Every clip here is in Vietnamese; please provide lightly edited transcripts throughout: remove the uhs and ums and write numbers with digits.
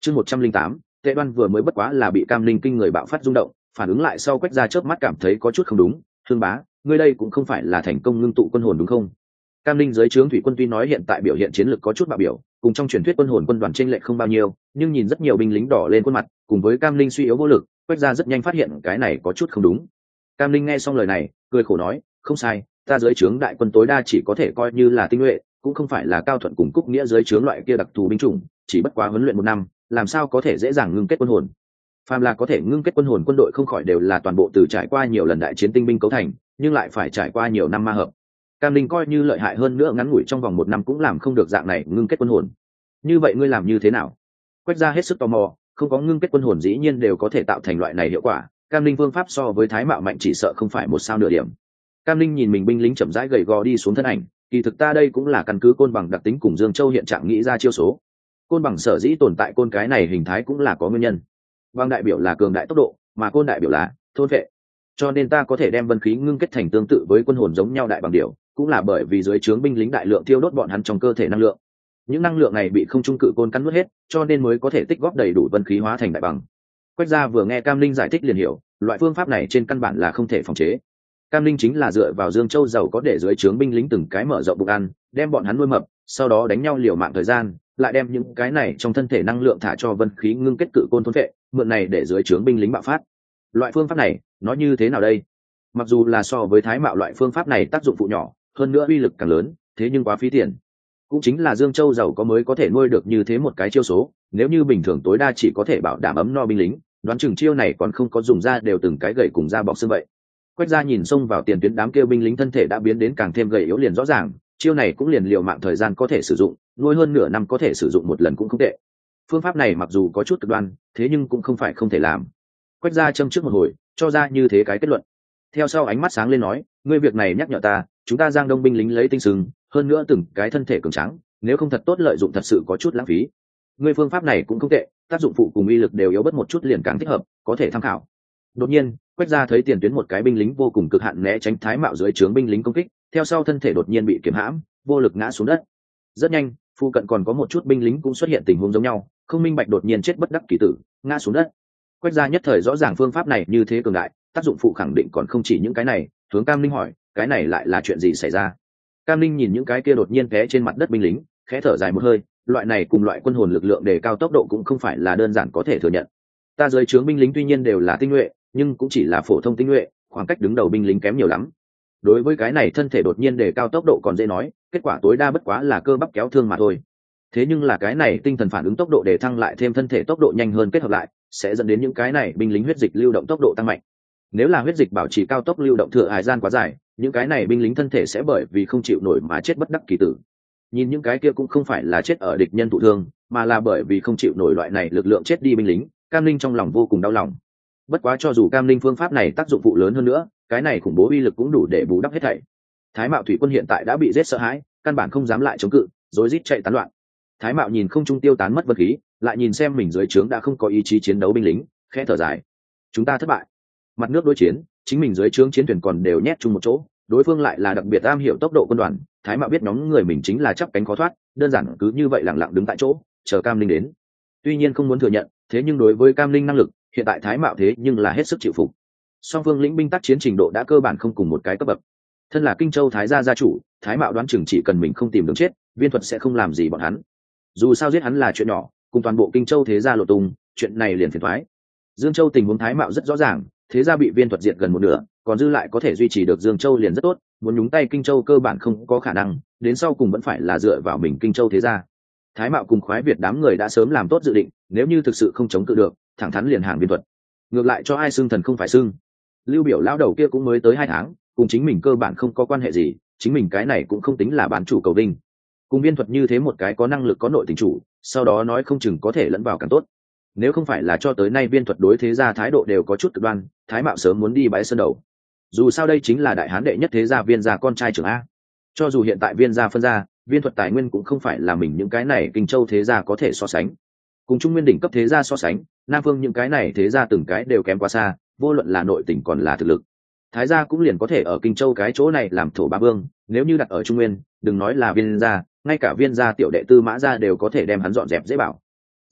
Chương 108, Tệ Đoan vừa mới bất quá là bị Cam Linh kinh người bạo phát rung động, phản ứng lại sau Quách Gia chớp mắt cảm thấy có chút không đúng. Thương bá, ngươi đây cũng không phải là thành công ngưng tụ quân hồn đúng không? Cam Linh dưới trướng thủy quân tuy nói hiện tại biểu hiện chiến lược có chút bạo biểu, cùng trong truyền thuyết quân hồn quân đoàn chênh lệch không bao nhiêu, nhưng nhìn rất nhiều binh lính đỏ lên khuôn mặt, cùng với Cam Linh suy yếu vô lực, Quách Gia rất nhanh phát hiện cái này có chút không đúng. Cam Linh nghe xong lời này, cười khổ nói, không sai, ta dưới trướng đại quân tối đa chỉ có thể coi như là tinh nhuệ, cũng không phải là Cao Thuận cùng Cúc Nghĩa dưới trướng loại kia đặc thù binh chủng, chỉ bất quá huấn luyện 1 năm, làm sao có thể dễ dàng ngưng kết quân hồn. Phàm là có thể ngưng kết quân hồn quân đội không khỏi đều là toàn bộ từ trải qua nhiều lần đại chiến tinh binh cấu thành, nhưng lại phải trải qua nhiều năm ma hợp. Cam Linh coi như lợi hại hơn nữa ngắn ngủi trong vòng 1 năm cũng làm không được dạng này ngưng kết quân hồn. Như vậy ngươi làm như thế nào? Quách Gia hết sức tò mò, không có ngưng kết quân hồn dĩ nhiên đều có thể tạo thành loại này hiệu quả. Cam Linh phương pháp so với Thái Mạo mạnh chỉ sợ không phải 1 sao nửa điểm. Cam Linh nhìn mình binh lính chậm rãi gầy gò đi xuống thân ảnh, kỳ thực ta đây cũng là căn cứ Côn Bằng đặc tính cùng Dương Châu hiện trạng nghĩ ra chiêu số. Côn Bằng sở dĩ tồn tại côn cái này hình thái cũng là có nguyên nhân. Bằng đại biểu là cường đại tốc độ, mà côn đại biểu là thôn vệ. Cho nên ta có thể đem vân khí ngưng kết thành tương tự với quân hồn giống nhau đại bằng điểu, cũng là bởi vì dưới trướng binh lính đại lượng tiêu đốt bọn hắn trong cơ thể năng lượng. Những năng lượng này bị không trung cự côn cắn nuốt hết, cho nên mới có thể tích góp đầy đủ vân khí hóa thành đại bằng. Quách Gia vừa nghe Cam Linh giải thích liền hiểu, loại phương pháp này trên căn bản là không thể phòng chế. Cam Linh chính là dựa vào Dương Châu giàu có để dưới trướng binh lính từng cái mở rộng bụng ăn, đem bọn hắn nuôi mập, sau đó đánh nhau liều mạng thời gian, lại đem những cái này trong thân thể năng lượng thả cho vân khí ngưng kết cự côn thôn vệ, mượn này để dưới trướng binh lính bạo phát. Loại phương pháp này, nó như thế nào đây? Mặc dù là so với Thái Mạo loại phương pháp này tác dụng phụ nhỏ, hơn nữa uy lực càng lớn, thế nhưng quá phí tiền. Cũng chính là Dương Châu giàu có mới có thể nuôi được như thế một cái chiêu số, nếu như bình thường tối đa chỉ có thể bảo đảm ấm no binh lính, đoán chừng chiêu này còn không có dùng ra đều từng cái gậy cùng da bọc xương vậy. Quách Gia nhìn xông vào tiền tuyến đám kêu binh lính thân thể đã biến đến càng thêm gầy yếu liền rõ ràng, chiêu này cũng liền liều mạng thời gian có thể sử dụng, nuôi hơn nửa năm có thể sử dụng 1 lần cũng không tệ. Phương pháp này mặc dù có chút cực đoan, thế nhưng cũng không phải không thể làm. Quách Gia châm trước một hồi, cho ra như thế cái kết luận. Theo sau ánh mắt sáng lên nói, ngươi việc này nhắc nhở ta, chúng ta Giang Đông binh lính lấy tinh sừng, hơn nữa từng cái thân thể cường tráng, nếu không thật tốt lợi dụng thật sự có chút lãng phí. Ngươi phương pháp này cũng không tệ, tác dụng phụ cùng uy lực đều yếu bớt một chút liền càng thích hợp, có thể tham khảo. Đột nhiên, Quách Gia thấy tiền tuyến một cái binh lính vô cùng cực hạn né tránh Thái Mạo dưới trướng binh lính công kích, theo sau thân thể đột nhiên bị kiềm hãm, vô lực ngã xuống đất. Rất nhanh, phụ cận còn có một chút binh lính cũng xuất hiện tình huống giống nhau, không minh bạch đột nhiên chết bất đắc kỳ tử, ngã xuống đất. Quách Gia nhất thời rõ ràng phương pháp này như thế cường đại, tác dụng phụ khẳng định còn không chỉ những cái này, hướng Cam Linh hỏi, cái này lại là chuyện gì xảy ra? Cam Linh nhìn những cái kia đột nhiên té trên mặt đất binh lính, khẽ thở dài một hơi, loại này cùng loại quân hồn lực lượng đề cao tốc độ cũng không phải là đơn giản có thể thừa nhận. Ta dưới trướng binh lính tuy nhiên đều là tinh nhuệ, nhưng cũng chỉ là phổ thông tinh nhuệ, khoảng cách đứng đầu binh lính kém nhiều lắm. Đối với cái này thân thể đột nhiên đề cao tốc độ còn dễ nói, kết quả tối đa bất quá là cơ bắp kéo thương mà thôi. Thế nhưng là cái này tinh thần phản ứng tốc độ để thăng lại thêm thân thể tốc độ nhanh hơn kết hợp lại, sẽ dẫn đến những cái này binh lính huyết dịch lưu động tốc độ tăng mạnh. Nếu là huyết dịch bảo trì cao tốc lưu động thừa hải gian quá dài, những cái này binh lính thân thể sẽ bởi vì không chịu nổi mà chết bất đắc kỳ tử. Nhìn những cái kia cũng không phải là chết ở địch nhân thụ thương, mà là bởi vì không chịu nổi loại này lực lượng chết đi binh lính, Cam Linh trong lòng vô cùng đau lòng. Bất quá cho dù Cam Linh phương pháp này tác dụng phụ lớn hơn nữa, cái này khủng bố uy lực cũng đủ để bù đắp hết thảy. Thái Mạo thủy quân hiện tại đã bị giết sợ hãi, căn bản không dám lại chống cự, rối rít chạy tán loạn. Thái Mạo nhìn không trung tiêu tán mất vật khí, lại nhìn xem mình dưới trướng đã không có ý chí chiến đấu binh lính, khẽ thở dài. Chúng ta thất bại. Mặt nước đối chiến, chính mình dưới trướng chiến thuyền còn đều nhét chung một chỗ, đối phương lại là đặc biệt am hiểu tốc độ quân đoàn. Thái Mạo biết nhóm người mình chính là chắp cánh khó thoát, đơn giản cứ như vậy lặng lặng đứng tại chỗ, chờ Cam Linh đến. Tuy nhiên không muốn thừa nhận, thế nhưng đối với Cam Linh năng lực, hiện tại Thái Mạo thế nhưng là hết sức chịu phục. Song phương lĩnh binh tác chiến trình độ đã cơ bản không cùng một cái cấp bậc. Thân là Kinh Châu Thái gia gia chủ, Thái Mạo đoán chừng chỉ cần mình không tìm đường chết, Viên Thuật sẽ không làm gì bọn hắn. Dù sao giết hắn là chuyện nhỏ, cùng toàn bộ Kinh Châu thế gia lộ tung, chuyện này liền phiền toái. Dương Châu tình huống Thái Mạo rất rõ ràng, thế gia bị Viên Thuật diệt gần một nửa, còn dư lại có thể duy trì được Dương Châu liền rất tốt, muốn nhúng tay Kinh Châu cơ bản không có khả năng, đến sau cùng vẫn phải là dựa vào mình Kinh Châu thế gia. Thái Mạo cùng Khoái Việt đám người đã sớm làm tốt dự định, nếu như thực sự không chống cự được, thẳng thắn liền hàng Viên Thuật. Ngược lại cho ai xưng thần không phải xưng. Lưu Biểu lão đầu kia cũng mới tới 2 tháng, cùng chính mình cơ bản không có quan hệ gì, chính mình cái này cũng không tính là bán chủ cầu vinh. Cùng Viên Thuật như thế một cái có năng lực có nội tình chủ, sau đó nói không chừng có thể lẫn vào càng tốt. Nếu không phải là cho tới nay Viên Thuật đối thế gia thái độ đều có chút cực đoan, Thái Mạo sớm muốn đi bái sơn đầu. Dù sao đây chính là đại hán đệ nhất thế gia Viên gia con trai trưởng a. Cho dù hiện tại Viên gia phân gia, Viên Thuật tài nguyên cũng không phải là mình những cái này Kinh Châu thế gia có thể so sánh. Cùng Trung Nguyên đỉnh cấp thế gia so sánh, Nam Phương những cái này thế gia từng cái đều kém quá xa, vô luận là nội tình còn là thực lực. Thái gia cũng liền có thể ở Kinh Châu cái chỗ này làm thổ ba vương, nếu như đặt ở Trung Nguyên, đừng nói là Viên gia, ngay cả Viên gia tiểu đệ Tư Mã gia đều có thể đem hắn dọn dẹp dễ bảo. Dị độ,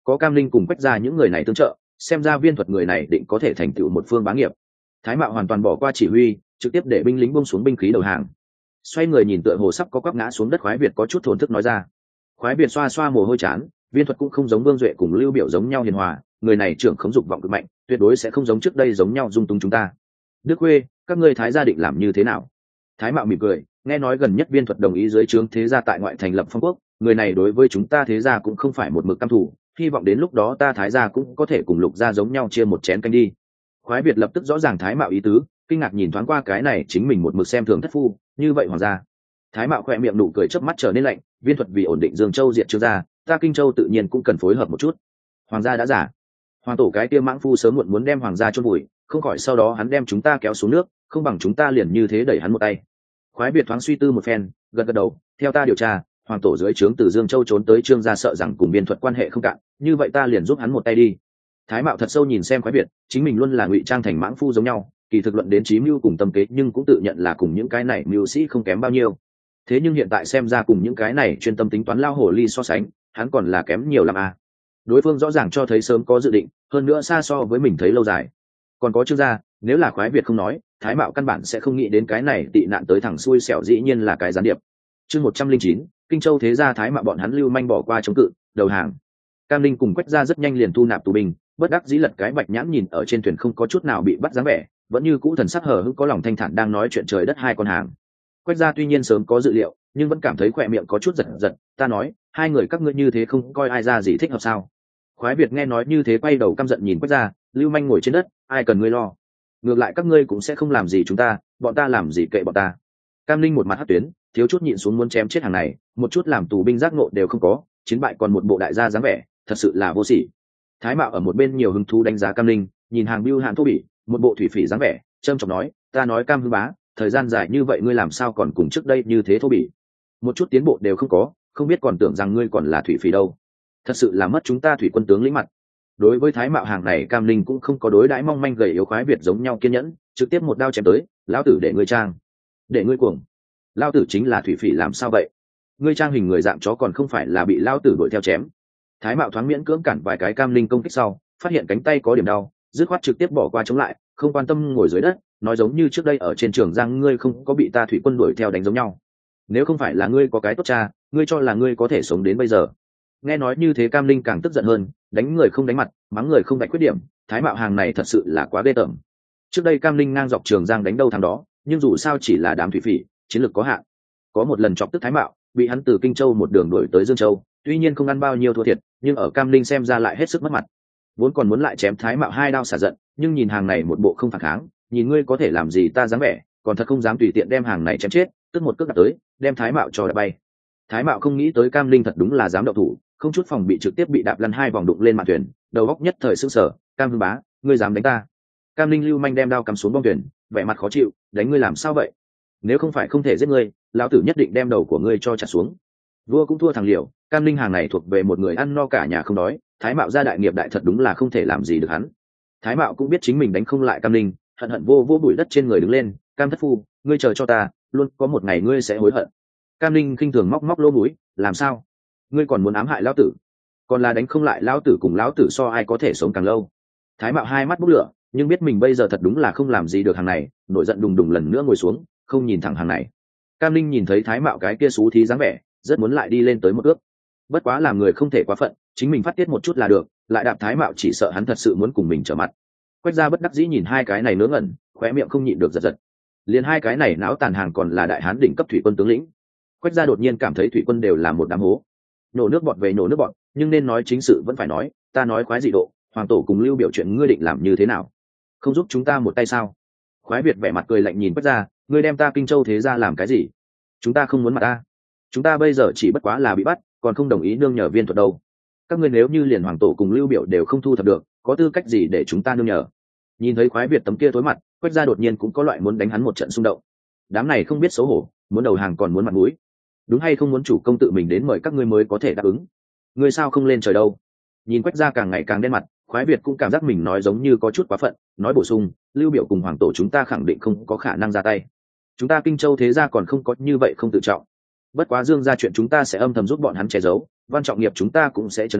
có Cam Linh cùng Quách gia những người này tương trợ, xem ra Viên Thuật người này định có thể thành tựu một phương bá nghiệp. Thái Mạo hoàn toàn bỏ qua chỉ huy, trực tiếp để binh lính buông xuống binh khí đầu hàng. Xoay người nhìn tựa hồ sắp có quắp ngã xuống đất, Khoái Việt có chút thổn thức nói ra. Khoái Việt xoa xoa mồ hôi chán, Viên Thuật cũng không giống Vương Duệ cùng Lưu Biểu giống nhau hiền hòa, người này trưởng khống dục vọng cực mạnh, tuyệt đối sẽ không giống trước đây giống nhau dung túng chúng ta. Đức Khuê, các ngươi Thái gia định làm như thế nào? Thái Mạo mỉm cười, nghe nói gần nhất Viên Thuật đồng ý dưới trướng thế gia tại ngoại thành lập phong quốc, người này đối với chúng ta thế gia cũng không phải một mực căm thù, hy vọng đến lúc đó ta Thái gia cũng có thể cùng Lục gia giống nhau chia một chén canh đi. Khoái Việt lập tức rõ ràng Thái Mạo ý tứ, kinh ngạc nhìn thoáng qua cái này chính mình một mực xem thường thất phu, như vậy hoàng gia. Thái Mạo khẽ miệng nụ cười chớp mắt trở nên lạnh, Viên Thuật vì ổn định Dương Châu diệt Trương gia, ta Kinh Châu tự nhiên cũng cần phối hợp một chút. Hoàng gia đã giả, hoàng tổ cái kia mãng phu sớm muộn muốn đem hoàng gia chôn vùi, không khỏi sau đó hắn đem chúng ta kéo xuống nước, không bằng chúng ta liền như thế đẩy hắn một tay. Khoái Việt thoáng suy tư một phen, gật gật đầu, theo ta điều tra, hoàng tổ dưới trướng từ Dương Châu trốn tới Trương gia sợ rằng cùng Viên Thuật quan hệ không cạn, như vậy ta liền giúp hắn một tay đi. Thái Mạo thật sâu nhìn xem Khoái Việt, chính mình luôn là ngụy trang thành mãng phu giống nhau, kỳ thực luận đến trí mưu cùng tâm kế, nhưng cũng tự nhận là cùng những cái này mưu sĩ không kém bao nhiêu. Thế nhưng hiện tại xem ra cùng những cái này chuyên tâm tính toán lao hồ ly so sánh, hắn còn là kém nhiều lắm à. Đối phương rõ ràng cho thấy sớm có dự định, hơn nữa xa so với mình thấy lâu dài. Còn có Trương gia, nếu là Khoái Việt không nói, Thái Mạo căn bản sẽ không nghĩ đến cái này tị nạn tới thẳng xui xẻo dĩ nhiên là cái gián điệp. Chương 109, Kinh Châu thế gia Thái Mạo bọn hắn lưu manh bỏ qua chống cự, đầu hàng. Cam Linh cùng Quách gia rất nhanh liền thu nạp tù binh, bất đắc dĩ lật cái bạch nhãn nhìn ở trên thuyền không có chút nào bị bắt dáng vẻ, vẫn như cũ thần sắc hờ hững có lòng thanh thản đang nói chuyện trời đất hai con hàng. Quách gia tuy nhiên sớm có dự liệu, nhưng vẫn cảm thấy khỏe miệng có chút giật giật, ta nói, hai người các ngươi như thế không coi ai ra gì thích hợp sao? Khoái Việt nghe nói như thế quay đầu căm giận nhìn Quách gia, lưu manh ngồi trên đất, ai cần ngươi lo? Ngược lại các ngươi cũng sẽ không làm gì chúng ta, bọn ta làm gì kệ bọn ta. Cam Linh một mặt hất tuyến, thiếu chút nhịn xuống muốn chém chết hàng này, một chút làm tù binh giác ngộ đều không có, chiến bại còn một bộ đại gia dáng vẻ, thật sự là vô sỉ. Thái Mạo ở một bên nhiều hứng thú đánh giá Cam Linh, nhìn hàng bưu hạn thô bỉ, một bộ thủy phỉ dáng vẻ, trâm trọng nói, ta nói Cam Hư bá, thời gian dài như vậy ngươi làm sao còn cùng trước đây như thế thô bỉ, một chút tiến bộ đều không có, không biết còn tưởng rằng ngươi còn là thủy phỉ đâu. Thật sự là mất chúng ta thủy quân tướng lĩnh mặt. Đối với Thái Mạo hàng này Cam Linh cũng không có đối đãi mong manh gầy yếu Khoái Việt giống nhau kiên nhẫn, trực tiếp một đao chém tới, lão tử để ngươi trang, để ngươi cuồng. Lão tử chính là thủy phỉ làm sao vậy? Ngươi trang hình người dạng chó còn không phải là bị lão tử đuổi theo chém. Thái Mạo thoáng miễn cưỡng cản vài cái Cam Linh công kích sau, phát hiện cánh tay có điểm đau, dứt khoát trực tiếp bỏ qua chống lại, không quan tâm ngồi dưới đất, nói giống như trước đây ở trên trường giang ngươi không có bị ta thủy quân đuổi theo đánh giống nhau. Nếu không phải là ngươi có cái tốt cha, ngươi cho là ngươi có thể sống đến bây giờ. Nghe nói như thế Cam Linh càng tức giận hơn, đánh người không đánh mặt, mắng người không đánh khuyết điểm, Thái Mạo hàng này thật sự là quá ghê tởm. Trước đây Cam Linh ngang dọc trường giang đánh đâu thằng đó, nhưng dù sao chỉ là đám thủy phỉ, chiến lược có hạn. Có một lần chọc tức Thái Mạo, bị hắn từ Kinh Châu một đường đuổi tới Dương Châu, tuy nhiên không ăn bao nhiêu thua thiệt, nhưng ở Cam Linh xem ra lại hết sức mất mặt. Vốn còn muốn lại chém Thái Mạo hai đao xả giận, nhưng nhìn hàng này một bộ không phản kháng, nhìn ngươi có thể làm gì ta dám vẻ, còn thật không dám tùy tiện đem hàng này chém chết, tức một cước đặt tới, đem Thái Mạo cho đạp bay. Thái Mạo không nghĩ tới Cam Linh thật đúng là dám động thủ, không chút phòng bị trực tiếp bị đạp lăn hai vòng đụng lên mạn thuyền, đầu góc nhất thời sững sờ, Cam Hư bá, ngươi dám đánh ta? Cam Linh lưu manh đem đao cắm xuống bong thuyền, vẻ mặt khó chịu, đánh ngươi làm sao vậy? Nếu không phải không thể giết ngươi, lão tử nhất định đem đầu của ngươi cho chặt xuống. Vua cũng thua thằng liều, Cam Linh hàng này thuộc về một người ăn no cả nhà không đói, Thái Mạo gia đại nghiệp đại thật đúng là không thể làm gì được hắn. Thái Mạo cũng biết chính mình đánh không lại Cam Linh, hận hận vô vô bụi đất trên người đứng lên, Cam thất phu, ngươi chờ cho ta, luôn có một ngày ngươi sẽ hối hận. Cam Linh khinh thường móc móc lỗ mũi, làm sao? Ngươi còn muốn ám hại lão tử? Còn là đánh không lại lão tử cùng lão tử so ai có thể sống càng lâu. Thái Mạo hai mắt bốc lửa, nhưng biết mình bây giờ thật đúng là không làm gì được hàng này, nổi giận đùng đùng lần nữa ngồi xuống, không nhìn thẳng hàng này. Cam Linh nhìn thấy Thái Mạo cái kia xú thí dáng vẻ, rất muốn lại đi lên tới một ước. Bất quá làm người không thể quá phận, chính mình phát tiết một chút là được, lại đạp Thái Mạo chỉ sợ hắn thật sự muốn cùng mình trở mặt. Quách gia bất đắc dĩ nhìn hai cái này ngớ ngẩn, khóe miệng không nhịn được giật giật. Liền hai cái này não tàn hàng còn là đại hán đỉnh cấp thủy quân tướng lĩnh. Quách gia đột nhiên cảm thấy thủy quân đều là một đám hố. Nhổ nước bọt về nhổ nước bọt, nhưng nên nói chính sự vẫn phải nói, ta nói khoái dị độ, hoàng tổ cùng Lưu Biểu chuyện ngươi định làm như thế nào? Không giúp chúng ta một tay sao? Khoái Việt vẻ mặt cười lạnh nhìn Quách gia, ngươi đem ta Kinh Châu thế gia làm cái gì? Chúng ta không muốn mặt ta. Chúng ta bây giờ chỉ bất quá là bị bắt, còn không đồng ý nương nhờ Viên Thuật đâu. Các ngươi nếu như liền hoàng tổ cùng Lưu Biểu đều không thu thập được, có tư cách gì để chúng ta nương nhờ? Nhìn thấy Khoái Việt tấm kia tối mặt, Quách gia đột nhiên cũng có loại muốn đánh hắn một trận xung động. Đám này không biết xấu hổ, muốn đầu hàng còn muốn mặt mũi. Đúng hay không muốn chủ công tự mình đến mời các ngươi mới có thể đáp ứng? Ngươi sao không lên trời đâu? Nhìn Quách gia càng ngày càng đen mặt, Khoái Việt cũng cảm giác mình nói giống như có chút quá phận, nói bổ sung, Lưu Biểu cùng hoàng tổ chúng ta khẳng định không có khả năng ra tay. Chúng ta Kinh Châu thế gia còn không có như vậy không tự trọng. Bất quá Dương gia chuyện chúng ta sẽ âm thầm giúp bọn hắn che giấu, Văn Trọng nghiệp chúng ta cũng sẽ trấn an,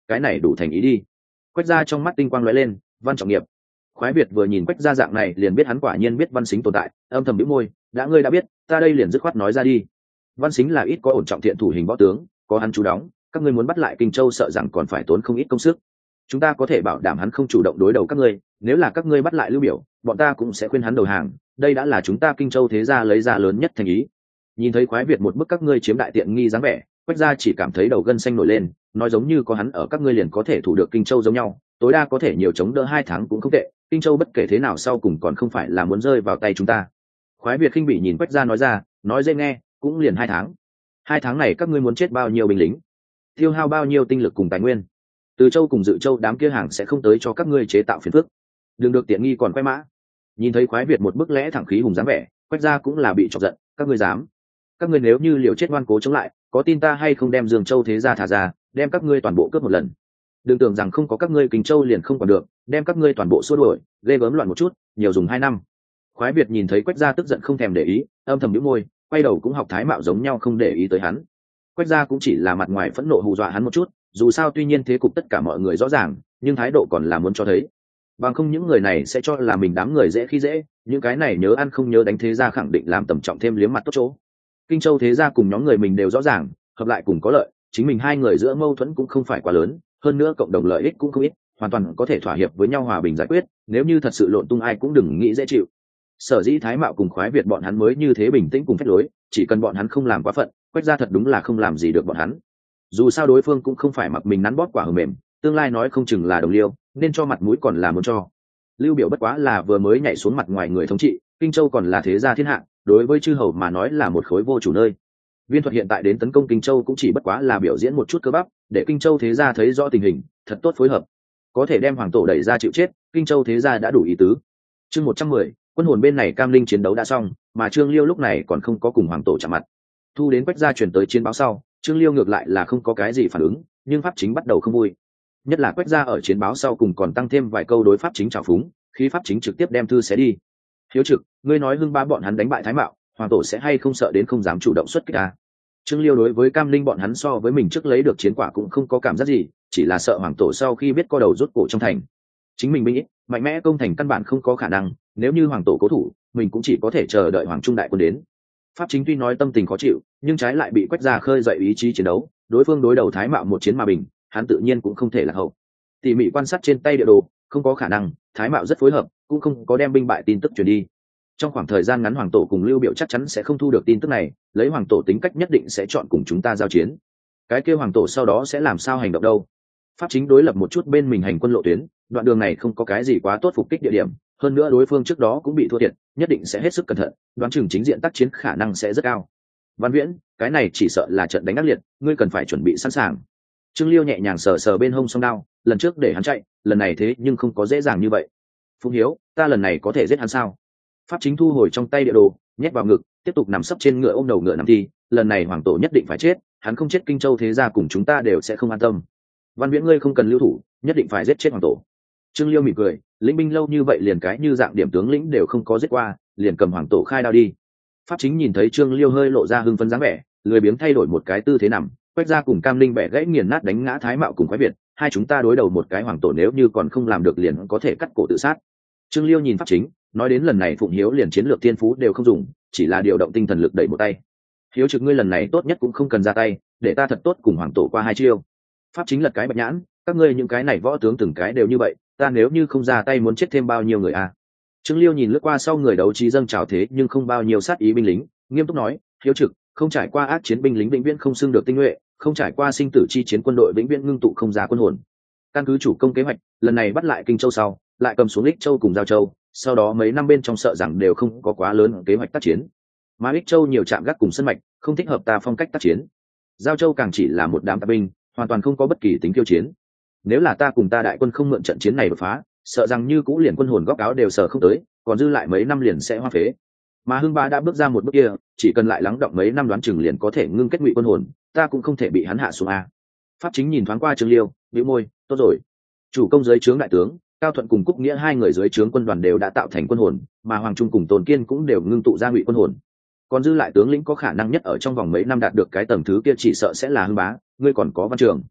cái này đủ thành ý đi. Quách gia trong mắt tinh quang lóe lên, Văn Trọng Nghiệp. Khoái Việt vừa nhìn Quách gia dạng này liền biết hắn quả nhiên biết Văn Sính tồn tại, âm thầm bĩu môi, ngươi đã biết, ta đây liền dứt khoát nói ra đi. Văn Sính là ít có ổn trọng thiện thủ hình võ tướng, có hắn chú đóng, các ngươi muốn bắt lại Kinh Châu sợ rằng còn phải tốn không ít công sức. Chúng ta có thể bảo đảm hắn không chủ động đối đầu các ngươi, nếu là các ngươi bắt lại Lưu Biểu, bọn ta cũng sẽ khuyên hắn đầu hàng, đây đã là chúng ta Kinh Châu thế gia lấy ra lớn nhất thành ý. Nhìn thấy Khoái Việt một bức các ngươi chiếm đại tiện nghi dáng vẻ, Quách gia chỉ cảm thấy đầu gân xanh nổi lên, nói giống như có hắn ở các ngươi liền có thể thủ được Kinh Châu giống nhau, tối đa có thể nhiều chống đỡ 2 tháng cũng không tệ, Kinh Châu bất kể thế nào sau cùng còn không phải là muốn rơi vào tay chúng ta. Khoái Việt khinh bỉ nhìn Quách gia nói ra, nói dễ nghe, cũng liền 2 tháng. 2 tháng này các ngươi muốn chết bao nhiêu binh lính, tiêu hao bao nhiêu tinh lực cùng tài nguyên. Từ Châu cùng Dự Châu đám kia hàng sẽ không tới cho các ngươi chế tạo phiền phức, đừng được tiện nghi còn quay mã. Nhìn thấy Khoái Việt một bức lẽ thẳng khí hùng dáng vẻ, Quách gia cũng là bị chọc giận, các ngươi dám? Các ngươi nếu như liều chết ngoan cố chống lại, có tin ta hay không đem Dương Châu thế gia thả ra, đem các ngươi toàn bộ cướp một lần. Đừng tưởng rằng không có các ngươi Kinh Châu liền không còn được, đem các ngươi toàn bộ xua đuổi, ghê gớm loạn một chút, nhiều dùng 2 năm. Khoái Việt nhìn thấy Quách gia tức giận không thèm để ý, âm thầm nhíu môi, quay đầu cũng học Thái Mạo giống nhau không để ý tới hắn. Quách gia cũng chỉ là mặt ngoài phẫn nộ hù dọa hắn một chút, dù sao tuy nhiên thế cục tất cả mọi người rõ ràng, nhưng thái độ còn là muốn cho thấy. Bằng không những người này sẽ cho là mình đám người dễ khi dễ, những cái này nhớ ăn không nhớ đánh thế gia khẳng định làm tầm trọng thêm liếm mặt tốt chỗ. Kinh Châu thế gia cùng nhóm người mình đều rõ ràng, hợp lại cùng có lợi, chính mình hai người giữa mâu thuẫn cũng không phải quá lớn, hơn nữa cộng đồng lợi ích cũng không ít, hoàn toàn có thể thỏa hiệp với nhau hòa bình giải quyết, nếu như thật sự lộn tung ai cũng đừng nghĩ dễ chịu. Sở dĩ Thái Mạo cùng Khoái Việt bọn hắn mới như thế bình tĩnh cùng phép lối, chỉ cần bọn hắn không làm quá phận, Quách gia thật đúng là không làm gì được bọn hắn. Dù sao đối phương cũng không phải mặc mình nắn bóp quả hờ mềm, tương lai nói không chừng là đồng liêu, nên cho mặt mũi còn là muốn cho. Lưu Biểu bất quá là vừa mới nhảy xuống mặt ngoài người thống trị, Kinh Châu còn là thế gia thiên hạ, đối với chư hầu mà nói là một khối vô chủ nơi. Viên Thuật hiện tại đến tấn công Kinh Châu cũng chỉ bất quá là biểu diễn một chút cơ bắp, để Kinh Châu thế gia thấy rõ tình hình, thật tốt phối hợp, có thể đem hoàng tổ đẩy ra chịu chết, Kinh Châu thế gia đã đủ ý tứ. Chương 110, quân hồn bên này Cam Linh chiến đấu đã xong, mà Trương Liêu lúc này còn không có cùng hoàng tổ chạm mặt. Thu đến Quách gia truyền tới chiến báo sau, Trương Liêu ngược lại là không có cái gì phản ứng, nhưng Pháp Chính bắt đầu không vui. Nhất là Quách gia ở chiến báo sau cùng còn tăng thêm vài câu đối Pháp Chính trào phúng, khi Pháp Chính trực tiếp đem thư xé đi. Hiếu Trực, ngươi nói Hưng Bá bọn hắn đánh bại Thái Mạo, hoàng tổ sẽ hay không sợ đến không dám chủ động xuất kích à? Trương Liêu đối với Cam Linh bọn hắn so với mình trước lấy được chiến quả cũng không có cảm giác gì, chỉ là sợ hoàng tổ sau khi biết co đầu rút cổ trong thành. Chính mình binh ít, mạnh mẽ công thành căn bản không có khả năng, nếu như hoàng tổ cố thủ, mình cũng chỉ có thể chờ đợi hoàng trung đại quân đến. Pháp Chính tuy nói tâm tình khó chịu, nhưng trái lại bị Quách gia khơi dậy ý chí chiến đấu, đối phương đối đầu Thái Mạo một chiến mà bình, hắn tự nhiên cũng không thể lạc hậu. Tỉ mỉ quan sát trên tay địa đồ, không có khả năng, Thái Mạo rất phối hợp, cũng không có đem binh bại tin tức truyền đi. Trong khoảng thời gian ngắn hoàng tổ cùng Lưu Biểu chắc chắn sẽ không thu được tin tức này, lấy hoàng tổ tính cách nhất định sẽ chọn cùng chúng ta giao chiến. Cái kia hoàng tổ sau đó sẽ làm sao hành động đâu? Pháp Chính đối lập một chút bên mình hành quân lộ tuyến, đoạn đường này không có cái gì quá tốt phục kích địa điểm, hơn nữa đối phương trước đó cũng bị thua thiệt, nhất định sẽ hết sức cẩn thận, đoán chừng chính diện tác chiến khả năng sẽ rất cao. Văn Viễn, cái này chỉ sợ là trận đánh ác liệt, ngươi cần phải chuẩn bị sẵn sàng. Trương Liêu nhẹ nhàng sờ sờ bên hông song đao, lần trước để hắn chạy, lần này thế nhưng không có dễ dàng như vậy. Phùng Hiếu, ta lần này có thể giết hắn sao? Pháp Chính thu hồi trong tay địa đồ, nhét vào ngực, tiếp tục nằm sấp trên ngựa ôm đầu ngựa nằm thi, lần này hoàng tổ nhất định phải chết, hắn không chết Kinh Châu thế gia cùng chúng ta đều sẽ không an tâm. Văn Viễn ngươi không cần lưu thủ, nhất định phải giết chết hoàng tổ. Trương Liêu mỉm cười, lĩnh binh lâu như vậy liền cái như dạng điểm tướng lĩnh đều không có giết qua, liền cầm hoàng tổ khai đao đi. Pháp Chính nhìn thấy Trương Liêu hơi lộ ra hưng phấn dáng vẻ, lười biếng thay đổi một cái tư thế nằm, Quách gia cùng Cam Linh bẻ gãy nghiền nát đánh ngã Thái Mạo cùng Quái Việt, hai chúng ta đối đầu một cái hoàng tổ nếu như còn không làm được liền có thể cắt cổ tự sát. Trương Liêu nhìn Pháp Chính, nói đến lần này Phụng Hiếu liền chiến lược thiên phú đều không dùng, chỉ là điều động tinh thần lực đẩy một tay. Hiếu Trực ngươi lần này tốt nhất cũng không cần ra tay, để ta thật tốt cùng hoàng tổ qua 2 chiêu. Pháp Chính lật cái bạch nhãn, các ngươi những cái này võ tướng từng cái đều như vậy, ta nếu như không ra tay muốn chết thêm bao nhiêu người à? Trương Liêu nhìn lướt qua sau người đấu trí dâng trào thế nhưng không bao nhiêu sát ý binh lính, nghiêm túc nói, Hiếu Trực, không trải qua ác chiến binh lính vĩnh viễn không xưng được tinh nhuệ, không trải qua sinh tử chi chiến quân đội vĩnh viễn ngưng tụ không ra quân hồn. Căn cứ chủ công kế hoạch, lần này bắt lại Kinh Châu sau, lại cầm xuống Ích Châu cùng Giao Châu, sau đó mấy năm bên trong sợ rằng đều không có quá lớn kế hoạch tác chiến. Mà Ích Châu nhiều trạm gác cùng sân mạch, không thích hợp ta phong cách tác chiến. Giao Châu càng chỉ là một đám tạp binh, hoàn toàn không có bất kỳ tính kiêu chiến. Nếu là ta cùng ta đại quân không mượn trận chiến này đột phá, sợ rằng như cũ liền quân hồn góc áo đều sờ không tới, còn dư lại mấy năm liền sẽ hoa phế. Mà Hưng Bá đã bước ra một bước kia, chỉ cần lại lắng động mấy năm đoán chừng liền có thể ngưng kết ngụy quân hồn, ta cũng không thể bị hắn hạ xuống a. Pháp Chính nhìn thoáng qua Trương Liêu, bĩu môi, tốt rồi. Chủ công dưới trướng đại tướng Cao Thuận cùng Cúc Nghĩa hai người dưới trướng quân đoàn đều đã tạo thành quân hồn, mà Hoàng Trung cùng Tôn Kiên cũng đều ngưng tụ ra ngụy quân hồn. Còn dư lại tướng lĩnh có khả năng nhất ở trong vòng mấy năm đạt được cái tầng thứ kia chỉ sợ sẽ là Hưng Bá, ngươi còn có Văn Trường.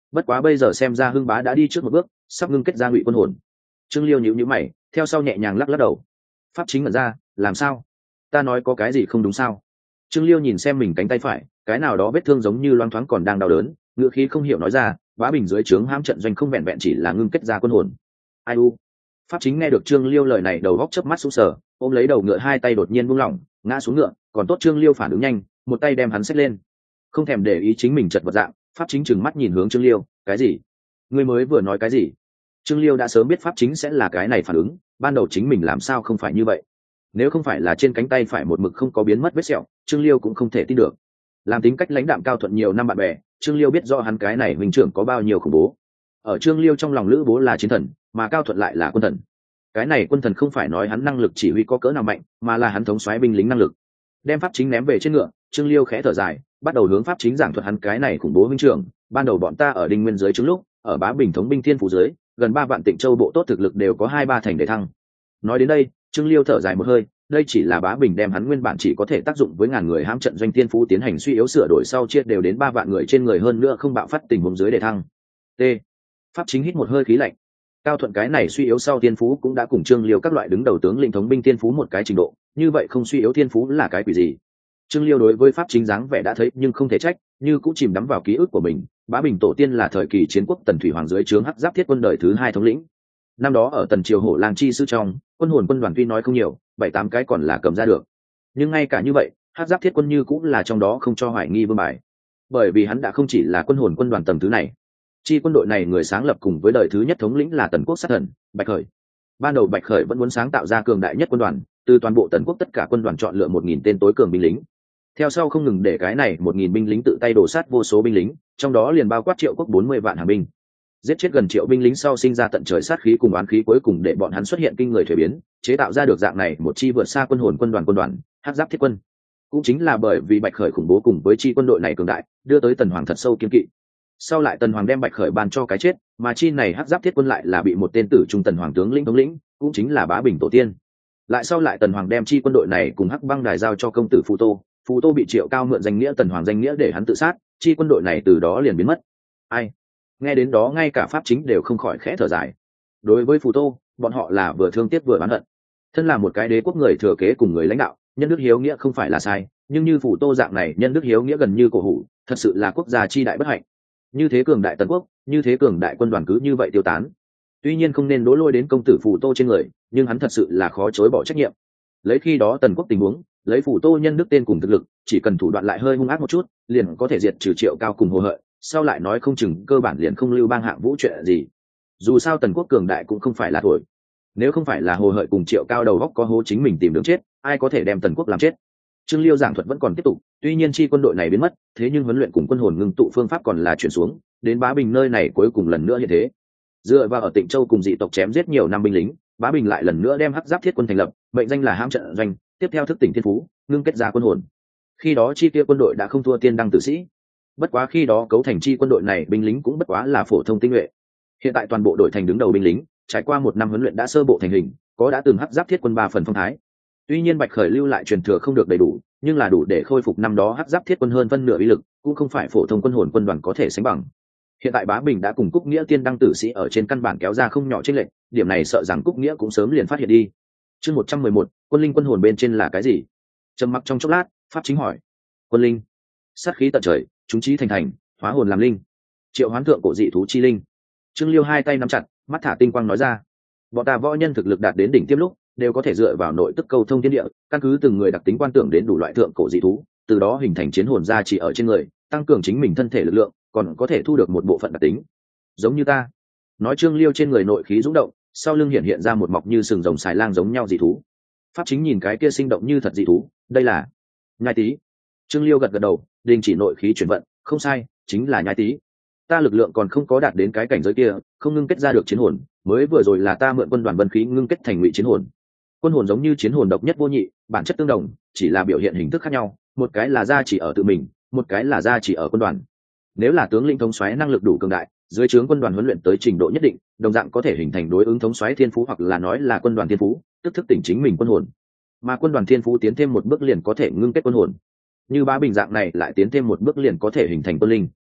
bất quá bây giờ xem ra hưng bá đã đi trước một bước, sắp ngưng kết ra ngụy quân hồn. Trương Liêu nhíu nhíu mày, theo sau nhẹ nhàng lắc lắc đầu. Pháp chính ngẩn ra, làm sao? Ta nói có cái gì không đúng sao? Trương Liêu nhìn xem mình cánh tay phải, cái nào đó vết thương giống như loáng thoáng còn đang đau đớn, ngữ khí không hiểu nói ra, Bá Bình dưới trướng hãm trận doanh không vẹn vẹn chỉ là ngưng kết ra quân hồn. Ai u? Pháp chính nghe được Trương Liêu lời này đầu góc chớp mắt sững sờ, ôm lấy đầu ngựa hai tay đột nhiên buông lỏng, ngã xuống ngựa, còn tốt Trương Liêu phản ứng nhanh, một tay đem hắn xách lên. Không thèm để ý chính mình chật vật dạng, Pháp chính trừng mắt nhìn hướng Trương Liêu, cái gì? Ngươi mới vừa nói cái gì? Trương Liêu đã sớm biết Pháp chính sẽ là cái này phản ứng, ban đầu chính mình làm sao không phải như vậy? Nếu không phải là trên cánh tay phải một mực không có biến mất vết sẹo, Trương Liêu cũng không thể tin được. Làm tính cách lãnh đạm cao thuận nhiều năm bạn bè, Trương Liêu biết rõ hắn cái này huynh trưởng có bao nhiêu khủng bố. Ở Trương Liêu trong lòng Lữ Bố là chiến thần, mà Cao Thuận lại là quân thần. Cái này quân thần không phải nói hắn năng lực chỉ huy có cỡ nào mạnh, mà là hắn thống soái binh lính năng lực. Đem Pháp chính ném về trên ngựa, Trương Liêu khẽ thở dài, bắt đầu hướng Pháp chính giảng thuật hắn cái này khủng bố huynh trưởng. Ban đầu bọn ta ở Đinh Nguyên dưới trướng lúc, ở Bá Bình thống binh thiên phủ dưới, gần 3 vạn Tịnh Châu bộ tốt thực lực đều có 2-3 thành để thăng. Nói đến đây, Trương Liêu thở dài một hơi, đây chỉ là Bá Bình đem hắn nguyên bản chỉ có thể tác dụng với ngàn người hãm trận doanh thiên phú tiến hành suy yếu sửa đổi sau chia đều đến 3 vạn người trên người hơn nữa không bạo phát tình huống dưới để thăng. T. Pháp chính hít một hơi khí lạnh. Cao Thuận cái này suy yếu sau thiên phú cũng đã cùng Trương Liêu các loại đứng đầu tướng lĩnh thống binh thiên phú một cái trình độ, như vậy không suy yếu thiên phú là cái quỷ gì? Trương Liêu đối với Pháp chính dáng vẻ đã thấy nhưng không thể trách, như cũng chìm đắm vào ký ức của mình. Bá Bình tổ tiên là thời kỳ chiến quốc Tần Thủy Hoàng dưới trướng Hắc Giáp Thiết quân đời thứ 2 thống lĩnh. Năm đó ở Tần Triều Hổ Lang chi sư trong, quân hồn quân đoàn tuy nói không nhiều, 7-8 cái còn là cầm ra được. Nhưng ngay cả như vậy, Hắc Giáp Thiết quân như cũng là trong đó không cho hoài nghi vương bài. Bởi vì hắn đã không chỉ là quân hồn quân đoàn tầng thứ này. Chi quân đội này người sáng lập cùng với đời thứ nhất thống lĩnh là Tần Quốc sát thần, Bạch Khởi. Ban đầu Bạch Khởi vẫn muốn sáng tạo ra cường đại nhất quân đoàn, từ toàn bộ Tần Quốc tất cả quân đoàn chọn lựa 1000 tên tối cường binh lính. Theo sau không ngừng để cái này 1000 binh lính tự tay đổ sát vô số binh lính, trong đó liền bao quát Triệu Quốc 40 vạn hàng binh. Giết chết gần triệu binh lính sau sinh ra tận trời sát khí cùng oán khí cuối cùng để bọn hắn xuất hiện kinh người thuế biến, chế tạo ra được dạng này một chi vượt xa quân hồn quân đoàn, Hắc Giáp Thiết quân. Cũng chính là bởi vì Bạch Khởi khủng bố cùng với chi quân đội này cường đại, đưa tới Tần Hoàng thật sâu kiên kỵ. Sau lại Tần Hoàng đem Bạch Khởi ban cho cái chết, mà chi này Hắc Giáp Thiết quân lại là bị một tên tử trung Tần Hoàng tướng lĩnh thống lĩnh, cũng chính là Bá Bình tổ tiên. Lại sau lại Tần Hoàng đem chi quân đội này cùng Hắc Băng Đài giao cho công tử Phù Tô bị Triệu Cao mượn danh nghĩa Tần Hoàng danh nghĩa để hắn tự sát, chi quân đội này từ đó liền biến mất. Ai? Nghe đến đó ngay cả Pháp chính đều không khỏi khẽ thở dài. Đối với Phù Tô, bọn họ là vừa thương tiếc vừa oán hận. Thân là một cái đế quốc người thừa kế cùng người lãnh đạo, nhân đức hiếu nghĩa không phải là sai, nhưng như Phù Tô dạng này nhân đức hiếu nghĩa gần như cổ hủ, thật sự là quốc gia chi đại bất hạnh. Như thế cường đại Tần Quốc, như thế cường đại quân đoàn cứ như vậy tiêu tán. Tuy nhiên không nên đổ lỗi đến công tử Phù Tô trên người, nhưng hắn thật sự là khó chối bỏ trách nhiệm. Lấy khi đó Tần Quốc tình huống, lấy Phù Tô nhân đức tên cùng thực lực, chỉ cần thủ đoạn lại hơi hung ác một chút, liền có thể diệt trừ Triệu Cao cùng Hồ Hợi. Sau lại nói không chừng cơ bản liền không lưu bang Hạng Vũ chuyện gì. Dù sao Tần Quốc cường đại cũng không phải là thổi. Nếu không phải là Hồ Hợi cùng Triệu Cao đầu góc có hố chính mình tìm đường chết, ai có thể đem Tần Quốc làm chết? Trương Liêu giảng thuật vẫn còn tiếp tục, tuy nhiên chi quân đội này biến mất, thế nhưng huấn luyện cùng quân hồn ngưng tụ phương pháp còn là chuyển xuống, đến Bá Bình nơi này cuối cùng lần nữa như thế. Dựa vào ở Tịnh Châu cùng dị tộc chém giết nhiều năm binh lính, Bá Bình lại lần nữa đem Hắc Giáp Thiết quân thành lập, mệnh danh là hãm trận doanh, tiếp theo thức tỉnh thiên phú, ngưng kết ra quân hồn. Khi đó chi kia quân đội đã không thua tiên đăng tử sĩ. Bất quá khi đó cấu thành chi quân đội này binh lính cũng bất quá là phổ thông tinh nhuệ. Hiện tại toàn bộ đội thành đứng đầu binh lính, trải qua 1 năm huấn luyện đã sơ bộ thành hình, có đã từng Hắc Giáp Thiết quân 3 phần phong thái. Tuy nhiên Bạch Khởi lưu lại truyền thừa không được đầy đủ, nhưng là đủ để khôi phục năm đó Hắc Giáp Thiết quân hơn phân nửa uy lực, cũng không phải phổ thông quân hồn quân đoàn có thể sánh bằng. Hiện tại Bá Bình đã cùng Cúc Nghĩa tiên đăng tử sĩ ở trên căn bản kéo ra không nhỏ chênh lệch, điểm này sợ rằng Cúc Nghĩa cũng sớm liền phát hiện đi. Chương 111, quân linh quân hồn bên trên là cái gì? Trầm mặc trong chốc lát, Pháp chính hỏi. Quân linh, sát khí tận trời, chúng chí thành, hóa hồn làm linh, triệu hoán thượng cổ dị thú chi linh. Trương Liêu hai tay nắm chặt, mắt thả tinh quang nói ra. Bọn ta võ nhân thực lực đạt đến đỉnh tiêm lúc, đều có thể dựa vào nội tức câu thông thiên địa, căn cứ từng người đặc tính quan tưởng đến đủ loại thượng cổ dị thú, từ đó hình thành chiến hồn gia chỉ ở trên người, tăng cường chính mình thân thể lực lượng, còn có thể thu được một bộ phận đặc tính. Giống như ta. Nói Trương Liêu trên người nội khí dũng động, sau lưng hiện ra một mọc như sừng rồng xài lang giống nhau dị thú. Pháp chính nhìn cái kia sinh động như thật dị thú, đây là Nhai Tý. Trương Liêu gật gật đầu, đình chỉ nội khí chuyển vận, không sai, chính là Nhai Tý. Ta lực lượng còn không có đạt đến cái cảnh giới kia, không ngưng kết ra được chiến hồn, mới vừa rồi là ta mượn quân đoàn vân khí ngưng kết thành ngụy chiến hồn. Quân hồn giống như chiến hồn độc nhất vô nhị, bản chất tương đồng, chỉ là biểu hiện hình thức khác nhau, một cái là gia chỉ ở tự mình, một cái là gia chỉ ở quân đoàn. Nếu là tướng lĩnh thống soái năng lực đủ cường đại, dưới trướng quân đoàn huấn luyện tới trình độ nhất định, đồng dạng có thể hình thành đối ứng thống soái thiên phú hoặc là nói là quân đoàn thiên phú, tức thức tỉnh chính mình quân hồn. Mà quân đoàn thiên phú tiến thêm một bước liền có thể ngưng kết quân hồn. Như Bá Bình dạng này lại tiến thêm một bước liền có thể hình thành quân linh.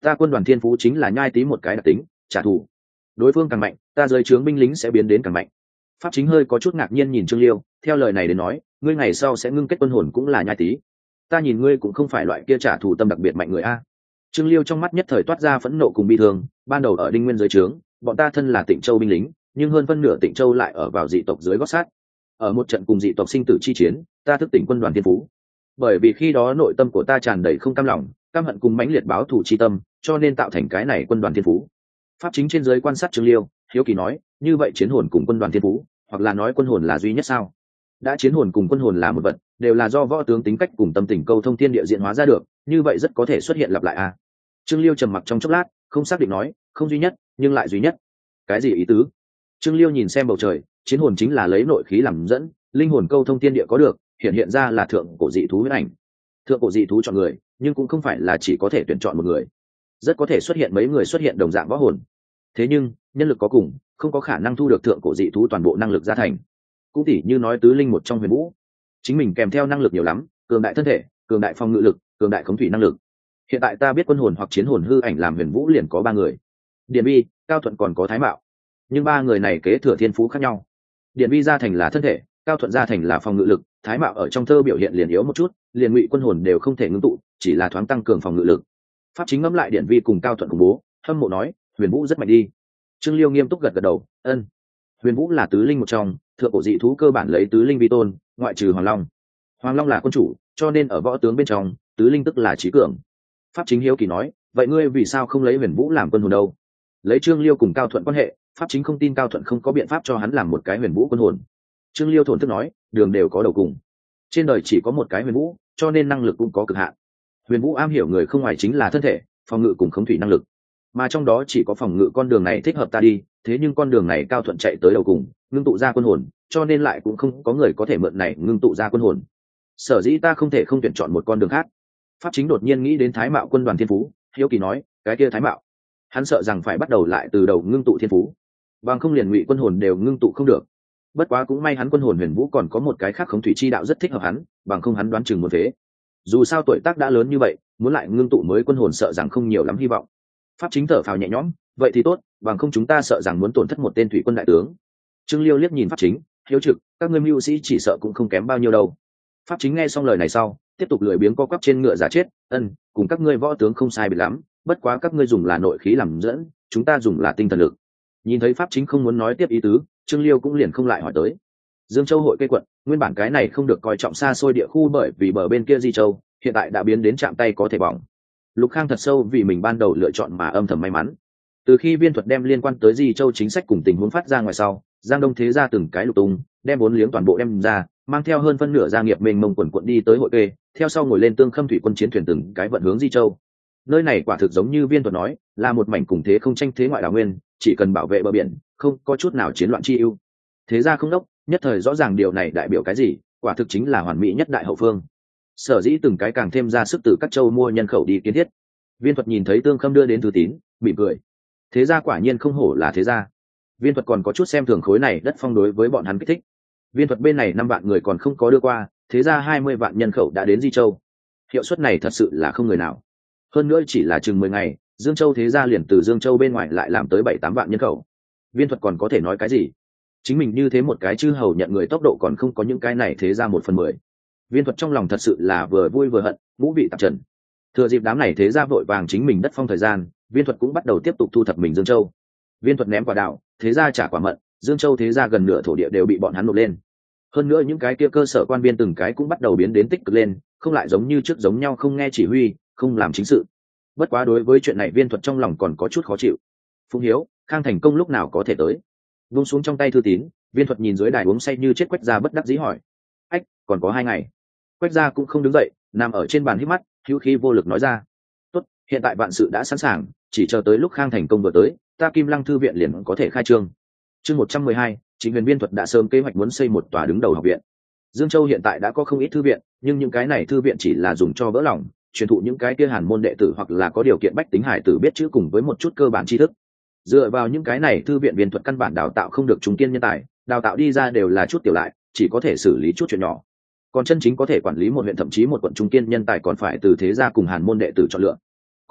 Ta quân đoàn thiên phú chính là nhai tí một cái đặc tính, trả thù. Đối phương càng mạnh, ta dưới trướng binh lính sẽ biến đến càng mạnh. Pháp Chính hơi có chút ngạc nhiên nhìn Trương Liêu, theo lời này đến nói, ngươi ngày sau sẽ ngưng kết quân hồn cũng là nhai tí. Ta nhìn ngươi cũng không phải loại kia trả thù tâm đặc biệt mạnh người a. Trương Liêu trong mắt nhất thời toát ra phẫn nộ cùng bi thương, ban đầu ở Đinh Nguyên dưới trướng, bọn ta thân là Tịnh Châu binh lính, nhưng hơn phân nửa Tịnh Châu lại ở vào dị tộc dưới gót sát. Ở một trận cùng dị tộc sinh tử chi chiến, ta thức tỉnh quân đoàn thiên phú. Bởi vì khi đó nội tâm của ta tràn đầy không cam lòng, căm hận cùng mãnh liệt báo thù chi tâm, cho nên tạo thành cái này quân đoàn thiên phú. Pháp Chính trên dưới quan sát Trương Liêu, hiếu kỳ nói, như vậy chiến hồn cùng quân đoàn thiên phú, hoặc là nói quân hồn là duy nhất sao? Đã chiến hồn cùng quân hồn là một vật, đều là do võ tướng tính cách cùng tâm tình câu thông thiên địa diện hóa ra được, như vậy rất có thể xuất hiện lặp lại a. Trương Liêu trầm mặc trong chốc lát, không xác định nói, không duy nhất, nhưng lại duy nhất. Cái gì ý tứ? Trương Liêu nhìn xem bầu trời, chiến hồn chính là lấy nội khí làm dẫn, linh hồn câu thông thiên địa có được, hiện ra là thượng cổ dị thú huyết ảnh. Thượng cổ dị thú chọn người, nhưng cũng không phải là chỉ có thể tuyển chọn một người, rất có thể xuất hiện mấy người xuất hiện đồng dạng võ hồn. Thế nhưng nhân lực có cùng, không có khả năng thu được thượng cổ dị thú toàn bộ năng lực ra thành. Cũng tỉ như nói tứ linh một trong huyền vũ, chính mình kèm theo năng lực nhiều lắm, cường đại thân thể, cường đại phòng ngự lực, cường đại khống thủy năng lực. Hiện tại ta biết quân hồn hoặc chiến hồn hư ảnh làm huyền vũ liền có 3 người, Điền Vi, Cao Thuận còn có Thái Mạo, nhưng 3 người này kế thừa thiên phú khác nhau. Điền Vi gia thành là thân thể, Cao Thuận gia thành là phòng ngự lực, Thái Mạo ở trong thơ biểu hiện liền yếu một chút, liền ngụy quân hồn đều không thể ngưng tụ, chỉ là thoáng tăng cường phòng ngự lực. Pháp Chính ngẫm lại Điền Vi cùng Cao Thuận cùng bố, hâm mộ nói, huyền vũ rất mạnh đi. Trương Liêu nghiêm túc gật gật đầu, ân. Huyền vũ là tứ linh một trong, thượng cổ dị thú cơ bản lấy tứ linh vi tôn, ngoại trừ Hoàng Long. Hoàng Long là quân chủ, cho nên ở võ tướng bên trong, tứ linh tức là trí cường. Pháp Chính hiếu kỳ nói, vậy ngươi vì sao không lấy huyền vũ làm quân hồn đâu? Lấy Trương Liêu cùng Cao Thuận quan hệ, Pháp Chính không tin Cao Thuận không có biện pháp cho hắn làm một cái huyền vũ quân hồn. Trương Liêu thổn thức nói, đường đều có đầu cùng, trên đời chỉ có một cái huyền vũ, cho nên năng lực cũng có cực hạn. Huyền vũ am hiểu người không ngoài chính là thân thể, phòng ngự cùng khống thủy năng lực, mà trong đó chỉ có phòng ngự con đường này thích hợp ta đi, thế nhưng con đường này Cao Thuận chạy tới đầu cùng, ngưng tụ ra quân hồn, cho nên lại cũng không có người có thể mượn này ngưng tụ ra quân hồn. Sở dĩ ta không thể không tuyển chọn một con đường khác. Pháp Chính đột nhiên nghĩ đến Thái Mạo quân đoàn thiên phú, hiếu kỳ nói, cái kia Thái Mạo, hắn sợ rằng phải bắt đầu lại từ đầu ngưng tụ thiên phú, bằng không liền ngụy quân hồn đều ngưng tụ không được. Bất quá cũng may hắn quân hồn huyền vũ còn có một cái khác khống thủy chi đạo rất thích hợp hắn, bằng không hắn đoán chừng một thế. Dù sao tuổi tác đã lớn như vậy, muốn lại ngưng tụ mới quân hồn sợ rằng không nhiều lắm hy vọng. Pháp Chính thở phào nhẹ nhõm, vậy thì tốt, bằng không chúng ta sợ rằng muốn tổn thất một tên thủy quân đại tướng. Trương Liêu liếc nhìn Pháp Chính, hiếu trực, các ngươi mưu sĩ chỉ sợ cũng không kém bao nhiêu đâu. Pháp Chính nghe xong lời này sau, tiếp tục lười biếng co quắp trên ngựa giả chết, cùng các ngươi võ tướng không sai biệt lắm, bất quá các ngươi dùng là nội khí làm dẫn, chúng ta dùng là tinh thần lực. Nhìn thấy Pháp Chính không muốn nói tiếp ý tứ, Trương Liêu cũng liền không lại hỏi tới. Dương Châu hội cây quận, nguyên bản cái này không được coi trọng xa xôi địa khu, bởi vì bờ bên kia Di Châu hiện tại đã biến đến chạm tay có thể bỏng. Lục Khang thật sâu vì mình ban đầu lựa chọn mà âm thầm may mắn. Từ khi Viên Thuật đem liên quan tới Di Châu chính sách cùng tình huống phát ra ngoài sau, Giang Đông thế ra từng cái lục tung, đem 4 liếng toàn bộ đem ra, mang theo hơn phân nửa gia nghiệp mênh mông quần quận đi tới hội kê, theo sau ngồi lên tương khâm thủy quân chiến thuyền từng cái vận hướng Di Châu. Nơi này quả thực giống như Viên Thuật nói, là một mảnh cùng thế không tranh thế ngoại đảo nguyên, chỉ cần bảo vệ bờ biển, không có chút nào chiến loạn chi ưu. Thế ra không đốc, nhất thời rõ ràng điều này đại biểu cái gì, quả thực chính là hoàn mỹ nhất đại hậu phương. Sở dĩ từng cái càng thêm ra sức từ các châu mua nhân khẩu đi kiến thiết. Viên Thuật nhìn thấy Tương Khâm đưa đến thư tín, mỉm cười. Thế ra quả nhiên không hổ là thế ra. Viên Thuật còn có chút xem thường khối này đất phong đối với bọn hắn kích thích. Viên Thuật bên này 5 vạn người còn không có đưa qua, thế ra 20 vạn nhân khẩu đã đến Di Châu. Hiệu suất này thật sự là không người nào. Hơn nữa chỉ là chừng 10 ngày, Dương Châu thế ra liền từ Dương Châu bên ngoài lại làm tới 7-8 vạn nhân khẩu. Viên Thuật còn có thể nói cái gì? Chính mình như thế một cái chư hầu nhận người tốc độ còn không có những cái này thế ra 1/10. Viên Thuật trong lòng thật sự là vừa vui vừa hận, ngũ vị tạp trần. Thừa dịp đám này thế ra vội vàng chính mình đất phong thời gian, Viên Thuật cũng bắt đầu tiếp tục thu thập mình Dương Châu. Viên Thuật ném quả đào, thế ra trả quả mận, Dương Châu thế ra gần nửa thổ địa đều bị bọn hắn nộp lên. Hơn nữa những cái kia cơ sở quan viên từng cái cũng bắt đầu biến đến tích cực lên, không lại giống như trước giống nhau không nghe chỉ huy, không làm chính sự. Bất quá đối với chuyện này Viên Thuật trong lòng còn có chút khó chịu. Phùng Hiếu, Khang Thành Công lúc nào có thể tới? Vung xuống trong tay thư tín, Viên Thuật nhìn dưới đài uống say như chết Quách Gia bất đắc dĩ hỏi. Ách, còn có 2 ngày. Quách Gia cũng không đứng dậy, nằm ở trên bàn hít mắt, hữu khí vô lực nói ra. Tốt, hiện tại vạn sự đã sẵn sàng, chỉ chờ tới lúc Khang Thành Công vừa tới, ta Kim Lăng thư viện liền có thể khai trương. Chương 112, Chính Huyền Viên Thuật đã sớm kế hoạch muốn xây một tòa đứng đầu học viện. Dương Châu hiện tại đã có không ít thư viện, nhưng những cái này thư viện chỉ là dùng cho vỡ lòng, truyền thụ những cái kia hàn môn đệ tử hoặc là có điều kiện bách tính hải tử biết chữ cùng với một chút cơ bản tri thức. Dựa vào những cái này thư viện Viên Thuật căn bản đào tạo không được trung kiên nhân tài, đào tạo đi ra đều là chút tiểu lại, chỉ có thể xử lý chút chuyện nhỏ. Còn chân chính có thể quản lý một huyện thậm chí một quận trung kiên nhân tài còn phải từ thế gia cùng hàn môn đệ tử chọn lựa.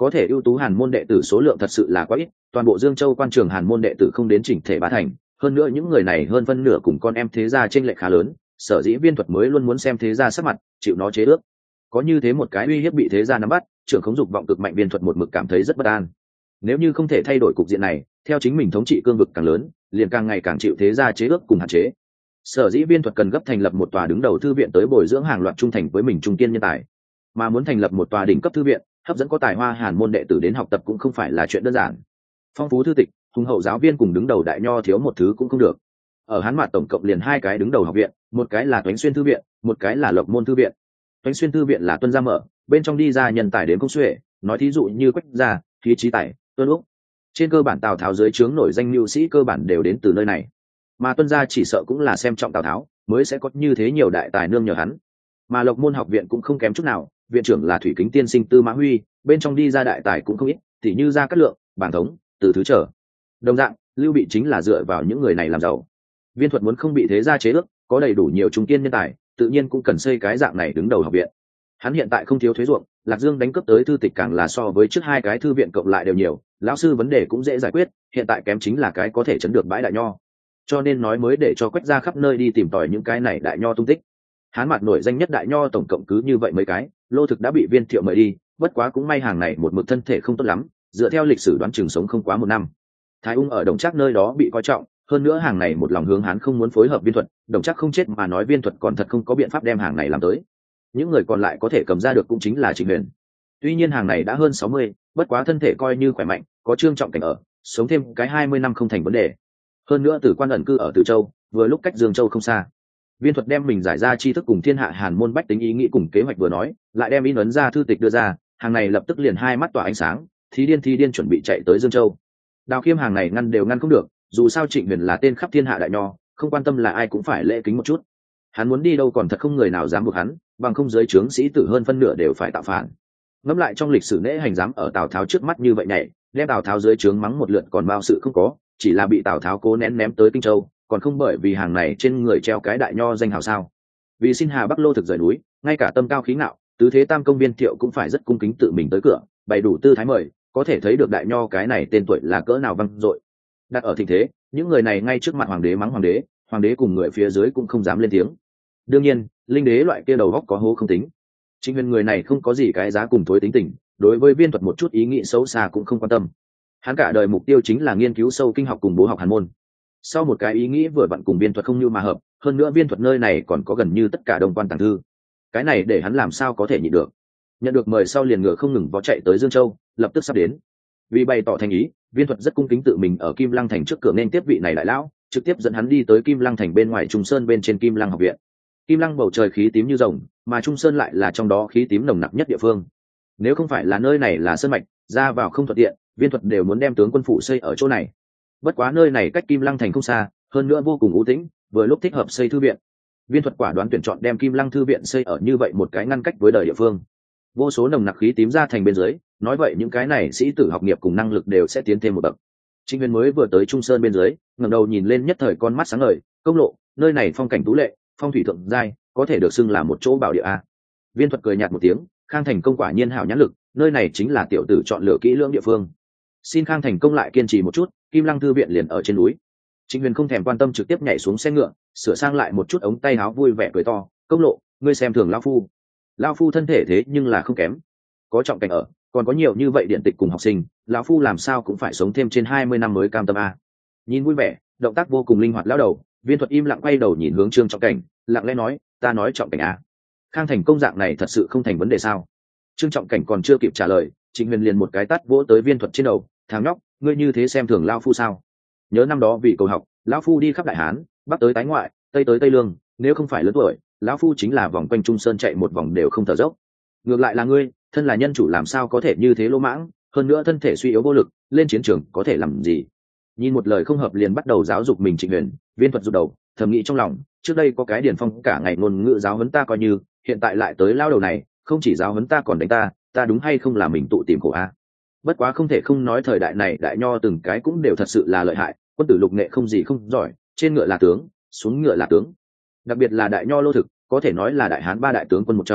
có thể ưu tú hàn môn đệ tử số lượng thật sự là quá ít, toàn bộ Dương Châu quan trường hàn môn đệ tử không đến chỉnh thể bá thành, hơn nữa những người này hơn phân nửa cùng con em thế gia chênh lệch khá lớn, sở dĩ Viên Thuật mới luôn muốn xem thế gia sắc mặt, chịu nó chế ước. Có như thế một cái uy hiếp bị thế gia nắm bắt, trưởng khống dục vọng cực mạnh Viên Thuật một mực cảm thấy rất bất an. Nếu như không thể thay đổi cục diện này, theo chính mình thống trị cương vực càng lớn, liền càng ngày càng chịu thế gia chế ước cùng hạn chế. Sở dĩ Viên Thuật cần gấp thành lập một tòa đứng đầu thư viện tới bồi dưỡng hàng loạt trung thành với mình trung kiên nhân tài, mà muốn thành lập một tòa đỉnh cấp thư viện, hấp dẫn có tài hoa hàn môn đệ tử đến học tập cũng không phải là chuyện đơn giản. Phong phú thư tịch, hùng hậu giáo viên cùng đứng đầu đại nho thiếu một thứ cũng không được. Ở Hán Mạt tổng cộng liền 2 cái đứng đầu học viện, một cái là Toánh Xuyên thư viện, một cái là Lộc Môn thư viện. Toánh Xuyên thư viện là tuân gia mở, bên trong đi ra nhân tài đến công xuể, nói thí dụ như Quách gia, Khí Chí Tài, Tuân Úc. Trên cơ bản Tào Tháo dưới trướng nổi danh nhu sĩ cơ bản đều đến từ nơi này. Mà tuân gia chỉ sợ cũng là xem trọng Tào Tháo, mới sẽ có như thế nhiều đại tài nương nhờ hắn. Mà Lộc Môn học viện cũng không kém chút nào, viện trưởng là Thủy Kính tiên sinh Tư Mã Huy, bên trong đi ra đại tài cũng không ít, tỉ như Gia Cát Lượng, Bàng Thống, Từ Thứ trở. Đồng dạng, Lưu Bị chính là dựa vào những người này làm giàu. Viên Thuật muốn không bị thế gia chế ước, có đầy đủ nhiều trung kiên nhân tài, tự nhiên cũng cần xây cái dạng này đứng đầu học viện. Hắn hiện tại không thiếu thuế ruộng, Lạc Dương đánh cướp tới thư tịch càng là so với trước 2 cái thư viện cộng lại đều nhiều, lão sư vấn đề cũng dễ giải quyết, hiện tại kém chính là cái có thể chấn được bãi đại nho. Cho nên nói mới để cho Quách gia khắp nơi đi tìm tòi những cái này đại nho tung tích. Hán Mạt nổi danh nhất đại nho tổng cộng cứ như vậy mấy cái, Lô Thực đã bị Viên Thiệu mời đi, bất quá cũng may hàng này một mực thân thể không tốt lắm, dựa theo lịch sử đoán chừng sống không quá 1 năm. Thái Ung ở Đồng Trác nơi đó bị coi trọng, hơn nữa hàng này một lòng hướng Hán không muốn phối hợp Viên Thuật, Đồng Trác không chết mà nói Viên Thuật còn thật không có biện pháp đem hàng này làm tới. Những người còn lại có thể cầm ra được cũng chính là Trịnh Huyền. Tuy nhiên hàng này đã hơn 60, bất quá thân thể coi như khỏe mạnh, có Trương Trọng Cảnh ở, sống thêm cái 20 năm không thành vấn đề. Hơn nữa Tử Quan ẩn cư ở Từ Châu, vừa lúc cách Dương Châu không xa. Viên Thuật đem mình giải ra tri thức cùng thiên hạ hàn môn bách tính ý nghĩ cùng kế hoạch vừa nói, lại đem in ấn ra thư tịch đưa ra, hàng này lập tức liền 2 mắt tỏa ánh sáng, thí điên chuẩn bị chạy tới Dương Châu. Đào Khiêm hàng này ngăn đều ngăn không được, dù sao Trịnh Huyền là tên khắp thiên hạ đại nho, không quan tâm là ai cũng phải lễ kính một chút. Hắn muốn đi đâu còn thật không người nào dám buộc hắn, bằng không giới trướng sĩ tử hơn phân nửa đều phải tạo phản. Ngẫm lại trong lịch sử nễ hành dám ở Tào Tháo trước mắt như vậy nhảy, đem Tào Tháo dưới trướng mắng một lượt còn bao sự không có, chỉ là bị Tào Tháo cố ném tới Kinh Châu, còn không bởi vì hàng này trên người treo cái đại nho danh hào sao? Vì xin Hà Bắc Lô Thực rời núi, ngay cả tâm cao khí ngạo, tứ thế tam công Viên Thiệu cũng phải rất cung kính tự mình tới cửa, bày đủ tư thái mời, có thể thấy được đại nho cái này tên tuổi là cỡ nào vang dội. Đặt ở thịnh thế, những người này ngay trước mặt hoàng đế mắng hoàng đế cùng người phía dưới cũng không dám lên tiếng. Đương nhiên, linh đế loại kia đầu góc có hố không tính. Trịnh Huyền người này không có gì cái giá cùng thối tính tình, đối với Viên Thuật một chút ý nghĩ xấu xa cũng không quan tâm. Hắn cả đời mục tiêu chính là nghiên cứu sâu kinh học cùng bố học hàn môn. Sau một cái ý nghĩ vừa vặn cùng Viên Thuật không như mà hợp, hơn nữa Viên Thuật nơi này còn có gần như tất cả đồng quan tàng thư, cái này để hắn làm sao có thể nhịn được. Nhận được mời sau liền ngựa không ngừng vó chạy tới Dương Châu, lập tức sắp đến. Vì bày tỏ thành ý, Viên Thuật rất cung kính tự mình ở Kim Lăng thành trước cửa nên tiếp vị này đại lão, trực tiếp dẫn hắn đi tới Kim Lăng thành bên ngoài Trung Sơn bên trên Kim Lăng học viện. Kim Lăng bầu trời khí tím như rồng, mà Trung Sơn lại là trong đó khí tím nồng nặc nhất địa phương. Nếu không phải là nơi này là sơn mạch, ra vào không thuận tiện, Viên Thuật đều muốn đem tướng quân phủ xây ở chỗ này. Bất quá nơi này cách Kim Lăng thành không xa, hơn nữa vô cùng u tĩnh, vừa lúc thích hợp xây thư viện. Viên Thuật quả đoán tuyển chọn đem Kim Lăng thư viện xây ở như vậy một cái ngăn cách với đời địa phương. Vô số nồng nặc khí tím ra thành bên dưới, nói vậy những cái này sĩ tử học nghiệp cùng năng lực đều sẽ tiến thêm một bậc. Trịnh Huyền mới vừa tới Trung Sơn bên dưới, ngẩng đầu nhìn lên nhất thời con mắt sáng ngời, công lộ, nơi này phong cảnh tú lệ, phong thủy thượng giai, có thể được xưng là một chỗ bảo địa a. Viên Thuật cười nhạt một tiếng, Khang Thành công quả nhiên hảo nhãn lực, nơi này chính là tiểu tử chọn lựa kỹ lưỡng địa phương. Xin Khang Thành công lại kiên trì một chút, Kim Lăng thư viện liền ở trên núi. Trịnh Huyền không thèm quan tâm trực tiếp nhảy xuống xe ngựa, sửa sang lại một chút ống tay áo vui vẻ cười to, công lộ, ngươi xem thường lão phu thân thể thế nhưng là không kém, có Trọng Cảnh ở, còn có nhiều như vậy điện tịch cùng học sinh, lão phu làm sao cũng phải sống thêm trên 20 năm mới cam tâm a. Nhìn vui vẻ, động tác vô cùng linh hoạt lão đầu, Viên Thuật im lặng quay đầu nhìn hướng Trương Trọng Cảnh, lặng lẽ nói, ta nói Trọng Cảnh a, Khang Thành công dạng này thật sự không thành vấn đề sao? Trương Trọng Cảnh còn chưa kịp trả lời, Trịnh Huyền liền một cái tát vỗ tới Viên Thuật trên đầu, thằng nhóc, ngươi như thế xem thường lão phu sao? Nhớ năm đó vì cầu học, lão phu đi khắp Đại Hán, bắc tới Tái Ngoại, tây tới Tây Lương, nếu không phải lớn tuổi, lão phu chính là vòng quanh Trung Sơn chạy một vòng đều không thở dốc. Ngược lại là ngươi, thân là nhân chủ làm sao có thể như thế lỗ mãng, hơn nữa thân thể suy yếu vô lực, lên chiến trường có thể làm gì? Nhìn một lời không hợp liền bắt đầu giáo dục mình Trịnh Huyền, Viên Thuật rụt đầu, thầm nghĩ trong lòng, trước đây có cái Điển Phong cả ngày ngôn ngữ giáo huấn ta coi như, hiện tại lại tới lao đầu này, không chỉ giáo huấn ta còn đánh ta đúng hay không là mình tụ tìm khổ a. Bất quá không thể không nói thời đại này đại nho từng cái cũng đều thật sự là lợi hại, quân tử lục nghệ không gì không giỏi, trên ngựa là tướng, xuống ngựa là tướng. Đặc biệt là đại nho Lô Thực, có thể nói là đại hán 3 đại tướng quân một trong,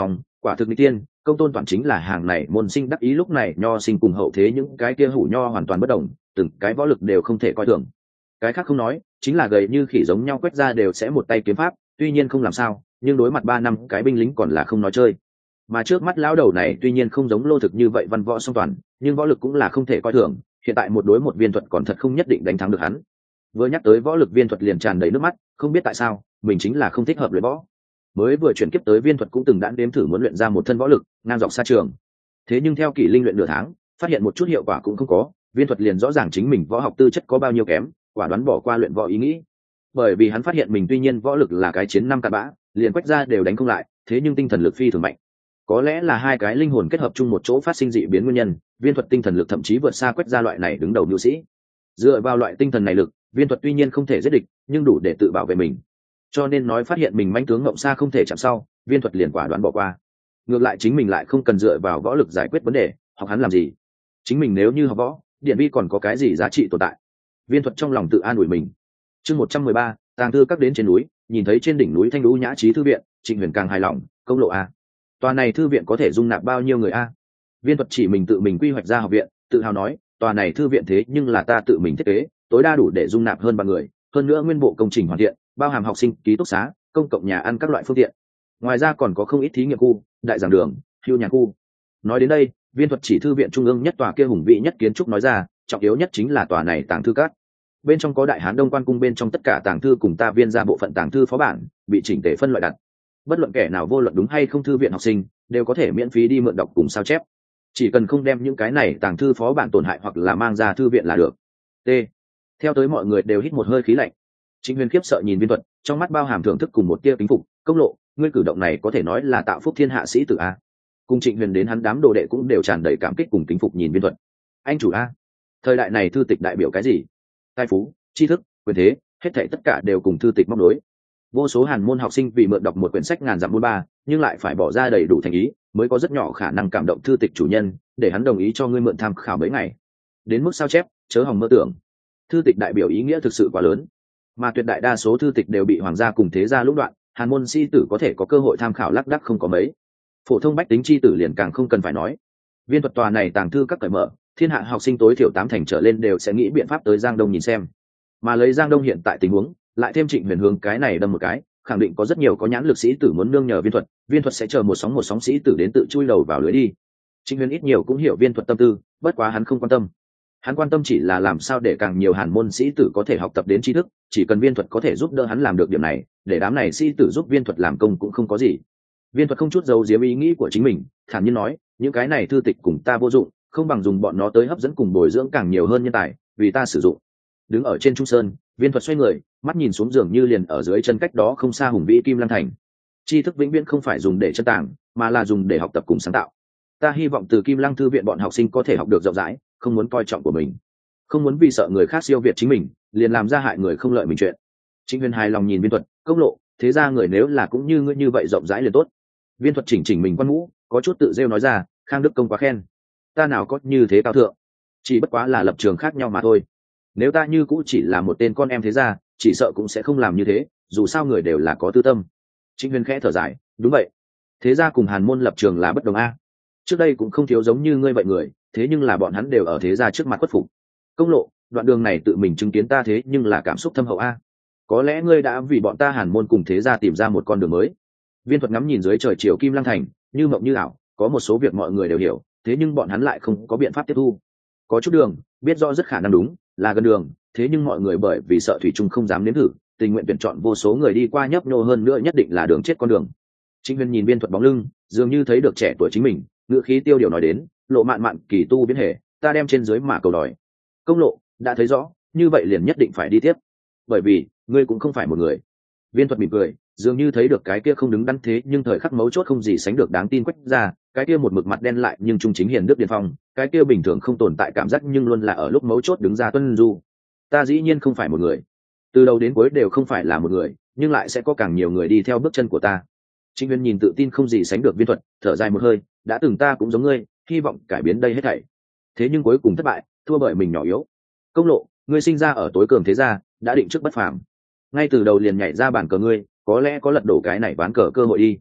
quả thực mỹ tiên, công tôn toàn chính là hàng này môn sinh đắc ý. Lúc này nho sinh cùng hậu thế những cái kia hủ nho hoàn toàn bất đồng, từng cái võ lực đều không thể coi thường. Cái khác không nói, chính là gầy như khỉ giống nhau quét ra đều sẽ một tay kiếm pháp, tuy nhiên không làm sao, nhưng đối mặt 3 năm cái binh lính còn là không nói chơi. Mà trước mắt lão đầu này tuy nhiên không giống Lô Thực như vậy văn võ song toàn, nhưng võ lực cũng là không thể coi thường, hiện tại một đối một Viên Thuật còn thật không nhất định đánh thắng được hắn. Vừa nhắc tới võ lực Viên Thuật liền tràn đầy nước mắt, không biết tại sao mình chính là không thích hợp luyện võ. Mới vừa chuyển kiếp tới Viên Thuật cũng từng đã đếm thử muốn luyện ra một thân võ lực ngang dọc xa trường, thế nhưng theo Kỷ Linh luyện nửa tháng, phát hiện một chút hiệu quả cũng không có. Viên Thuật liền rõ ràng chính mình võ học tư chất có bao nhiêu kém, quả đoán bỏ qua luyện võ ý nghĩ. Bởi vì hắn phát hiện mình tuy nhiên võ lực là cái chiến năm cặn bã, liền quách ra đều đánh không lại, thế nhưng tinh thần lực phi thường mạnh. Có lẽ là hai cái linh hồn kết hợp chung một chỗ phát sinh dị biến nguyên nhân, Viên Thuật tinh thần lực thậm chí vượt xa quách ra loại này đứng đầu nhu sĩ. Dựa vào loại tinh thần này lực, Viên Thuật tuy nhiên không thể giết địch, nhưng đủ để tự bảo vệ mình. Cho nên nói phát hiện mình manh tướng ngộng xa không thể chạm sau, Viên Thuật liền quả đoán bỏ qua. Ngược lại chính mình lại không cần dựa vào võ lực giải quyết vấn đề, học hắn làm gì? Chính mình nếu như học võ, điện vi còn có cái gì giá trị tồn tại? Viên Thuật trong lòng tự an ủi mình. Chương 113, tàng thư các đến trên núi, nhìn thấy trên đỉnh núi Thanh Lũ Nhã Trí thư viện, Trịnh Huyền càng hài lòng, công lộ a. Tòa này thư viện có thể dung nạp bao nhiêu người a? Viên Thuật chỉ mình tự mình quy hoạch ra học viện, tự hào nói, tòa này thư viện thế nhưng là ta tự mình thiết kế, tối đa đủ để dung nạp hơn 3 người, hơn nữa nguyên bộ công trình hoàn thiện, bao hàm học sinh, ký túc xá, công cộng nhà ăn các loại phương tiện. Ngoài ra còn có không ít thí nghiệm khu, đại giảng đường, hưu nhà khu. Nói đến đây, Viên Thuật chỉ thư viện trung ương nhất tòa kia hùng vĩ nhất kiến trúc nói ra, trọng yếu nhất chính là tòa này tàng thư các. Bên trong có Đại Hán Đông Quan cung bên trong tất cả tàng thư cùng ta Viên ra bộ phận tàng thư phó bản, bị chỉnh tề phân loại đặt. Bất luận kẻ nào vô luận đúng hay không thư viện học sinh, đều có thể miễn phí đi mượn đọc cùng sao chép. Chỉ cần không đem những cái này tàng thư phó bản tổn hại hoặc là mang ra thư viện là được. T. Theo tới mọi người đều hít một hơi khí lạnh. Trịnh Huyền khiếp sợ nhìn Viên Thuật, trong mắt bao hàm thưởng thức cùng một tia kính phục, công lộ, ngươi cử động này có thể nói là tạo phúc thiên hạ sĩ tử a. Cùng Trịnh Huyền đến hắn đám đồ đệ cũng đều tràn đầy cảm kích cùng kính phục nhìn Viên Thuật. Anh chủ a, thời đại này thư tịch đại biểu cái gì? Tài phú, tri thức, quyền thế, hết thảy tất cả đều cùng thư tịch móc nối. Vô số Hàn môn học sinh vì mượn đọc một quyển sách ngàn dặm buôn ba, nhưng lại phải bỏ ra đầy đủ thành ý, mới có rất nhỏ khả năng cảm động thư tịch chủ nhân, để hắn đồng ý cho ngươi mượn tham khảo mấy ngày. Đến mức sao chép, chớ hòng mơ tưởng. Thư tịch đại biểu ý nghĩa thực sự quá lớn, mà tuyệt đại đa số thư tịch đều bị hoàng gia cùng thế gia lũng đoạn, Hàn môn sĩ tử có thể có cơ hội tham khảo lác đác không có mấy. Phổ thông bách tính chi tử liền càng không cần phải nói. Viên Thuật tòa này tàng thư các cởi mở, thiên hạ học sinh tối thiểu 8 thành trở lên đều sẽ nghĩ biện pháp tới Giang Đông nhìn xem. Mà lấy Giang Đông hiện tại tình huống, lại thêm Trịnh Huyền hướng cái này đâm một cái, khẳng định có rất nhiều có nhãn lực sĩ tử muốn nương nhờ Viên Thuật sẽ chờ một sóng sĩ tử đến tự chui đầu vào lưới đi. Trịnh Huyền ít nhiều cũng hiểu Viên Thuật tâm tư, bất quá hắn không quan tâm. Hắn quan tâm chỉ là làm sao để càng nhiều Hàn môn sĩ tử có thể học tập đến tri thức, chỉ cần Viên Thuật có thể giúp đỡ hắn làm được điểm này, để đám này sĩ tử giúp Viên Thuật làm công cũng không có gì. Viên Thuật không chút giấu giếm ý nghĩ của chính mình, thản nhiên nói, những cái này thư tịch cùng ta vô dụng, không bằng dùng bọn nó tới hấp dẫn cùng bồi dưỡng càng nhiều hơn nhân tài, vì ta sử dụng. Đứng ở trên trung sơn, Viên Thuật xoay người, mắt nhìn xuống giường như liền ở dưới chân cách đó không xa hùng vĩ Kim Lăng thành. Tri thức vĩnh viễn không phải dùng để chân tàng, mà là dùng để học tập cùng sáng tạo. Ta hy vọng từ Kim Lăng thư viện bọn học sinh có thể học được rộng rãi, không muốn coi trọng của mình, không muốn vì sợ người khác siêu việt chính mình, liền làm ra hại người không lợi mình chuyện. Trịnh Huyền hài lòng nhìn Viên Thuật, công lộ, thế ra người nếu là cũng như ngươi như vậy rộng rãi liền tốt. Viên Thuật chỉnh mình quan mũ, có chút tự rêu nói ra, Khang Đức công quá khen, ta nào có như thế cao thượng, chỉ bất quá là lập trường khác nhau mà thôi. Nếu ta như cũ chỉ là một tên con em thế gia, chỉ sợ cũng sẽ không làm như thế, dù sao người đều là có tư tâm. Trịnh Huyền khẽ thở dài, đúng vậy, thế gia cùng Hàn môn lập trường là bất đồng a. Trước đây cũng không thiếu giống như ngươi vậy người, thế nhưng là bọn hắn đều ở thế gia trước mặt khuất phục. Công lộ, đoạn đường này tự mình chứng kiến ta thế nhưng là cảm xúc thâm hậu a. Có lẽ ngươi đã vì bọn ta Hàn môn cùng thế gia tìm ra một con đường mới. Viên Thuật ngắm nhìn dưới trời chiều Kim Lăng thành, như mộng như ảo, có một số việc mọi người đều hiểu, thế nhưng bọn hắn lại không có biện pháp tiếp thu. Có chút đường, biết rõ rất khả năng đúng, là gần đường, thế nhưng mọi người bởi vì sợ thủy chung không dám nếm thử, tình nguyện tuyển chọn vô số người đi qua nhấp nhô hơn nữa nhất định là đường chết con đường. Trịnh Huyền nhìn Viên Thuật bóng lưng, dường như thấy được trẻ tuổi chính mình, ngữ khí tiêu điều nói đến, lộ mạn mạn kỳ tu biến hệ, ta đem trên dưới mà cầu đòi. Công lộ, đã thấy rõ, như vậy liền nhất định phải đi tiếp, bởi vì ngươi cũng không phải một người. Viên Thuật mỉm cười, dường như thấy được cái kia không đứng đắn thế nhưng thời khắc mấu chốt không gì sánh được đáng tin quách ra, cái kia một mực mặt đen lại nhưng trung chính hiền đức điền phong, cái kia bình thường không tồn tại cảm giác nhưng luôn là ở lúc mấu chốt đứng ra tuân du. Ta dĩ nhiên không phải một người, từ đầu đến cuối đều không phải là một người, nhưng lại sẽ có càng nhiều người đi theo bước chân của ta. Trịnh Huyền nhìn tự tin không gì sánh được Viên Thuật, thở dài một hơi, đã từng ta cũng giống ngươi, hy vọng cải biến đây hết thảy, thế nhưng cuối cùng thất bại, thua bởi mình nhỏ yếu. Công lộ, ngươi sinh ra ở tối cường thế gia, đã định trước bất phàm, ngay từ đầu liền nhảy ra bản cờ ngươi, có lẽ có lật đổ cái này ván cờ cơ hội đi.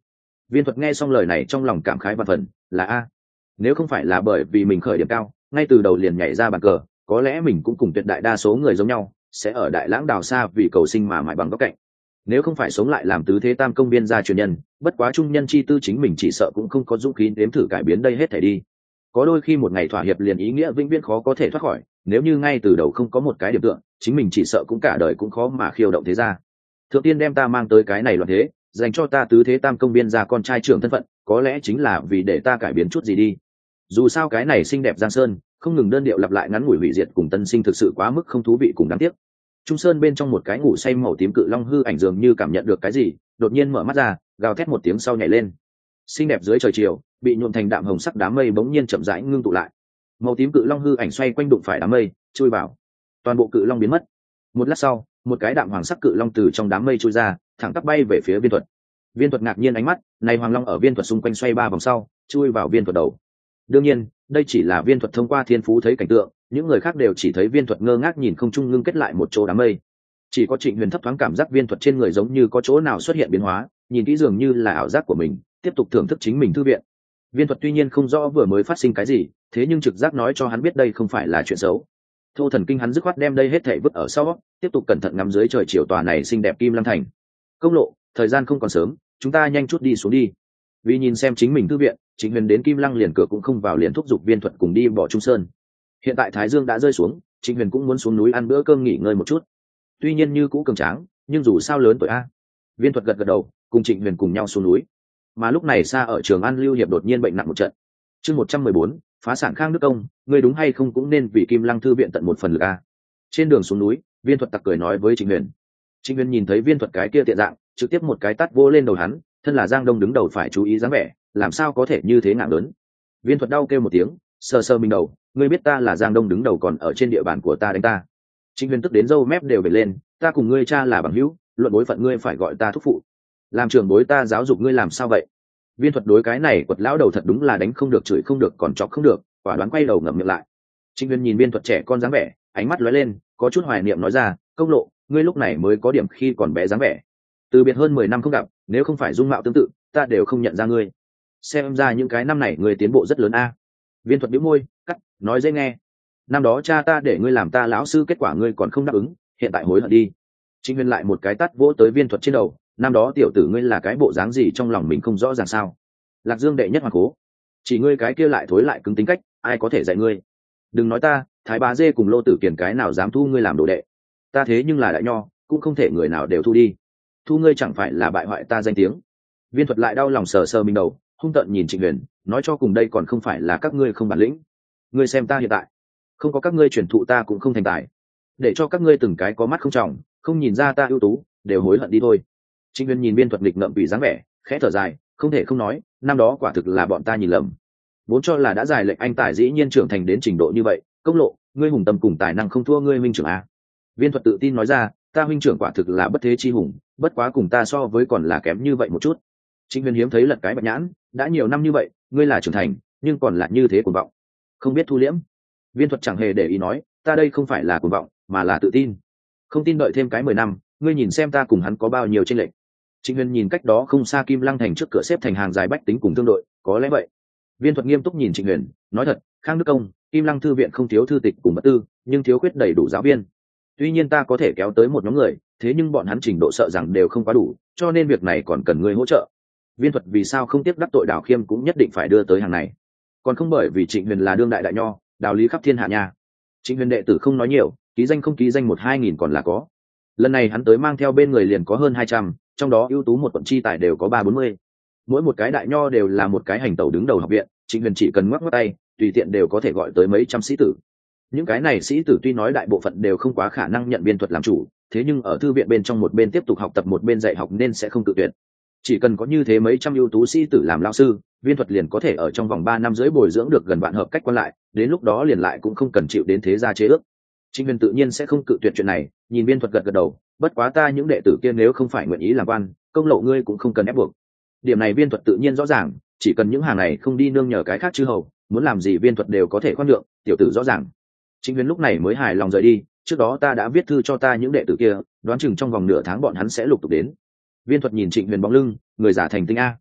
Viên thuật nghe xong lời này trong lòng cảm khái và phần là a, nếu không phải là bởi vì mình khởi điểm cao ngay từ đầu liền nhảy ra bàn cờ, có lẽ mình cũng cùng tuyệt đại đa số người giống nhau sẽ ở đại lãng đào xa vì cầu sinh mà mãi bằng góc cạnh. Nếu không phải sống lại làm tứ thế tam công biên gia truyền nhân, bất quá trung nhân chi tư chính mình chỉ sợ cũng không có dũng khí nếm thử cải biến đây hết thảy đi. Có đôi khi một ngày thỏa hiệp liền ý nghĩa vĩnh viễn khó có thể thoát khỏi, nếu như ngay từ đầu không có một cái điểm tựa, chính mình chỉ sợ cũng cả đời cũng khó mà khiêu động thế gia. Thượng tiên đem ta mang tới cái này loạn thế, dành cho ta tứ thế tam công biên gia con trai trưởng thân phận, có lẽ chính là vì để ta cải biến chút gì đi. Dù sao cái này xinh đẹp giang sơn, không ngừng đơn điệu lặp lại ngắn ngủi hủy diệt cùng tân sinh thực sự quá mức không thú vị cùng đáng tiếc. Trung sơn bên trong một cái ngủ say màu tím cự long hư ảnh dường như cảm nhận được cái gì, đột nhiên mở mắt ra, gào thét một tiếng sau nhảy lên. Xinh đẹp dưới trời chiều, bị nhuộm thành đạm hồng sắc đám mây bỗng nhiên chậm rãi ngưng tụ lại. Màu tím cự long hư ảnh xoay quanh đụng phải đám mây, chui vào. Toàn bộ cự long biến mất. Một lát sau, một cái đạm hoàng sắc cự long từ trong đám mây chui ra, thẳng tắp bay về phía Viên Thuật. Viên Thuật ngạc nhiên ánh mắt, này hoàng long ở Viên Thuật xung quanh xoay 3 vòng sau, chui vào Viên Thuật đầu. Đương nhiên, đây chỉ là Viên Thuật thông qua thiên phú thấy cảnh tượng, những người khác đều chỉ thấy Viên Thuật ngơ ngác nhìn không trung ngưng kết lại một chỗ đám mây. Chỉ có Trịnh Huyền thấp thoáng cảm giác Viên Thuật trên người giống như có chỗ nào xuất hiện biến hóa, nhìn kỹ dường như là ảo giác của mình, tiếp tục thưởng thức chính mình thư viện. Viên Thuật tuy nhiên không rõ vừa mới phát sinh cái gì, thế nhưng trực giác nói cho hắn biết đây không phải là chuyện xấu. Thô thần kinh hắn dứt khoát đem đây hết thảy vứt ở sau, tiếp tục cẩn thận ngắm dưới trời chiều tòa này xinh đẹp Kim Lăng thành. Công lộ, thời gian không còn sớm, chúng ta nhanh chút đi xuống đi. Vì nhìn xem chính mình thư viện, Trịnh Huyền đến Kim Lăng liền cửa cũng không vào liền thúc giục Viên Thuật cùng đi bỏ Trung Sơn. Hiện tại Thái Dương đã rơi xuống, Trịnh Huyền cũng muốn xuống núi ăn bữa cơm nghỉ ngơi một chút. Tuy nhiên như cũ cường tráng, nhưng dù sao lớn tuổi a. Viên Thuật gật gật đầu, cùng Trịnh Huyền cùng nhau xuống núi. Mà lúc này xa ở Trường An Lưu Hiệp đột nhiên bệnh nặng một trận. Chương 114, phá sản Khang Đức Công, ngươi đúng hay không cũng nên vì Kim Lăng thư viện tận một phần lực a. Trên đường xuống núi, Viên Thuật tặc cười nói với Trịnh Huyền. Trịnh Huyền nhìn thấy Viên Thuật cái kia tiện dạng, trực tiếp một cái tát vô lên đầu hắn, thân là Giang Đông đứng đầu phải chú ý dáng vẻ, làm sao có thể như thế ngạng lớn. Viên Thuật đau kêu một tiếng, sờ sờ mình đầu, ngươi biết ta là Giang Đông đứng đầu còn ở trên địa bàn của ta đánh ta. Trịnh Huyền tức đến râu mép đều bể lên, ta cùng ngươi cha là bằng hữu, luận bối phận ngươi phải gọi ta thúc phụ. Làm trưởng bối ta giáo dục ngươi làm sao vậy? Viên Thuật đối cái này quật lão đầu thật đúng là đánh không được chửi không được còn chọc không được, quả đoán quay đầu ngậm miệng lại. Trịnh Huyền nhìn Viên Thuật trẻ con dáng vẻ, ánh mắt lóe lên, có chút hoài niệm nói ra, công lộ, ngươi lúc này mới có điểm khi còn bé dáng vẻ. Từ biệt hơn 10 năm không gặp, nếu không phải dung mạo tương tự, ta đều không nhận ra ngươi. Xem ra những cái năm này ngươi tiến bộ rất lớn a. Viên Thuật bĩu môi, cắt, nói dễ nghe. Năm đó cha ta để ngươi làm ta lão sư, kết quả ngươi còn không đáp ứng, hiện tại hối hận đi. Trịnh Huyền lại một cái tát vỗ tới Viên Thuật trên đầu, năm đó tiểu tử ngươi là cái bộ dáng gì trong lòng mình không rõ ràng sao? Lạc Dương đệ nhất hoàng cố, chỉ ngươi cái kia lại thối lại cứng tính cách, ai có thể dạy ngươi? Đừng nói ta, Thái Bá Dê cùng Lô Tử Kiền cái nào dám thu ngươi làm đồ đệ? Ta thế nhưng là đại nho, cũng không thể người nào đều thu đi. Thu ngươi chẳng phải là bại hoại ta danh tiếng. Viên Thuật lại đau lòng sờ sờ mình đầu, hung tợn nhìn Trịnh Huyền, nói cho cùng đây còn không phải là các ngươi không bản lĩnh. Ngươi xem ta hiện tại, không có các ngươi truyền thụ ta cũng không thành tài, để cho các ngươi từng cái có mắt không tròng, không nhìn ra ta ưu tú, đều hối hận đi thôi. Trịnh Huyền nhìn Viên Thuật nghịch ngợm vì dáng vẻ, khẽ thở dài, không thể không nói, năm đó quả thực là bọn ta nhìn lầm. Vốn cho là đã giải lệnh anh tài dĩ nhiên trưởng thành đến trình độ như vậy, công lộ, ngươi hùng tâm cùng tài năng không thua ngươi huynh trưởng a. Viên Thuật tự tin nói ra, ta huynh trưởng quả thực là bất thế chi hùng, bất quá cùng ta so với còn là kém như vậy một chút. Trịnh Huyền hiếm thấy lật cái bạch nhãn, đã nhiều năm như vậy, ngươi là trưởng thành, nhưng còn là như thế cuồng vọng, không biết thu liễm. Viên Thuật chẳng hề để ý nói, ta đây không phải là cuồng vọng, mà là tự tin. Không tin đợi thêm cái 10 năm, ngươi nhìn xem ta cùng hắn có bao nhiêu chênh lệch. Trịnh Huyền nhìn cách đó không xa Kim Lăng thành trước cửa xếp thành hàng dài bách tính cùng thương đội, có lẽ vậy. Viên Thuật nghiêm túc nhìn Trịnh Huyền, nói thật, Khang Đức Công, Kim Lăng thư viện không thiếu thư tịch cùng vật tư, nhưng thiếu khuyết đầy đủ giáo viên. Tuy nhiên ta có thể kéo tới một nhóm người, thế nhưng bọn hắn trình độ sợ rằng đều không quá đủ, cho nên việc này còn cần ngươi hỗ trợ. Viên Thuật vì sao không tiếc đắc tội Đào Khiêm cũng nhất định phải đưa tới hàng này, còn không bởi vì Trịnh Huyền là đương đại đại nho, đạo lý khắp thiên hạ nha. Trịnh Huyền đệ tử không nói nhiều, ký danh không ký danh 1-2 nghìn còn là có. Lần này hắn tới mang theo bên người liền có hơn 200, trong đó ưu tú một quận chi tài đều có 30-40. Mỗi một cái đại nho đều là một cái hành tẩu đứng đầu học viện, Trịnh Huyền chỉ cần ngoắc ngoắc tay, tùy tiện đều có thể gọi tới mấy trăm sĩ tử. Những cái này sĩ tử tuy nói đại bộ phận đều không quá khả năng nhận Viên Thuật làm chủ, thế nhưng ở thư viện bên trong một bên tiếp tục học tập một bên dạy học nên sẽ không tự tuyệt. Chỉ cần có như thế mấy trăm ưu tú sĩ tử làm lao sư, Viên Thuật liền có thể ở trong vòng 3 năm rưỡi bồi dưỡng được gần vạn hợp cách quan lại, đến lúc đó liền lại cũng không cần chịu đến thế gia chế ước. Trịnh Huyền tự nhiên sẽ không cự tuyệt chuyện này, nhìn Viên Thuật gật gật đầu, bất quá ta những đệ tử kia nếu không phải nguyện ý làm quan, công lộ ngươi cũng không cần ép buộc. Điểm này Viên Thuật tự nhiên rõ ràng, chỉ cần những hàng này không đi nương nhờ cái khác chư hầu, muốn làm gì Viên Thuật đều có thể khoan nhượng, tiểu tử rõ ràng. Trịnh Huyền lúc này mới hài lòng rời đi, trước đó ta đã viết thư cho ta những đệ tử kia, đoán chừng trong vòng nửa tháng bọn hắn sẽ lục tục đến. Viên Thuật nhìn Trịnh Huyền bóng lưng, người giả thành tinh a.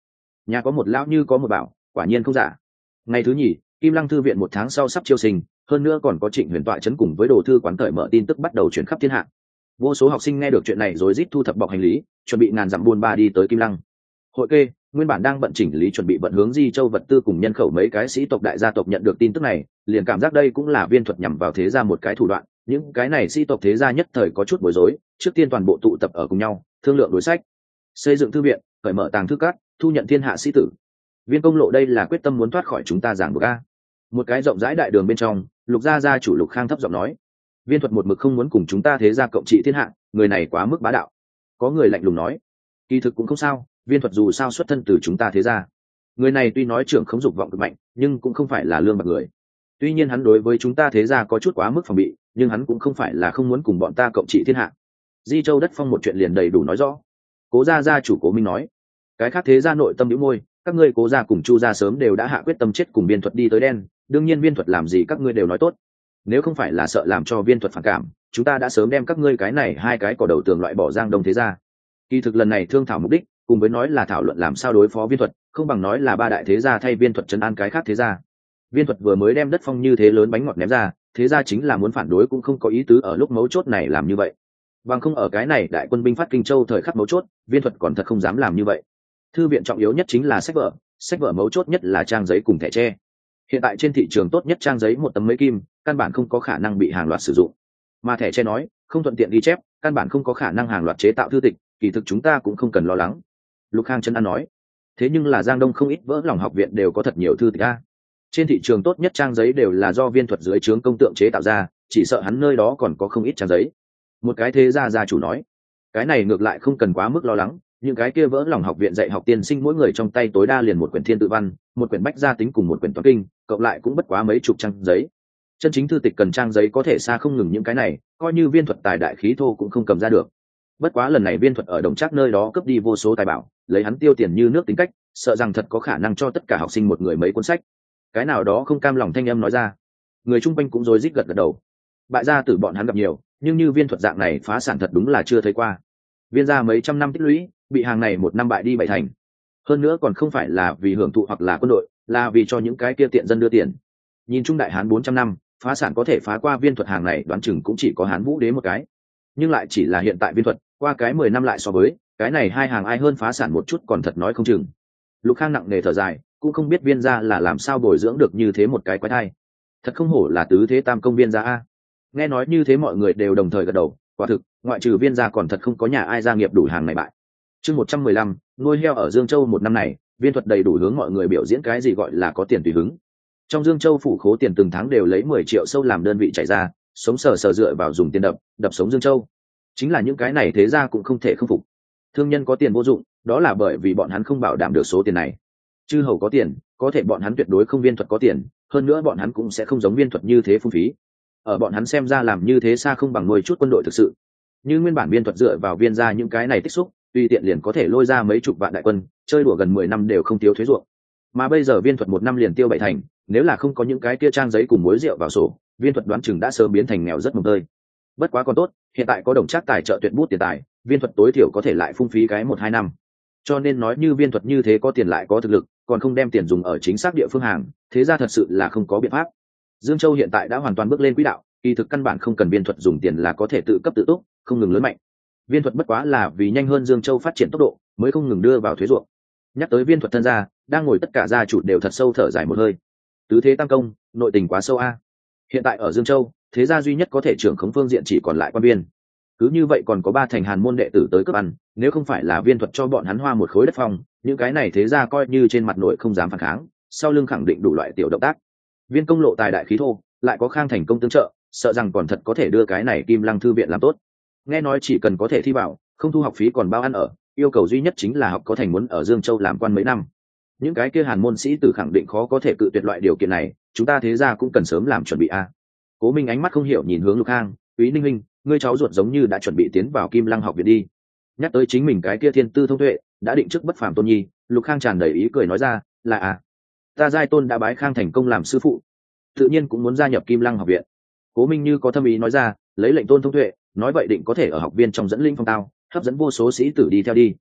Nhà có một lão như có một bảo, quả nhiên không giả. Ngày thứ nhì, Kim Lăng thư viện 1 tháng sau sắp chiêu sinh, hơn nữa còn có Trịnh Huyền tọa chấn cùng với đồ thư quán cởi mở tin tức bắt đầu chuyển khắp thiên hạ. Vô số học sinh nghe được chuyện này rồi rít thu thập bọc hành lý, chuẩn bị ngàn dặm buôn ba đi tới Kim Lăng. Hội kê nguyên bản đang vận chỉnh lý chuẩn bị vận hướng Di Châu vật tư cùng nhân khẩu mấy cái sĩ tộc đại gia tộc nhận được tin tức này, liền cảm giác đây cũng là Viên Thuật nhằm vào thế gia một cái thủ đoạn. Những cái này sĩ tộc thế gia nhất thời có chút bối rối, trước tiên toàn bộ tụ tập ở cùng nhau, thương lượng đối sách, xây dựng thư viện, cởi mở tàng thư cát, thu nhận thiên hạ sĩ tử. Viên Công Lộ đây là quyết tâm muốn thoát khỏi chúng ta giảng buộc a. Một cái rộng rãi đại đường bên trong, Lục gia gia chủ Lục Khang thấp giọng nói, Viên Thuật một mực không muốn cùng chúng ta thế gia cộng trị thiên hạ, người này quá mức bá đạo. Có người lạnh lùng nói, kỳ thực cũng không sao, Viên Thuật dù sao xuất thân từ chúng ta thế gia, người này tuy nói trưởng không dục vọng cực mạnh, nhưng cũng không phải là lương bạc người. Tuy nhiên hắn đối với chúng ta thế gia có chút quá mức phòng bị, nhưng hắn cũng không phải là không muốn cùng bọn ta cộng trị thiên hạ. Di Châu đất phong một chuyện liền đầy đủ nói rõ. Cố gia gia chủ Cố Minh nói, cái khác thế gia nội tâm nhíu môi, các ngươi Cố gia cùng Chu gia sớm đều đã hạ quyết tâm chết cùng Viên Thuật đi tới đen, đương nhiên Viên Thuật làm gì các ngươi đều nói tốt. Nếu không phải là sợ làm cho Viên Thuật phản cảm, chúng ta đã sớm đem các ngươi cái này hai cái cỏ đầu tường loại bỏ Giang Đông thế gia. Kỳ thực lần này thương thảo mục đích, cùng với nói là thảo luận làm sao đối phó Viên Thuật, không bằng nói là ba đại thế gia thay Viên Thuật trấn an cái khác thế gia. Viên Thuật vừa mới đem đất phong như thế lớn bánh ngọt ném ra, thế gia chính là muốn phản đối cũng không có ý tứ ở lúc mấu chốt này làm như vậy. Bằng không ở cái này đại quân binh phát Kinh Châu thời khắc mấu chốt, Viên Thuật còn thật không dám làm như vậy. Thư viện trọng yếu nhất chính là sách vở mấu chốt nhất là trang giấy cùng thẻ tre. Hiện tại trên thị trường tốt nhất trang giấy một tấm mấy kim, căn bản không có khả năng bị hàng loạt sử dụng. Mà thẻ tre nói, không thuận tiện ghi chép, căn bản không có khả năng hàng loạt chế tạo thư tịch, kỳ thực chúng ta cũng không cần lo lắng. Lục Khang chân an nói, thế nhưng là Giang Đông không ít vỡ lòng học viện đều có thật nhiều thư tịch a. Trên thị trường tốt nhất trang giấy đều là do Viên Thuật dưới trướng công tượng chế tạo ra, chỉ sợ hắn nơi đó còn có không ít trang giấy. Một cái thế gia gia chủ nói, cái này ngược lại không cần quá mức lo lắng, những cái kia vỡ lòng học viện dạy học tiên sinh mỗi người trong tay tối đa liền một quyển thiên tự văn, một quyển bách gia tính cùng một quyển toán kinh, cộng lại cũng bất quá mấy chục trang giấy. Chân chính thư tịch cần trang giấy có thể xa không ngừng những cái này, coi như Viên Thuật tài đại khí thô cũng không cầm ra được. Bất quá lần này Viên Thuật ở Đồng Trác nơi đó cướp đi vô số tài bảo, lấy hắn tiêu tiền như nước tính cách, sợ rằng thật có khả năng cho tất cả học sinh một người mấy cuốn sách. Cái nào đó không cam lòng thanh âm nói ra, người chung quanh cũng rối rít gật gật đầu. Bại gia tử bọn hắn gặp nhiều, nhưng như Viên Thuật dạng này phá sản thật đúng là chưa thấy qua. Viên gia mấy trăm năm tích lũy, bị hàng này một năm bại đi bảy thành. Hơn nữa còn không phải là vì hưởng thụ hoặc là quân đội, là vì cho những cái kia tiện dân đưa tiền. Nhìn chung đại hán 400 năm, phá sản có thể phá qua Viên Thuật hàng này đoán chừng cũng chỉ có Hán Vũ Đế một cái. Nhưng lại chỉ là hiện tại Viên Thuật, qua cái 10 năm lại so với, cái này hai hàng ai hơn phá sản một chút còn thật nói không chừng. Lục Khang nặng nề thở dài, cũng không biết Viên gia là làm sao bồi dưỡng được như thế một cái quái thai. Thật không hổ là tứ thế tam công Viên gia a. Nghe nói như thế mọi người đều đồng thời gật đầu, quả thực, ngoại trừ Viên gia còn thật không có nhà ai gia nghiệp đủ hàng này bại. Chương 115, nuôi heo ở Dương Châu một năm này, Viên Thuật đầy đủ hướng mọi người biểu diễn cái gì gọi là có tiền tùy hứng. Trong Dương Châu phủ khố tiền từng tháng đều lấy 10 triệu sâu làm đơn vị chạy ra, sống sờ sờ dựa vào dùng tiền đập sống Dương Châu. Chính là những cái này thế ra cũng không thể không phục. Thương nhân có tiền vô dụng, đó là bởi vì bọn hắn không bảo đảm được số tiền này. Chư hầu có tiền, có thể bọn hắn tuyệt đối không Viên Thuật có tiền, hơn nữa bọn hắn cũng sẽ không giống Viên Thuật như thế phung phí. Ở bọn hắn xem ra làm như thế xa không bằng nuôi chút quân đội thực sự. Như nguyên bản Viên Thuật dựa vào Viên gia những cái này tích xúc, tùy tiện liền có thể lôi ra mấy chục vạn đại quân, chơi đùa gần 10 năm đều không thiếu thuế ruộng. Mà bây giờ Viên Thuật một năm liền tiêu 7 thành, nếu là không có những cái kia trang giấy cùng muối rượu vào sổ, Viên Thuật đoán chừng đã sớm biến thành nghèo rất mồng tơi. Bất quá còn tốt, hiện tại có Đồng Trác tài trợ tuyệt bút tiền tài, Viên Thuật tối thiểu có thể lại phung phí cái 1-2 năm. Cho nên nói như Viên Thuật như thế có tiền lại có thực lực, còn không đem tiền dùng ở chính xác địa phương hàng, thế ra thật sự là không có biện pháp. Dương Châu hiện tại đã hoàn toàn bước lên quỹ đạo, kỳ thực căn bản không cần Viên Thuật dùng tiền là có thể tự cấp tự túc, không ngừng lớn mạnh. Viên Thuật bất quá là vì nhanh hơn Dương Châu phát triển tốc độ, mới không ngừng đưa vào thuế ruộng. Nhắc tới Viên Thuật thân gia, đang ngồi tất cả gia chủ đều thật sâu thở dài một hơi. Tứ thế tam công, nội tình quá sâu a. Hiện tại ở Dương Châu, thế gia duy nhất có thể trưởng khống phương diện chỉ còn lại quan viên. Cứ như vậy còn có 3 thành Hàn môn đệ tử tới cướp ăn, nếu không phải là Viên Thuật cho bọn hắn hoa một khối đất phong, những cái này thế gia coi như trên mặt nội không dám phản kháng, sau lưng khẳng định đủ loại tiểu động tác. Viên Công Lộ tài đại khí thô, lại có Khang thành công tương trợ, sợ rằng còn thật có thể đưa cái này Kim Lăng thư viện làm tốt. Nghe nói chỉ cần có thể thi vào, không thu học phí còn bao ăn ở, yêu cầu duy nhất chính là học có thành muốn ở Dương Châu làm quan mấy năm. Những cái kia Hàn môn sĩ tử khẳng định khó có thể cự tuyệt loại điều kiện này, chúng ta thế ra cũng cần sớm làm chuẩn bị a. Cố Minh ánh mắt không hiểu nhìn hướng Lục Khang, Úy Ninh Minh, ngươi cháu ruột giống như đã chuẩn bị tiến vào Kim Lăng học viện đi. Nhắc tới chính mình cái kia thiên tư thông tuệ, đã định trước bất phàm tôn nhi, Lục Khang tràn đầy ý cười nói ra, là ta giai tôn đã bái Khang thành công làm sư phụ, tự nhiên cũng muốn gia nhập Kim Lăng học viện. Cố Minh như có thâm ý nói ra, lấy lệnh tôn thông tuệ, nói vậy định có thể ở học viên trong dẫn linh phong tao, hấp dẫn vô số sĩ tử đi theo đi.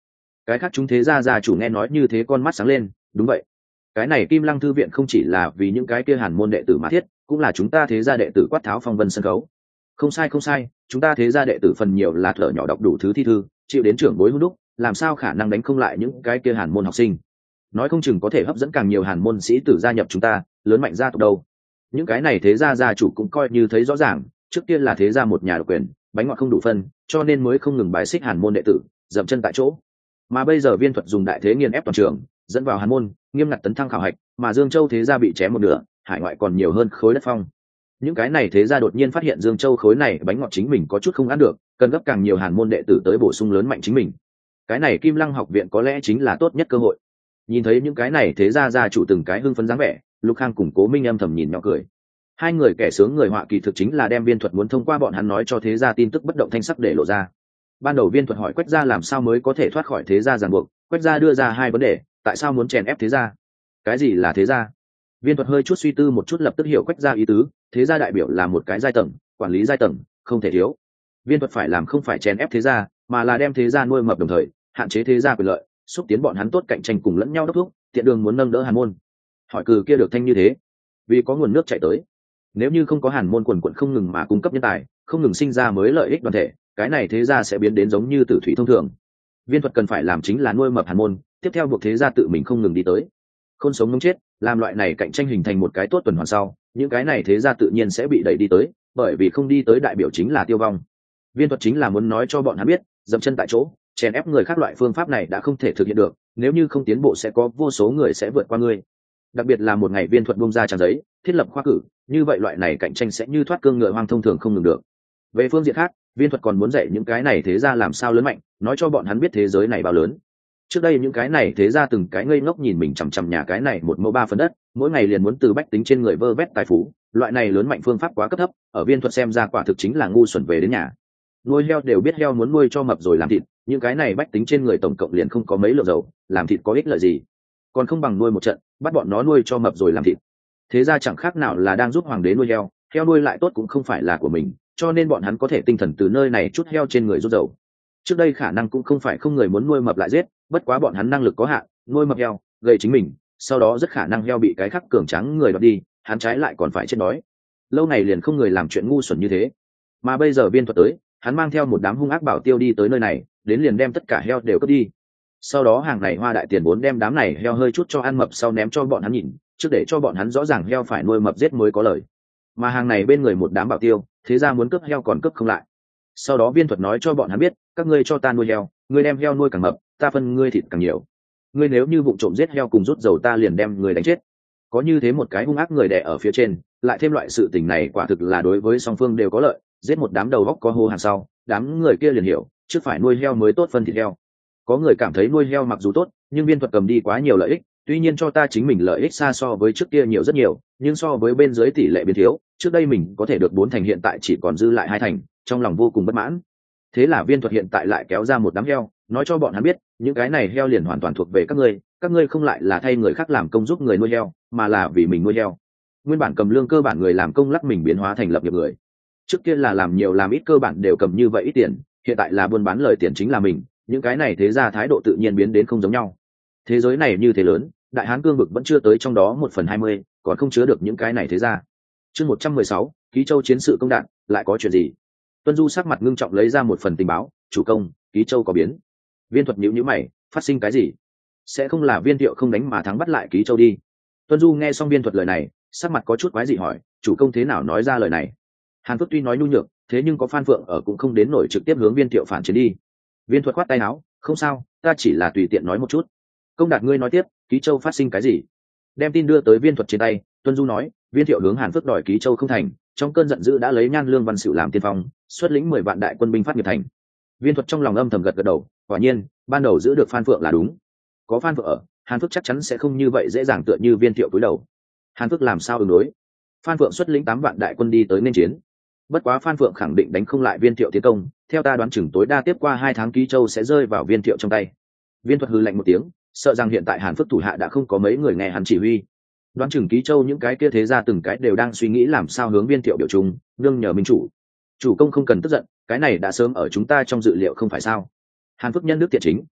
Cái khác chúng thế gia chủ nghe nói như thế con mắt sáng lên. Đúng vậy, cái này Kim Lăng thư viện không chỉ là vì những cái kia hàn môn đệ tử mà thiết, cũng là chúng ta thế gia đệ tử quát tháo phong vân sân khấu. Không sai không sai, chúng ta thế gia đệ tử phần nhiều là thở nhỏ đọc đủ thứ thi thư, chịu đến trưởng bối hung đúc, làm sao khả năng đánh không lại những cái kia hàn môn học sinh. Nói không chừng có thể hấp dẫn càng nhiều hàn môn sĩ tử gia nhập chúng ta, lớn mạnh gia tộc đâu. Những cái này thế gia gia chủ cũng coi như thấy rõ ràng, trước tiên là thế gia một nhà độc quyền, bánh ngọt không đủ phân, cho nên mới không ngừng bài xích hàn môn đệ tử, dậm chân tại chỗ. Mà bây giờ Viên Thuật dùng đại thế nghiền ép toàn trường, dẫn vào hàn môn, nghiêm ngặt tấn thăng khảo hạch, mà Dương Châu thế gia bị chém một nửa, hải ngoại còn nhiều hơn khối đất phong. Những cái này thế gia đột nhiên phát hiện Dương Châu khối này bánh ngọt chính mình có chút không ăn được, cần gấp càng nhiều hàn môn đệ tử tới bổ sung lớn mạnh chính mình. Cái này Kim Lăng học viện có lẽ chính là tốt nhất cơ hội. Nhìn thấy những cái này thế gia gia chủ từng cái hưng phấn dáng vẻ, Lục Khang cùng Cố Minh âm thầm nhìn nhỏ cười. Hai người kẻ sướng người họa kỳ thực chính là đem Viên Thuật muốn thông qua bọn hắn nói cho thế gia tin tức bất động thanh sắc để lộ ra. Ban đầu Viên Thuật hỏi Quách gia làm sao mới có thể thoát khỏi thế gia ràng buộc, Quách gia đưa ra hai vấn đề, tại sao muốn chèn ép thế gia? Cái gì là thế gia? Viên Thuật hơi chút suy tư một chút lập tức hiểu Quách gia ý tứ, thế gia đại biểu là một cái giai tầng, quản lý giai tầng, không thể thiếu. Viên Thuật phải làm không phải chèn ép thế gia, mà là đem thế gia nuôi mập đồng thời, hạn chế thế gia quyền lợi, xúc tiến bọn hắn tốt cạnh tranh cùng lẫn nhau đốc thúc, tiện đường muốn nâng đỡ hàn môn. Hỏi cử kia được thanh như thế, vì có nguồn nước chảy tới. Nếu như không có hàn môn quần quận không ngừng mà cung cấp nhân tài, không ngừng sinh ra mới lợi ích đoàn thể, cái này thế gia sẽ biến đến giống như tử thủy thông thường. Viên Thuật cần phải làm chính là nuôi mập hàn môn, tiếp theo buộc thế gia tự mình không ngừng đi tới. Khôn sống ngống chết, làm loại này cạnh tranh hình thành một cái tốt tuần hoàn sau, những cái này thế gia tự nhiên sẽ bị đẩy đi tới, bởi vì không đi tới đại biểu chính là tiêu vong. Viên Thuật chính là muốn nói cho bọn hắn biết, dậm chân tại chỗ, chèn ép người khác loại phương pháp này đã không thể thực hiện được, nếu như không tiến bộ sẽ có vô số người sẽ vượt qua ngươi. Đặc biệt là một ngày Viên Thuật bung ra trang giấy, thiết lập khoa cử, như vậy loại này cạnh tranh sẽ như thoát cương ngựa hoang thông thường không ngừng được. Về phương diện khác, Viên Thuật còn muốn dạy những cái này thế gia làm sao lớn mạnh, nói cho bọn hắn biết thế giới này bao lớn. Trước đây những cái này thế gia từng cái ngây ngốc nhìn mình chằm chằm nhà cái này một mẫu ba phần đất, mỗi ngày liền muốn từ bách tính trên người vơ vét tài phú, loại này lớn mạnh phương pháp quá cấp thấp, ở Viên Thuật xem ra quả thực chính là ngu xuẩn về đến nhà. Nuôi heo đều biết heo muốn nuôi cho mập rồi làm thịt, những cái này bách tính trên người tổng cộng liền không có mấy lượng dầu, làm thịt có ích lợi gì? Còn không bằng nuôi một trận, bắt bọn nó nuôi cho mập rồi làm thịt. Thế ra chẳng khác nào là đang giúp hoàng đế nuôi heo, heo nuôi lại tốt cũng không phải là của mình, cho nên bọn hắn có thể tinh thần từ nơi này chút heo trên người rút dầu. Trước đây khả năng cũng không phải không người muốn nuôi mập lại giết, bất quá bọn hắn năng lực có hạn, nuôi mập heo, gây chính mình, sau đó rất khả năng heo bị cái khác cường tráng người đoạt đi, hắn trái lại còn phải chết đói. Lâu này liền không người làm chuyện ngu xuẩn như thế. Mà bây giờ Viên Thuật tới, hắn mang theo một đám hung ác bảo tiêu đi tới nơi này, đến liền đem tất cả heo đều cướp đi. Sau đó hàng này hoa đại tiền vốn đem đám này heo hơi chút cho ăn mập sau ném cho bọn hắn nhìn, trước để cho bọn hắn rõ ràng heo phải nuôi mập giết mới có lời. Mà hàng này bên người một đám bảo tiêu, thế ra muốn cướp heo còn cướp không lại. Sau đó Viên Thuật nói cho bọn hắn biết, các ngươi cho ta nuôi heo, ngươi đem heo nuôi càng mập, ta phân ngươi thịt càng nhiều. Ngươi nếu như vụng trộm giết heo cùng rút dầu ta liền đem người đánh chết. Có như thế một cái hung ác người đè ở phía trên, lại thêm loại sự tình này quả thực là đối với song phương đều có lợi, giết một đám đầu góc có hô hàng sau, đám người kia liền hiểu, trước phải nuôi heo mới tốt phân thịt heo. Có người cảm thấy nuôi heo mặc dù tốt, nhưng Viên Thuật cầm đi quá nhiều lợi ích, tuy nhiên cho ta chính mình lợi ích xa so với trước kia nhiều rất nhiều, nhưng so với bên dưới tỷ lệ biến thiếu, trước đây mình có thể được 4 thành hiện tại chỉ còn dư lại 2 thành, trong lòng vô cùng bất mãn. Thế là Viên Thuật hiện tại lại kéo ra một đám heo, nói cho bọn hắn biết, những cái này heo liền hoàn toàn thuộc về các ngươi không lại là thay người khác làm công giúp người nuôi heo, mà là vì mình nuôi heo. Nguyên bản cầm lương cơ bản người làm công lắc mình biến hóa thành lập nghiệp người. Trước kia là làm nhiều làm ít cơ bản đều cầm như vậy ít tiền, hiện tại là buôn bán lời tiền chính là mình, những cái này thế ra thái độ tự nhiên biến đến không giống nhau. Thế giới này như thế lớn, đại hán cương vực vẫn chưa tới trong đó 1/20, còn không chứa được những cái này thế ra. Chương 116, Ký Châu chiến sự công đạn, lại có chuyện gì? Tuân Du sắc mặt ngưng trọng lấy ra một phần tình báo, chủ công, Ký Châu có biến. Viên Thuật nhíu nhíu mày, phát sinh cái gì? Sẽ không là Viên Thiệu không đánh mà thắng bắt lại Ký Châu đi? Tuân Du nghe xong Viên Thuật lời này, sắc mặt có chút quái dị hỏi, chủ công thế nào nói ra lời này? Hàn Phước tuy nói nhu nhược, thế nhưng có Phan Phượng ở cũng không đến nổi trực tiếp hướng Viên Thiệu phản chiến đi. Viên Thuật khoát tay áo, không sao, ta chỉ là tùy tiện nói một chút. Công Đạt ngươi nói tiếp, Ký Châu phát sinh cái gì? Đem tin đưa tới Viên Thuật trên tay, Tuân Du nói, Viên Thiệu hướng Hàn Phước đòi Ký Châu không thành, trong cơn giận dữ đã lấy Nhan Lương Văn Sửu làm tiên phong, xuất lĩnh 10 vạn đại quân binh phát nghiệp thành. Viên Thuật trong lòng âm thầm gật gật đầu, quả nhiên, ban đầu giữ được Phan Phượng là đúng. Có Phan Phượng ở, Hàn Phước chắc chắn sẽ không như vậy dễ dàng tựa như Viên Thiệu cúi đầu. Hàn Phước làm sao ứng đối? Phan Phượng xuất lĩnh 8 vạn đại quân đi tới nên chiến. Bất quá Phan Phượng khẳng định đánh không lại Viên Thiệu tiến công, theo ta đoán chừng tối đa tiếp qua 2 tháng Ký Châu sẽ rơi vào Viên Thiệu trong tay. Viên Thuật hừ lạnh một tiếng, sợ rằng hiện tại Hàn Phước thủ hạ đã không có mấy người nghe hắn chỉ huy. Đoán chừng Ký Châu những cái kia thế ra từng cái đều đang suy nghĩ làm sao hướng Viên Thiệu biểu trung, nương nhờ minh chủ công không cần tức giận, cái này đã sớm ở chúng ta trong dự liệu không phải sao? Hàn Phước nhân đức thiện chính,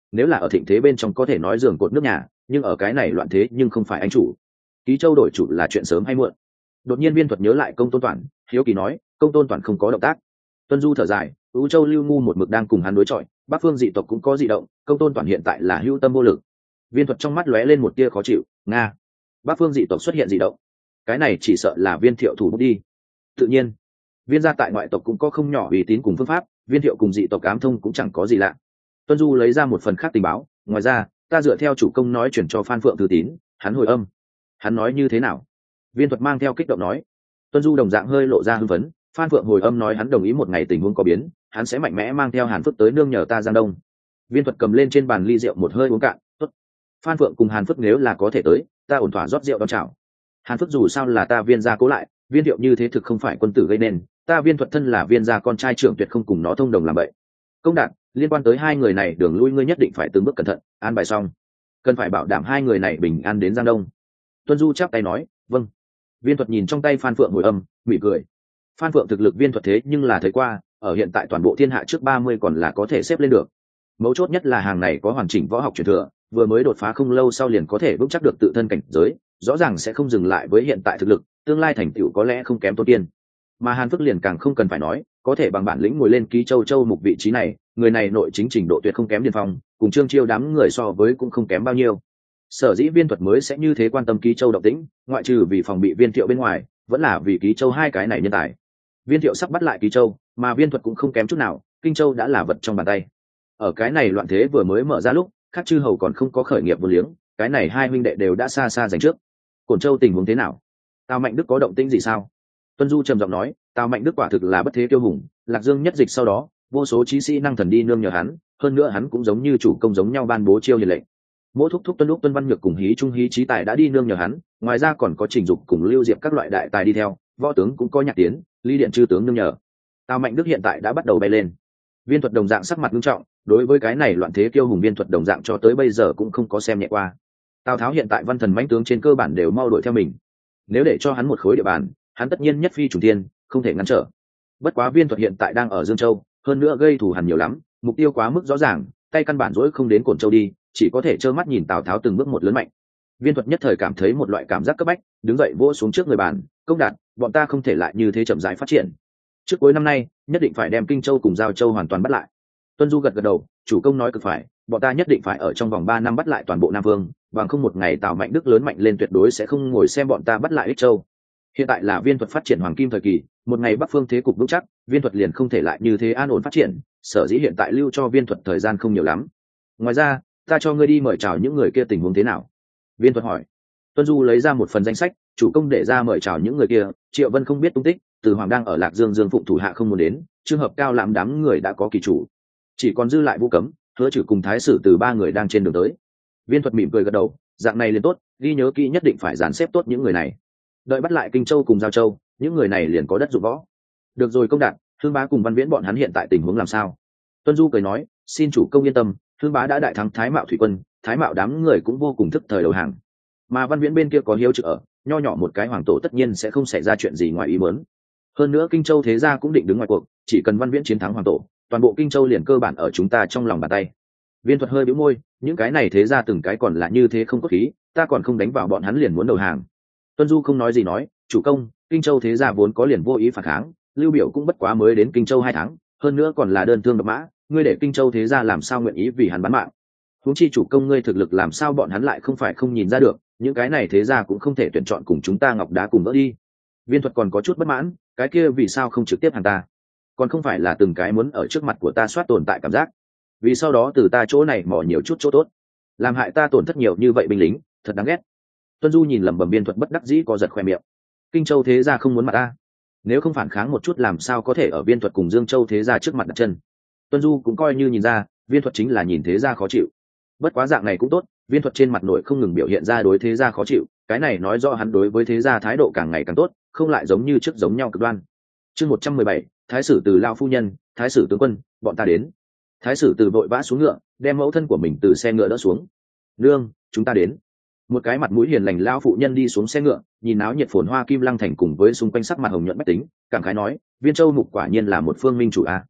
nếu là ở thịnh thế bên trong có thể nói giường cột nước nhà, nhưng ở cái này loạn thế nhưng không phải anh chủ. Ký Châu đổi chủ là chuyện sớm hay muộn. Đột nhiên Viên Thuật nhớ lại Công Tôn Toản, hiếu kỳ nói, Công Tôn Toản không có động tác. Tuân Du thở dài, U Châu Lưu Ngu một mực đang cùng hắn đối chọi, Bắc Phương dị tộc cũng có dị động, Công Tôn Toản hiện tại là hữu tâm vô lực. Viên Thuật trong mắt lóe lên một tia khó chịu, nga, Bắc Phương dị tộc xuất hiện dị động, cái này chỉ sợ là Viên Thiệu thủ bút đi. Tự nhiên, Viên gia tại ngoại tộc cũng có không nhỏ uy tín cùng phương pháp, Viên Thiệu cùng dị tộc ám thông cũng chẳng có gì lạ. Tuân Du lấy ra một phần khác tình báo, ngoài ra, ta dựa theo chủ công nói chuyển cho Phan Phượng thư tín, hắn hồi âm. Hắn nói như thế nào? Viên Thuật mang theo kích động nói. Tuân Du đồng dạng hơi lộ ra hưng phấn, Phan Phượng hồi âm nói hắn đồng ý một ngày tình huống có biến, hắn sẽ mạnh mẽ mang theo Hàn Phước tới nương nhờ ta Giang Đông. Viên Thuật cầm lên trên bàn ly rượu một hơi uống cạn, tốt. Phan Phượng cùng Hàn Phước nếu là có thể tới, ta ổn thỏa rót rượu đón chào. Hàn Phước dù sao là ta Viên gia cố lại, Viên Thiệu như thế thực không phải quân tử gây nên, ta Viên Thuật thân là Viên gia con trai trưởng tuyệt không cùng nó thông đồng làm vậy. Công Đạt, liên quan tới hai người này đường lui ngươi nhất định phải từng bước cẩn thận, an bài xong, cần phải bảo đảm hai người này bình an đến Giang Đông. Tuân Du chắp tay nói, vâng. Viên Thuật nhìn trong tay Phan Phượng hồi âm, mỉm cười. Phan Phượng thực lực Viên Thuật thế nhưng là thấy qua, ở hiện tại toàn bộ thiên hạ trước 30 còn là có thể xếp lên được. Mấu chốt nhất là hàng này có hoàn chỉnh võ học truyền thừa, vừa mới đột phá không lâu sau liền có thể vững chắc được tự thân cảnh giới, rõ ràng sẽ không dừng lại với hiện tại thực lực, tương lai thành tựu có lẽ không kém Tôn Tiên. Mà Hàn Phước liền càng không cần phải nói, có thể bằng bản lĩnh ngồi lên Ký Châu châu mục vị trí này, người này nội chính trình độ tuyệt không kém Điền Phong, cùng Trương Chiêu đám người so với cũng không kém bao nhiêu. Sở dĩ Viên Thuật mới sẽ như thế quan tâm Ký Châu động tĩnh, ngoại trừ vì phòng bị Viên Thiệu bên ngoài, vẫn là vì Ký Châu hai cái này nhân tài. Viên Thiệu sắp bắt lại Ký Châu, mà Viên Thuật cũng không kém chút nào, Kinh Châu đã là vật trong bàn tay. Ở cái này loạn thế vừa mới mở ra lúc, các chư hầu còn không có khởi nghiệp vô liếng, cái này hai huynh đệ đều đã xa xa giành trước. Cổn Châu tình huống thế nào? Tào Mạnh Đức có động tĩnh gì sao? Tuân Du trầm giọng nói, Tào Mạnh Đức quả thực là bất thế kiêu hùng, Lạc Dương nhất dịch sau đó, vô số chí sĩ năng thần đi nương nhờ hắn, hơn nữa hắn cũng giống như chủ công giống nhau ban bố chiêu hiền lệnh. Mỗi thúc thúc Tuân Lúc Tuân Văn Nhược cùng Hí Trung Hí Chí Tài đã đi nương nhờ hắn, ngoài ra còn có Trình Dục cùng Lưu Diệp các loại đại tài đi theo, võ tướng cũng có Nhạc Tiến, Lý Điện chư tướng nương nhờ. Tào Mạnh Đức hiện tại đã bắt đầu bay lên. Viên Thuật đồng dạng sắc mặt nghiêm trọng, đối với cái này loạn thế kiêu hùng Viên Thuật đồng dạng cho tới bây giờ cũng không có xem nhẹ qua. Tào Tháo hiện tại văn thần mãnh tướng trên cơ bản đều mau đuổi theo mình, nếu để cho hắn một khối địa bàn, hắn tất nhiên nhất phi trùng thiên, không thể ngăn trở. Bất quá Viên Thuật hiện tại đang ở Dương Châu, hơn nữa gây thù hằn nhiều lắm, mục tiêu quá mức rõ ràng, tay căn bản dỗi không đến Cổn Châu đi, chỉ có thể trơ mắt nhìn Tào Tháo từng bước một lớn mạnh. Viên Thuật nhất thời cảm thấy một loại cảm giác cấp bách, đứng dậy vỗ xuống trước người bàn, Công Đạt, bọn ta không thể lại như thế chậm rãi phát triển. Trước cuối năm nay, nhất định phải đem Kinh Châu cùng Giao Châu hoàn toàn bắt lại. Tuân Du gật gật đầu, chủ công nói cực phải, bọn ta nhất định phải ở trong vòng 3 năm bắt lại toàn bộ Nam Vương, bằng không một ngày Tào Mạnh Đức lớn mạnh lên tuyệt đối sẽ không ngồi xem bọn ta bắt lại Ích Châu. Hiện tại là Viên Thuật phát triển hoàng kim thời kỳ, một ngày Bắc Phương thế cục vững chắc, Viên Thuật liền không thể lại như thế an ổn phát triển, sở dĩ hiện tại lưu cho Viên Thuật thời gian không nhiều lắm. Ngoài ra, ta cho ngươi đi mời chào những người kia tình huống thế nào? Viên Thuật hỏi. Tuân Du lấy ra một phần danh sách, chủ công để ra mời chào những người kia, Triệu Vân không biết tung tích, Từ Hoàng đang ở Lạc Dương Dương phụng thủ hạ không muốn đến, trường hợp Cao Lãm đám người đã có kỳ chủ, chỉ còn dư lại Vu Cấm, Hứa Trừ cùng Thái Sử Từ 3 người đang trên đường tới. Viên Thuật mỉm cười gật đầu, dạng này liền tốt, ghi nhớ kỹ nhất định phải dàn xếp tốt những người này. Đợi bắt lại Kinh Châu cùng Giao Châu, những người này liền có đất dụng võ. Được rồi Công Đạt, Hương Bá cùng Văn Viễn bọn hắn hiện tại tình huống làm sao? Tuân Du cười nói, xin chủ công yên tâm, Hương Bá đã đại thắng Thái Mạo thủy quân, Thái Mạo đám người cũng vô cùng thức thời đầu hàng. Mà Văn Viễn bên kia có Hiếu Trực ở, nho nhỏ một cái hoàng tổ tất nhiên sẽ không xảy ra chuyện gì ngoài ý muốn. Hơn nữa Kinh Châu thế gia cũng định đứng ngoài cuộc, chỉ cần Văn Viễn chiến thắng hoàng tổ, toàn bộ Kinh Châu liền cơ bản ở chúng ta trong lòng bàn tay. Viên Thuật hơi bĩu môi, những cái này thế gia từng cái còn là như thế không có khí, ta còn không đánh vào bọn hắn liền muốn đầu hàng. Tuân Du không nói gì nói, chủ công, Kinh Châu thế gia vốn có liền vô ý phản kháng, Lưu Biểu cũng bất quá mới đến Kinh Châu 2 tháng, hơn nữa còn là đơn thương độc mã, ngươi để Kinh Châu thế gia làm sao nguyện ý vì hắn bán mạng? Huống chi chủ công ngươi thực lực làm sao bọn hắn lại không phải không nhìn ra được, những cái này thế gia cũng không thể tuyển chọn cùng chúng ta Ngọc Đá cùng vỡ đi. Viên Thuật còn có chút bất mãn, cái kia vì sao không trực tiếp hàng ta? Còn không phải là từng cái muốn ở trước mặt của ta soát tồn tại cảm giác, vì sau đó từ ta chỗ này mò nhiều chút chỗ tốt, làm hại ta tổn thất nhiều như vậy binh lính, thật đáng ghét. Tuân Du nhìn lẩm bẩm, Viên Thuật bất đắc dĩ co giật khoe miệng. Kinh Châu thế gia không muốn mặt ta, nếu không phản kháng một chút làm sao có thể ở Viên Thuật cùng Dương Châu thế gia trước mặt đặt chân. Tuân Du cũng coi như nhìn ra, Viên Thuật chính là nhìn thế gia khó chịu. Bất quá dạng này cũng tốt, Viên Thuật trên mặt nội không ngừng biểu hiện ra đối thế gia khó chịu, cái này nói rõ hắn đối với thế gia thái độ càng ngày càng tốt, không lại giống như trước giống nhau cực đoan. Chương 117, Thái Sử Từ lao phu nhân, Thái Sử tướng quân, bọn ta đến. Thái Sử Từ vội vã xuống ngựa, đem mẫu thân của mình từ xe ngựa đỡ xuống. Nương, chúng ta đến. Một cái mặt mũi hiền lành lao phụ nhân đi xuống xe ngựa, nhìn áo nhiệt phồn hoa Kim Lăng thành cùng với xung quanh sắc mặt hồng nhuận bách tính, cảm khái nói, Viên Châu mục quả nhiên là một phương minh chủ a.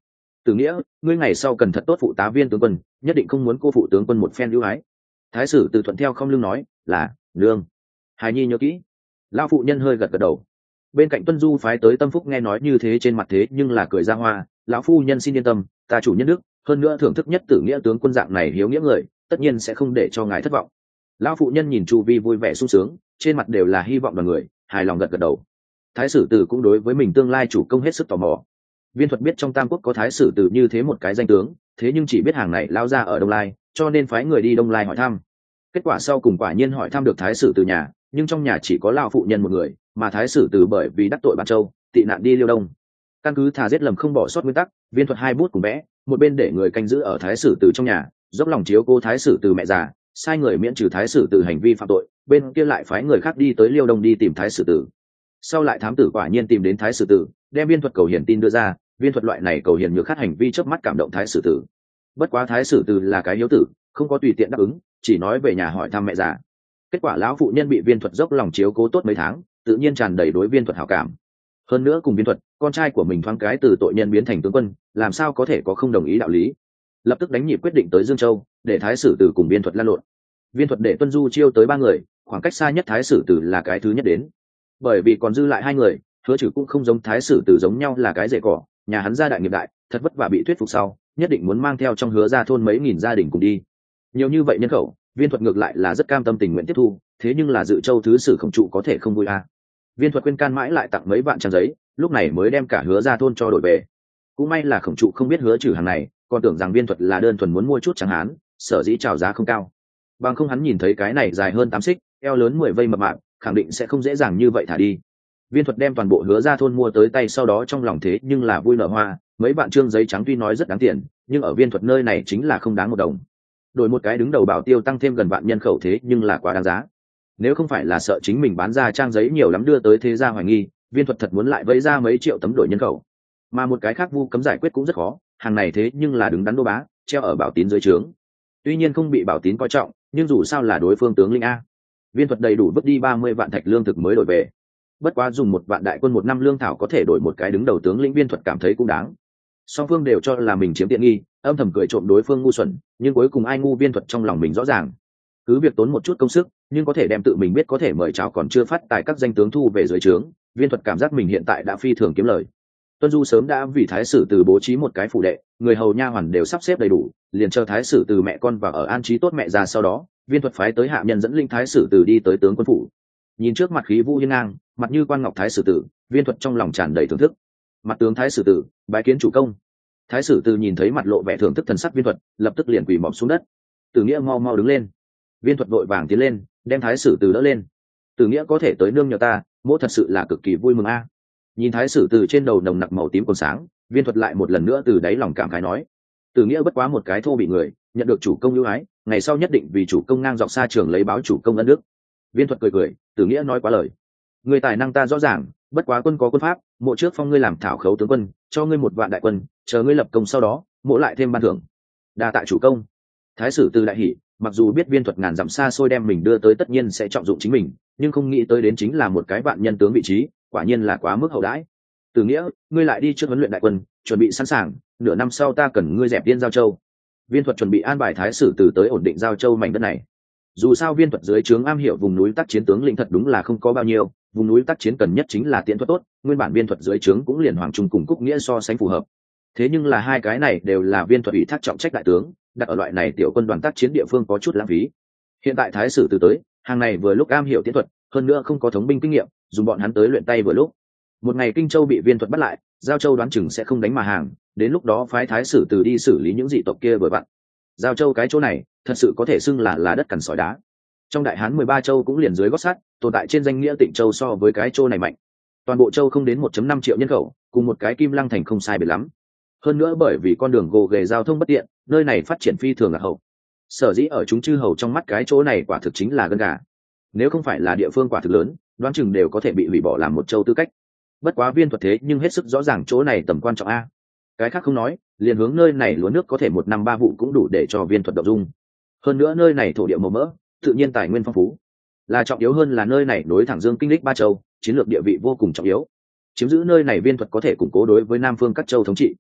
Từ Nghĩa, ngươi ngày sau cần thật tốt phụ tá viên tướng quân, nhất định không muốn cô phụ tướng quân một phen ưu ái. Thái sử Từ thuận theo không lưng nói là nương. Hài nhi nhớ kỹ. Lão phụ nhân hơi gật gật đầu. Bên cạnh Tuân Du phái tới Tâm Phúc nghe nói như thế trên mặt thế nhưng là cười ra hoa. Lão phu nhân xin yên tâm, ta chủ nhân đức, hơn nữa thưởng thức nhất Tử Nghĩa tướng quân dạng này hiếu nghĩa người, tất nhiên sẽ không để cho ngài thất vọng. Lão phụ nhân nhìn chu vi vui vẻ sung sướng, trên mặt đều là hy vọng đoàn người, hài lòng gật gật đầu. Thái sử Từ cũng đối với mình tương lai chủ công hết sức tò mò. Viên Thuật biết trong Tam Quốc có Thái sử Từ như thế một cái danh tướng, thế nhưng chỉ biết hàng này lao ra ở Đông Lai, cho nên phái người đi Đông Lai hỏi thăm. Kết quả sau cùng quả nhiên hỏi thăm được Thái sử Từ nhà, nhưng trong nhà chỉ có lão phụ nhân một người, mà Thái sử Từ bởi vì đắc tội Ban Châu, tị nạn đi Liêu Đông. Căn cứ thà giết lầm không bỏ sót nguyên tắc, Viên Thuật hai bút cùng vẽ, một bên để người canh giữ ở Thái sử Từ trong nhà, dốc lòng chiếu cố Thái sử Từ mẹ già, sai người miễn trừ Thái sử Từ hành vi phạm tội, bên kia lại phái người khác đi tới Liêu Đông đi tìm Thái sử Từ. Sau lại thám tử quả nhiên tìm đến Thái sử Từ, đem Viên Thuật cầu hiền tin đưa ra. Viên Thuật loại này cầu hiền nhược khát hành vi chớp mắt cảm động Thái sử Từ. Bất quá Thái sử Từ là cái hiếu tử, không có tùy tiện đáp ứng, chỉ nói về nhà hỏi thăm mẹ già. Kết quả lão phụ nhân bị Viên Thuật dốc lòng chiếu cố tốt mấy tháng, tự nhiên tràn đầy đối Viên Thuật hảo cảm. Hơn nữa cùng Viên Thuật, con trai của mình thoáng cái từ tội nhân biến thành tướng quân, làm sao có thể có không đồng ý đạo lý. Lập tức đánh nhịp quyết định tới Dương Châu, để Thái sử Từ cùng Viên Thuật lan lộn. Viên Thuật để Tuân Du chiêu tới 3 người, khoảng cách xa nhất Thái sử Từ là cái thứ nhất đến. Bởi vì còn dư lại 2 người, Hứa Trừ cũng không giống Thái sử Từ giống nhau là cái rễ cỏ, nhà hắn gia đại nghiệp đại, thật vất vả bị thuyết phục sau, nhất định muốn mang theo trong Hứa gia thôn mấy nghìn gia đình cùng đi. Nhiều như vậy nhân khẩu, Viên Thuật ngược lại là rất cam tâm tình nguyện tiếp thu, thế nhưng là Dự Châu thứ sử Khổng Trụ có thể không vui à. Viên Thuật khuyên can mãi lại tặng mấy vạn trang giấy, lúc này mới đem cả Hứa gia thôn cho đổi về. Cũng may là Khổng Trụ không biết Hứa Trừ hàng này, còn tưởng rằng Viên Thuật là đơn thuần muốn mua chút trắng hán, sở dĩ chào giá không cao. Bằng không hắn nhìn thấy cái này dài hơn 8 xích, eo lớn 10 vây mập mạp, khẳng định sẽ không dễ dàng như vậy thả đi. Viên Thuật đem toàn bộ Hứa gia thôn mua tới tay sau đó trong lòng thế nhưng là vui nở hoa, mấy bạn trương giấy trắng tuy nói rất đáng tiền, nhưng ở Viên Thuật nơi này chính là không đáng một đồng. Đổi một cái đứng đầu bảo tiêu tăng thêm gần vạn nhân khẩu thế nhưng là quá đáng giá. Nếu không phải là sợ chính mình bán ra trang giấy nhiều lắm đưa tới thế gia hoài nghi, Viên Thuật thật muốn lại vẫy ra mấy triệu tấm đổi nhân khẩu. Mà một cái khác vu cấm giải quyết cũng rất khó, hàng này thế nhưng là đứng đắn đô bá, treo ở Bảo Tín dưới trướng. Tuy nhiên không bị Bảo Tín coi trọng, nhưng dù sao là đối phương tướng lĩnh a. Viên Thuật đầy đủ vứt đi 30 vạn thạch lương thực mới đổi về. Bất quá dùng 1 vạn đại quân 1 năm lương thảo có thể đổi một cái đứng đầu tướng lĩnh, Viên Thuật cảm thấy cũng đáng. Song phương đều cho là mình chiếm tiện nghi, âm thầm cười trộm đối phương ngu xuẩn, nhưng cuối cùng ai ngu Viên Thuật trong lòng mình rõ ràng. Cứ việc tốn một chút công sức, nhưng có thể đem tự mình biết có thể mời chào còn chưa phát tài các danh tướng thu về dưới trướng, Viên Thuật cảm giác mình hiện tại đã phi thường kiếm lời. Tuân Du sớm đã vì Thái sử Từ bố trí một cái phủ đệ, người hầu nha hoàn đều sắp xếp đầy đủ, liền chờ Thái sử Từ mẹ con vào ở an trí tốt mẹ già sau đó, Viên Thuật phái tới hạ nhân dẫn linh Thái sử Từ đi tới tướng quân phủ. Nhìn trước mặt khí vũ hiên ngang, mặt như quan ngọc Thái sử Từ, Viên Thuật trong lòng tràn đầy thưởng thức. Mặt tướng Thái sử Từ, bái kiến chủ công. Thái sử Từ nhìn thấy mặt lộ vẻ thưởng thức thần sắc Viên Thuật, lập tức liền quỳ mọp xuống đất. Từ Nghĩa mau mau đứng lên. Viên Thuật vội vàng tiến lên, đem Thái sử Từ đỡ lên. Từ Nghĩa có thể tới nương nhờ ta, mỗ thật sự là cực kỳ vui mừng a. Nhìn Thái sử Từ trên đầu nồng nặc màu tím còn sáng, Viên Thuật lại một lần nữa từ đáy lòng cảm khái nói: Từ Nghĩa bất quá một cái thô bị người, nhận được chủ công ưu ái, ngày sau nhất định vì chủ công ngang dọc xa trường lấy báo chủ công ân đức. Viên Thuật cười cười, Từ Nghĩa nói quá lời. Người tài năng ta rõ ràng, bất quá quân có quân pháp, mộ trước phong ngươi làm thảo khấu tướng quân, cho ngươi 1 vạn đại quân, chờ ngươi lập công sau đó, mộ lại thêm ban thưởng. Đa tạ chủ công. Thái sử Từ đại hỉ, mặc dù biết Viên Thuật ngàn dặm xa xôi đem mình đưa tới tất nhiên sẽ trọng dụng chính mình, nhưng không nghĩ tới đến chính là một cái vạn nhân tướng vị trí, quả nhiên là quá mức hậu đãi. Từ Nghĩa, ngươi lại đi trước huấn luyện đại quân, chuẩn bị sẵn sàng, nửa năm sau ta cần ngươi dẹp Tiên Giao Châu. Viên Thuật chuẩn bị an bài Thái sử Từ tới ổn định Giao Châu mảnh đất này. Dù sao Viên Thuật dưới trướng am hiểu vùng núi tác chiến tướng lĩnh thật đúng là không có bao nhiêu, vùng núi tác chiến cần nhất chính là tiễn thuật tốt, nguyên bản Viên Thuật dưới trướng cũng liền Hoàng Trung cùng Cúc Nghĩa so sánh phù hợp. Thế nhưng là hai cái này đều là Viên Thuật ủy thác trọng trách đại tướng, đặt ở loại này tiểu quân đoàn tác chiến địa phương có chút lãng phí. Hiện tại Thái sử Từ tới, hàng này vừa lúc am hiểu tiễn thuật, hơn nữa không có thống binh kinh nghiệm, dùng bọn hắn tới luyện tay vừa lúc. Một ngày Kinh Châu bị Viên Thuật bắt lại, Giao Châu đoán chừng sẽ không đánh mà hàng, đến lúc đó phái Thái sử Từ đi xử lý những dị tộc kia vừa vặn. Giao Châu cái chỗ này, thật sự có thể xưng là đất cằn sỏi đá. Trong Đại Hán 13 châu cũng liền dưới gót sắt, tồn tại trên danh nghĩa Tịnh Châu so với cái châu này mạnh. Toàn bộ châu không đến 1.5 triệu nhân khẩu, cùng một cái Kim Lăng thành không sai biệt lắm. Hơn nữa bởi vì con đường gồ ghề giao thông bất tiện, nơi này phát triển phi thường là hậu. Sở dĩ ở chúng chư hầu trong mắt cái chỗ này quả thực chính là gân gà. Nếu không phải là địa phương quả thực lớn, đoán chừng đều có thể bị hủy bỏ làm một châu tư cách. Bất quá Viên Thuật thế nhưng hết sức rõ ràng chỗ này tầm quan trọng a. Cái khác không nói, liền hướng nơi này lúa nước có thể 1 năm 3 vụ cũng đủ để cho Viên Thuật động dung. Hơn nữa nơi này thổ địa màu mỡ, tự nhiên tài nguyên phong phú. Là trọng yếu hơn là nơi này nối thẳng Dương kinh lịch 3 châu, chiến lược địa vị vô cùng trọng yếu. Chiếm giữ nơi này Viên Thuật có thể củng cố đối với Nam phương các châu thống trị.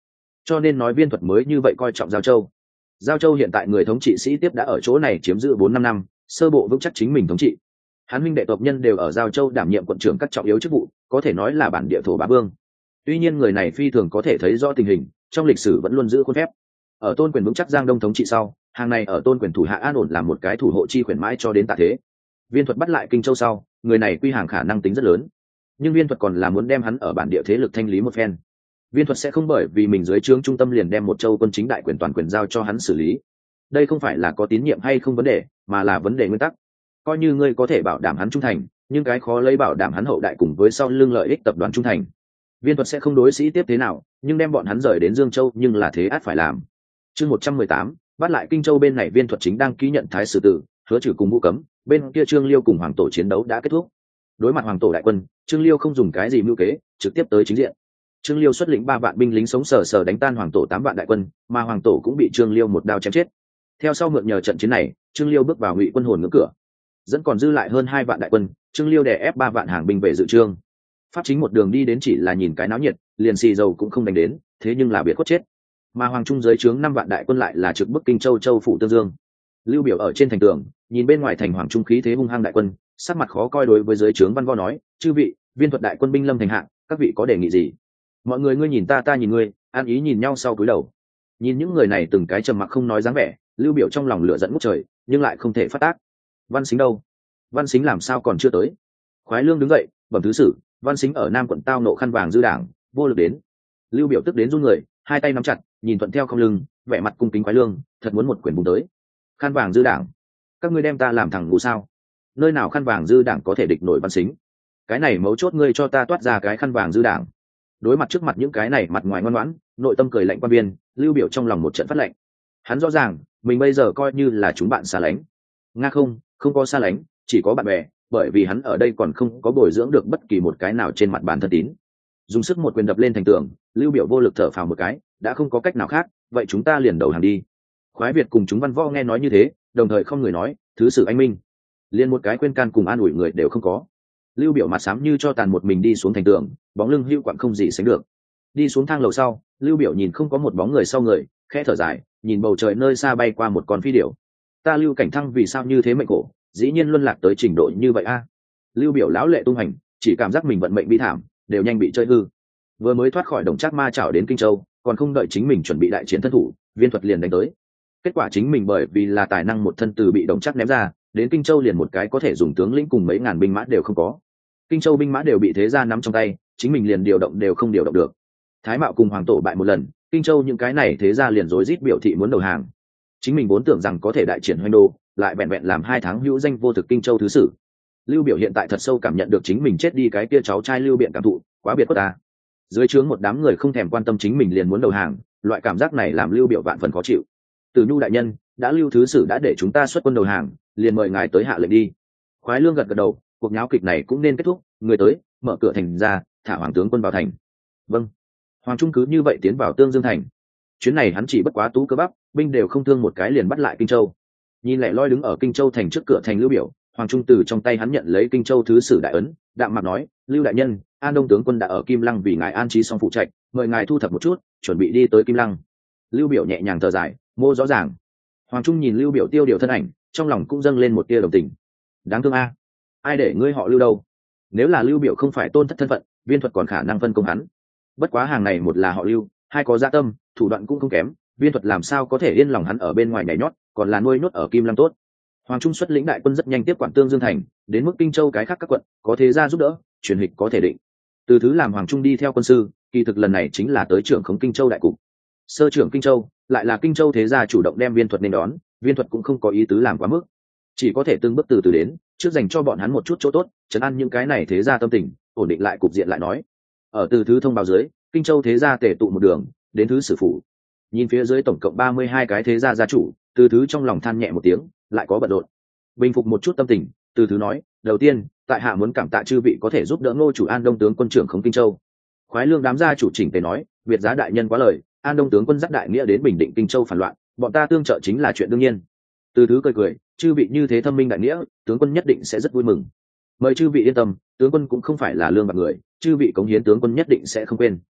cho nên nói Viên Thuật mới như vậy coi trọng Giao Châu. Giao Châu hiện tại người thống trị sĩ tiếp đã ở chỗ này chiếm giữ 4-5 năm, sơ bộ vững chắc chính mình thống trị. Hắn huynh đệ tộc nhân đều ở Giao Châu đảm nhiệm quận trưởng các trọng yếu chức vụ, có thể nói là bản địa thổ bá vương. Tuy nhiên người này phi thường có thể thấy rõ tình hình, trong lịch sử vẫn luôn giữ khuôn phép. Ở Tôn Quyền vững chắc Giang Đông thống trị sau, hàng này ở Tôn Quyền thủ hạ an ổn làm một cái thủ hộ chi khuyển mãi cho đến tạ thế. Viên Thuật bắt lại Kinh Châu sau, người này quy hàng khả năng tính rất lớn, nhưng Viên Thuật còn là muốn đem hắn ở bản địa thế lực thanh lý một phen. Viên Thuật sẽ không bởi vì mình dưới trướng trung tâm liền đem một châu quân chính đại quyền toàn quyền giao cho hắn xử lý. Đây không phải là có tín nhiệm hay không vấn đề, mà là vấn đề nguyên tắc. Coi như ngươi có thể bảo đảm hắn trung thành, nhưng cái khó lấy bảo đảm hắn hậu đại cùng với sau lưng lợi ích tập đoàn trung thành. Viên Thuật sẽ không đối sĩ tiếp thế nào, nhưng đem bọn hắn rời đến Dương Châu nhưng là thế ắt phải làm. Chương 118, bắt lại Kinh Châu bên này Viên Thuật chính đang ký nhận thái sử tử, hứa trừ cùng Vũ Cấm, bên kia Trương Liêu cùng Hoàng Tổ chiến đấu đã kết thúc. Đối mặt Hoàng Tổ đại quân, Trương Liêu không dùng cái gì mưu kế, trực tiếp tới chính diện. Trương Liêu xuất lĩnh 3 vạn binh lính sống sờ sờ đánh tan Hoàng Tổ 8 vạn đại quân, mà Hoàng Tổ cũng bị Trương Liêu một đao chém chết. Theo sau mượn nhờ trận chiến này, Trương Liêu bước vào Ngụy quân hồn ngưỡng cửa, dẫn còn dư lại hơn 2 vạn đại quân, Trương Liêu đè ép 3 vạn hàng binh về dự trương. Pháp chính một đường đi đến chỉ là nhìn cái náo nhiệt, liền xì dầu cũng không đánh đến, thế nhưng là biệt khuất chết. Mà Hoàng Trung dưới trướng 5 vạn đại quân lại là trực bức Kinh Châu châu phủ Tương Dương. Lưu Biểu ở trên thành tường, nhìn bên ngoài thành Hoàng Trung khí thế hung hăng đại quân, sắc mặt khó coi đối với dưới trướng Văn Võ nói: "Chư vị, Viên Thuật đại quân binh lâm thành hạng, các vị có đề nghị gì?" Mọi người ngươi nhìn ta, ta nhìn ngươi, an ý nhìn nhau sau cúi đầu. Nhìn những người này từng cái trầm mặc không nói dáng vẻ, Lưu Biểu trong lòng lửa giận ngút trời, nhưng lại không thể phát tác. Văn Sính đâu? Văn Sính làm sao còn chưa tới? Khoái Lương đứng dậy, bẩm thứ sử, Văn Sính ở Nam quận tao nộ khăn vàng dư đảng, vô lực đến. Lưu Biểu tức đến run người, hai tay nắm chặt, nhìn thuận theo không lưng, vẻ mặt cung kính Khoái Lương, thật muốn một quyền bùng tới. Khăn vàng dư đảng, các ngươi đem ta làm thằng ngu sao? Nơi nào khăn vàng dư đảng có thể địch nổi Văn Sính? Cái này mấu chốt ngươi cho ta toát ra cái khăn vàng dư đảng. Đối mặt trước mặt những cái này mặt ngoài ngoan ngoãn, nội tâm cười lạnh quan viên, Lưu Biểu trong lòng một trận phát lạnh. Hắn rõ ràng mình bây giờ coi như là chúng bạn xa lánh. Nga không có xa lánh, chỉ có bạn bè, bởi vì hắn ở đây còn không có bồi dưỡng được bất kỳ một cái nào trên mặt bàn thân tín. Dùng sức một quyền đập lên thành tường, Lưu Biểu vô lực thở phào một cái, đã không có cách nào khác, vậy chúng ta liền đầu hàng đi. Khoái Việt cùng chúng Văn Võ nghe nói như thế, đồng thời không người nói, thứ sử anh minh, liền một cái khuyên can cùng an ủi người đều không có. Lưu Biểu mặt xám như cho tàn một mình đi xuống thành tường, bóng lưng hưu quặng không gì sánh được. Đi xuống thang lầu sau, Lưu Biểu nhìn không có một bóng người sau người, khẽ thở dài, nhìn bầu trời nơi xa bay qua một con phi điểu. Ta Lưu Cảnh Thăng vì sao như thế mệnh khổ, dĩ nhiên luân lạc tới trình độ như vậy a. Lưu Biểu lão lệ tung hành, chỉ cảm giác mình vận mệnh bi thảm, đều nhanh bị chơi hư. Vừa mới thoát khỏi Đồng Trác Ma chảo đến Kinh Châu, còn không đợi chính mình chuẩn bị đại chiến thân thủ, Viên Thuật liền đánh tới. Kết quả chính mình bởi vì là tài năng một thân từ bị Đồng Trác ném ra, đến Kinh Châu liền một cái có thể dùng tướng lĩnh cùng mấy ngàn binh mã đều không có. Kinh Châu binh mã đều bị thế gia nắm trong tay, chính mình liền điều động đều không điều động được. Thái Mạo cùng Hoàng Tổ bại một lần, Kinh Châu những cái này thế gia liền rối rít biểu thị muốn đầu hàng. Chính mình vốn tưởng rằng có thể đại triển hoành đô, lại vẹn vẹn làm 2 tháng hữu danh vô thực Kinh Châu thứ sử. Lưu Biểu hiện tại thật sâu cảm nhận được chính mình chết đi cái kia cháu trai Lưu Biện cảm thụ, quá biệt khuất ta. Dưới trướng một đám người không thèm quan tâm chính mình liền muốn đầu hàng, loại cảm giác này làm Lưu Biểu vạn phần khó chịu. Từ Nhu đại nhân, đã Lưu thứ sử đã để chúng ta xuất quân đầu hàng, liền mời ngài tới hạ lệnh đi. Khoái Lương gật gật đầu, cuộc nháo kịch này cũng nên kết thúc, người tới, mở cửa thành ra, thả hoàng tướng quân vào thành. Vâng. Hoàng Trung cứ như vậy tiến vào Tương Dương thành. Chuyến này hắn chỉ bất quá tú cơ bắp, binh đều không thương một cái liền bắt lại Kinh Châu. Nhìn lẻ loi đứng ở Kinh Châu thành trước cửa thành Lưu Biểu, Hoàng Trung từ trong tay hắn nhận lấy Kinh Châu thứ sử đại ấn, đạm mặt nói: Lưu đại nhân, An Đông tướng quân đã ở Kim Lăng vì ngài an trí xong phụ trạch, mời ngài thu thập một chút, chuẩn bị đi tới Kim Lăng. Lưu Biểu nhẹ nhàng thở dài, mô rõ ràng. Hoàng Trung nhìn Lưu Biểu tiêu điều thân ảnh, trong lòng cũng dâng lên một tia đồng tình. Đáng thương a, ai để ngươi họ Lưu đâu? Nếu là Lưu Biểu không phải tôn thất thân phận, Viên Thuật còn khả năng phân công hắn. Bất quá hàng này một là họ Lưu, hai có dạ tâm, thủ đoạn cũng không kém, Viên Thuật làm sao có thể yên lòng hắn ở bên ngoài nhảy nhót, còn là nuôi nhốt ở Kim Lăng tốt. Hoàng Trung xuất lĩnh đại quân rất nhanh tiếp quản Tương Dương thành, đến mức Kinh Châu cái khác các quận có thế gia giúp đỡ, truyền hịch có thể định. Từ thứ làm Hoàng Trung đi theo quân sư, kỳ thực lần này chính là tới trưởng khống Kinh Châu đại cục. Sơ trưởng Kinh Châu, lại là Kinh Châu thế gia chủ động đem Viên Thuật nên đón, Viên Thuật cũng không có ý tứ làm quá mức, chỉ có thể từng bước từ từ đến, trước dành cho bọn hắn một chút chỗ tốt, trấn an những cái này thế gia tâm tình, ổn định lại cục diện lại nói. Ở từ thứ thông báo dưới, Kinh Châu thế gia tề tụ một đường, đến thứ sử phủ. Nhìn phía dưới tổng cộng 32 cái thế gia gia chủ, từ thứ trong lòng than nhẹ một tiếng, lại có bận rộn. Bình phục một chút tâm tình, từ thứ nói: đầu tiên, tại hạ muốn cảm tạ chư vị có thể giúp đỡ Ngô chủ An Đông tướng quân trưởng khống Kinh Châu. Khoái Lương đám gia chủ chỉnh tề nói: Việt giá đại nhân quá lời, An Đông tướng quân dắt đại nghĩa đến bình định Kinh Châu phản loạn, bọn ta tương trợ chính là chuyện đương nhiên. Từ thứ cười cười: chư vị như thế thâm minh đại nghĩa, tướng quân nhất định sẽ rất vui mừng. Mời chư vị yên tâm, tướng quân cũng không phải là lương bạc người, chư vị cống hiến tướng quân nhất định sẽ không quên.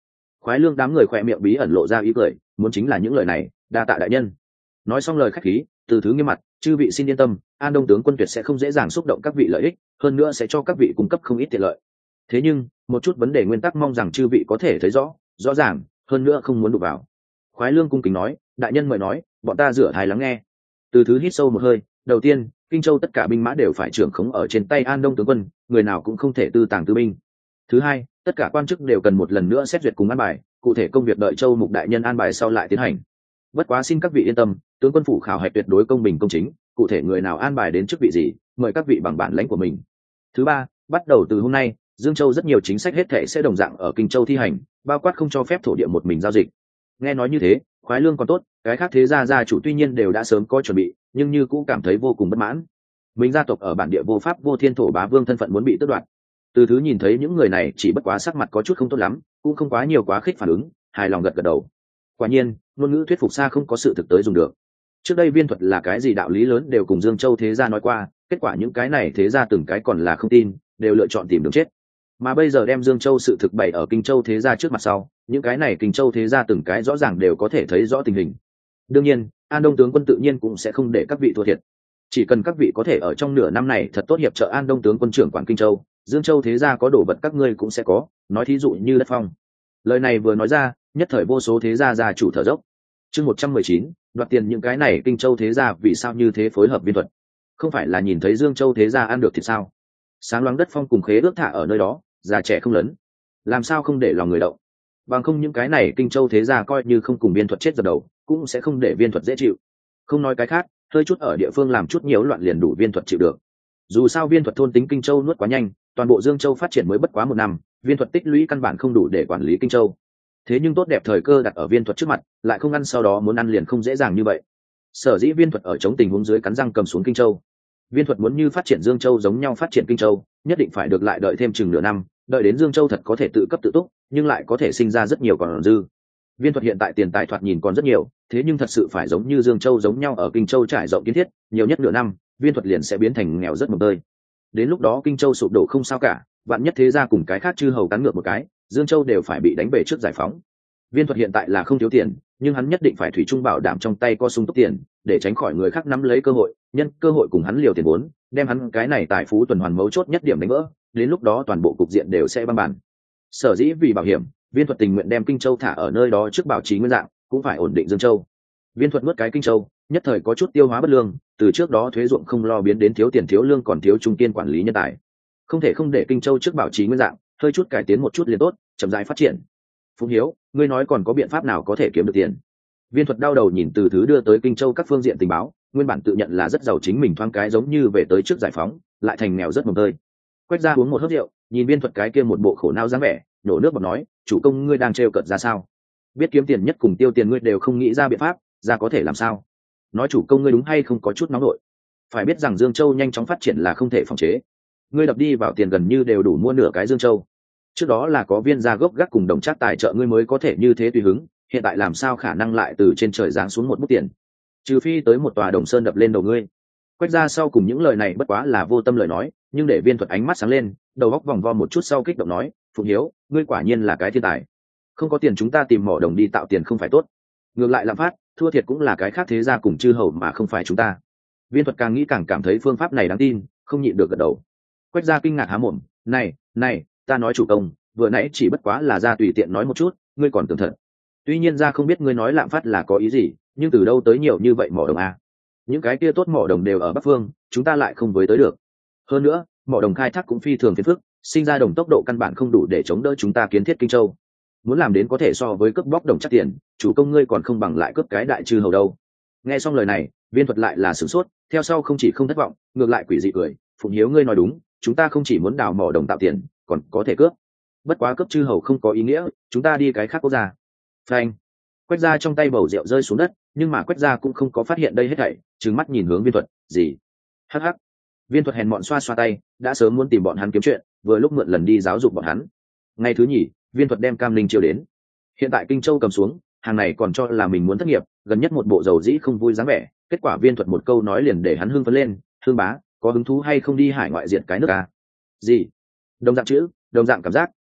Khoái Lương đám người khỏe miệng bí ẩn lộ ra ý cười, muốn chính là những lời này, đa tạ đại nhân. Nói xong lời khách khí, Từ Thứ nghiêm mặt, chư vị xin yên tâm, An Đông tướng quân tuyệt sẽ không dễ dàng xúc động các vị lợi ích, hơn nữa sẽ cho các vị cung cấp không ít tiện lợi. Thế nhưng một chút vấn đề nguyên tắc mong rằng chư vị có thể thấy rõ ràng, hơn nữa không muốn đụng vào. Khoái Lương cung kính nói, đại nhân mời nói, bọn ta rửa thai lắng nghe. Từ Thứ hít sâu một hơi, đầu tiên, Kinh Châu tất cả binh mã đều phải trưởng khống ở trên tay An Đông tướng quân, người nào cũng không thể tư tàng tư binh. Thứ hai, tất cả quan chức đều cần một lần nữa xét duyệt cùng an bài, cụ thể công việc đợi Châu Mục đại nhân an bài sau lại tiến hành. Bất quá xin các vị yên tâm, tướng quân phủ khảo hạch tuyệt đối công bình công chính, cụ thể người nào an bài đến chức vị gì, mời các vị bằng bản lãnh của mình. Thứ ba, bắt đầu từ hôm nay, Dương Châu rất nhiều chính sách hết thảy sẽ đồng dạng ở Kinh Châu thi hành, bao quát không cho phép thổ địa một mình giao dịch. Nghe nói như thế, Khoái Lương còn tốt, cái khác thế gia chủ tuy nhiên đều đã sớm có chuẩn bị, nhưng như cũng cảm thấy vô cùng bất mãn. Mình gia tộc ở bản địa vô pháp vô thiên thổ bá vương thân phận muốn bị tước đoạt. Từ Thứ nhìn thấy những người này chỉ bất quá sắc mặt có chút không tốt lắm, cũng không quá nhiều quá khích phản ứng, hài lòng gật gật đầu. Quả nhiên, ngôn ngữ thuyết phục xa không có sự thực tới dùng được. Trước đây viên thuật là cái gì đạo lý lớn đều cùng Dương Châu thế gia nói qua, kết quả những cái này thế gia từng cái còn là không tin, đều lựa chọn tìm đường chết. Mà bây giờ đem Dương Châu sự thực bày ở Kinh Châu thế gia trước mặt sau, những cái này Kinh Châu thế gia từng cái rõ ràng đều có thể thấy rõ tình hình. Đương nhiên, An Đông tướng quân tự nhiên cũng sẽ không để các vị thua thiệt. Chỉ cần các vị có thể ở trong nửa năm này thật tốt hiệp trợ An Đông tướng quân trưởng quản Kinh Châu, Dương Châu thế gia có đồ vật các ngươi cũng sẽ có, nói thí dụ như đất phong. Lời này vừa nói ra, nhất thời vô số thế gia chủ thở dốc. Chương 119, đoạt tiền những cái này Kinh Châu thế gia vì sao như thế phối hợp viên thuật? Không phải là nhìn thấy Dương Châu thế gia ăn được thì sao? Sáng loáng đất phong cùng khế ước thả ở nơi đó, già trẻ không lớn, làm sao không để lòng người động? Bằng không những cái này Kinh Châu thế gia coi như không cùng viên thuật chết dập đầu, cũng sẽ không để viên thuật dễ chịu. Không nói cái khác, hơi chút ở địa phương làm chút nhiễu loạn liền đủ viên thuật chịu được. Dù sao viên thuật thôn tính Kinh Châu nuốt quá nhanh, toàn bộ Dương Châu phát triển mới bất quá 1 năm, viên thuật tích lũy căn bản không đủ để quản lý Kinh Châu. Thế nhưng tốt đẹp thời cơ đặt ở viên thuật trước mặt, lại không ăn sau đó muốn ăn liền không dễ dàng như vậy. Sở dĩ viên thuật ở chống tình huống dưới cắn răng cầm xuống Kinh Châu. Viên thuật muốn như phát triển Dương Châu giống nhau phát triển Kinh Châu, nhất định phải được lại đợi thêm chừng nửa năm, đợi đến Dương Châu thật có thể tự cấp tự túc, nhưng lại có thể sinh ra rất nhiều còn dư. Viên thuật hiện tại tiền tài thoạt nhìn còn rất nhiều, thế nhưng thật sự phải giống như Dương Châu giống nhau ở Kinh Châu trải rộng kiến thiết, nhiều nhất nửa năm, viên thuật liền sẽ biến thành nghèo rất mồng tơi. Đến lúc đó Kinh Châu sụp đổ không sao cả, vạn nhất thế gia cùng cái khác chư hầu cắn ngược một cái, Dương Châu đều phải bị đánh về trước giải phóng. Viên thuật hiện tại là không thiếu tiền, nhưng hắn nhất định phải thủy chung bảo đảm trong tay có sung túc tiền, để tránh khỏi người khác nắm lấy cơ hội, nhân cơ hội cùng hắn liều tiền vốn, đem hắn cái này tài phú tuần hoàn mấu chốt nhất điểm đánh vỡ, đến lúc đó toàn bộ cục diện đều sẽ băng bản. Sở dĩ vì bảo hiểm, viên thuật tình nguyện đem Kinh Châu thả ở nơi đó trước bảo trì nguyên dạng, cũng phải ổn định Dương Châu. Viên thuật mất cái Kinh Châu, nhất thời có chút tiêu hóa bất lương, từ trước đó thuế ruộng không lo biến đến thiếu tiền thiếu lương còn thiếu trung kiên quản lý nhân tài. Không thể không để Kinh Châu trước bảo trì nguyên dạng, hơi chút cải tiến một chút liền tốt, chậm rãi phát triển. Phùng Hiếu, ngươi nói còn có biện pháp nào có thể kiếm được tiền? Viên thuật đau đầu nhìn Từ Thứ đưa tới Kinh Châu các phương diện tình báo, nguyên bản tự nhận là rất giàu chính mình thoáng cái giống như về tới trước giải phóng, lại thành nghèo rất mồng tơi. Quét ra uống một hớp rượu, nhìn viên thuật cái kia một bộ khổ não dáng vẻ, nhổ nước bọt nói, chủ công ngươi đang trêu cợt ra sao? Biết kiếm tiền nhất cùng tiêu tiền ngươi đều không nghĩ ra biện pháp, ra có thể làm sao? Nói chủ công ngươi đúng hay không có chút nóng nổi? Phải biết rằng Dương Châu nhanh chóng phát triển là không thể phòng chế. Ngươi đập đi vào tiền gần như đều đủ mua nửa cái Dương Châu. Trước đó là có viên gia gốc gác cùng đồng trác tài trợ ngươi mới có thể như thế tùy hứng, hiện tại làm sao khả năng lại từ trên trời giáng xuống một bút tiền? Trừ phi tới một tòa đồng sơn đập lên đầu ngươi. Quét ra sau cùng những lời này bất quá là vô tâm lời nói, nhưng để viên thuật ánh mắt sáng lên, đầu góc vòng vo một chút sau kích động nói, Phụng Hiếu, ngươi quả nhiên là cái thiên tài. Không có tiền chúng ta tìm mỏ đồng đi tạo tiền không phải tốt, ngược lại lạm phát, thua thiệt cũng là cái khác thế gia cùng chư hầu mà không phải chúng ta. Viên thuật càng nghĩ càng cảm thấy phương pháp này đáng tin, không nhịn được gật đầu. Quét ra kinh ngạc há mồm, này, ta nói chủ công, vừa nãy chỉ bất quá là ra tùy tiện nói một chút, ngươi còn tưởng thật. Tuy nhiên ra không biết ngươi nói lạm phát là có ý gì, nhưng từ đâu tới nhiều như vậy mỏ đồng a? Những cái kia tốt mỏ đồng đều ở Bắc Phương, chúng ta lại không với tới được. Hơn nữa, mỏ đồng khai thác cũng phi thường phiền phức, sinh ra đồng tốc độ căn bản không đủ để chống đỡ chúng ta kiến thiết Kinh Châu. Muốn làm đến có thể so với cướp bóc đồng chắc tiền, chủ công ngươi còn không bằng lại cướp cái đại chư hầu đâu. Nghe xong lời này, viên thuật lại là sửng sốt, theo sau không chỉ không thất vọng, ngược lại quỷ dị cười, Phụng Hiếu ngươi nói đúng, chúng ta không chỉ muốn đào mỏ đồng tạo tiền, còn có thể cướp. Bất quá cướp chư hầu không có ý nghĩa, chúng ta đi cái khác quốc gia. Phanh. Quét ra trong tay bầu rượu rơi xuống đất, nhưng mà Quét ra cũng không có phát hiện đây hết thảy, trừng mắt nhìn hướng viên thuật, gì? Hắc hắc. Viên thuật hèn mọn xoa xoa tay, đã sớm muốn tìm bọn hắn kiếm chuyện, vừa lúc mượn lần đi giáo dục bọn hắn. Ngày thứ nhì, viên thuật đem Cam Linh chiêu đến. Hiện tại Kinh Châu cầm xuống, hàng này còn cho là mình muốn thất nghiệp, gần nhất một bộ dầu dĩ không vui dáng vẻ, kết quả viên thuật một câu nói liền để hắn hưng phấn lên, "Hương bá, có hứng thú hay không đi hải ngoại diệt cái nước à?" "Gì?" Đồng dạng chữ, đồng dạng cảm giác,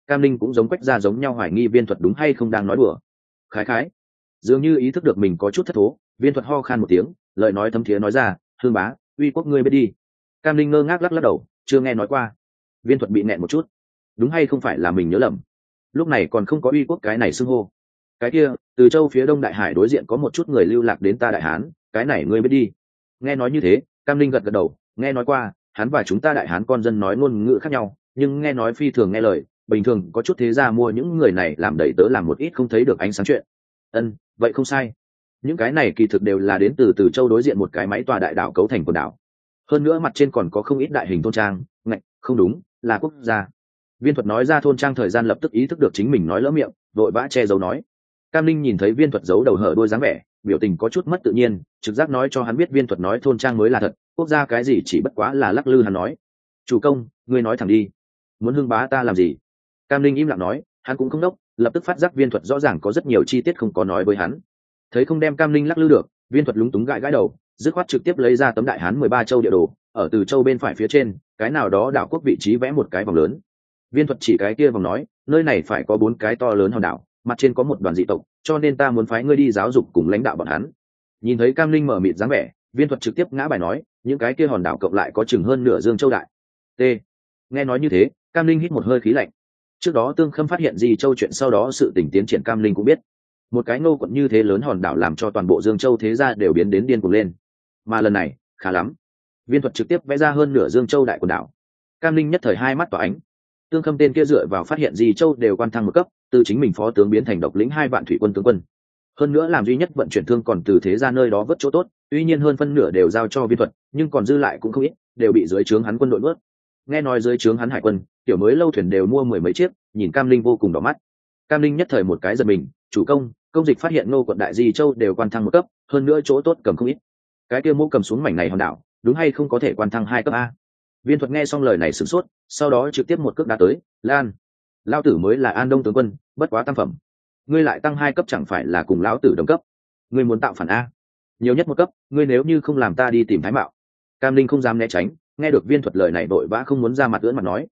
Cam Linh cũng giống Quách Gia giống nhau hoài nghi Viên Thuật đúng hay không đang nói đùa. Khái khái, dường như ý thức được mình có chút thất thố, Viên Thuật ho khan một tiếng, lời nói thấm thiế nói ra, Hương bá, uy quốc ngươi biết đi. Cam Linh ngơ ngác lắc lắc đầu, chưa nghe nói qua. Viên Thuật bị nẹn một chút, đúng hay không phải là mình nhớ lầm, lúc này còn không có uy quốc cái này xưng hô. Cái kia, từ châu phía đông đại hải đối diện có một chút người lưu lạc đến ta Đại Hán, cái này ngươi biết đi. Nghe nói như thế, Cam Linh gật gật đầu, nghe nói qua, hắn và chúng ta Đại Hán con dân nói ngôn ngữ khác nhau, nhưng nghe nói phi thường nghe lời, bình thường có chút thế gia mua những người này làm đầy tớ làm một ít không thấy được ánh sáng chuyện. Vậy không sai. Những cái này kỳ thực đều là đến từ châu đối diện một cái máy tòa đại đảo cấu thành quần đảo. Hơn nữa mặt trên còn có không ít đại hình thôn trang, ngạch, không đúng, là quốc gia. Viên Thuật nói ra thôn trang thời gian lập tức ý thức được chính mình nói lỡ miệng, vội vã che giấu nói. Cam Linh nhìn thấy Viên Thuật giấu đầu hở đuôi dáng vẻ, biểu tình có chút mất tự nhiên, trực giác nói cho hắn biết Viên Thuật nói thôn trang mới là thật, quốc gia cái gì chỉ bất quá là lắc lư hắn nói. Chủ công, ngươi nói thẳng đi, muốn hưng bá ta làm gì? Cam Linh im lặng nói, hắn cũng không đốc, lập tức phát giác Viên Thuật rõ ràng có rất nhiều chi tiết không có nói với hắn. Thấy không đem Cam Linh lắc lư được, Viên Thuật lúng túng gãi gãi đầu, dứt khoát trực tiếp lấy ra tấm Đại Hán 13 châu địa đồ, ở từ châu bên phải phía trên, cái nào đó đảo quốc vị trí vẽ một cái vòng lớn. Viên Thuật chỉ cái kia vòng nói, nơi này phải có 4 cái to lớn hòn đảo, mặt trên có một đoàn dị tộc, cho nên ta muốn phái ngươi đi giáo dục cùng lãnh đạo bọn hắn. Nhìn thấy Cam Linh mở mịt dáng vẻ, Viên Thuật trực tiếp ngã bài nói, những cái kia hòn đảo cộng lại có chừng hơn nửa Dương Châu đại. T. Nghe nói như thế, Cam Linh hít một hơi khí lạnh. Trước đó Tương Khâm phát hiện Di Châu chuyện, sau đó sự tình tiến triển Cam Linh cũng biết. Một cái ngô quận như thế lớn hòn đảo làm cho toàn bộ Dương Châu thế gia đều biến đến điên cuồng lên. Mà lần này, khá lắm. Viên Thuật trực tiếp vẽ ra hơn nửa Dương Châu đại quần đảo. Cam Linh nhất thời hai mắt tỏa ánh. Tương Khâm tên kia dựa vào phát hiện Di Châu đều quan thăng một cấp, từ chính mình phó tướng biến thành độc lĩnh 2 vạn thủy quân tướng quân. Hơn nữa làm duy nhất vận chuyển thương còn từ thế gia nơi đó vớt chỗ tốt, tuy nhiên hơn phân nửa đều giao cho Viên Thuật, nhưng còn dư lại cũng không ít, đều bị dưới trướng hắn quân đội vớt. Nghe nói dưới trướng hắn hải quân, tiểu mới lâu thuyền đều mua 10 mấy chiếc, nhìn Cam Linh vô cùng đỏ mắt. Cam Linh nhất thời một cái giật mình, chủ công dịch phát hiện Ngô quận đại Di Châu đều quan thăng một cấp, hơn nữa chỗ tốt cầm không ít. Cái kia mũ cầm xuống mảnh này hòn đảo, đúng hay không có thể quan thăng 2 cấp a? Viên Thuật nghe xong lời này sửng sốt, sau đó trực tiếp một cước đá tới, Lan, lão tử mới là An Đông tướng quân, bất quá tam phẩm, ngươi lại tăng 2 cấp chẳng phải là cùng lão tử đồng cấp? Ngươi muốn tạo phản a? Nhiều nhất 1 cấp, ngươi nếu như không làm ta đi tìm Thái Mạo. Cam Linh không dám né tránh, nghe được Viên Thuật lời này vội vã không muốn ra mặt ưỡn mặt nói,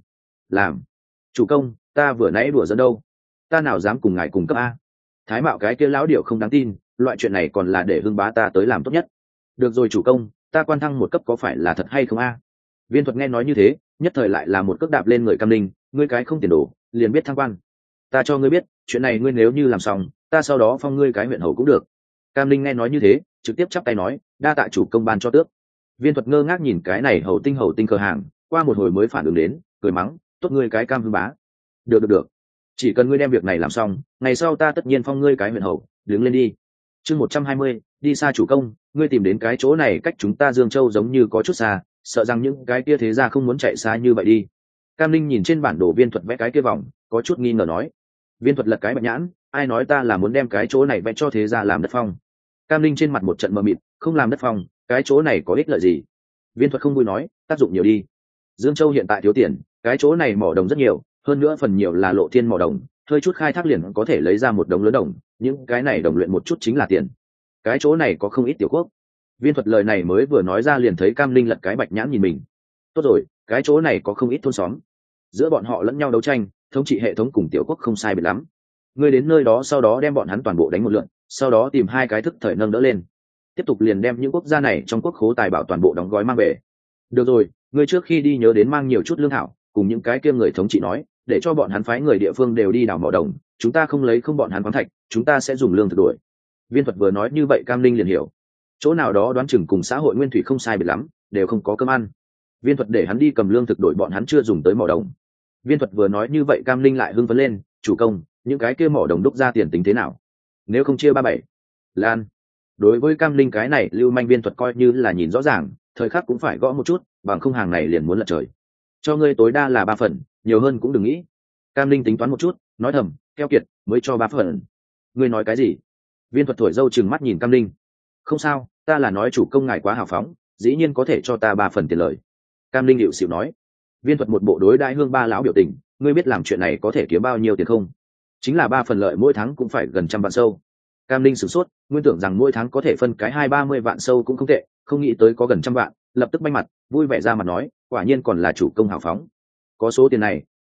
làm. Chủ công, ta vừa nãy đùa giỡn đâu, ta nào dám cùng ngài cùng cấp a? Thái Mạo cái kia lão điệu không đáng tin, loại chuyện này còn là để hưng bá ta tới làm tốt nhất. Được rồi chủ công, ta quan thăng 1 cấp có phải là thật hay không a? Viên Thuật nghe nói như thế, nhất thời lại là một cước đạp lên người Cam Linh, ngươi cái không tiền đồ, liền biết thăng quan. Ta cho ngươi biết, chuyện này ngươi nếu như làm xong, ta sau đó phong ngươi cái huyện hầu cũng được. Cam Linh nghe nói như thế, trực tiếp chắp tay nói, đa tạ chủ công ban cho tước. Viên Thuật ngơ ngác nhìn cái này hầu tinh cờ hàng, qua một hồi mới phản ứng đến, cười mắng, tốt ngươi cái Cam hưng bá. Được, chỉ cần ngươi đem việc này làm xong, ngày sau ta tất nhiên phong ngươi cái huyện hầu, đứng lên đi. Chương 120, đi xa chủ công, ngươi tìm đến cái chỗ này cách chúng ta Dương Châu giống như có chút xa, sợ rằng những cái kia thế gia không muốn chạy xa như vậy đi. Cam Linh nhìn trên bản đồ Viên Thuật vẽ cái kia vòng, có chút nghi ngờ nói. Viên Thuật lật cái bạch nhãn, ai nói ta là muốn đem cái chỗ này vẽ cho thế gia làm đất phong? Cam Linh trên mặt một trận mờ mịt, không làm đất phong, cái chỗ này có ích lợi gì? Viên Thuật không vui nói, tác dụng nhiều đi. Dương Châu hiện tại thiếu tiền, cái chỗ này mỏ đồng rất nhiều, hơn nữa phần nhiều là lộ thiên mỏ đồng, hơi chút khai thác liền có thể lấy ra một đống lớn đồng, những cái này đồng luyện một chút chính là tiền. Cái chỗ này có không ít tiểu quốc. Viên Thuật lời này mới vừa nói ra liền thấy Cam Linh lật cái bạch nhãn nhìn mình. Tốt rồi, cái chỗ này có không ít thôn xóm, giữa bọn họ lẫn nhau đấu tranh, thống trị hệ thống cùng tiểu quốc không sai biệt lắm. Ngươi đến nơi đó sau đó đem bọn hắn toàn bộ đánh một lượt, sau đó tìm 2 cái thức thời nâng đỡ lên, tiếp tục liền đem những quốc gia này trong quốc khố tài bảo toàn bộ đóng gói mang về. Được rồi, ngươi trước khi đi nhớ đến mang nhiều chút lương thảo, cùng những cái kia người thống trị nói, để cho bọn hắn phái người địa phương đều đi đào mỏ đồng, chúng ta không lấy không bọn hắn khoáng thạch, chúng ta sẽ dùng lương thực đuổi. Viên Thuật vừa nói như vậy Cam Linh liền hiểu, chỗ nào đó đoán chừng cùng xã hội nguyên thủy không sai biệt lắm, đều không có cơm ăn. Viên Thuật để hắn đi cầm lương thực đổi bọn hắn chưa dùng tới mỏ đồng. Viên Thuật vừa nói như vậy Cam Linh lại hưng phấn lên, chủ công, những cái kia mỏ đồng đúc ra tiền tính thế nào? Nếu không chia 37. Lan. Đối với Cam Linh cái này lưu manh Viên Thuật coi như là nhìn rõ ràng, thời khắc cũng phải gõ một chút, bằng không hàng này liền muốn lật trời. Cho ngươi tối đa là 3 phần, nhiều hơn cũng đừng nghĩ. Cam Linh tính toán một chút, nói thầm, keo kiệt, mới cho 3 phần. Ngươi nói cái gì? Viên Thuật thổi dâu trừng mắt nhìn Cam Linh. Không sao, ta là nói chủ công ngài quá hào phóng, dĩ nhiên có thể cho ta 3 phần tiền lời. Cam Linh hiệu xịu nói. Viên Thuật một bộ đối đãi hương ba lão biểu tình, ngươi biết làm chuyện này có thể kiếm bao nhiêu tiền không? Chính là 3 phần lợi mỗi tháng cũng phải gần 100 vạn sâu. Cam Linh sửng sốt, nguyên tưởng rằng mỗi tháng có thể phân cái 20-30 vạn sâu cũng không tệ, không nghĩ tới có gần 100 vạn, lập tức banh mặt, vui vẻ ra mặt nói, quả nhiên còn là chủ công hào phóng. Có số tiền này,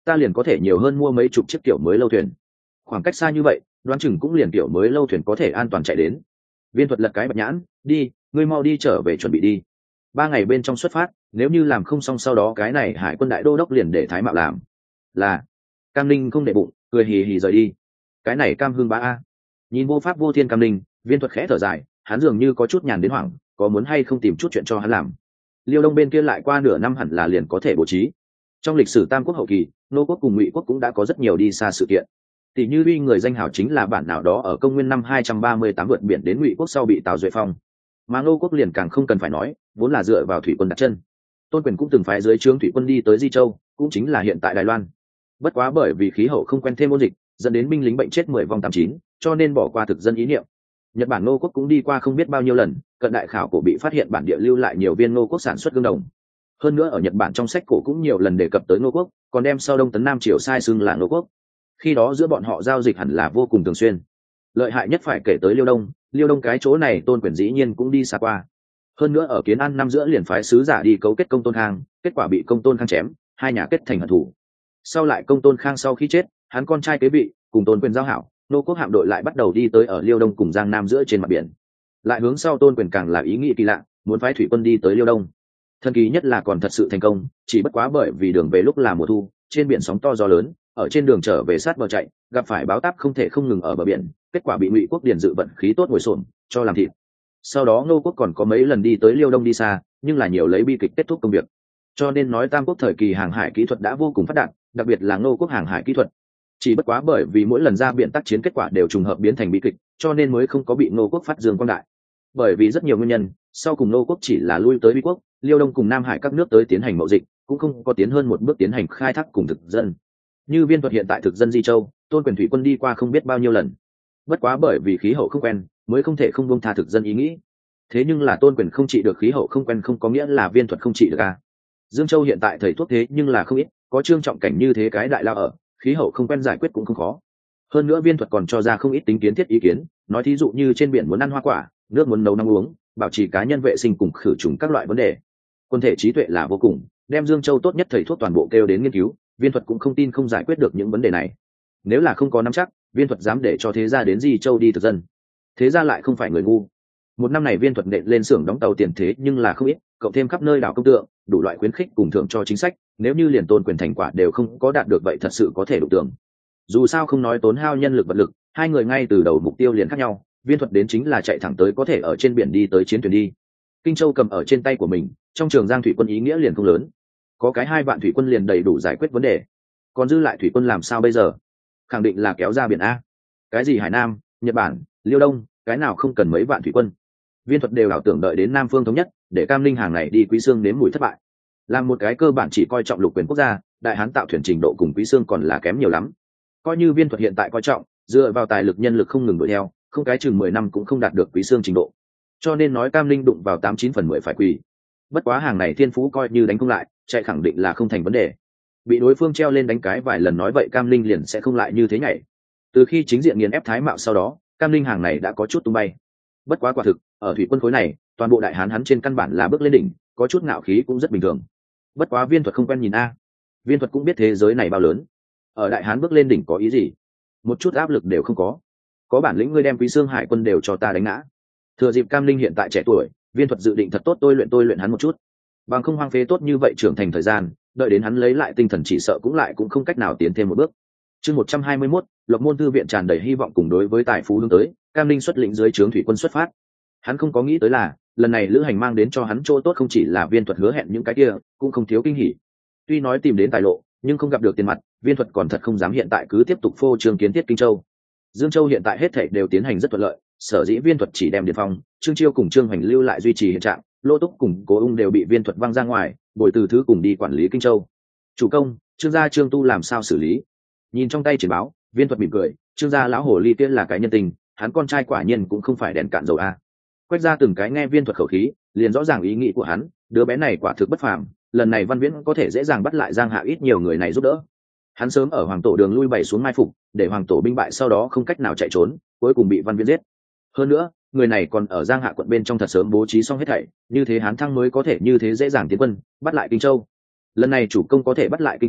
ta liền có thể nhiều hơn mua mấy chục chiếc kiểu mới lâu thuyền. Khoảng cách xa như vậy, đoán chừng cũng liền kiểu mới lâu thuyền có thể an toàn chạy đến. Viên Thuật lật cái bạch nhãn, đi, ngươi mau đi trở về chuẩn bị đi. 3 ngày bên trong xuất phát, nếu như làm không xong sau đó cái này hải quân đại đô đốc liền để Thái Mạo làm. Là. Cam Ninh không để bụng, cười hì hì rời đi. Cái này Cam Hương bá a. Nhìn vô pháp vô thiên Cam Ninh, Viên Thuật khẽ thở dài, hắn dường như có chút nhàn đến hoảng, có muốn hay không tìm chút chuyện cho hắn làm. Liêu Đông bên kia lại qua nửa năm hẳn là liền có thể bố trí. Trong lịch sử Tam Quốc hậu kỳ, Nô quốc cùng Ngụy quốc cũng đã có rất nhiều đi xa sự kiện. Tỷ như uy người danh hào chính là bản nào đó ở công nguyên năm 238 vượt biển đến Ngụy quốc sau bị Tào Duệ phong. Mà Ngô quốc liền càng không cần phải nói, vốn là dựa vào thủy quân đặt chân. Tôn Quyền cũng từng phái dưới trướng thủy quân đi tới Di Châu, cũng chính là hiện tại Đài Loan. Bất quá bởi vì khí hậu không quen thêm ôn dịch, dẫn đến binh lính bệnh chết 10 vong 89, cho nên bỏ qua thực dân ý niệm. Nhật Bản Ngô quốc cũng đi qua không biết bao nhiêu lần, cận đại khảo cổ bị phát hiện bản địa lưu lại nhiều viên Ngô quốc sản xuất gương đồng. Hơn nữa ở Nhật Bản trong sách cổ cũng nhiều lần đề cập tới Ngô quốc, còn đem sau Đông tấn Nam triều sai xưng là Ngô quốc. Khi đó giữa bọn họ giao dịch hẳn là vô cùng thường xuyên. Lợi hại nhất phải kể tới Liêu Đông cái chỗ này Tôn Quyền dĩ nhiên cũng đi xa qua. Hơn nữa ở Kiến An năm giữa liền phái sứ giả đi cấu kết Công Tôn Khang, kết quả bị Công Tôn Khang chém, hai nhà kết thành hận thù. Sau lại Công Tôn Khang sau khi chết, hắn con trai kế vị, cùng Tôn Quyền giao hảo, Nô quốc hạm đội lại bắt đầu đi tới ở Liêu Đông cùng Giang Nam giữa trên mặt biển. Lại hướng sau Tôn Quyền càng là ý nghĩ kỳ lạ, muốn phái thủy quân đi tới Liêu Đông. Thần kỳ nhất là còn thật sự thành công, chỉ bất quá bởi vì đường về lúc là mùa thu, trên biển sóng to gió lớn, ở trên đường trở về sát bờ chạy, gặp phải báo táp không thể không ngừng ở bờ biển, kết quả bị Ngụy quốc điền dự vận khí tốt ngồi xổm, cho làm thịt. Sau đó Ngô quốc còn có mấy lần đi tới Liêu Đông đi xa, nhưng là nhiều lấy bi kịch kết thúc công việc. Cho nên nói Tam quốc thời kỳ hàng hải kỹ thuật đã vô cùng phát đạt, đặc biệt là Ngô quốc hàng hải kỹ thuật. Chỉ bất quá bởi vì mỗi lần ra biển tác chiến kết quả đều trùng hợp biến thành bi kịch, cho nên mới không có bị Ngô quốc phát dương quang đại. Bởi vì rất nhiều nguyên nhân, sau cùng Ngô quốc chỉ là lui tới Uy quốc, Liêu Đông cùng Nam Hải các nước tới tiến hành mậu dịch, cũng không có tiến hơn một bước tiến hành khai thác cùng thực dân. Như Viên Thuật hiện tại thực dân Di Châu, Tôn Quyền thủy quân đi qua không biết bao nhiêu lần. Bất quá bởi vì khí hậu không quen, mới không thể không buông tha thực dân ý nghĩ. Thế nhưng là Tôn Quyền không trị được khí hậu không quen không có nghĩa là Viên Thuật không trị được a. Dương Châu hiện tại thầy thuốc thế nhưng là không ít, có Trương Trọng Cảnh như thế cái đại lao ở, khí hậu không quen giải quyết cũng không khó. Hơn nữa Viên Thuật còn cho ra không ít tính kiến thiết ý kiến, nói thí dụ như trên biển muốn ăn hoa quả, nước muốn nấu nóng uống, bảo trì cá nhân vệ sinh cùng khử trùng các loại vấn đề. Quân thể trí tuệ là vô cùng, đem Dương Châu tốt nhất thầy thuốc toàn bộ kêu đến nghiên cứu, Viên Thuật cũng không tin không giải quyết được những vấn đề này. Nếu là không có nắm chắc, Viên Thuật dám để cho thế gia đến Di Châu đi thực dân. Thế gia lại không phải người ngu. Một năm này Viên Thuật nện lên xưởng đóng tàu tiền thế nhưng là không ít, cộng thêm khắp nơi đảo công tượng, đủ loại khuyến khích cùng thưởng cho chính sách, nếu như liền Tôn Quyền thành quả đều không có đạt được vậy thật sự có thể đụng tưởng. Dù sao không nói tốn hao nhân lực vật lực, hai người ngay từ đầu mục tiêu liền khác nhau, Viên Thuật đến chính là chạy thẳng tới có thể ở trên biển đi tới chiến thuyền đi. Kinh Châu cầm ở trên tay của mình, trong Trường Giang thủy quân ý nghĩa liền không lớn. Có cái 2 vạn thủy quân liền đầy đủ giải quyết vấn đề. Còn dư lại thủy quân làm sao bây giờ? Khẳng định là kéo ra biển a. Cái gì Hải Nam, Nhật Bản, Liêu Đông, cái nào không cần mấy vạn thủy quân. Viên Thuật đều ảo tưởng đợi đến Nam phương thống nhất, để Cam Linh hàng này đi Quý Xương nếm mùi thất bại. Làm một cái cơ bản chỉ coi trọng lục quyền quốc gia, Đại Hán tạo thuyền trình độ cùng Quý Xương còn là kém nhiều lắm. Coi như Viên Thuật hiện tại coi trọng, dựa vào tài lực nhân lực không ngừng đuổi theo, không cái chừng 10 năm cũng không đạt được Quý Xương trình độ. Cho nên nói Cam Linh đụng vào 89 phần 10 phải quỳ. Bất quá hàng này thiên phú coi như đánh không lại, chạy khẳng định là không thành vấn đề. Bị đối phương treo lên đánh cái vài lần nói vậy Cam Linh liền sẽ không lại như thế nhảy. Từ khi chính diện nghiền ép Thái Mạo sau đó, Cam Linh hàng này đã có chút tung bay. Bất quá quả thực, ở thủy quân khối này, toàn bộ Đại Hán hắn trên căn bản là bước lên đỉnh, có chút ngạo khí cũng rất bình thường. Bất quá Viên Thuật không quen nhìn a. Viên Thuật cũng biết thế giới này bao lớn. Ở Đại Hán bước lên đỉnh có ý gì? Một chút áp lực đều không có. Có bản lĩnh ngươi đem Quý Xương Hải quân đều cho ta đánh ngã. Thừa dịp Cam Linh hiện tại trẻ tuổi, Viên Thuật dự định thật tốt tôi luyện hắn một chút. Bằng không hoang phế tốt như vậy trưởng thành thời gian, đợi đến hắn lấy lại tinh thần chỉ sợ cũng không cách nào tiến thêm một bước. Chương 121, Lộc Môn thư viện tràn đầy hy vọng cùng đối với tài phú hướng tới, Cam Linh xuất lĩnh dưới trướng thủy quân xuất phát. Hắn không có nghĩ tới là, lần này lữ hành mang đến cho hắn chỗ tốt không chỉ là Viên Thuật hứa hẹn những cái kia, cũng không thiếu kinh hỉ. Tuy nói tìm đến tài lộ, nhưng không gặp được tiền mặt, Viên Thuật còn thật không dám hiện tại cứ tiếp tục phô trương kiến thiết Kinh Châu. Dương Châu hiện tại hết thảy đều tiến hành rất thuận lợi, sở dĩ Viên Thuật chỉ đem Điền Phong, Trương Chiêu cùng Trương Hoành lưu lại duy trì hiện trạng, Lô Túc cùng Cố Ung đều bị Viên Thuật văng ra ngoài, bồi từ thứ cùng đi quản lý Kinh Châu. Chủ công, Trương gia Trương Tu làm sao xử lý? Nhìn trong tay triển báo, Viên Thuật mỉm cười, Trương gia lão hồ ly tiên là cái nhân tình, hắn con trai quả nhiên cũng không phải đèn cạn dầu a. Quét ra từng cái nghe Viên Thuật khẩu khí, liền rõ ràng ý nghĩ của hắn, đứa bé này quả thực bất phàm, lần này Văn Viễn có thể dễ dàng bắt lại Giang Hạ ít nhiều người này giúp đỡ. Hắn sớm ở Hoàng Tổ đường lui bày xuống mai phục, để Hoàng Tổ binh bại sau đó không cách nào chạy trốn, cuối cùng bị Văn Viễn giết. Hơn nữa, người này còn ở Giang Hạ quận bên trong thật sớm bố trí xong hết thảy, như thế Hán Thăng mới có thể như thế dễ dàng tiến quân, bắt lại Kinh Châu. Lần này chủ công có thể bắt lại Kinh Châu,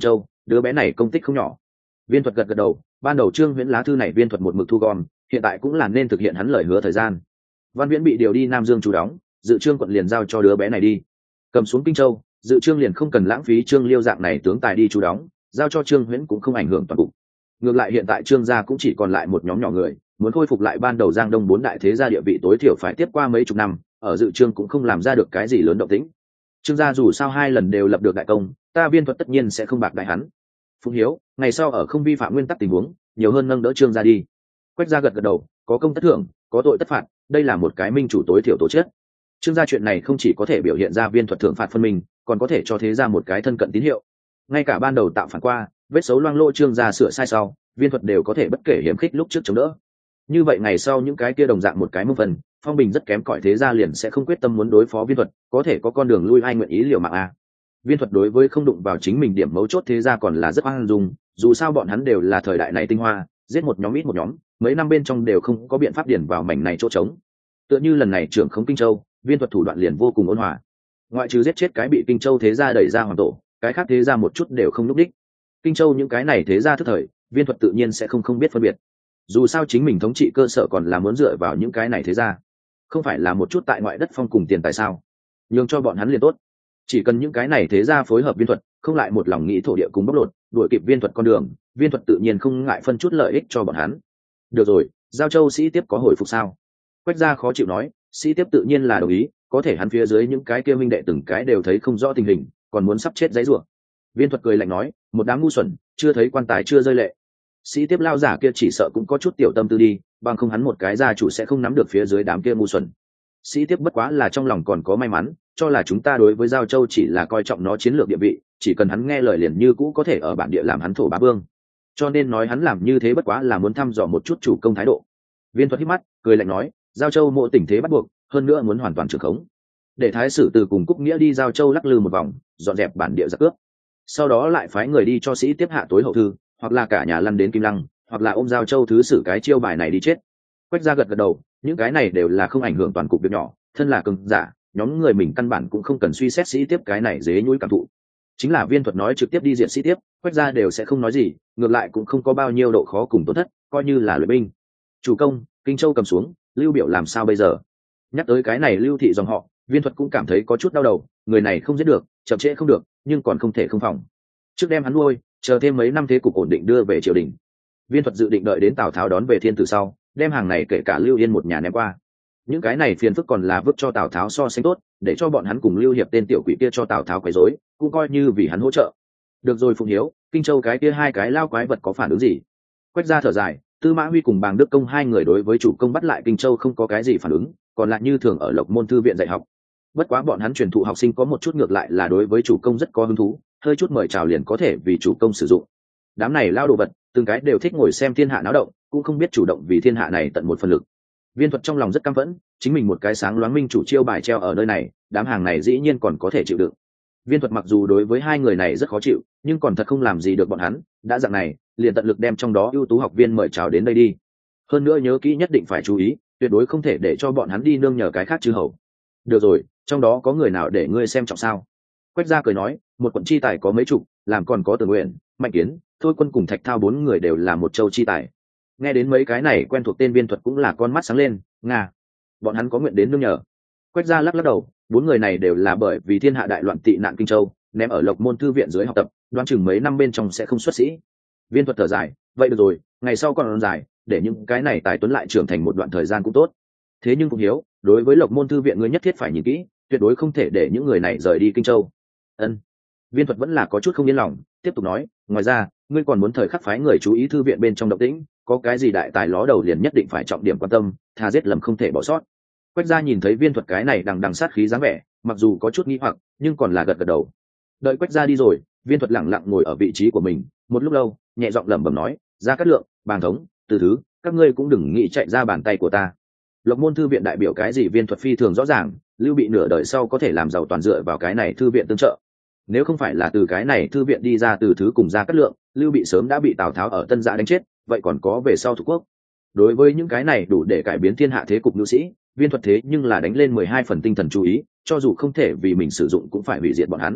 đứa bé này công tích không nhỏ. Viên Thuật gật gật đầu, ban đầu Trương Huyễn lá thư này Viên Thuật một mực thu gom, hiện tại cũng là nên thực hiện hắn lời hứa thời gian. Văn Viễn bị điều đi Nam Dương trú đóng, Dự Trương quận liền giao cho đứa bé này đi. Cầm xuống Kinh Châu, Dự Trương liền không cần lãng phí Trương Liêu dạng này tướng tài đi trú đóng, giao cho Trương Huyễn cũng không ảnh hưởng toàn cục. Ngược lại hiện tại Trương gia cũng chỉ còn lại một nhóm nhỏ người, muốn khôi phục lại ban đầu Giang Đông bốn đại thế gia địa vị tối thiểu phải tiếp qua mấy chục năm, ở Dự Trương cũng không làm ra được cái gì lớn động tĩnh. Trương gia dù sao hai lần đều lập được đại công, ta Viên Thuật tất nhiên sẽ không bạc đại hắn. Phụng Hiếu, ngày sau ở không vi phạm nguyên tắc tình huống, nhiều hơn nâng đỡ Trương gia đi. Quách gia gật gật đầu, có công tất thưởng, có tội tất phạt, đây là một cái minh chủ tối thiểu tố chất. Trương gia chuyện này không chỉ có thể biểu hiện ra Viên Thuật thưởng phạt phân minh, còn có thể cho thế gia một cái thân cận tín hiệu. Ngay cả ban đầu tạo phản qua, vết xấu loang lỗ Trương gia sửa sai sau, Viên Thuật đều có thể bất kể hiểm khích lúc trước chống đỡ. Như vậy ngày sau những cái kia đồng dạng một cái mông phần, phong bình rất kém cỏi thế gia liền sẽ không quyết tâm muốn đối phó Viên Thuật, có thể có con đường lui ai nguyện ý liều mạng a. Viên Thuật đối với không đụng vào chính mình điểm mấu chốt thế gia còn là rất oan dung, dù sao bọn hắn đều là thời đại này tinh hoa, giết một nhóm ít một nhóm, mấy năm bên trong đều không có biện pháp điển vào mảnh này chỗ trống. Tựa như lần này trưởng khống Kinh Châu, Viên Thuật thủ đoạn liền vô cùng ôn hòa, ngoại trừ giết chết cái bị Kinh Châu thế gia đẩy ra hoàng tổ, cái khác thế gia một chút đều không lúc đích. Kinh Châu những cái này thế gia thức thời, Viên Thuật tự nhiên sẽ không biết phân biệt. Dù sao chính mình thống trị cơ sở còn là muốn dựa vào những cái này thế gia, không phải là một chút tại ngoại đất phong cùng tiền tại sao? Nhường cho bọn hắn liền tốt. Chỉ cần những cái này thế gia phối hợp Viên Thuật, không lại một lòng nghĩ thổ địa cùng bóc lột, đuổi kịp Viên Thuật con đường, Viên Thuật tự nhiên không ngại phân chút lợi ích cho bọn hắn. Được rồi, Giao Châu sĩ tiếp có hồi phục sao? Quách gia khó chịu nói, sĩ tiếp tự nhiên là đồng ý, có thể hắn phía dưới những cái kia minh đệ từng cái đều thấy không rõ tình hình, còn muốn sắp chết giấy rủa. Viên Thuật cười lạnh nói, một đám ngu xuẩn, chưa thấy quan tài chưa rơi lệ. Sĩ tiếp lao giả kia chỉ sợ cũng có chút tiểu tâm tư đi, bằng không hắn một cái gia chủ sẽ không nắm được phía dưới đám kia ngu xuẩn. Sĩ tiếp bất quá là trong lòng còn có may mắn, cho là chúng ta đối với Giao Châu chỉ là coi trọng nó chiến lược địa vị, chỉ cần hắn nghe lời liền như cũ có thể ở bản địa làm hắn thổ bá vương. Cho nên nói hắn làm như thế bất quá là muốn thăm dò một chút chủ công thái độ. Viên Thuật hít mắt, cười lạnh nói, Giao Châu mộ tình thế bắt buộc, hơn nữa muốn hoàn toàn trưởng khống. Để thái sử từ cùng Cúc Nghĩa đi Giao Châu lắc lư một vòng, dọn dẹp bản địa giặc cướp. Sau đó lại phái người đi cho sĩ tiếp hạ tối hậu thư, hoặc là cả nhà lăn đến Kim Lăng, hoặc là ôm Giao Châu thứ sử cái chiêu bài này đi chết. Quách gia gật gật đầu, những cái này đều là không ảnh hưởng toàn cục việc nhỏ, thân là cường giả, nhóm người mình căn bản cũng không cần suy xét sĩ tiếp cái này dế nhũi cảm thụ. Chính là Viên Thuật nói trực tiếp đi diện sĩ tiếp, Quách gia đều sẽ không nói gì, ngược lại cũng không có bao nhiêu độ khó cùng tổn thất, coi như là luyện binh. Chủ công, Kinh Châu cầm xuống, Lưu Biểu làm sao bây giờ? Nhắc tới cái này Lưu thị dòng họ, Viên Thuật cũng cảm thấy có chút đau đầu, người này không giết được, chậm trễ không được, nhưng còn không thể không phòng. Trước đem hắn nuôi, chờ thêm mấy năm thế cục ổn định đưa về triều đình. Viên Thuật dự định đợi đến Tào Tháo đón về Thiên Tử sau, đem hàng này kể cả Lưu Yên một nhà ném qua. Những cái này phiền phức còn là vứt cho Tào Tháo so sánh tốt, để cho bọn hắn cùng Lưu Hiệp tên tiểu quỷ kia cho Tào Tháo quấy rối, cũng coi như vì hắn hỗ trợ. Được rồi Phụng Hiếu, Kinh Châu cái kia hai cái lao quái vật có phản ứng gì? Quách gia thở dài, Tư Mã Huy cùng Bàng Đức Công hai người đối với chủ công bắt lại Kinh Châu không có cái gì phản ứng, còn lại như thường ở Lộc Môn thư viện dạy học. Bất quá bọn hắn truyền thụ học sinh có một chút ngược lại là đối với chủ công rất có hứng thú, hơi chút mời chào liền có thể vì chủ công sử dụng. Đám này lao đồ vật, từng cái đều thích ngồi xem thiên hạ náo động, cũng không biết chủ động vì thiên hạ này tận một phần lực. Viên Thuật trong lòng rất căm phẫn, chính mình một cái sáng loáng minh chủ chiêu bài treo ở nơi này, đám hàng này dĩ nhiên còn có thể chịu đựng. Viên Thuật mặc dù đối với hai người này rất khó chịu, nhưng còn thật không làm gì được bọn hắn, đã dạng này, liền tận lực đem trong đó ưu tú học viên mời chào đến đây đi. Hơn nữa nhớ kỹ nhất định phải chú ý, tuyệt đối không thể để cho bọn hắn đi nương nhờ cái khác chư hầu. Được rồi, trong đó có người nào để ngươi xem trọng sao? Quách gia cười nói, một quận chi tài có mấy chục, làm còn có Tường Nguyện, Mạnh Kiến, Thôi Quân cùng Thạch Thao bốn người đều là một châu chi tài. Nghe đến mấy cái này quen thuộc tên Viên Thuật cũng là con mắt sáng lên, nga, bọn hắn có nguyện đến nương nhờ. Quách gia lắc lắc đầu, bốn người này đều là bởi vì thiên hạ đại loạn tị nạn Kinh Châu, ném ở Lộc Môn thư viện dưới học tập, đoán chừng mấy năm bên trong sẽ không xuất sĩ. Viên Thuật thở dài, vậy được rồi, ngày sau còn dài, để những cái này tài tuấn lại trưởng thành một đoạn thời gian cũng tốt. Thế nhưng cũng hiếu, đối với Lộc Môn thư viện ngươi nhất thiết phải nhìn kỹ, tuyệt đối không thể để những người này rời đi Kinh Châu. Ân. Viên Thuật vẫn là có chút không yên lòng, tiếp tục nói, ngoài ra, ngươi còn muốn thời khắc phái người chú ý thư viện bên trong động tĩnh, có cái gì đại tài ló đầu liền nhất định phải trọng điểm quan tâm, thà giết lầm không thể bỏ sót. Quách gia nhìn thấy Viên Thuật cái này đằng đằng sát khí dáng vẻ, mặc dù có chút nghi hoặc, nhưng còn là gật gật đầu. Đợi Quách gia đi rồi, Viên Thuật lẳng lặng ngồi ở vị trí của mình, một lúc lâu, nhẹ giọng lẩm bẩm nói, Gia Cát Lượng, Bàng Thống, Từ Thứ, các ngươi cũng đừng nghĩ chạy ra bàn tay của ta. Lộc Môn thư viện đại biểu cái gì Viên Thuật phi thường rõ ràng, Lưu Bị nửa đời sau có thể làm giàu toàn dựa vào cái này thư viện tương trợ. Nếu không phải là từ cái này thư viện đi ra Từ Thứ cùng Gia Cát Lượng, Lưu Bị sớm đã bị Tào Tháo ở Tân Giã đánh chết, vậy còn có về sau thuộc quốc. Đối với những cái này đủ để cải biến thiên hạ thế cục nữ sĩ, Viên Thuật thế nhưng là đánh lên 12 phần tinh thần chú ý, cho dù không thể vì mình sử dụng cũng phải hủy diệt bọn hắn.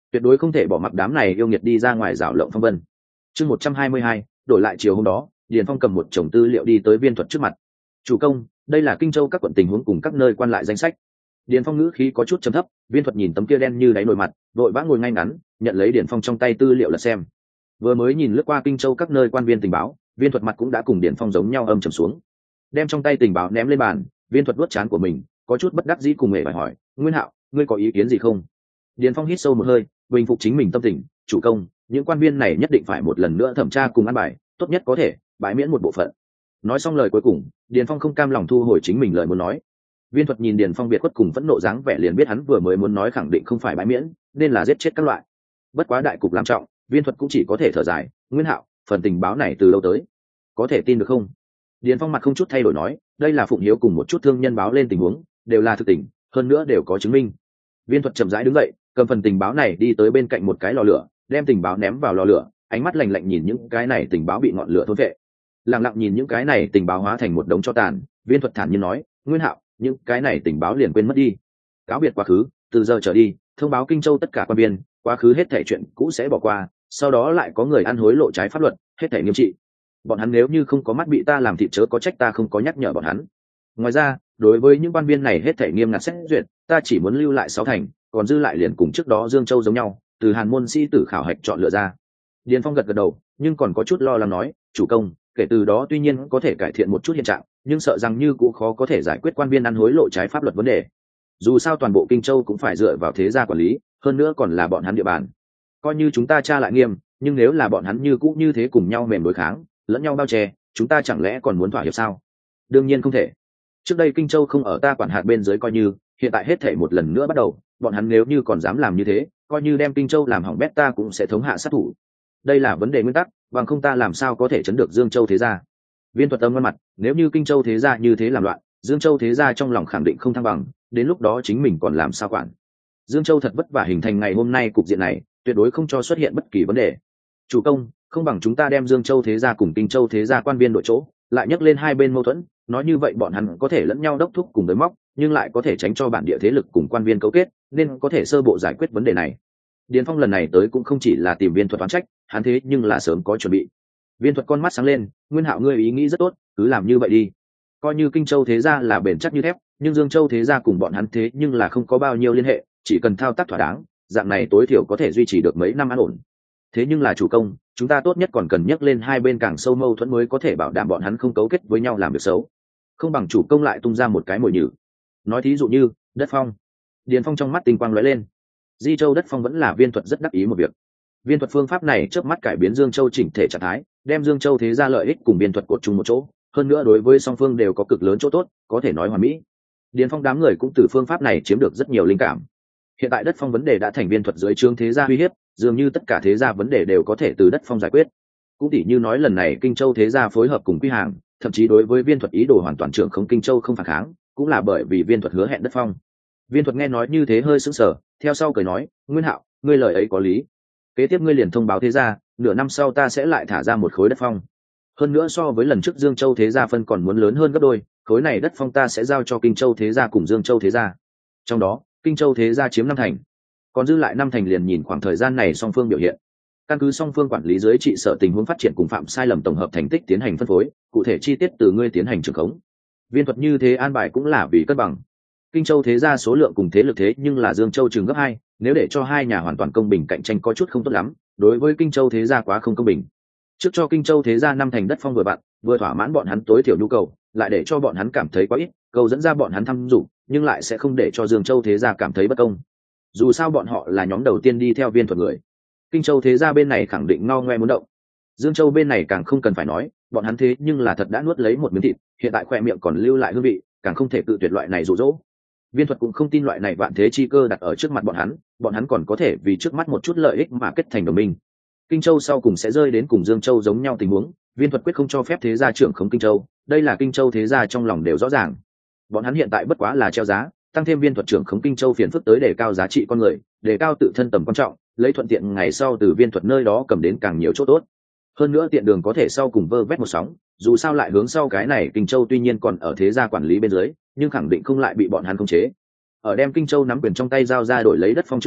tuyệt đối không thể bỏ mặc đám này yêu nghiệt đi ra ngoài rảo lộng phong vân. Chương 122, đổi lại chiều hôm đó, Điền Phong cầm một chồng tư liệu đi tới Viên Thuật trước mặt. Chủ công, đây là Kinh Châu các quận tình huống cùng các nơi quan lại danh sách. Điền Phong ngữ khí có chút trầm thấp, Viên Thuật nhìn tấm kia đen như đáy nồi mặt, vội vã ngồi ngay ngắn, nhận lấy Điền Phong trong tay tư liệu là xem. Vừa mới nhìn lướt qua Kinh Châu các nơi quan viên tình báo, Viên Thuật mặt cũng đã cùng Điền Phong giống nhau âm trầm xuống. Đem trong tay tình báo ném lên bàn, Viên Thuật vuốt trán của mình, có chút bất đắc dĩ cùng mẹ phải hỏi, Nguyên Hạo, ngươi có ý kiến gì không? Điền Phong hít sâu một hơi, bình phục chính mình tâm tình, chủ công, những quan viên này nhất định phải một lần nữa thẩm tra cùng ăn bài, tốt nhất có thể bãi miễn một bộ phận. Nói xong lời cuối cùng, Điền Phong không cam lòng thu hồi chính mình lời muốn nói. Viên Thuật nhìn Điền Phong biệt khuất cùng phẫn nộ dáng vẻ liền biết hắn vừa mới muốn nói khẳng định không phải bãi miễn, nên là giết chết các loại. Bất quá đại cục làm trọng, Viên Thuật cũng chỉ có thể thở dài, Nguyên Hạo, phần tình báo này từ lâu tới, có thể tin được không? Điền Phong mặt không chút thay đổi nói, đây là Phụng Hiếu cùng một chút thương nhân báo lên tình huống, đều là thực tình, hơn nữa đều có chứng minh. Viên Thuật chậm rãi đứng dậy, cầm phần tình báo này đi tới bên cạnh một cái lò lửa, đem tình báo ném vào lò lửa, ánh mắt lạnh lạnh nhìn những cái này tình báo bị ngọn lửa thôn vệ. Lặng lặng nhìn những cái này tình báo hóa thành một đống tro tàn, Viên Thuật thản nhiên nói, Nguyên Hạo, những cái này tình báo liền quên mất đi. Cáo biệt quá khứ, từ giờ trở đi, thông báo Kinh Châu tất cả quan viên, quá khứ hết thảy chuyện cũ sẽ bỏ qua, sau đó lại có người ăn hối lộ trái pháp luật, hết thảy nghiêm trị. Bọn hắn nếu như không có mắt bị ta làm thịt chớ có trách ta không có nhắc nhở bọn hắn. Ngoài ra, đối với những quan viên này hết thảy nghiêm ngặt xét duyệt, ta chỉ muốn lưu lại 6 thành, còn dư lại liền cùng trước đó Dương Châu giống nhau, từ Hàn môn sĩ tử khảo hạch chọn lựa ra. Điền Phong gật gật đầu, nhưng còn có chút lo lắng nói, chủ công, kể từ đó tuy nhiên có thể cải thiện một chút hiện trạng, nhưng sợ rằng như cũng khó có thể giải quyết quan viên ăn hối lộ trái pháp luật vấn đề. Dù sao toàn bộ Kinh Châu cũng phải dựa vào thế gia quản lý, hơn nữa còn là bọn hắn địa bàn. Coi như chúng ta tra lại nghiêm, nhưng nếu là bọn hắn như cũ như thế cùng nhau mềm đối kháng, lẫn nhau bao che, chúng ta chẳng lẽ còn muốn thỏa hiệp sao? Đương nhiên không thể. Trước đây Kinh Châu không ở ta quản hạt bên dưới coi như, hiện tại hết thảy một lần nữa bắt đầu, bọn hắn nếu như còn dám làm như thế, coi như đem Kinh Châu làm hỏng bét ta cũng sẽ thống hạ sát thủ. Đây là vấn đề nguyên tắc, bằng không ta làm sao có thể chấn được Dương Châu thế gia. Viên Thuật Tâm ngoan mặt, nếu như Kinh Châu thế gia như thế làm loạn, Dương Châu thế gia trong lòng khẳng định không thăng bằng, đến lúc đó chính mình còn làm sao quản. Dương Châu thật vất vả hình thành ngày hôm nay cục diện này, tuyệt đối không cho xuất hiện bất kỳ vấn đề. Chủ công, không bằng chúng ta đem Dương Châu thế gia cùng Kinh Châu thế gia quan viên đội chỗ, lại nhắc lên hai bên mâu thuẫn, nói như vậy bọn hắn có thể lẫn nhau đốc thúc cùng đối móc, nhưng lại có thể tránh cho bản địa thế lực cùng quan viên cấu kết, nên có thể sơ bộ giải quyết vấn đề này. Điền Phong lần này tới cũng không chỉ là tìm Viên Thuật oán trách, hắn thế nhưng là sớm có chuẩn bị. Viên Thuật con mắt sáng lên, Nguyên Hạo ngươi ý nghĩ rất tốt, cứ làm như vậy đi. Coi như Kinh Châu thế gia là bền chắc như thép, nhưng Dương Châu thế gia cùng bọn hắn thế nhưng là không có bao nhiêu liên hệ, chỉ cần thao tác thỏa đáng, dạng này tối thiểu có thể duy trì được mấy năm an ổn. Thế nhưng là chủ công, chúng ta tốt nhất còn cần nhắc lên hai bên càng sâu mâu thuẫn mới có thể bảo đảm bọn hắn không cấu kết với nhau làm việc xấu. Không bằng chủ công lại tung ra một cái mồi nhử. Nói thí dụ như đất phong. Điền Phong trong mắt tinh quang lóe lên. Di Châu đất phong vẫn là Viên Thuật rất đắc ý một việc. Viên Thuật phương pháp này chớp mắt cải biến Dương Châu chỉnh thể trạng thái, đem Dương Châu thế gia lợi ích cùng Viên Thuật cột chung một chỗ, hơn nữa đối với song phương đều có cực lớn chỗ tốt, có thể nói hoàn mỹ. Điền Phong đám người cũng từ phương pháp này chiếm được rất nhiều linh cảm. Hiện tại đất phong vấn đề đã thành Viên Thuật dưới trướng thế gia uy hiếp, dường như tất cả thế gia vấn đề đều có thể từ đất phong giải quyết. Cũng tỉ như nói lần này Kinh Châu thế gia phối hợp cùng Quy Hàng, thậm chí đối với Viên Thuật ý đồ hoàn toàn trưởng không Kinh Châu không phản kháng, cũng là bởi vì Viên Thuật hứa hẹn đất phong. Viên Thuật nghe nói như thế hơi sững sờ, theo sau cười nói, Nguyên Hạo, ngươi lời ấy có lý. Kế tiếp ngươi liền thông báo thế gia, nửa năm sau ta sẽ lại thả ra một khối đất phong. Hơn nữa so với lần trước Dương Châu thế gia phân còn muốn lớn hơn gấp đôi, khối này đất phong ta sẽ giao cho Kinh Châu thế gia cùng Dương Châu thế gia. Trong đó, Kinh Châu thế gia chiếm 5 thành, còn dư lại 5 thành liền nhìn khoảng thời gian này song phương biểu hiện. Căn cứ song phương quản lý dưới trị sở tình huống phát triển cùng phạm sai lầm tổng hợp thành tích tiến hành phân phối, cụ thể chi tiết từ ngươi tiến hành trưởng khống. Viên Thuật như thế an bài cũng là vì cân bằng. Kinh Châu thế gia số lượng cùng thế lực thế nhưng là Dương Châu chừng gấp 2, nếu để cho hai nhà hoàn toàn công bình cạnh tranh có chút không tốt lắm, đối với Kinh Châu thế gia quá không công bình. Trước cho Kinh Châu thế gia 5 thành đất phong vừa vặn, vừa thỏa mãn bọn hắn tối thiểu nhu cầu, lại để cho bọn hắn cảm thấy quá ít, cầu dẫn ra bọn hắn thăm dụ, nhưng lại sẽ không để cho Dương Châu thế gia cảm thấy bất công. Dù sao bọn họ là nhóm đầu tiên đi theo Viên Thuật người. Kinh Châu thế gia bên này khẳng định ngao ngoe muốn động. Dương Châu bên này càng không cần phải nói, bọn hắn thế nhưng là thật đã nuốt lấy một miếng thịt, hiện tại khỏe miệng còn lưu lại hương vị, càng không thể tự tuyệt loại này dụ dỗ. Viên Thuật cũng không tin loại này vạn thế chi cơ đặt ở trước mặt bọn hắn còn có thể vì trước mắt một chút lợi ích mà kết thành đồng minh. Kinh Châu sau cùng sẽ rơi đến cùng Dương Châu giống nhau tình huống, Viên Thuật quyết không cho phép thế gia trưởng khống Kinh Châu, đây là Kinh Châu thế gia trong lòng đều rõ ràng. Bọn hắn hiện tại bất quá là treo giá, tăng thêm Viên Thuật trưởng khống Kinh Châu phiền phức tới để cao giá trị con người, để cao tự thân tầm quan trọng, lấy thuận tiện ngày sau từ Viên Thuật nơi đó cầm đến càng nhiều chỗ tốt. Hơn nữa tiện đường có thể sau cùng vơ vét một sóng, dù sao lại hướng sau cái này Kinh Châu tuy nhiên còn ở thế gia quản lý bên dưới, nhưng khẳng định không lại bị bọn hắn khống chế. Ở đem Kinh Châu nắm quyền trong tay giao ra đổi lấy đất phong trước đó,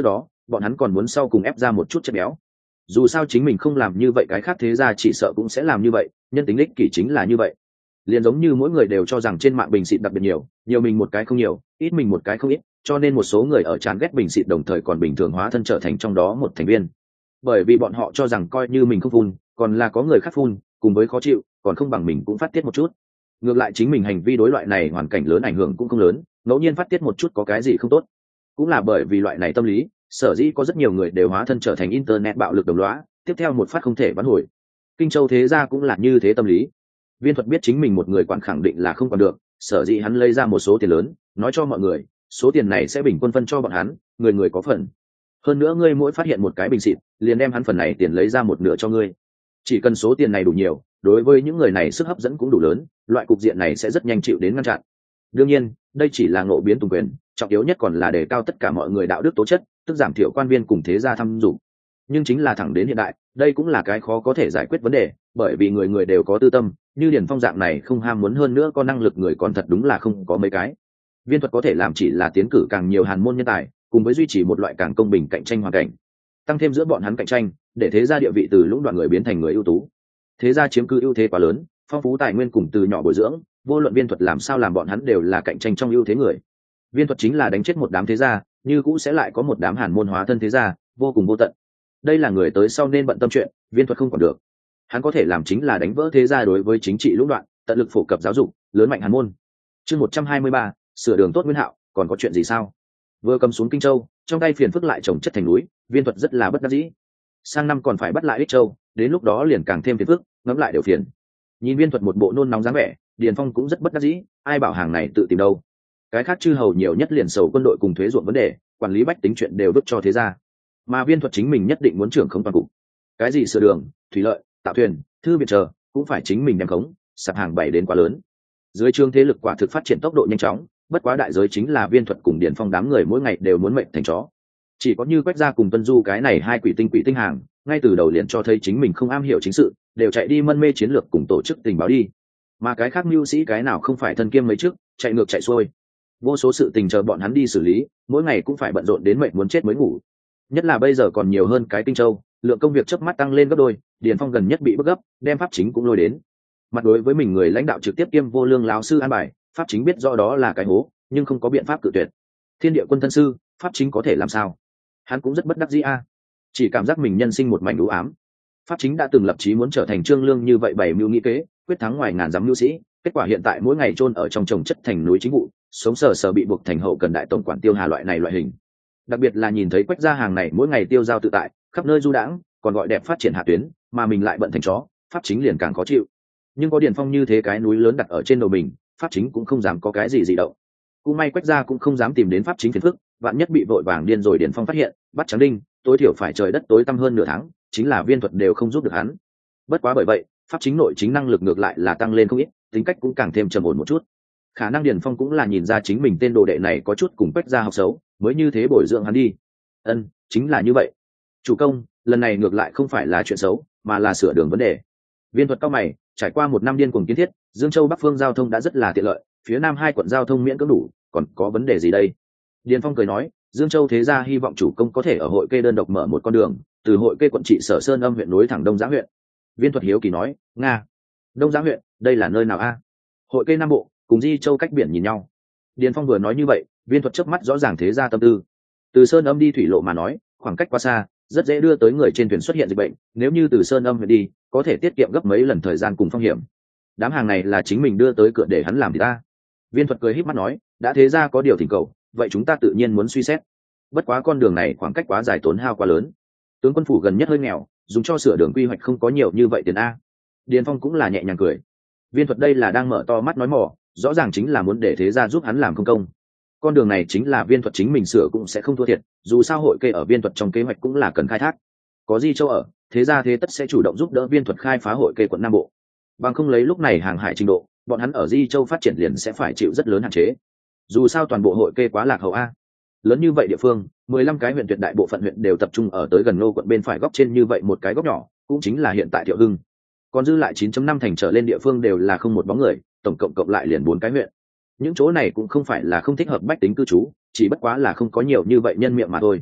bọn hắn còn muốn sau cùng ép ra một chút chất béo. Dù sao chính mình không làm như vậy cái khác thế ra chỉ sợ cũng sẽ làm như vậy, nhân tính ích kỷ chính là như vậy. Liền giống như mỗi người đều cho rằng trên mạng bình xịt đặc biệt nhiều mình một cái không nhiều, ít mình một cái không ít, cho nên một số người ở chán ghét bình xịt đồng thời còn bình thường hóa thân trở thành trong đó một thành viên. Bởi vì bọn họ cho rằng coi như mình không phun, còn là có người khác phun, cùng với khó chịu, còn không bằng mình cũng phát tiết một chút. Ngược lại chính mình hành vi đối loại này hoàn cảnh lớn ảnh hưởng cũng không lớn, ngẫu nhiên phát tiết một chút có cái gì không tốt. Cũng là bởi vì loại này tâm lý, sở dĩ có rất nhiều người đều hóa thân trở thành internet bạo lực đồng lõa, tiếp theo một phát không thể vãn hồi. Kinh Châu thế gia cũng là như thế tâm lý. Viên Thuật biết chính mình một người quản khẳng định là không còn được, sở dĩ hắn lấy ra một số tiền lớn, nói cho mọi người, số tiền này sẽ bình quân phân cho bọn hắn, người người có phần. Hơn nữa ngươi mỗi phát hiện một cái bình xịt, liền đem hắn phần này tiền lấy ra một nửa cho ngươi. Chỉ cần số tiền này đủ nhiều, đối với những người này sức hấp dẫn cũng đủ lớn, loại cục diện này sẽ rất nhanh chịu đến ngăn chặn. Đương nhiên, đây chỉ là ngộ biến tùng quyền, trọng yếu nhất còn là đề cao tất cả mọi người đạo đức tố chất, tức giảm thiểu quan viên cùng thế gia tham dụng. Nhưng chính là thẳng đến hiện đại, đây cũng là cái khó có thể giải quyết vấn đề, bởi vì người người đều có tư tâm, như Điền Phong dạng này không ham muốn hơn nữa có năng lực người còn thật đúng là không có mấy cái. Viên Thuật có thể làm chỉ là tiến cử càng nhiều hàn môn nhân tài, cùng với duy trì một loại càng công bình cạnh tranh hoàn cảnh, tăng thêm giữa bọn hắn cạnh tranh, để thế gia địa vị từ lũng đoạn người biến thành người ưu tú. Thế gia chiếm cứ ưu thế quá lớn, phong phú tài nguyên cùng từ nhỏ bồi dưỡng, vô luận Viên Thuật làm sao làm bọn hắn đều là cạnh tranh trong ưu thế người. Viên Thuật chính là đánh chết một đám thế gia, như cũ sẽ lại có một đám hàn môn hóa thân thế gia, vô cùng vô tận. Đây là người tới sau nên bận tâm chuyện, Viên Thuật không còn được. Hắn có thể làm chính là đánh vỡ thế gia đối với chính trị lũng đoạn, tận lực phổ cập giáo dục, lớn mạnh hàn môn. Chương 123, sửa đường tốt Nguyên Hạo, còn có chuyện gì sao? Vừa cầm xuống Kinh Châu, trong tay phiền phức lại chồng chất thành núi, Viên Thuật rất là bất đắc dĩ. Sang năm còn phải bắt lại Ích Châu, đến lúc đó liền càng thêm phiền phức, ngẫm lại đều phiền. Nhìn Viên Thuật một bộ nôn nóng dáng vẻ, Điền Phong cũng rất bất đắc dĩ, ai bảo hàng này tự tìm đâu. Cái khác chư hầu nhiều nhất liền sầu quân đội cùng thuế ruộng vấn đề, quản lý bách tính chuyện đều vứt cho thế gia. Mà Viên Thuật chính mình nhất định muốn trưởng không toàn cục. Cái gì sửa đường, thủy lợi, tạo thuyền, thư viện chờ, cũng phải chính mình đem khống, sạp hàng bày đến quá lớn. Dưới trương thế lực quả thực phát triển tốc độ nhanh chóng, bất quá đại giới chính là Viên Thuật cùng Điền Phong đám người mỗi ngày đều muốn mệnh thành chó. Chỉ có như Quách Gia cùng Tuân Du cái này hai quỷ tinh hàng, ngay từ đầu liền cho thấy chính mình không am hiểu chính sự, đều chạy đi mân mê chiến lược cùng tổ chức tình báo đi. Mà cái khác mưu sĩ cái nào không phải thân kiêm mấy chức, chạy ngược chạy xuôi. Vô số sự tình chờ bọn hắn đi xử lý, mỗi ngày cũng phải bận rộn đến mệnh muốn chết mới ngủ. Nhất là bây giờ còn nhiều hơn cái Kinh Châu, lượng công việc chớp mắt tăng lên gấp đôi, Điền Phong gần nhất bị bức gấp, đem pháp chính cũng lôi đến. Mặt đối với mình người lãnh đạo trực tiếp kiêm vô lương lão sư an bài, pháp chính biết rõ đó là cái hố, nhưng không có biện pháp cự tuyệt. Thiên địa quân thân sư, pháp chính có thể làm sao? Hắn cũng rất bất đắc dĩ a, chỉ cảm giác mình nhân sinh một mảnh u ám. Pháp chính đã từng lập chí muốn trở thành Trương Lương như vậy bày mưu nghĩ kế, quyết thắng ngoài ngàn dặm mưu sĩ, kết quả hiện tại mỗi ngày chôn ở trong trồng chất thành núi chính vụ, sống sờ sờ bị buộc thành hậu cần đại tổng quản tiêu hà loại này loại hình. Đặc biệt là nhìn thấy Quách Gia hàng này mỗi ngày tiêu giao tự tại, khắp nơi du đãng, còn gọi đẹp phát triển hạ tuyến, mà mình lại bận thành chó, pháp chính liền càng khó chịu. Nhưng có Điền Phong như thế cái núi lớn đặt ở trên đầu mình, pháp chính cũng không dám có cái gì dị động. Cũng may Quách Gia cũng không dám tìm đến pháp chính phiền phức, vạn nhất bị vội vàng điên rồi Điền Phong phát hiện, bắt Tráng Đinh, tối thiểu phải trời đất tối tăm hơn nửa tháng, chính là Viên Thuật đều không giúp được hắn. Bất quá bởi vậy, pháp chính nội chính năng lực ngược lại là tăng lên không ít, tính cách cũng càng thêm trầm ổn một chút. Khả năng Điền Phong cũng là nhìn ra chính mình tên đồ đệ này có chút cùng Quách Gia học xấu, mới như thế bồi dưỡng hắn đi. Chính là như vậy. Chủ công, lần này ngược lại không phải là chuyện xấu, mà là sửa đường vấn đề. Viên Thuật cao mày, trải qua một năm điên cuồng kiến thiết, Dương Châu Bắc phương giao thông đã rất là tiện lợi, phía Nam hai quận giao thông miễn cưỡng đủ, còn có vấn đề gì đây? Điền Phong cười nói, Dương Châu thế gia hy vọng chủ công có thể ở Hội Kê đơn độc mở một con đường, từ Hội Kê quận trị Sở Sơn Âm huyện nối thẳng Đông Giã huyện. Viên Thuật hiếu kỳ nói, nga, Đông Giã huyện, đây là nơi nào a? Hội Kê Nam Bộ, cùng Di Châu cách biển nhìn nhau. Điền Phong vừa nói như vậy, Viên Thuật chớp mắt rõ ràng thế gia tâm tư. Từ Sơn Âm đi thủy lộ mà nói, khoảng cách quá xa, rất dễ đưa tới người trên thuyền xuất hiện dịch bệnh, nếu như từ Sơn Âm huyện đi, có thể tiết kiệm gấp mấy lần thời gian cùng phong hiểm. Đám hàng này là chính mình đưa tới cửa để hắn làm thì ta. Viên Thuật cười híp mắt nói, đã thế gia có điều thỉnh cầu, vậy chúng ta tự nhiên muốn suy xét. Bất quá con đường này khoảng cách quá dài tốn hao quá lớn. Tướng quân phủ gần nhất hơi nghèo, dùng cho sửa đường quy hoạch không có nhiều như vậy tiền a. Điền Phong cũng là nhẹ nhàng cười. Viên Thuật đây là đang mở to mắt nói mỏ, rõ ràng chính là muốn để thế gia giúp hắn làm công công. Con đường này chính là Viên Thuật chính mình sửa cũng sẽ không thua thiệt, dù sao Hội Kê ở Viên Thuật trong kế hoạch cũng là cần khai thác. Có Di Châu ở, thế gia thế tất sẽ chủ động giúp đỡ Viên Thuật khai phá Hội Kê quận Nam Bộ. Bằng không lấy lúc này hàng hải trình độ, bọn hắn ở Di Châu phát triển liền sẽ phải chịu rất lớn hạn chế. Dù sao toàn bộ Hội Kê quá lạc hậu a. Lớn như vậy địa phương, 15 cái huyện tuyệt đại bộ phận huyện đều tập trung ở tới gần Ngô quận bên phải góc trên như vậy một cái góc nhỏ, cũng chính là hiện tại Thiệu Hưng. Còn dư lại 9.5 thành trở lên địa phương đều là không một bóng người, tổng cộng lại liền 4 cái huyện. Những chỗ này cũng không phải là không thích hợp bách tính cư trú, chỉ bất quá là không có nhiều như vậy nhân miệng mà thôi.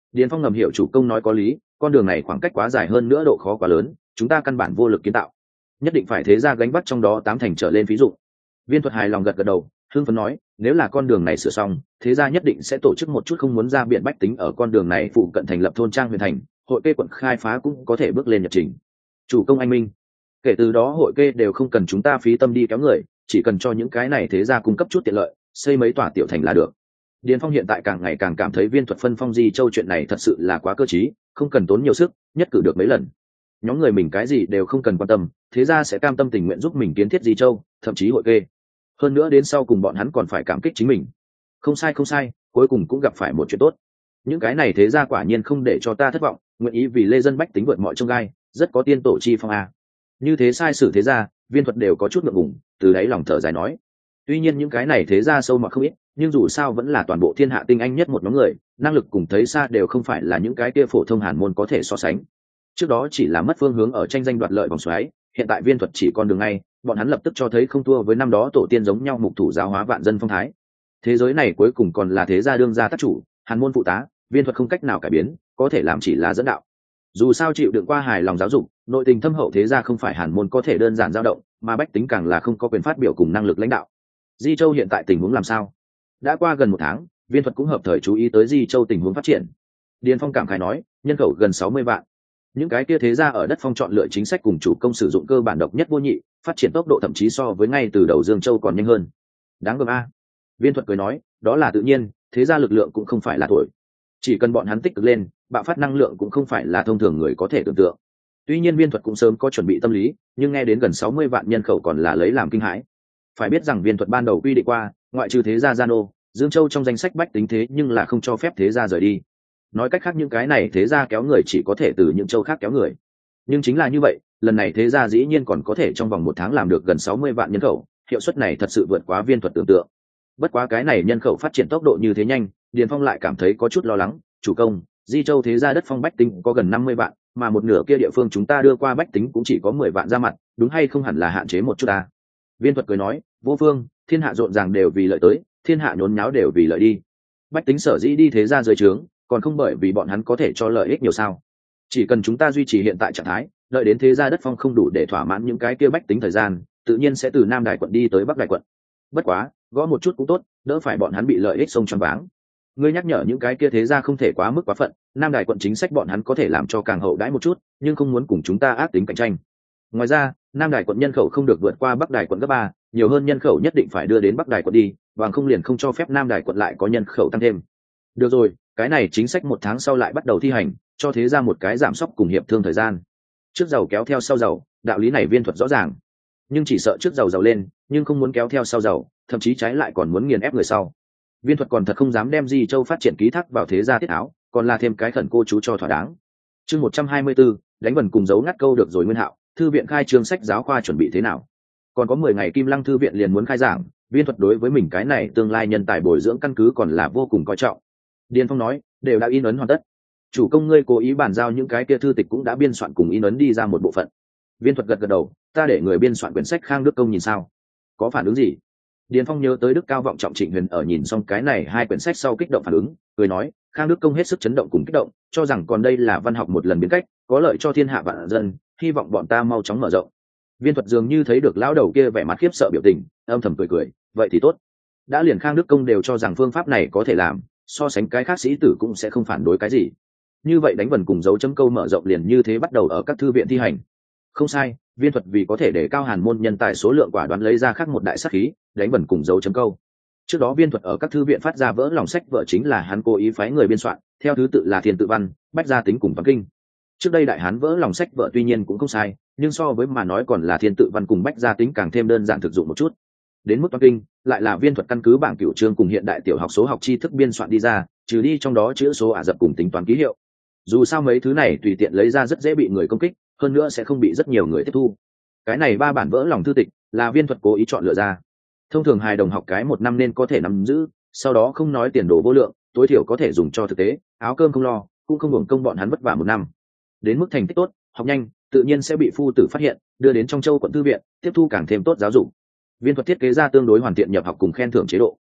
Điền Phong ngầm hiểu chủ công nói có lý, con đường này khoảng cách quá dài hơn nữa độ khó quá lớn, chúng ta căn bản vô lực kiến tạo, nhất định phải thế ra gánh vác trong đó 8 thành trở lên ví dụ. Viên Thuật hài lòng gật gật đầu, hưng phấn nói, nếu là con đường này sửa xong, thế ra nhất định sẽ tổ chức một chút không muốn ra biển bách tính ở con đường này phụ cận thành lập thôn trang huyện thành, hội kê quận khai phá cũng có thể bước lên nhật trình. Chủ công anh minh, kể từ đó hội kê đều không cần chúng ta phí tâm đi kéo người, chỉ cần cho những cái này thế ra cung cấp chút tiện lợi, xây mấy tòa tiểu thành là được. Điền Phong hiện tại càng ngày càng cảm thấy Viên Thuật phân phong Di Châu chuyện này thật sự là quá cơ trí, không cần tốn nhiều sức, nhất cử được mấy lần. Nhóm người mình cái gì đều không cần quan tâm, thế ra sẽ cam tâm tình nguyện giúp mình kiến thiết Di Châu, thậm chí hội kê. Hơn nữa đến sau cùng bọn hắn còn phải cảm kích chính mình. Không sai không sai, cuối cùng cũng gặp phải một chuyện tốt. Những cái này thế ra quả nhiên không để cho ta thất vọng, nguyện ý vì lê dân bách tính vượt mọi chông gai, rất có tiên tổ chi phong a. Như thế sai sử thế ra, Viên Thuật đều có chút ngượng ngùng, từ đáy lòng thở dài nói. Tuy nhiên những cái này thế ra sâu mà không ít, nhưng dù sao vẫn là toàn bộ thiên hạ tinh anh nhất một nhóm người, năng lực cùng thấy xa đều không phải là những cái kia phổ thông hàn môn có thể so sánh. Trước đó chỉ là mất phương hướng ở tranh danh đoạt lợi vòng xoáy, hiện tại Viên Thuật chỉ con đường ngay, bọn hắn lập tức cho thấy không thua với năm đó tổ tiên giống nhau mục thủ giáo hóa vạn dân phong thái. Thế giới này cuối cùng còn là thế gia đương gia tác chủ, hàn môn phụ tá, Viên Thuật không cách nào cải biến, có thể làm chỉ là dẫn đạo. Dù sao chịu đựng qua hài lòng giáo dục, nội tình thâm hậu thế gia không phải hàn môn có thể đơn giản dao động, mà bách tính càng là không có quyền phát biểu cùng năng lực lãnh đạo. Di Châu hiện tại tình huống làm sao? Đã qua gần 1 tháng, Viên Thuật cũng hợp thời chú ý tới Di Châu tình huống phát triển. Điền Phong cảm khái nói, nhân khẩu gần 60 vạn. Những cái kia thế gia ở đất phong chọn lựa chính sách cùng chủ công sử dụng cơ bản độc nhất vô nhị, phát triển tốc độ thậm chí so với ngay từ đầu Dương Châu còn nhanh hơn. Đáng gờm a. Viên Thuật cười nói, đó là tự nhiên, thế gia lực lượng cũng không phải là thổi. Chỉ cần bọn hắn tích cực lên, bạo phát năng lượng cũng không phải là thông thường người có thể tưởng tượng. Tuy nhiên Viên Thuật cũng sớm có chuẩn bị tâm lý, nhưng nghe đến gần 60 vạn nhân khẩu còn là lấy làm kinh hãi. Phải biết rằng Viên Thuật ban đầu quy định qua, ngoại trừ thế gia Gia Nô, Dương Châu trong danh sách bách tính thế nhưng là không cho phép thế gia rời đi. Nói cách khác những cái này thế gia kéo người chỉ có thể từ những châu khác kéo người. Nhưng chính là như vậy, lần này thế gia dĩ nhiên còn có thể trong vòng 1 tháng làm được gần 60 vạn nhân khẩu, hiệu suất này thật sự vượt quá Viên Thuật tưởng tượng. Bất quá cái này nhân khẩu phát triển tốc độ như thế nhanh, Điền Phong lại cảm thấy có chút lo lắng, chủ công, Di Châu thế gia đất phong bách tính có gần 50 vạn, mà một nửa kia địa phương chúng ta đưa qua bách tính cũng chỉ có 10 vạn ra mặt, đúng hay không hẳn là hạn chế một chút à? Viên Thuật cười nói, vô phương, thiên hạ rộn ràng đều vì lợi tới, thiên hạ nhốn nháo đều vì lợi đi. Bách tính sở dĩ đi thế gia dưới trướng, còn không bởi vì bọn hắn có thể cho lợi ích nhiều sao? Chỉ cần chúng ta duy trì hiện tại trạng thái, đợi đến thế gia đất phong không đủ để thỏa mãn những cái kia bách tính thời gian, tự nhiên sẽ từ Nam Đài quận đi tới Bắc Đài quận. Bất quá, gõ một chút cũng tốt, đỡ phải bọn hắn bị lợi ích sông choáng váng. Ngươi nhắc nhở những cái kia thế gia không thể quá mức quá phận, Nam Đài quận chính sách bọn hắn có thể làm cho càng hậu đãi một chút, nhưng không muốn cùng chúng ta ác tính cạnh tranh. Ngoài ra, Nam Đài quận nhân khẩu không được vượt qua Bắc Đài quận gấp 3, nhiều hơn nhân khẩu nhất định phải đưa đến Bắc Đài quận đi, bằng không liền không cho phép Nam Đài quận lại có nhân khẩu tăng thêm. Được rồi, cái này chính sách 1 tháng sau lại bắt đầu thi hành, cho thế ra một cái giảm sốc cùng hiệp thương thời gian. Trước giàu kéo theo sau giàu, đạo lý này Viên Thuật rõ ràng. Nhưng chỉ sợ trước giàu giàu lên, nhưng không muốn kéo theo sau giàu, thậm chí trái lại còn muốn nghiền ép người sau. Viên Thuật còn thật không dám đem Di Châu phát triển ký thác vào thế gia tiết áo, còn là thêm cái khẩn cô chú cho thỏa đáng. Chương 124, đánh vần cùng dấu ngắt câu được rồi Nguyên Hạo, thư viện khai trương sách giáo khoa chuẩn bị thế nào? Còn có 10 ngày Kim Lăng thư viện liền muốn khai giảng, Viên Thuật đối với mình cái này tương lai nhân tài bồi dưỡng căn cứ còn là vô cùng coi trọng. Điền Phong nói, đều đã in ấn hoàn tất. Chủ công ngươi cố ý bàn giao những cái kia thư tịch cũng đã biên soạn cùng in ấn đi ra một bộ phận. Viên Thuật gật gật đầu, ta để người biên soạn quyển sách Khang Đức Công nhìn sao? Có phản ứng gì? Điền Phong nhớ tới Đức Cao Vọng Trọng Trịnh Huyền ở nhìn xong cái này 2 quyển sách sau kích động phản ứng, cười nói, Khang Đức Công hết sức chấn động cùng kích động, cho rằng còn đây là văn học một lần biến cách, có lợi cho thiên hạ vạn dân, hy vọng bọn ta mau chóng mở rộng. Viên Thuật dường như thấy được lão đầu kia vẻ mặt khiếp sợ biểu tình, âm thầm cười cười, vậy thì tốt. Đã liền Khang Đức Công đều cho rằng phương pháp này có thể làm, so sánh cái khác sĩ tử cũng sẽ không phản đối cái gì. Như vậy đánh vần cùng dấu chấm câu mở rộng liền như thế bắt đầu ở các thư viện thi hành. Không sai, Viên Thuật vì có thể để cao hàn môn nhân tài số lượng quả đoán lấy ra khác một đại sát khí, đánh vần cùng dấu chấm câu. Trước đó Viên Thuật ở các thư viện phát ra vỡ lòng sách vở chính là hắn cố ý phái người biên soạn, theo thứ tự là Thiên Tự Văn, Bách Gia Tính cùng Toán Kinh. Trước đây đại hán vỡ lòng sách vở tuy nhiên cũng không sai, nhưng so với mà nói còn là Thiên Tự Văn cùng Bách Gia Tính càng thêm đơn giản thực dụng một chút. Đến mức Toán Kinh, lại là Viên Thuật căn cứ bảng cửu chương cùng hiện đại tiểu học số học tri thức biên soạn đi ra, trừ đi trong đó chữ số ả rập cùng tính toán ký hiệu. Dù sao mấy thứ này tùy tiện lấy ra rất dễ bị người công kích, hơn nữa sẽ không bị rất nhiều người tiếp thu. Cái này 3 bản vỡ lòng thư tịch là Viên Thuật cố ý chọn lựa ra. Thông thường hài đồng học cái 1 năm nên có thể nắm giữ, sau đó không nói tiền đồ vô lượng, tối thiểu có thể dùng cho thực tế, áo cơm không lo, cũng không hưởng công bọn hắn vất vả 1 năm. Đến mức thành tích tốt, học nhanh, tự nhiên sẽ bị phu tử phát hiện, đưa đến trong châu quận thư viện, tiếp thu càng thêm tốt giáo dục. Viên Thuật thiết kế ra tương đối hoàn thiện nhập học cùng khen thưởng chế độ.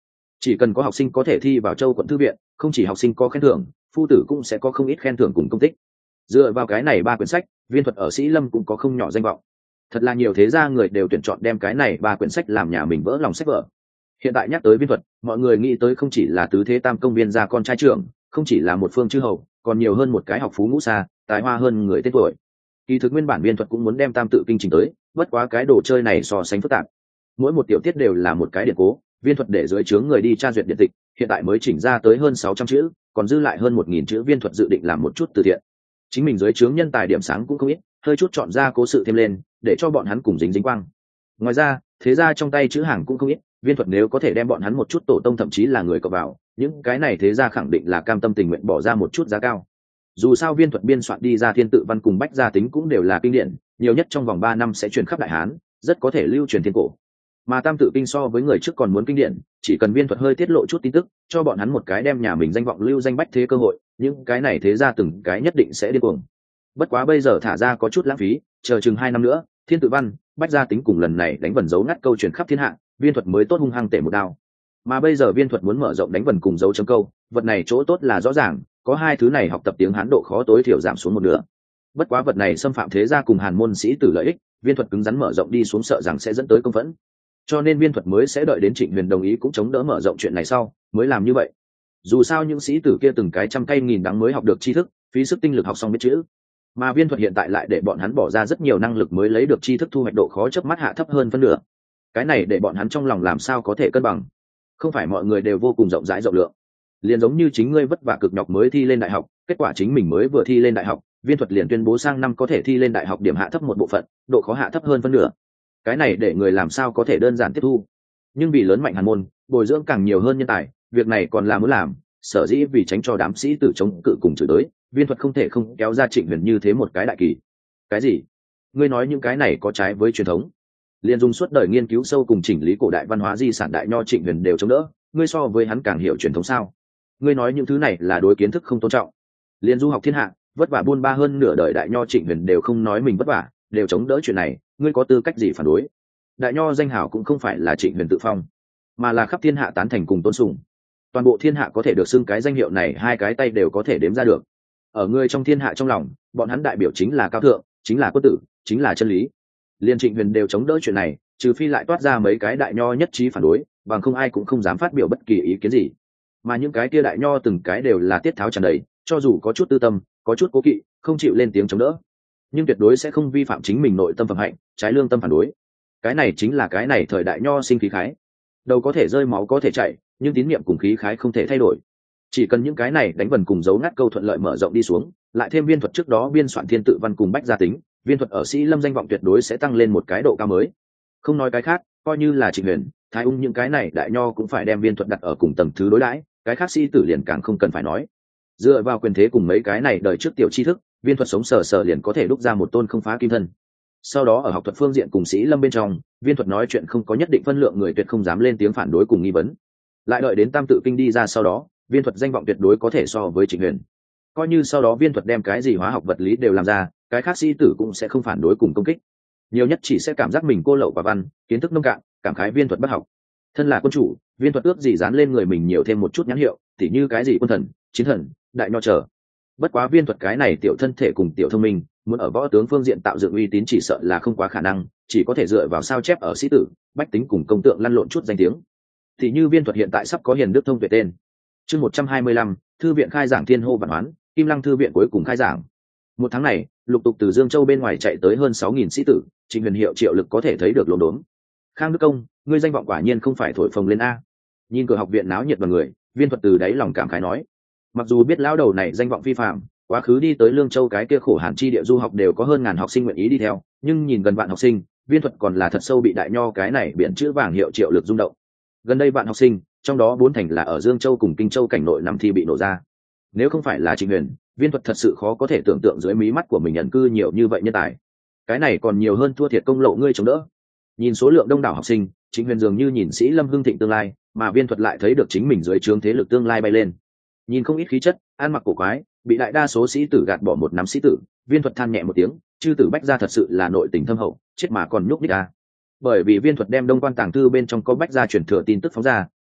Chỉ cần có học sinh có thể thi vào châu quận thư viện, không chỉ học sinh có khen thưởng, phu tử cũng sẽ có không ít khen thưởng cùng công tích. Dựa vào cái này 3 quyển sách, Viên Thuật ở Sĩ Lâm cũng có không nhỏ danh vọng. Thật là nhiều thế gia người đều tuyển chọn đem cái này 3 quyển sách làm nhà mình vỡ lòng sách vở. Hiện tại nhắc tới Viên Thuật, mọi người nghĩ tới không chỉ là tứ thế tam công viên gia con trai trưởng, không chỉ là một phương chư hầu, còn nhiều hơn một cái học phú ngũ xa, tài hoa hơn người tên tuổi. Kỳ thực nguyên bản Viên Thuật cũng muốn đem tam tự kinh trình tới, bất quá cái đồ chơi này so sánh phức tạp. Mỗi một tiểu tiết đều là một cái điện cố, Viên Thuật để dưới trướng người đi tra duyệt điện tịch, hiện tại mới chỉnh ra tới hơn 600 chữ, còn dư lại hơn 1000 chữ. Viên Thuật dự định làm một chút từ thiện. Chính mình dưới trướng nhân tài điểm sáng cũng không ít, hơi chút chọn ra cố sự thêm lên, để cho bọn hắn cùng dính dính quang. Ngoài ra, thế ra trong tay chữ hàng cũng không ít, Viên Thuật nếu có thể đem bọn hắn một chút tổ tông thậm chí là người cộng vào, những cái này thế ra khẳng định là cam tâm tình nguyện bỏ ra một chút giá cao. Dù sao Viên Thuật biên soạn đi ra thiên tự văn cùng bách gia tính cũng đều là kinh điển, nhiều nhất trong vòng 3 năm sẽ truyền khắp đại hán, rất có thể lưu truyền thiên cổ. Mà tam tự kinh so với người trước còn muốn kinh điển, chỉ cần Viên Thuật hơi tiết lộ chút tin tức, cho bọn hắn một cái đem nhà mình danh vọng lưu danh bách thế cơ hội, những cái này thế ra từng cái nhất định sẽ điên cuồng. Bất quá bây giờ thả ra có chút lãng phí, chờ chừng 2 năm nữa, thiên tự văn, bách gia tính cùng lần này đánh vần dấu ngắt câu truyền khắp thiên hạ, Viên Thuật mới tốt hung hăng tể một đao. Mà bây giờ Viên Thuật muốn mở rộng đánh vần cùng dấu chấm câu, vật này chỗ tốt là rõ ràng, có 2 thứ này học tập tiếng Hán độ khó tối thiểu giảm xuống một nửa. Bất quá vật này xâm phạm thế gia cùng Hàn môn sĩ tử lợi ích, Viên Thuật cứng rắn mở rộng đi xuống sợ rằng sẽ dẫn tới công phẫn. Cho nên Viên Thuật mới sẽ đợi đến Trịnh Huyền đồng ý cũng chống đỡ mở rộng chuyện này sau, mới làm như vậy. Dù sao những sĩ tử kia từng cái trăm cây nghìn đắng mới học được tri thức, phí sức tinh lực học xong biết chữ. Mà Viên Thuật hiện tại lại để bọn hắn bỏ ra rất nhiều năng lực mới lấy được tri thức, thu hoạch độ khó chớp mắt hạ thấp hơn phân nửa. Cái này để bọn hắn trong lòng làm sao có thể cân bằng? Không phải mọi người đều vô cùng rộng rãi rộng lượng. Liền giống như chính ngươi vất vả cực nhọc mới thi lên đại học, kết quả chính mình mới vừa thi lên đại học, Viên Thuật liền tuyên bố sang năm có thể thi lên đại học điểm hạ thấp một bộ phận, độ khó hạ thấp hơn phân nửa. Cái này để người làm sao có thể đơn giản tiếp thu? Nhưng vì lớn mạnh Hàn môn, bồi dưỡng càng nhiều hơn nhân tài, việc này còn là muốn làm, sở dĩ vì tránh cho đám sĩ tử chống cự cùng chửi tới, Viên Thuật không thể không kéo ra Trịnh Huyền như thế một cái đại kỳ. Cái gì? Ngươi nói những cái này có trái với truyền thống? Liên dung suốt đời nghiên cứu sâu cùng chỉnh lý cổ đại văn hóa di sản đại nho Trịnh Huyền đều chống đỡ, ngươi so với hắn càng hiểu truyền thống sao? Ngươi nói những thứ này là đối kiến thức không tôn trọng. Liên du học thiên hạ, vất vả buôn ba hơn nửa đời đại nho Trịnh Huyền đều không nói mình vất vả, đều chống đỡ chuyện này, ngươi có tư cách gì phản đối? Đại nho danh hào cũng không phải là Trịnh Huyền tự phong, mà là khắp thiên hạ tán thành cùng tôn sùng. Toàn bộ thiên hạ có thể được xưng cái danh hiệu này 2 cái tay đều có thể đếm ra được. Ở người trong thiên hạ trong lòng, bọn hắn đại biểu chính là cao thượng, chính là quân tử, chính là chân lý. Liên Trịnh Huyền đều chống đỡ chuyện này, trừ phi lại toát ra mấy cái đại nho nhất trí phản đối, bằng không ai cũng không dám phát biểu bất kỳ ý kiến gì. Mà những cái kia đại nho từng cái đều là tiết tháo tràn đầy, cho dù có chút tư tâm, có chút cố kỵ, không chịu lên tiếng chống đỡ, nhưng tuyệt đối sẽ không vi phạm chính mình nội tâm phẩm hạnh, trái lương tâm phản đối. Cái này chính là cái này thời đại nho sinh khí khái. Đầu có thể rơi máu có thể chảy, nhưng tín niệm cùng khí khái không thể thay đổi. Chỉ cần những cái này đánh vần cùng dấu ngắt câu thuận lợi mở rộng đi xuống, lại thêm Viên Thuật trước đó biên soạn thiên tự văn cùng bách gia tính, Viên Thuật ở Sĩ Lâm danh vọng tuyệt đối sẽ tăng lên một cái độ cao mới. Không nói cái khác, coi như là Trịnh Huyền, Thái Ung những cái này đại nho cũng phải đem Viên Thuật đặt ở cùng tầng thứ đối đãi, cái khác sĩ tử liền càng không cần phải nói. Dựa vào quyền thế cùng mấy cái này đời trước tiểu tri thức, Viên Thuật sống sờ sờ liền có thể đúc ra một tôn không phá kim thân. Sau đó ở học thuật phương diện cùng Sĩ Lâm bên trong, Viên Thuật nói chuyện không có nhất định phân lượng, người tuyệt không dám lên tiếng phản đối cùng nghi vấn. Lại đợi đến tam tự kinh đi ra sau đó, Viên Thuật danh vọng tuyệt đối có thể so với Trịnh Huyền. Coi như sau đó Viên Thuật đem cái gì hóa học vật lý đều làm ra, cái khác sĩ tử cũng sẽ không phản đối cùng công kích, nhiều nhất chỉ sẽ cảm giác mình cô lậu quả văn, kiến thức nông cạn, cảm khái Viên Thuật bất học. Thân là quân chủ, Viên Thuật ước gì dán lên người mình nhiều thêm một chút nhãn hiệu, tỉ như cái gì quân thần, chiến thần, đại nho trở. Bất quá Viên Thuật cái này tiểu thân thể cùng tiểu thông minh, muốn ở võ tướng phương diện tạo dựng uy tín chỉ sợ là không quá khả năng, chỉ có thể dựa vào sao chép ở sĩ tử, bách tính cùng công tượng lăn lộn chút danh tiếng. Thì như Viên Thuật hiện tại sắp có hiền đức thông về tên. Chương 125, thư viện khai giảng thiên hô vạn hoán, Kim Lăng thư viện cuối cùng khai giảng. Một tháng này, lục tục từ Dương Châu bên ngoài chạy tới hơn 6000 sĩ tử, Trịnh Huyền hiệu triệu lực có thể thấy được lồn đốn. Khang Đức Công, ngươi danh vọng quả nhiên không phải thổi phồng lên a. Nhìn cửa học viện náo nhiệt vào người, Viên Thuật từ đáy lòng cảm khái nói. Mặc dù biết lão đầu này danh vọng phi phạm, quá khứ đi tới Lương Châu cái kia khổ hàn chi địa du học đều có hơn ngàn học sinh nguyện ý đi theo, nhưng nhìn gần vạn học sinh, Viên Thuật còn là thật sâu bị đại nho cái này biển chữ vàng hiệu triệu lực rung động. Gần đây vạn học sinh, trong đó 4 thành là ở Dương Châu cùng Kinh Châu cảnh nội nằm thi bị nổ ra. Nếu không phải là Trịnh Huyền, Viên Thuật thật sự khó có thể tưởng tượng dưới mí mắt của mình nhận cư nhiều như vậy nhân tài. Cái này còn nhiều hơn thua thiệt công lộ ngươi chống đỡ. Nhìn số lượng đông đảo học sinh, Trịnh Huyền dường như nhìn Sĩ Lâm hưng thịnh tương lai, mà Viên Thuật lại thấy được chính mình dưới trướng thế lực tương lai bay lên. Nhìn không ít khí chất, ăn mặc cổ quái, bị đại đa số sĩ tử gạt bỏ một nắm sĩ tử, Viên Thuật than nhẹ một tiếng, chư tử bách gia thật sự là nội tình thâm hậu, chết mà còn nhúc nhích a. Bởi vì Viên Thuật đem Đông Quan tàng thư bên trong có bách gia truyền thừa tin tức phóng ra,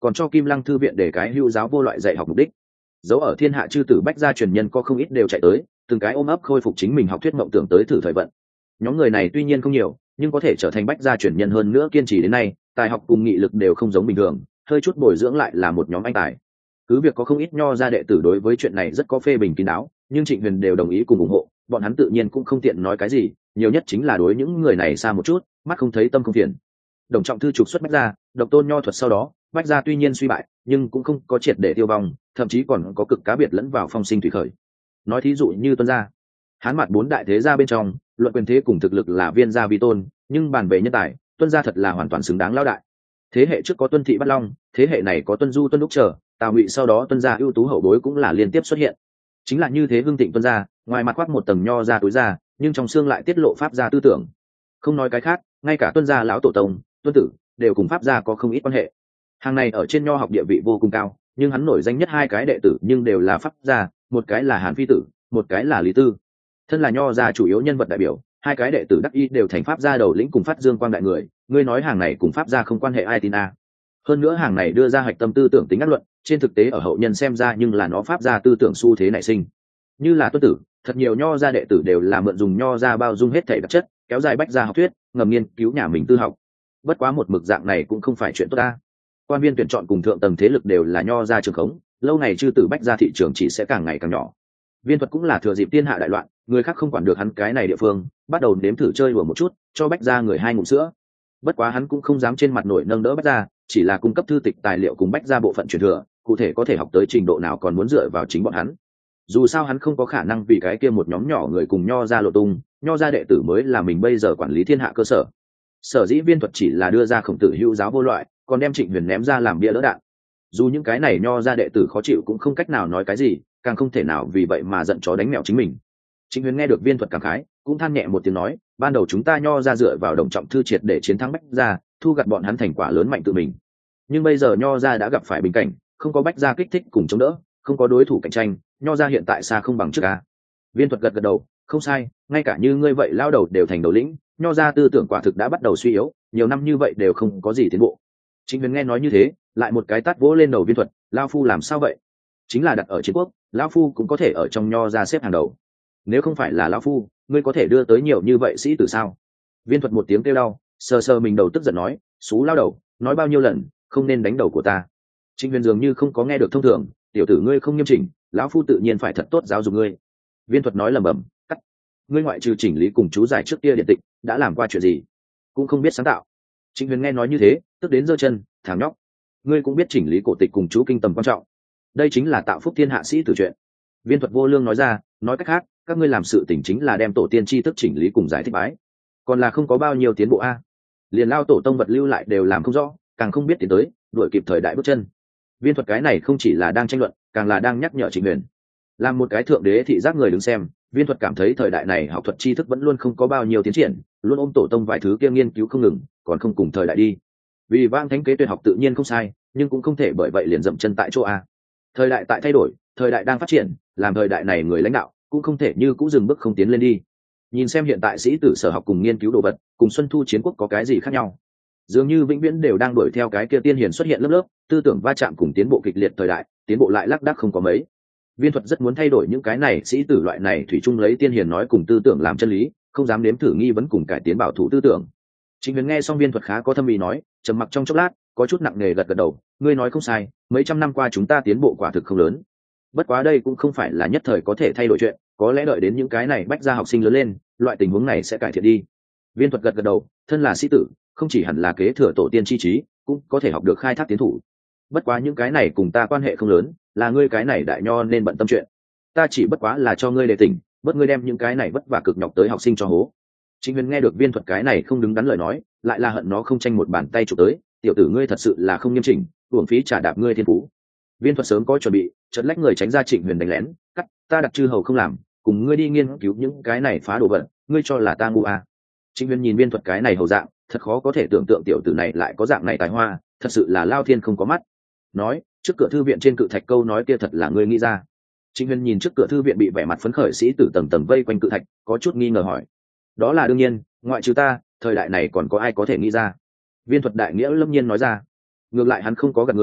còn cho Kim Lăng thư viện để cái hữu giáo vô loại dạy học mục đích. Dấu ở thiên hạ chư tử bách gia truyền nhân có không ít đều chạy tới, từng cái ôm ấp khôi phục chính mình học thuyết mộng tưởng tới thử thời vận. Nhóm người này tuy nhiên không nhiều, nhưng có thể trở thành bách gia truyền nhân hơn nữa kiên trì đến nay, tài học cùng nghị lực đều không giống bình thường, hơi chút bồi dưỡng lại là một nhóm anh tài. Cứ việc có không ít nho gia đệ tử đối với chuyện này rất có phê bình kín đáo, nhưng Trịnh Huyền đều đồng ý cùng ủng hộ, bọn hắn tự nhiên cũng không tiện nói cái gì, nhiều nhất chính là đối những người này xa một chút, mắt không thấy tâm không phiền. Đồng Trọng Thư trục xuất bách gia, độc tôn nho thuật sau đó, bách gia tuy nhiên suy bại, nhưng cũng không có triệt để tiêu vong, thậm chí còn có cực cá biệt lẫn vào phong sinh thủy khởi. Nói thí dụ như Tuân gia, Hán mặt bốn đại thế gia bên trong, luận quyền thế cùng thực lực là Viên gia vi tôn, nhưng bàn về nhân tài, Tuân gia thật là hoàn toàn xứng đáng lão đại. Thế hệ trước có Tuân thị Bát Long, thế hệ này có Tuân Du Tuân Đúc trở, Tào Ngụy sau đó Tuân gia ưu tú hậu bối cũng là liên tiếp xuất hiện. Chính là như thế hưng thịnh Tuân gia, ngoài mặt khoác một tầng nho gia túi gia, nhưng trong xương lại tiết lộ pháp gia tư tưởng. Không nói cái khác, ngay cả Tuân gia lão tổ tông, Tuân tử đều cùng pháp gia có không ít quan hệ. Hàng này ở trên nho học địa vị vô cùng cao, nhưng hắn nổi danh nhất hai cái đệ tử nhưng đều là pháp gia, một cái là Hàn Phi tử, một cái là Lý Tư. Thân là nho gia chủ yếu nhân vật đại biểu, hai cái đệ tử đắc y đều thành pháp gia đầu lĩnh cùng phát dương quang đại người, ngươi nói hàng này cùng pháp gia không quan hệ ai tin a? Hơn nữa hàng này đưa ra hạch tâm tư tưởng tính ác luận, trên thực tế ở hậu nhân xem ra nhưng là nó pháp gia tư tưởng xu thế nảy sinh. Như là Tuân tử, thật nhiều nho gia đệ tử đều là mượn dùng nho gia bao dung hết thể đặc chất, kéo dài bách gia học thuyết, ngầm nghiên cứu nhà mình tư học. Bất quá một mực dạng này cũng không phải chuyện tốt ta. Quan viên tuyển chọn cùng thượng tầng thế lực đều là nho gia trường khống, lâu ngày chư tử bách gia thị trường chỉ sẽ càng ngày càng nhỏ. Viên Thuật cũng là thừa dịp thiên hạ đại loạn, người khác không quản được hắn cái này địa phương, bắt đầu nếm thử chơi đùa một chút, cho bách gia người hai ngụm sữa. Bất quá hắn cũng không dám trên mặt nổi nâng đỡ bách gia, chỉ là cung cấp thư tịch tài liệu cùng bách gia bộ phận truyền thừa, cụ thể có thể học tới trình độ nào còn muốn dựa vào chính bọn hắn. Dù sao hắn không có khả năng vì cái kia một nhóm nhỏ người cùng nho gia lộ tung, nho gia đệ tử mới là mình bây giờ quản lý thiên hạ cơ sở. Sở dĩ Viên Thuật chỉ là đưa ra khổng tử hữu giáo vô loại, còn đem Trịnh Huyền ném ra làm bia đỡ đạn. Dù những cái này nho gia đệ tử khó chịu cũng không cách nào nói cái gì, càng không thể nào vì vậy mà giận chó đánh mèo chính mình. Trịnh Huyền nghe được Viên Thuật cảm khái, cũng than nhẹ một tiếng nói, ban đầu chúng ta nho gia dựa vào Đồng Trọng Thư triệt để chiến thắng bách gia, thu gặt bọn hắn thành quả lớn mạnh tự mình. Nhưng bây giờ nho gia đã gặp phải bình cảnh, không có bách gia kích thích cùng chống đỡ, không có đối thủ cạnh tranh, nho gia hiện tại xa không bằng trước a. Viên Thuật gật gật đầu, không sai, ngay cả như ngươi vậy lao đầu đều thành đầu lĩnh, nho gia tư tưởng quả thực đã bắt đầu suy yếu, nhiều năm như vậy đều không có gì tiến bộ. Trịnh Huyền nghe nói như thế, lại một cái tát vỗ lên đầu Viên Thuật, lao phu làm sao vậy? Chính là đặt ở chiến quốc, lão phu cũng có thể ở trong nho gia xếp hàng đầu. Nếu không phải là lão phu, ngươi có thể đưa tới nhiều như vậy sĩ tử sao? Viên Thuật một tiếng kêu đau, sờ sờ mình đầu tức giận nói, xú lao đầu, nói bao nhiêu lần, không nên đánh đầu của ta. Trịnh Huyền dường như không có nghe được thông thường, tiểu tử ngươi không nghiêm chỉnh, lão phu tự nhiên phải thật tốt giáo dục ngươi. Viên Thuật nói lẩm bẩm, cắt. Ngươi ngoại trừ chỉnh lý cùng chú giải trước kia điện tịch, đã làm qua chuyện gì? Cũng không biết sáng tạo. Trịnh Huyền nghe nói như thế, tức đến giơ chân, thằng nhóc, ngươi cũng biết chỉnh lý cổ tịch cùng chú kinh tầm quan trọng. Đây chính là tạo phúc thiên hạ sĩ tử chuyện. Viên Thuật vô lương nói ra, nói cách khác, các ngươi làm sự tỉnh chính là đem tổ tiên tri thức chỉnh lý cùng giải thích bái, còn là không có bao nhiêu tiến bộ a. Liền lao tổ tông vật lưu lại đều làm không rõ, càng không biết tiến tới đuổi kịp thời đại bước chân. Viên Thuật cái này không chỉ là đang tranh luận, càng là đang nhắc nhở Trịnh Huyền. Làm một cái thượng đế thị giác người đứng xem, Viên Thuật cảm thấy thời đại này học thuật tri thức vẫn luôn không có bao nhiêu tiến triển, luôn ôm tổ tông vài thứ kia nghiên cứu không ngừng, còn không cùng thời đại đi. Vì vang thánh kế tuyệt học tự nhiên không sai, nhưng cũng không thể bởi vậy liền dậm chân tại chỗ a. Thời đại tại thay đổi, thời đại đang phát triển, làm thời đại này người lãnh đạo cũng không thể như cũ dừng bước không tiến lên đi. Nhìn xem hiện tại sĩ tử sở học cùng nghiên cứu đồ vật, cùng Xuân Thu chiến quốc có cái gì khác nhau? Dường như vĩnh viễn đều đang đuổi theo cái kia tiên hiền xuất hiện lớp lớp, tư tưởng va chạm cùng tiến bộ kịch liệt thời đại, tiến bộ lại lác đác không có mấy. Viên Thuật rất muốn thay đổi những cái này, sĩ tử loại này thủy chung lấy tiên hiền nói cùng tư tưởng làm chân lý, không dám nếm thử nghi vấn cùng cải tiến bảo thủ tư tưởng. Trịnh Huyền nghe xong Viên Thuật khá có thâm ý nói, trầm mặc trong chốc lát, có chút nặng nề gật gật đầu, ngươi nói không sai, mấy trăm năm qua chúng ta tiến bộ quả thực không lớn. Bất quá đây cũng không phải là nhất thời có thể thay đổi chuyện, có lẽ đợi đến những cái này bách gia học sinh lớn lên, loại tình huống này sẽ cải thiện đi. Viên Thuật gật gật đầu, thân là sĩ tử, không chỉ hẳn là kế thừa tổ tiên chi trí, cũng có thể học được khai thác tiến thủ. Bất quá những cái này cùng ta quan hệ không lớn, là ngươi cái này đại nho nên bận tâm chuyện. Ta chỉ bất quá là cho ngươi đề tỉnh, bất ngươi đem những cái này vất vả cực nhọc tới học sinh cho hố. Trịnh Huyền nghe được Viên Thuật cái này không đứng đắn lời nói, lại là hận nó không tranh một bàn tay chụp tới, tiểu tử ngươi thật sự là không nghiêm chỉnh, uổng phí trả đạp ngươi thiên phú. Viên Thuật sớm có chuẩn bị, chợt lách người tránh ra Trịnh Huyền đánh lén, cắt, ta đặt chư hầu không làm, cùng ngươi đi nghiên cứu những cái này phá đồ vật, ngươi cho là ta ngu à? Trịnh Huyền nhìn Viên Thuật cái này hầu dạng, thật khó có thể tưởng tượng tiểu tử này lại có dạng này tài hoa, thật sự là lao thiên không có mắt. Nói, trước cửa thư viện trên cự thạch câu nói kia thật là ngươi nghĩ ra. Trịnh Huyền nhìn trước cửa thư viện bị vẻ mặt phấn khởi sĩ tử tầng tầng vây quanh cự thạch, có chút nghi ngờ hỏi. Đó là đương nhiên, ngoại trừ ta, thời đại này còn có ai có thể nghĩ ra? Viên Thuật đại nghĩa lâm nhiên nói ra. Ngược lại hắn không có gạt người,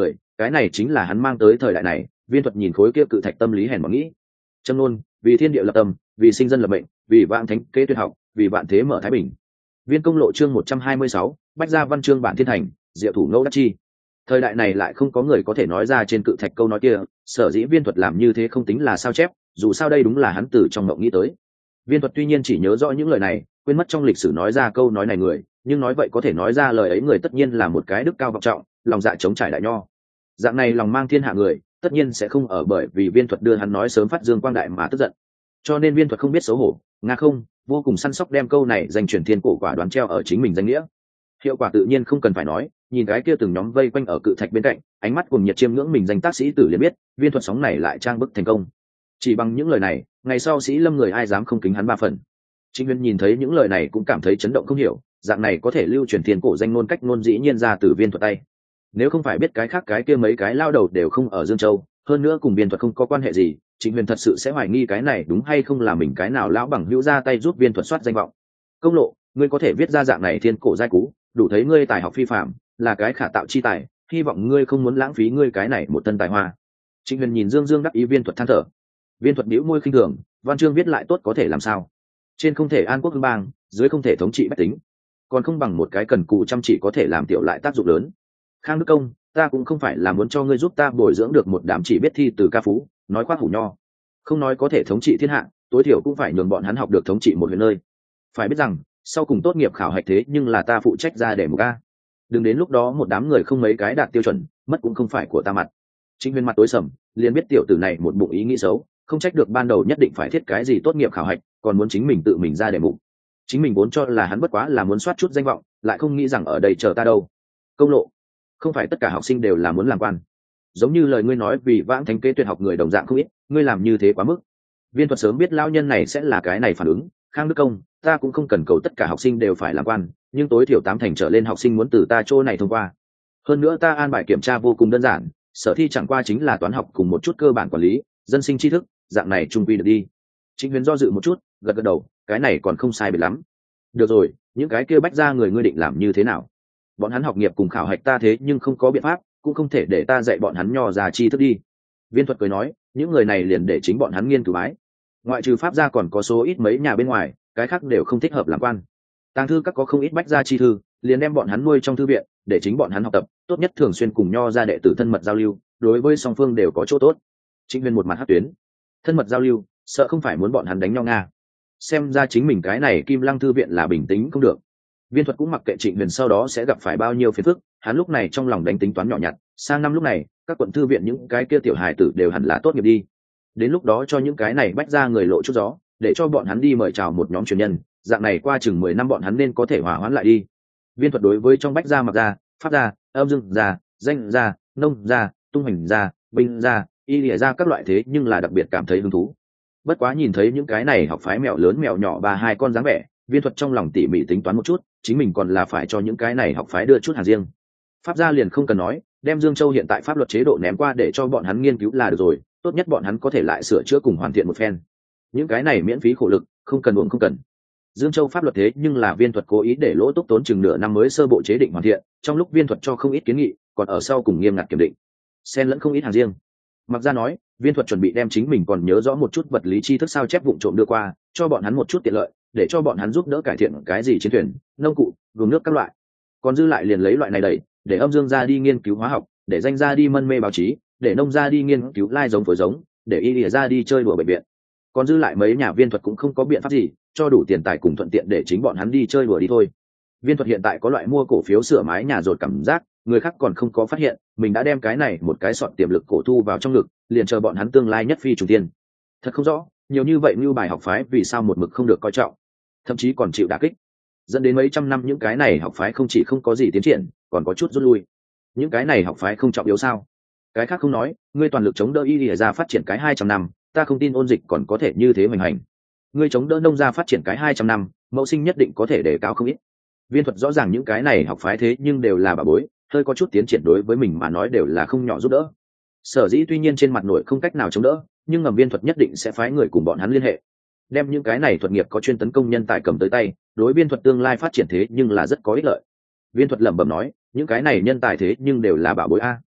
cái này chính là hắn mang tới thời đại này. Viên thuật nhìn khối kia cự thạch tâm lý hèn mọn nghĩ. Châm ngôn: vì thiên địa lập tâm, vì sinh dân lập mệnh, vì vạn thánh kế tuyệt học, vì vạn thế mở thái bình. Viên công lộ chương 126, bách gia văn chương bản thiên thành, diệu thủ ngẫu đắc chi. Thời đại này lại không có người có thể nói ra trên cự thạch câu nói kia, sở dĩ Viên thuật làm như thế không tính là sao chép, dù sao đây đúng là hắn từ trong mộng nghĩ tới. Viên thuật tuy nhiên chỉ nhớ rõ những lời này, quên mất trong lịch sử nói ra câu nói này người, nhưng nói vậy có thể nói ra lời ấy người tất nhiên là một cái đức cao vọng trọng, lòng dạ chống trải đại nho. Dạng này lòng mang thiên hạ người, tất nhiên sẽ không ở bởi vì Viên thuật đưa hắn nói sớm phát dương quang đại mà tức giận. Cho nên Viên thuật không biết xấu hổ, nga không, vô cùng săn sóc đem câu này dành truyền thiên cổ quả đoán treo ở chính mình danh nghĩa. Hiệu quả tự nhiên không cần phải nói, nhìn cái kia từng nhóm vây quanh ở cự thạch bên cạnh, ánh mắt cùng nhiệt chiêm ngưỡng mình danh tác sĩ tử liền biết, Viên thuật sóng này lại trang bức thành công. Chỉ bằng những lời này, ngày sau sĩ lâm người ai dám không kính hắn ba phần. Trịnh Huyền nhìn thấy những lời này cũng cảm thấy chấn động không hiểu, dạng này có thể lưu truyền thiên cổ danh ngôn cách ngôn dĩ nhiên ra từ Viên thuật tay. Nếu không phải biết cái khác cái kia mấy cái lao đầu đều không ở Dương Châu, hơn nữa cùng Viên thuật không có quan hệ gì, Trịnh Huyền thật sự sẽ hoài nghi cái này đúng hay không là mình cái nào lão bằng hữu ra tay giúp Viên thuật soát danh vọng. Công lộ, ngươi có thể viết ra dạng này thiên cổ giai cú, đủ thấy ngươi tài học phi phàm, là cái khả tạo chi tài, hy vọng ngươi không muốn lãng phí ngươi cái này một thân tài hoa. Trịnh Huyền nhìn Dương Dương đắc ý Viên thuật than thở. Viên thuật bĩu môi khinh thường, văn chương viết lại tốt có thể làm sao? Trên không thể an quốc hưng bang, dưới không thể thống trị bách tính, còn không bằng một cái cần cù chăm chỉ có thể làm tiểu lại tác dụng lớn. Khang Đức Công, ta cũng không phải là muốn cho ngươi giúp ta bồi dưỡng được một đám chỉ biết thi từ ca phú, nói khoác hủ nho. Không nói có thể thống trị thiên hạ, tối thiểu cũng phải nhường bọn hắn học được thống trị một huyện nơi. Phải biết rằng, sau cùng tốt nghiệp khảo hạch thế nhưng là ta phụ trách ra để một ca. Đừng đến lúc đó một đám người không mấy cái đạt tiêu chuẩn, mất cũng không phải của ta mặt. Trịnh Huyền mặt tối sầm, liền biết tiểu tử này một bụng ý nghĩ xấu, không trách được ban đầu nhất định phải thiết cái gì tốt nghiệp khảo hạch, còn muốn chính mình tự mình ra đề mục. Chính mình vốn cho là hắn bất quá là muốn soát chút danh vọng, lại không nghĩ rằng ở đây chờ ta đâu. Công lộ, không phải tất cả học sinh đều là muốn làm quan. Giống như lời ngươi nói vì vãng thánh kế tuyệt học người đồng dạng không ít, ngươi làm như thế quá mức. Viên thuật sớm biết lão nhân này sẽ là cái này phản ứng. Khang Đức Công, ta cũng không cần cầu tất cả học sinh đều phải làm quan, nhưng tối thiểu 8 thành trở lên học sinh muốn từ ta chỗ này thông qua. Hơn nữa ta an bài kiểm tra vô cùng đơn giản, sở thi chẳng qua chính là toán học cùng một chút cơ bản quản lý, dân sinh tri thức, dạng này trung quy được đi. Trịnh Huyền do dự một chút, gật gật đầu, cái này còn không sai biệt lắm. Được rồi, những cái kia bách ra người ngươi định làm như thế nào? Bọn hắn học nghiệp cùng khảo hạch ta thế nhưng không có biện pháp, cũng không thể để ta dạy bọn hắn nho ra tri thức đi. Viên thuật cười nói, những người này liền để chính bọn hắn nghiên cứu bái. Ngoại trừ pháp gia còn có số ít mấy nhà bên ngoài, cái khác đều không thích hợp làm quan. Tàng thư các có không ít bách gia chi thư, liền đem bọn hắn nuôi trong thư viện, để chính bọn hắn học tập, tốt nhất thường xuyên cùng nho ra đệ tử thân mật giao lưu, đối với song phương đều có chỗ tốt. Trịnh Huyền một mặt hất tuyến, thân mật giao lưu, sợ không phải muốn bọn hắn đánh nhau nga. Xem ra chính mình cái này Kim Lăng thư viện là bình tĩnh không được. Viên thuật cũng mặc kệ Trịnh Huyền sau đó sẽ gặp phải bao nhiêu phiền phức, hắn lúc này trong lòng đánh tính toán nhỏ nhặt, sang năm lúc này, các quận thư viện những cái kia tiểu hài tử đều hẳn là tốt nghiệp đi. Đến lúc đó cho những cái này bách ra người lộ chút gió, để cho bọn hắn đi mời chào một nhóm truyền nhân, dạng này qua chừng 10 năm bọn hắn nên có thể hòa hoãn lại đi. Viên thuật đối với trong bách gia mặc gia, pháp gia, âm dương gia, danh gia, nông gia, tung hành gia, binh gia, y lìa gia các loại thế nhưng là đặc biệt cảm thấy hứng thú. Bất quá nhìn thấy những cái này học phái mèo lớn mèo nhỏ ba hai con dáng vẻ, Viên thuật trong lòng tỉ mỉ tính toán một chút, chính mình còn là phải cho những cái này học phái đưa chút hàng riêng. Pháp gia liền không cần nói, đem Dương Châu hiện tại pháp luật chế độ ném qua để cho bọn hắn nghiên cứu là được rồi, tốt nhất bọn hắn có thể lại sửa chữa cùng hoàn thiện một phen. Những cái này miễn phí khổ lực, không cần uổng không cần. Dương Châu pháp luật thế nhưng là Viên thuật cố ý để lỗ túc tốn chừng nửa năm mới sơ bộ chế định hoàn thiện, trong lúc Viên thuật cho không ít kiến nghị, còn ở sau cùng nghiêm ngặt kiểm định, xen lẫn không ít hàng riêng. Mặc ra nói, Viên thuật chuẩn bị đem chính mình còn nhớ rõ một chút vật lý tri thức sao chép vụng trộm đưa qua, cho bọn hắn một chút tiện lợi, để cho bọn hắn giúp đỡ cải thiện cái gì chiến thuyền, nông cụ, gồm nước các loại. Còn dư lại liền lấy loại này đẩy, để âm dương ra đi nghiên cứu hóa học, để danh ra đi mân mê báo chí, để nông ra đi nghiên cứu lai giống phối giống, để y lìa ra đi chơi đùa bệnh viện. Còn dư lại mấy nhà Viên thuật cũng không có biện pháp gì, cho đủ tiền tài cùng thuận tiện để chính bọn hắn đi chơi đùa đi thôi. Viên thuật hiện tại có loại mua cổ phiếu sửa mái nhà rột cảm giác, người khác còn không có phát hiện, mình đã đem cái này một cái sọt tiềm lực cổ thu vào trong ngực, liền chờ bọn hắn tương lai nhất phi trùng tiên. Thật không rõ, nhiều như vậy như bài học phái vì sao một mực không được coi trọng, thậm chí còn chịu đả kích, dẫn đến mấy trăm năm những cái này học phái không chỉ không có gì tiến triển, còn có chút rút lui. Những cái này học phái không trọng yếu sao? Cái khác không nói, ngươi toàn lực chống đỡ y lìa ra phát triển cái 200 năm, ta không tin ôn dịch còn có thể như thế hoành hành. Ngươi chống đỡ nông gia phát triển cái 200 năm, mẫu sinh nhất định có thể đề cao không ít. Viên thuật rõ ràng những cái này học phái thế nhưng đều là bà bối, hơi có chút tiến triển đối với mình mà nói đều là không nhỏ giúp đỡ. Sở dĩ tuy nhiên trên mặt nội không cách nào chống đỡ, nhưng ngầm Viên thuật nhất định sẽ phái người cùng bọn hắn liên hệ, đem những cái này thuật nghiệp có chuyên tấn công nhân tài cầm tới tay, đối Viên thuật tương lai phát triển thế nhưng là rất có ích lợi. Viên thuật lẩm bẩm nói, những cái này nhân tài thế nhưng đều là bảo bối a.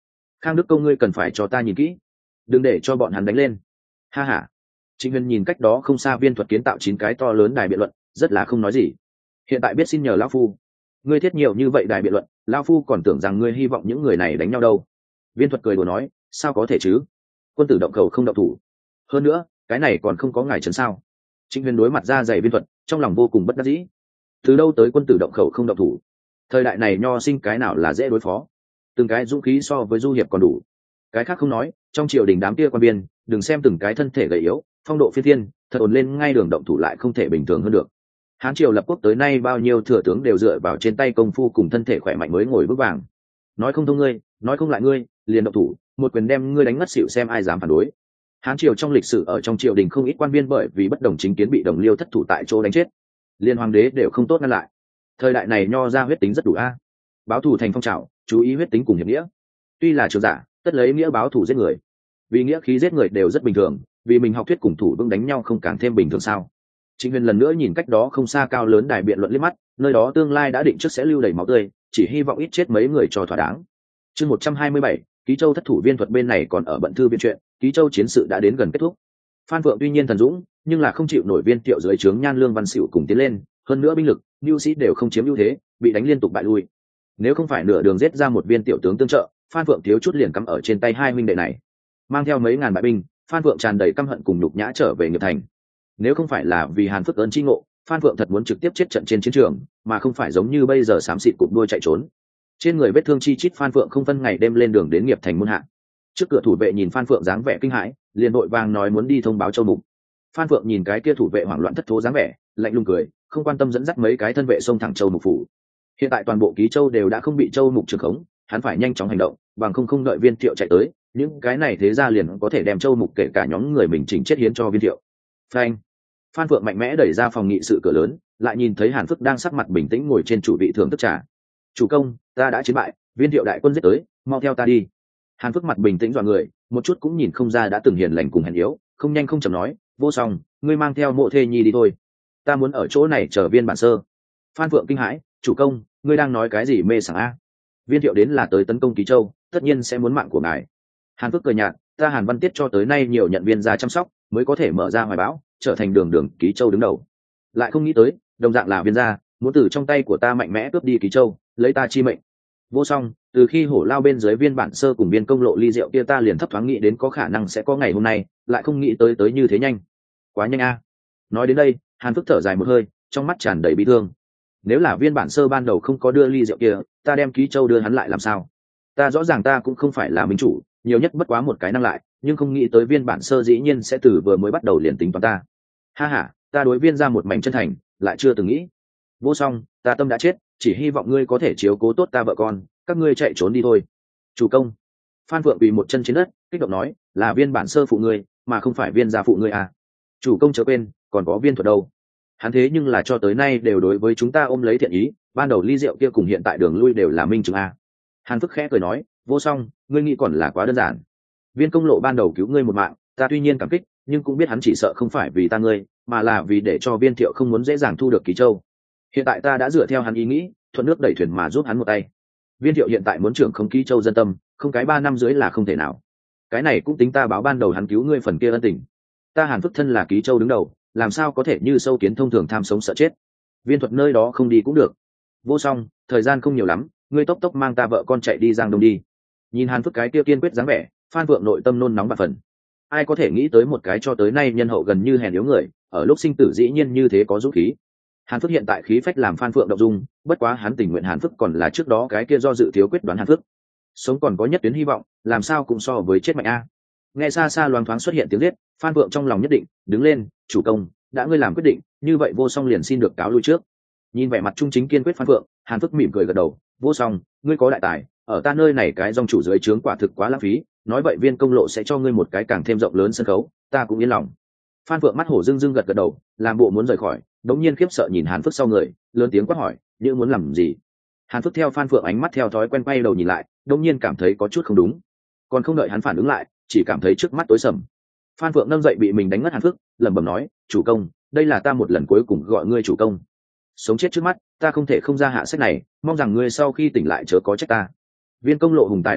Khang Đức Công ngươi cần phải cho ta nhìn kỹ, đừng để cho bọn hắn đánh lên. Ha ha. Trịnh Huyền nhìn cách đó không xa viên thuật kiến tạo 9 cái to lớn đài biện luận, rất là không nói gì. Hiện tại biết xin nhờ lão phu, ngươi thiết nhiều như vậy đài biện luận, lão phu còn tưởng rằng ngươi hy vọng những người này đánh nhau đâu. Viên thuật cười đùa nói, sao có thể chứ? Quân tử động khẩu không động thủ. Hơn nữa, cái này còn không có ngài trấn sao? Trịnh Huyền đối mặt ra dày viên thuật, trong lòng vô cùng bất đắc dĩ. Từ đâu tới quân tử động khẩu không động thủ? Thời đại này nho sinh cái nào là dễ đối phó? Từng cái dũng khí so với du hiệp còn đủ. Cái khác không nói, trong triều đình đám kia quan viên, đừng xem từng cái thân thể gầy yếu, phong độ phi thiên, thật ổn lên ngay đường động thủ lại không thể bình thường hơn được. Hán triều lập quốc tới nay bao nhiêu thừa tướng đều dựa vào trên tay công phu cùng thân thể khỏe mạnh mới ngồi vững vàng. Nói không thông ngươi, nói không lại ngươi, liền động thủ, một quyền đem ngươi đánh ngất xỉu xem ai dám phản đối. Hán triều trong lịch sử ở trong triều đình không ít quan viên bởi vì bất đồng chính kiến bị đồng liêu thất thủ tại chỗ đánh chết, liên hoàng đế đều không tốt ngăn lại. Thời đại này nho ra huyết tính rất đủ a. Báo thù thành phong trào, chú ý huyết tính cùng hiệp nghĩa. Tuy là trường giả, tất lấy nghĩa báo thù giết người. Vì nghĩa khí giết người đều rất bình thường, vì mình học thuyết cùng thủ vững đánh nhau không càng thêm bình thường sao? Trịnh Huyền lần nữa nhìn cách đó không xa cao lớn đài biện luận liếc mắt, nơi đó tương lai đã định trước sẽ lưu đầy máu tươi, chỉ hy vọng ít chết mấy người cho thỏa đáng. Chương 127, Ký Châu thất thủ viên thuật bên này còn ở bận thư viện chuyện, Ký Châu chiến sự đã đến gần kết thúc. Phan Phượng tuy nhiên thần dũng, nhưng là không chịu nổi viên thiệu dưới trướng Nhan Lương Văn Sửu cùng tiến lên, hơn nữa binh lực, nhu sĩ đều không chiếm ưu thế, bị đánh liên tục bại lui. Nếu không phải nửa đường giết ra một viên tiểu tướng tương trợ, Phan Phượng thiếu chút liền cắm ở trên tay hai huynh đệ này. Mang theo mấy ngàn bại binh, Phan Phượng tràn đầy căm hận cùng nhục nhã trở về Nghiệp Thành. Nếu không phải là vì Hàn Phước ơn chi ngộ, Phan Phượng thật muốn trực tiếp chết trận trên chiến trường, mà không phải giống như bây giờ xám xịt cụm đuôi chạy trốn. Trên người vết thương chi chít, Phan Phượng không phân ngày đêm lên đường đến Nghiệp Thành muôn hạ. Trước cửa thủ vệ nhìn Phan Phượng dáng vẻ kinh hãi, liền vội vàng nói muốn đi thông báo Châu Mục. Phan Phượng nhìn cái kia thủ vệ hoảng loạn thất thố dáng vẻ, lạnh lùng cười, không quan tâm dẫn dắt mấy cái thân vệ xông thẳng Châu Mục phủ. Hiện tại toàn bộ Ký Châu đều đã không bị Châu Mục trừ khống, hắn phải nhanh chóng hành động, bằng không đợi Viên Thiệu chạy tới, những cái này thế ra liền có thể đem Châu Mục kể cả nhóm người mình chỉnh chết hiến cho Viên Thiệu. Phanh! Phan Phượng mạnh mẽ đẩy ra phòng nghị sự cửa lớn, lại nhìn thấy Hàn Phước đang sắc mặt bình tĩnh ngồi trên chủ vị thưởng thức trà. Chủ công, ta đã chiến bại, Viên Thiệu đại quân giết tới, mau theo ta đi. Hàn Phước mặt bình tĩnh dọa người, một chút cũng nhìn không ra đã từng hiền lành cùng hèn yếu, không nhanh không chậm nói, vô song, ngươi mang theo Mộ Thê Nhi đi thôi, ta muốn ở chỗ này chờ Viên bản sơ. Phan Phượng kinh hãi, chủ công, ngươi đang nói cái gì mê sảng a? Viên Thiệu đến là tới tấn công Ký Châu, tất nhiên sẽ muốn mạng của ngài. Hàn Phước cười nhạt, ta Hàn Văn Tiết cho tới nay nhiều nhận viên ra chăm sóc, mới có thể mở ra hoài bão, trở thành đường đường Ký Châu đứng đầu. Lại không nghĩ tới, đồng dạng là viên gia, muốn từ trong tay của ta mạnh mẽ cướp đi Ký Châu, lấy ta chi mệnh. Vô song, từ khi hổ lao bên dưới Viên bản sơ cùng Viên công lộ ly rượu kia, ta liền thấp thoáng nghĩ đến có khả năng sẽ có ngày hôm nay, lại không nghĩ tới như thế nhanh. Quá nhanh a. Nói đến đây, Hàn Phước thở dài một hơi, trong mắt tràn đầy bi thương. Nếu là Viên bản sơ ban đầu không có đưa ly rượu kia, ta đem Ký Châu đưa hắn lại làm sao? Ta rõ ràng ta cũng không phải là minh chủ, nhiều nhất bất quá một cái năng lại, nhưng không nghĩ tới Viên bản sơ dĩ nhiên sẽ từ vừa mới bắt đầu liền tính toán ta. Ha ha, ta đối Viên ra một mảnh chân thành, lại chưa từng nghĩ. Vô song, ta tâm đã chết, chỉ hy vọng ngươi có thể chiếu cố tốt ta vợ con, các ngươi chạy trốn đi thôi. Chủ công. Phan Phượng quỳ một chân trên đất, kích động nói, là Viên bản sơ phụ ngươi, mà không phải Viên gia phụ ngươi à? Chủ công chớ quên, còn có Viên thuật đâu. Hắn thế nhưng là cho tới nay đều đối với chúng ta ôm lấy thiện ý, ban đầu ly rượu kia cùng hiện tại đường lui đều là minh chứng a. Hàn Phước khẽ cười nói, vô song, ngươi nghĩ còn là quá đơn giản. Viên công lộ ban đầu cứu ngươi một mạng, ta tuy nhiên cảm kích, nhưng cũng biết hắn chỉ sợ không phải vì ta ngươi, mà là vì để cho Viên Thiệu không muốn dễ dàng thu được Ký Châu. Hiện tại ta đã dựa theo hắn ý nghĩ, thuận nước đẩy thuyền mà giúp hắn một tay. Viên Thiệu hiện tại muốn trưởng không Ký Châu dân tâm, không cái 3 năm dưới là không thể nào. Cái này cũng tính ta báo ban đầu hắn cứu ngươi phần kia ân tình. Ta Hàn Phước thân là Ký Châu đứng đầu, làm sao có thể như sâu kiến thông thường tham sống sợ chết. Viên thuật nơi đó không đi cũng được. Vô song, thời gian không nhiều lắm, ngươi tốc tốc mang ta vợ con chạy đi Giang Đông đi. Nhìn Hàn Phước cái kia kiên quyết dáng vẻ, Phan Phượng nội tâm nôn nóng bạt phần. Ai có thể nghĩ tới một cái cho tới nay nhân hậu gần như hèn yếu người, ở lúc sinh tử dĩ nhiên như thế có dũng khí. Hàn Phước hiện tại khí phách làm Phan Phượng động dung, bất quá hắn tình nguyện Hàn Phước còn là trước đó cái kia do dự thiếu quyết đoán Hàn Phước. Sống còn có nhất tuyến hy vọng, làm sao cũng so với chết mạnh a. Nghe xa xa loáng thoáng xuất hiện tiếng giết, Phan Phượng trong lòng nhất định, đứng lên, chủ công, đã ngươi làm quyết định, như vậy vô song liền xin được cáo lui trước. Nhìn vẻ mặt trung chính kiên quyết Phan Phượng, Hàn Phước mỉm cười gật đầu, vô song, ngươi có đại tài, ở ta nơi này cái dòng chủ dưới trướng quả thực quá lãng phí, nói vậy Viên công lộ sẽ cho ngươi một cái càng thêm rộng lớn sân khấu, ta cũng yên lòng. Phan Phượng mắt hổ dưng gật đầu, làm bộ muốn rời khỏi, đống nhiên khiếp sợ nhìn Hàn Phước sau người, lớn tiếng quát hỏi, như muốn làm gì? Hàn Phước theo Phan Phượng ánh mắt theo thói quen quay đầu nhìn lại, đống nhiên cảm thấy có chút không đúng, còn không đợi hắn phản ứng lại, chỉ cảm thấy trước mắt tối sầm. Phan Phượng nâng dậy bị mình đánh ngất Hàn Phước, lẩm bẩm nói, chủ công, đây là ta một lần cuối cùng gọi ngươi chủ công. Sống chết trước mắt, ta không thể không ra hạ sách này, mong rằng ngươi sau khi tỉnh lại chớ có trách ta. Viên công lộ hùng tài đại lượng,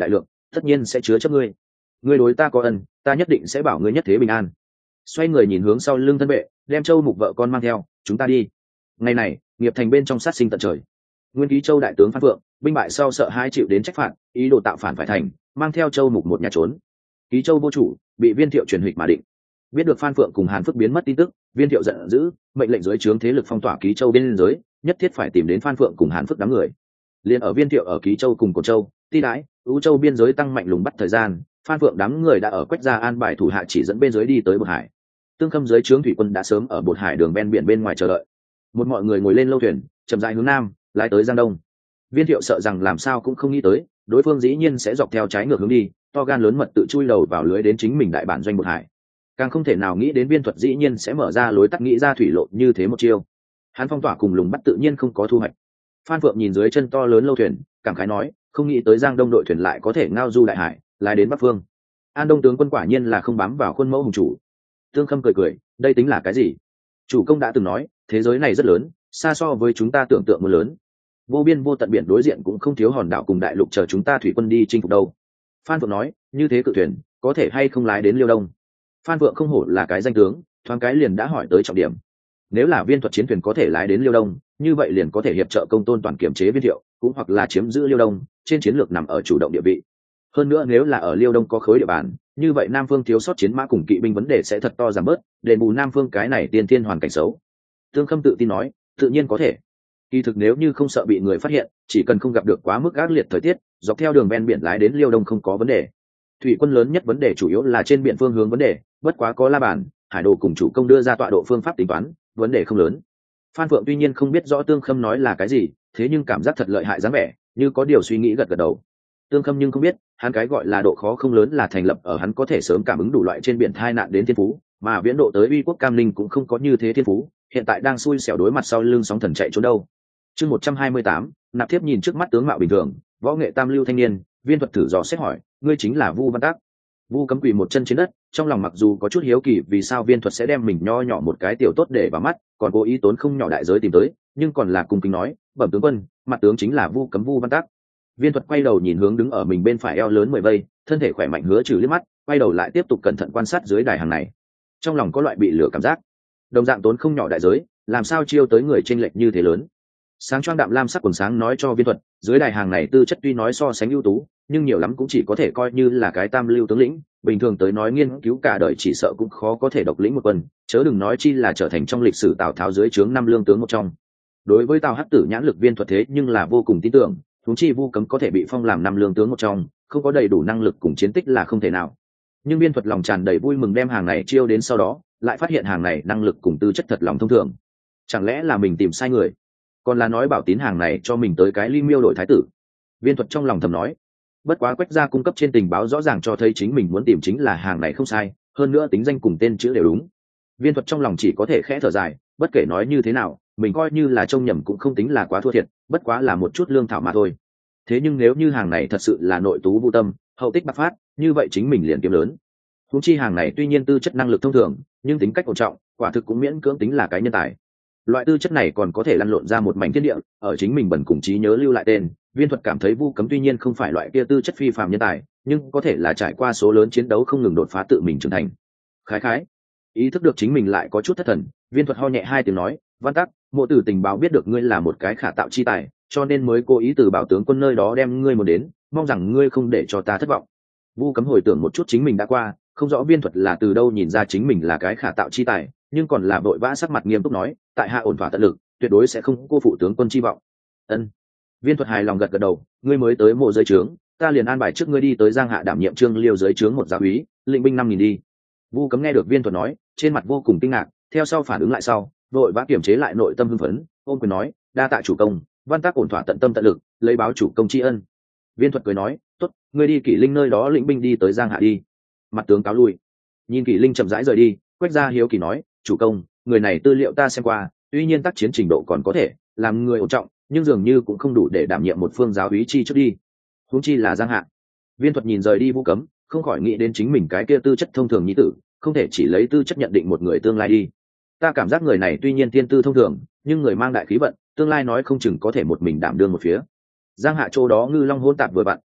tất nhiên sẽ chứa chấp ngươi. Ngươi đối ta có ân, ta nhất định sẽ bảo ngươi nhất thế bình an. Xoay người nhìn hướng sau lưng thân vệ, đem Châu Mục vợ con mang theo, chúng ta đi. Ngày này, nghiệp thành bên trong sát sinh tận trời. Nguyên Ký Châu đại tướng Phan Phượng, binh bại sau sợ hãi chịu đến trách phạt, ý đồ tạo phản phải thành, mang theo Châu Mục một nhà trốn. Ký Châu vô chủ, bị Viên Thiệu truyền hịch mà định. Biết được Phan Phượng cùng Hàn Phước biến mất tin tức, Viên Thiệu giận dữ, mệnh lệnh dưới trướng thế lực phong tỏa Ký Châu biên giới, nhất thiết phải tìm đến Phan Phượng cùng Hàn Phước đám người. Liên ở Viên Thiệu ở Ký Châu cùng Cổn Châu, Ti Đãi, Ú Châu biên giới tăng mạnh lùng bắt thời gian, Phan Phượng đám người đã ở Quách Gia an bài thủ hạ chỉ dẫn bên dưới đi tới Bột Hải. Tương Khâm dưới trướng thủy quân đã sớm ở Bột Hải đường ven biển bên ngoài chờ đợi. Một mọi người ngồi lên lâu thuyền, chậm rãi hướng nam, lái tới Giang Đông. Viên Thiệu sợ rằng làm sao cũng không nghĩ tới, đối phương dĩ nhiên sẽ dọc theo trái ngược hướng đi, to gan lớn mật tự chui đầu vào lưới đến chính mình đại bản doanh Bột Hải. Càng không thể nào nghĩ đến Viên Thuật dĩ nhiên sẽ mở ra lối tắt nghĩ ra thủy lộ như thế một chiêu. Hắn phong tỏa cùng lùng bắt tự nhiên không có thu hoạch. Phan Phượng nhìn dưới chân to lớn lâu thuyền, cảm khái nói, không nghĩ tới Giang Đông đội thuyền lại có thể ngao du đại hải, lái đến Bắc Phương. An Đông tướng quân quả nhiên là không bám vào khuôn mẫu hùng chủ. Tương Khâm cười cười, đây tính là cái gì? Chủ công đã từng nói, thế giới này rất lớn, xa so với chúng ta tưởng tượng muốn lớn. Vô biên vô tận biển đối diện cũng không thiếu hòn đảo cùng đại lục chờ chúng ta thủy quân đi chinh phục đâu. Phan Phượng nói, như thế cự thuyền, có thể hay không lái đến Liêu Đông? Phan Phượng không hổ là cái danh tướng, thoáng cái liền đã hỏi tới trọng điểm. Nếu là Viên Thuật chiến thuyền có thể lái đến Liêu Đông, như vậy liền có thể hiệp trợ Công Tôn toàn kiểm chế Viên Thiệu, cũng hoặc là chiếm giữ Liêu Đông, trên chiến lược nằm ở chủ động địa vị. Hơn nữa nếu là ở Liêu Đông có khối địa bàn, như vậy Nam Phương thiếu sót chiến mã cùng kỵ binh vấn đề sẽ thật to giảm bớt, đền bù Nam Phương cái này tiên thiên hoàn cảnh xấu. Tương Khâm tự tin nói, tự nhiên có thể. Kỳ thực nếu như không sợ bị người phát hiện, chỉ cần không gặp được quá mức ác liệt thời tiết, dọc theo đường ven biển lái đến Liêu Đông không có vấn đề. Thủy quân lớn nhất vấn đề chủ yếu là trên biển phương hướng vấn đề, bất quá có La Bàn, Hải Đồ cùng chủ công đưa ra tọa độ phương pháp tính toán, vấn đề không lớn. Phan Phượng tuy nhiên không biết rõ Tương Khâm nói là cái gì, thế nhưng cảm giác thật lợi hại dáng vẻ, như có điều suy nghĩ gật gật đầu. Tương Khâm nhưng không biết, hắn cái gọi là độ khó không lớn là thành lập ở hắn có thể sớm cảm ứng đủ loại trên biển tai nạn đến thiên phú, mà viễn độ tới uy quốc Cam Linh cũng không có như thế thiên phú, hiện tại đang xui xẻo đối mặt sau lưng sóng thần chạy trốn đâu. Chương 128, Nạp Thiếp nhìn trước mắt tướng mạo bình thường, võ nghệ tam lưu thanh niên, Viên Thuật thử dò xét hỏi, ngươi chính là Vu Văn Tác? Vu Cấm quỳ một chân trên đất, trong lòng mặc dù có chút hiếu kỳ vì sao Viên Thuật sẽ đem mình nho nhỏ một cái tiểu tốt để vào mắt, còn cố ý tốn không nhỏ đại giới tìm tới, nhưng còn là cung kính nói, bẩm tướng quân, mặt tướng chính là Vu Cấm Vu Văn Tác. Viên Thuật quay đầu nhìn hướng đứng ở mình bên phải eo lớn 10 vây, thân thể khỏe mạnh Hứa Trừ liếc mắt, quay đầu lại tiếp tục cẩn thận quan sát dưới đài hàng này. Trong lòng có loại bị lửa cảm giác. Đồng dạng tốn không nhỏ đại giới, làm sao chiêu tới người chênh lệch như thế lớn. Sáng choang đạm lam sắc quần sáng nói cho Viên Thuật, dưới đài hàng này tư chất tuy nói so sánh ưu tú, nhưng nhiều lắm cũng chỉ có thể coi như là cái tam lưu tướng lĩnh, bình thường tới nói nghiên cứu cả đời chỉ sợ cũng khó có thể độc lĩnh một quân, chớ đừng nói chi là trở thành trong lịch sử Tào Tháo dưới trướng 5 lương tướng một trong. Đối với Tào Hắc Tử nhãn lực Viên Thuật thế nhưng là vô cùng tin tưởng, huống chi Vu Cấm có thể bị phong làm 5 lương tướng một trong, không có đầy đủ năng lực cùng chiến tích là không thể nào. Nhưng Viên Thuật lòng tràn đầy vui mừng đem hàng này chiêu đến sau đó, lại phát hiện hàng này năng lực cùng tư chất thật lòng thông thường. Chẳng lẽ là mình tìm sai người? Còn là nói bảo tín hàng này cho mình tới cái Ly Miêu đổi thái tử? Viên Thuật trong lòng thầm nói. Bất quá Quách Gia cung cấp trên tình báo rõ ràng cho thấy chính mình muốn tìm chính là hàng này không sai, hơn nữa tính danh cùng tên chữ đều đúng. Viên Thuật trong lòng chỉ có thể khẽ thở dài, bất kể nói như thế nào, mình coi như là trông nhầm cũng không tính là quá thua thiệt, bất quá là một chút lương thảo mà thôi. Thế nhưng nếu như hàng này thật sự là nội tú Vu Tâm, hậu tích bạc phát, như vậy chính mình liền kiếm lớn. Huống chi hàng này tuy nhiên tư chất năng lực thông thường, nhưng tính cách ổn trọng, quả thực cũng miễn cưỡng tính là cái nhân tài. Loại tư chất này còn có thể lăn lộn ra một mảnh thiên địa, ở chính mình bẩn cùng trí nhớ lưu lại tên. Viên Thuật cảm thấy Vu Cấm tuy nhiên không phải loại kia tư chất phi phàm nhân tài, nhưng có thể là trải qua số lớn chiến đấu không ngừng đột phá tự mình trưởng thành. Khái khái, ý thức được chính mình lại có chút thất thần, Viên Thuật ho nhẹ hai tiếng nói, Văn Tắc, mộ tử tình báo biết được ngươi là một cái khả tạo chi tài, cho nên mới cố ý từ Bảo tướng quân nơi đó đem ngươi một đến, mong rằng ngươi không để cho ta thất vọng. Vu Cấm hồi tưởng một chút chính mình đã qua, không rõ Viên Thuật là từ đâu nhìn ra chính mình là cái khả tạo chi tài, nhưng còn là vội vã sắc mặt nghiêm túc nói, tại hạ ổn thỏa tận lực, tuyệt đối sẽ không cô phụ tướng quân chi vọng. Ân. Viên Thuật hài lòng gật gật đầu, ngươi mới tới mộ dưới trướng, ta liền an bài trước ngươi đi tới Giang Hạ đảm nhiệm Trương Liêu dưới trướng một giáo úy, lĩnh binh 5.000 đi. Vu Cấm nghe được Viên Thuật nói, trên mặt vô cùng kinh ngạc, theo sau phản ứng lại sau, vội vã kiểm chế lại nội tâm hưng phấn, ôm quyền nói, đa tạ chủ công, Văn Tác ổn thỏa tận tâm tận lực, lấy báo chủ công tri ân. Viên Thuật cười nói, tốt, ngươi đi Kỷ Linh nơi đó lĩnh binh đi tới Giang Hạ đi. Mặt tướng cáo lui. Nhìn Kỷ Linh chậm rãi rời đi, Quách Gia hiếu kỳ nói, chủ công, người này tư liệu ta xem qua, tuy nhiên tác chiến trình độ còn có thể, làm người ổn trọng, nhưng dường như cũng không đủ để đảm nhiệm một phương giáo úy chi trước đi. Huống chi là Giang Hạ. Viên Thuật nhìn rời đi Vu Cấm, không khỏi nghĩ đến chính mình cái kia tư chất thông thường nhi tử, không thể chỉ lấy tư chất nhận định một người tương lai đi. Ta cảm giác người này tuy nhiên tiên tư thông thường, nhưng người mang đại khí vận, tương lai nói không chừng có thể một mình đảm đương một phía. Giang Hạ chỗ đó ngư long hỗn tạp vừa vặn,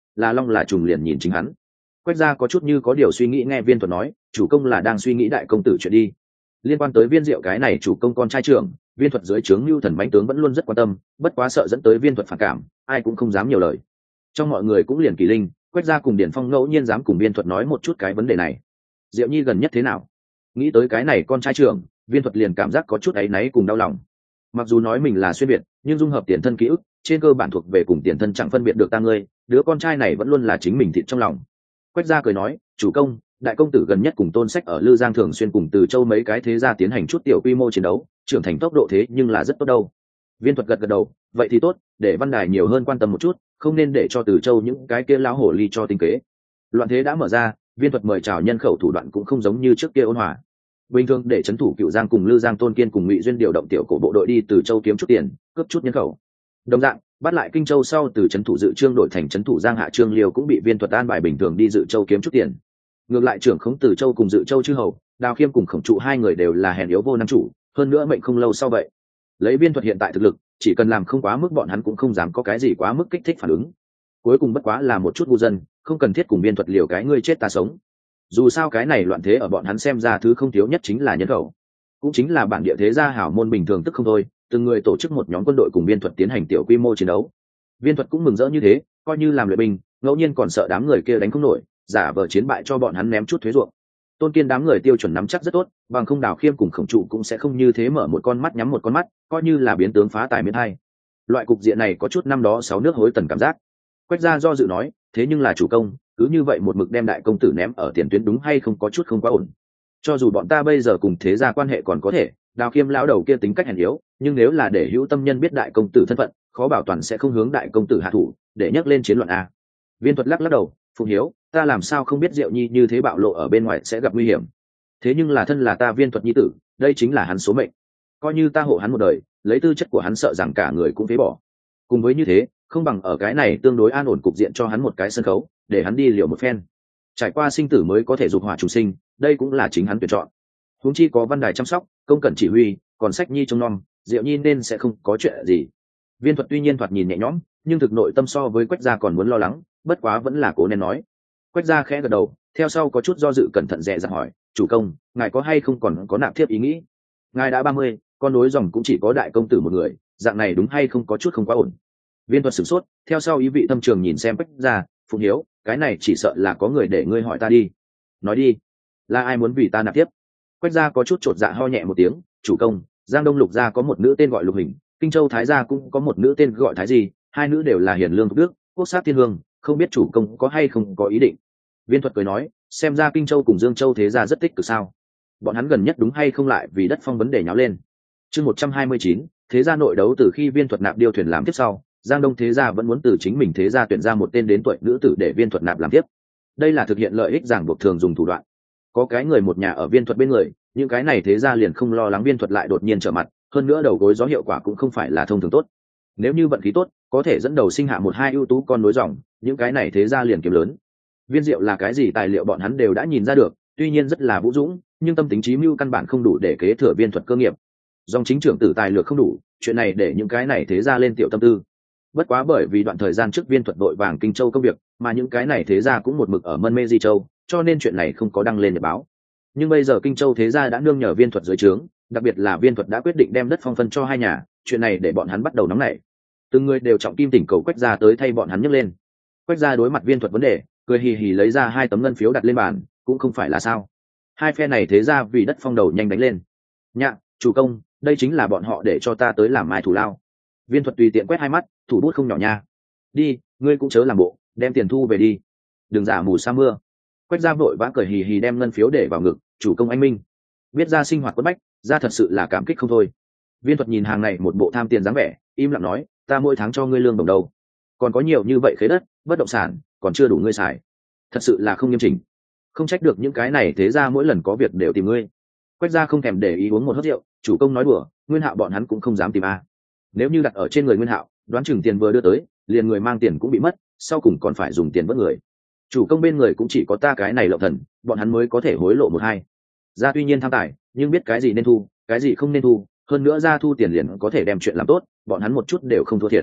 là long là trùng liền nhìn chính hắn. Quách gia có chút như có điều suy nghĩ nghe Viên Thuật nói, chủ công là đang suy nghĩ đại công tử chuyện đi. Liên quan tới Viên Diệu cái này chủ công con trai trưởng, Viên Thuật dưới trướng Lưu Thần Bánh tướng vẫn luôn rất quan tâm, bất quá sợ dẫn tới Viên Thuật phản cảm, ai cũng không dám nhiều lời. Trong mọi người cũng liền Kỳ Linh, Quách gia cùng Điển Phong ngẫu nhiên dám cùng Viên Thuật nói một chút cái vấn đề này. Diệu Nhi gần nhất thế nào? Nghĩ tới cái này con trai trưởng, Viên Thuật liền cảm giác có chút áy náy cùng đau lòng. Mặc dù nói mình là xuyên việt, nhưng dung hợp tiền thân ký ức, trên cơ bản thuộc về cùng tiền thân chẳng phân biệt được ta ngươi, đứa con trai này vẫn luôn là chính mình thịt trong lòng. Quách gia cười nói, chủ công, đại công tử gần nhất cùng Tôn Sách ở Lư Giang thường xuyên cùng Từ Châu mấy cái thế gia tiến hành chút tiểu quy mô chiến đấu, trưởng thành tốc độ thế nhưng là rất tốt đâu. Viên Thuật gật gật đầu, vậy thì tốt, để Văn Đài nhiều hơn quan tâm một chút, không nên để cho Từ Châu những cái kia lão hổ ly cho tinh kế. Loạn thế đã mở ra, Viên Thuật mời chào nhân khẩu thủ đoạn cũng không giống như trước kia ôn hòa. Bình thường để trấn thủ Cựu Giang cùng Lư Giang Tôn Kiên cùng Ngụy Duyên điều động tiểu cổ bộ đội đi Từ Châu kiếm chút tiền, cướp chút nhân khẩu. Đồng dạng, bắt lại Kinh Châu sau từ trấn thủ Dự Trương đổi thành trấn thủ Giang Hạ Trương Liêu cũng bị Viên Thuật an bài bình thường đi Dự Châu kiếm chút tiền. Ngược lại trưởng khống Từ Châu cùng Dự Châu chư hầu, Đào Khiêm cùng Khổng Trụ hai người đều là hèn yếu vô năng chủ, hơn nữa mệnh không lâu sau vậy. Lấy Viên Thuật hiện tại thực lực, chỉ cần làm không quá mức bọn hắn cũng không dám có cái gì quá mức kích thích phản ứng. Cuối cùng bất quá là một chút ngu dân, không cần thiết cùng Viên Thuật liều cái ngươi chết ta sống. Dù sao cái này loạn thế ở bọn hắn xem ra thứ không thiếu nhất chính là nhân khẩu, cũng chính là bản địa thế gia hảo môn bình thường tức không thôi, từng người tổ chức một nhóm quân đội cùng Viên Thuật tiến hành tiểu quy mô chiến đấu. Viên Thuật cũng mừng rỡ như thế, coi như làm luyện binh, ngẫu nhiên còn sợ đám người kia đánh không nổi, giả vờ chiến bại cho bọn hắn ném chút thuế ruộng. Tôn Kiên đám người tiêu chuẩn nắm chắc rất tốt, bằng không Đào Khiêm cùng Khổng Trụ cũng sẽ không như thế mở một con mắt nhắm một con mắt, coi như là biến tướng phá tài miễn hay. Loại cục diện này có chút năm đó 6 nước hối tần cảm giác. Quách gia do dự nói, thế nhưng là chủ công, cứ như vậy một mực đem đại công tử ném ở tiền tuyến đúng hay không có chút không quá ổn. Cho dù bọn ta bây giờ cùng thế gia quan hệ còn có thể, Đào Khiêm lão đầu kia tính cách hèn yếu, nhưng nếu là để hữu tâm nhân biết đại công tử thân phận, khó bảo toàn sẽ không hướng đại công tử hạ thủ, để nhắc lên chiến luận a. Viên Thuật lắc lắc đầu, Phụng Hiếu, ta làm sao không biết Diệu Nhi như thế bạo lộ ở bên ngoài sẽ gặp nguy hiểm. Thế nhưng là thân là ta Viên Thuật nhi tử, đây chính là hắn số mệnh. Coi như ta hộ hắn một đời, lấy tư chất của hắn sợ rằng cả người cũng phế bỏ. Cùng với như thế, không bằng ở cái này tương đối an ổn cục diện cho hắn một cái sân khấu, để hắn đi liều một phen. Trải qua sinh tử mới có thể dục hỏa trùng sinh, đây cũng là chính hắn tuyển chọn. Huống chi có Văn Đài chăm sóc, công cẩn chỉ huy, còn Sách Nhi trông nom, Diệu Nhi nên sẽ không có chuyện gì. Viên Thuật tuy nhiên thoạt nhìn nhẹ nhõm, nhưng thực nội tâm so với Quách gia còn muốn lo lắng, bất quá vẫn là cố nên nói. Quách gia khẽ gật đầu, theo sau có chút do dự cẩn thận dè dặt hỏi, chủ công, ngài có hay không còn có nạp thiếp ý nghĩ? Ngài đã 30, con nối dòng cũng chỉ có đại công tử một người, dạng này đúng hay không có chút không quá ổn. Viên Thuật sửng sốt, theo sau ý vị thâm trường nhìn xem Quách gia, Phụng Hiếu, cái này chỉ sợ là có người để ngươi hỏi ta đi. Nói đi, là ai muốn vì ta nạp tiếp? Quách gia có chút chột dạ ho nhẹ một tiếng, chủ công, Giang Đông Lục gia có một nữ tên gọi Lục Hình, Kinh Châu Thái gia cũng có một nữ tên gọi Thái Di, hai nữ đều là hiền lương thục đức, quốc sắc thiên hương, không biết chủ công có hay không có ý định. Viên Thuật cười nói, xem ra Kinh Châu cùng Dương Châu thế gia rất tích cực sao? Bọn hắn gần nhất đúng hay không lại vì đất phong vấn đề nháo lên. Chương 129, thế gia nội đấu từ khi Viên Thuật nạp điêu thuyền làm tiếp sau, Giang Đông thế gia vẫn muốn từ chính mình thế gia tuyển ra một tên đến tuổi nữ tử để Viên Thuật nạp làm tiếp. Đây là thực hiện lợi ích ràng buộc thường dùng thủ đoạn. Có cái người một nhà ở Viên Thuật bên người, những cái này thế gia liền không lo lắng Viên Thuật lại đột nhiên trở mặt, hơn nữa đầu gối gió hiệu quả cũng không phải là thông thường tốt. Nếu như vận khí tốt, có thể dẫn đầu sinh hạ một hai ưu tú con nối dòng, những cái này thế gia liền kiếm lớn. Viên Diệu là cái gì tài liệu bọn hắn đều đã nhìn ra được, tuy nhiên rất là vũ dũng, nhưng tâm tính trí mưu căn bản không đủ để kế thừa Viên Thuật cơ nghiệp. Dòng chính trưởng tử tài lược không đủ, chuyện này để những cái này thế gia lên tiểu tâm tư. Bất quá bởi vì đoạn thời gian trước Viên Thuật vội vàng Kinh Châu công việc, mà những cái này thế gia cũng một mực ở mân mê Di Châu, cho nên chuyện này không có đăng lên nhật báo. Nhưng bây giờ Kinh Châu thế gia đã nương nhờ Viên Thuật dưới trướng, đặc biệt là Viên Thuật đã quyết định đem đất phong phân cho hai nhà, chuyện này để bọn hắn bắt đầu nóng nảy. Từng người đều trọng kim tỉnh cầu Quách gia tới thay bọn hắn nhấc lên. Quách gia đối mặt Viên Thuật vấn đề, cười hì hì lấy ra 2 tấm ngân phiếu đặt lên bàn, cũng không phải là sao? Hai phe này thế ra vì đất phong đầu nhanh đánh lên. Nhạ, chủ công, đây chính là bọn họ để cho ta tới làm mai thủ lao. Viên Thuật tùy tiện quét 2 mắt, thủ bút không nhỏ nha. Đi, ngươi cũng chớ làm bộ, đem tiền thu về đi. Đừng giả mù sa mưa. Quách gia vội vã cười hì hì đem ngân phiếu để vào ngực, chủ công anh minh. Biết ra sinh hoạt quất bách, ra thật sự là cảm kích không thôi. Viên Thuật nhìn hàng này một bộ tham tiền dáng vẻ, im lặng nói, ta mỗi tháng cho ngươi lương đồng đâu, còn có nhiều như vậy khế đất, bất động sản, còn chưa đủ ngươi xài. Thật sự là không nghiêm chỉnh. Không trách được những cái này thế ra mỗi lần có việc đều tìm ngươi. Quách gia không thèm để ý uống một hớp rượu, chủ công nói đùa, Nguyên Hạo bọn hắn cũng không dám tìm a. Nếu như đặt ở trên người Nguyên Hạo, đoán chừng tiền vừa đưa tới, liền người mang tiền cũng bị mất, sau cùng còn phải dùng tiền vớt người. Chủ công bên người cũng chỉ có ta cái này lộng thần, bọn hắn mới có thể hối lộ một hai. Gia tuy nhiên tham tài, nhưng biết cái gì nên thu, cái gì không nên thu, hơn nữa gia thu tiền liền có thể đem chuyện làm tốt, bọn hắn một chút đều không thua thiệt.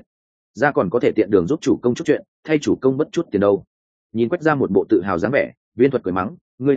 ra còn có thể tiện đường giúp chủ công chút chuyện, thay chủ công bất chút tiền đâu. Nhìn Quách gia một bộ tự hào dáng vẻ, Viên Thuật cười mắng, ngươi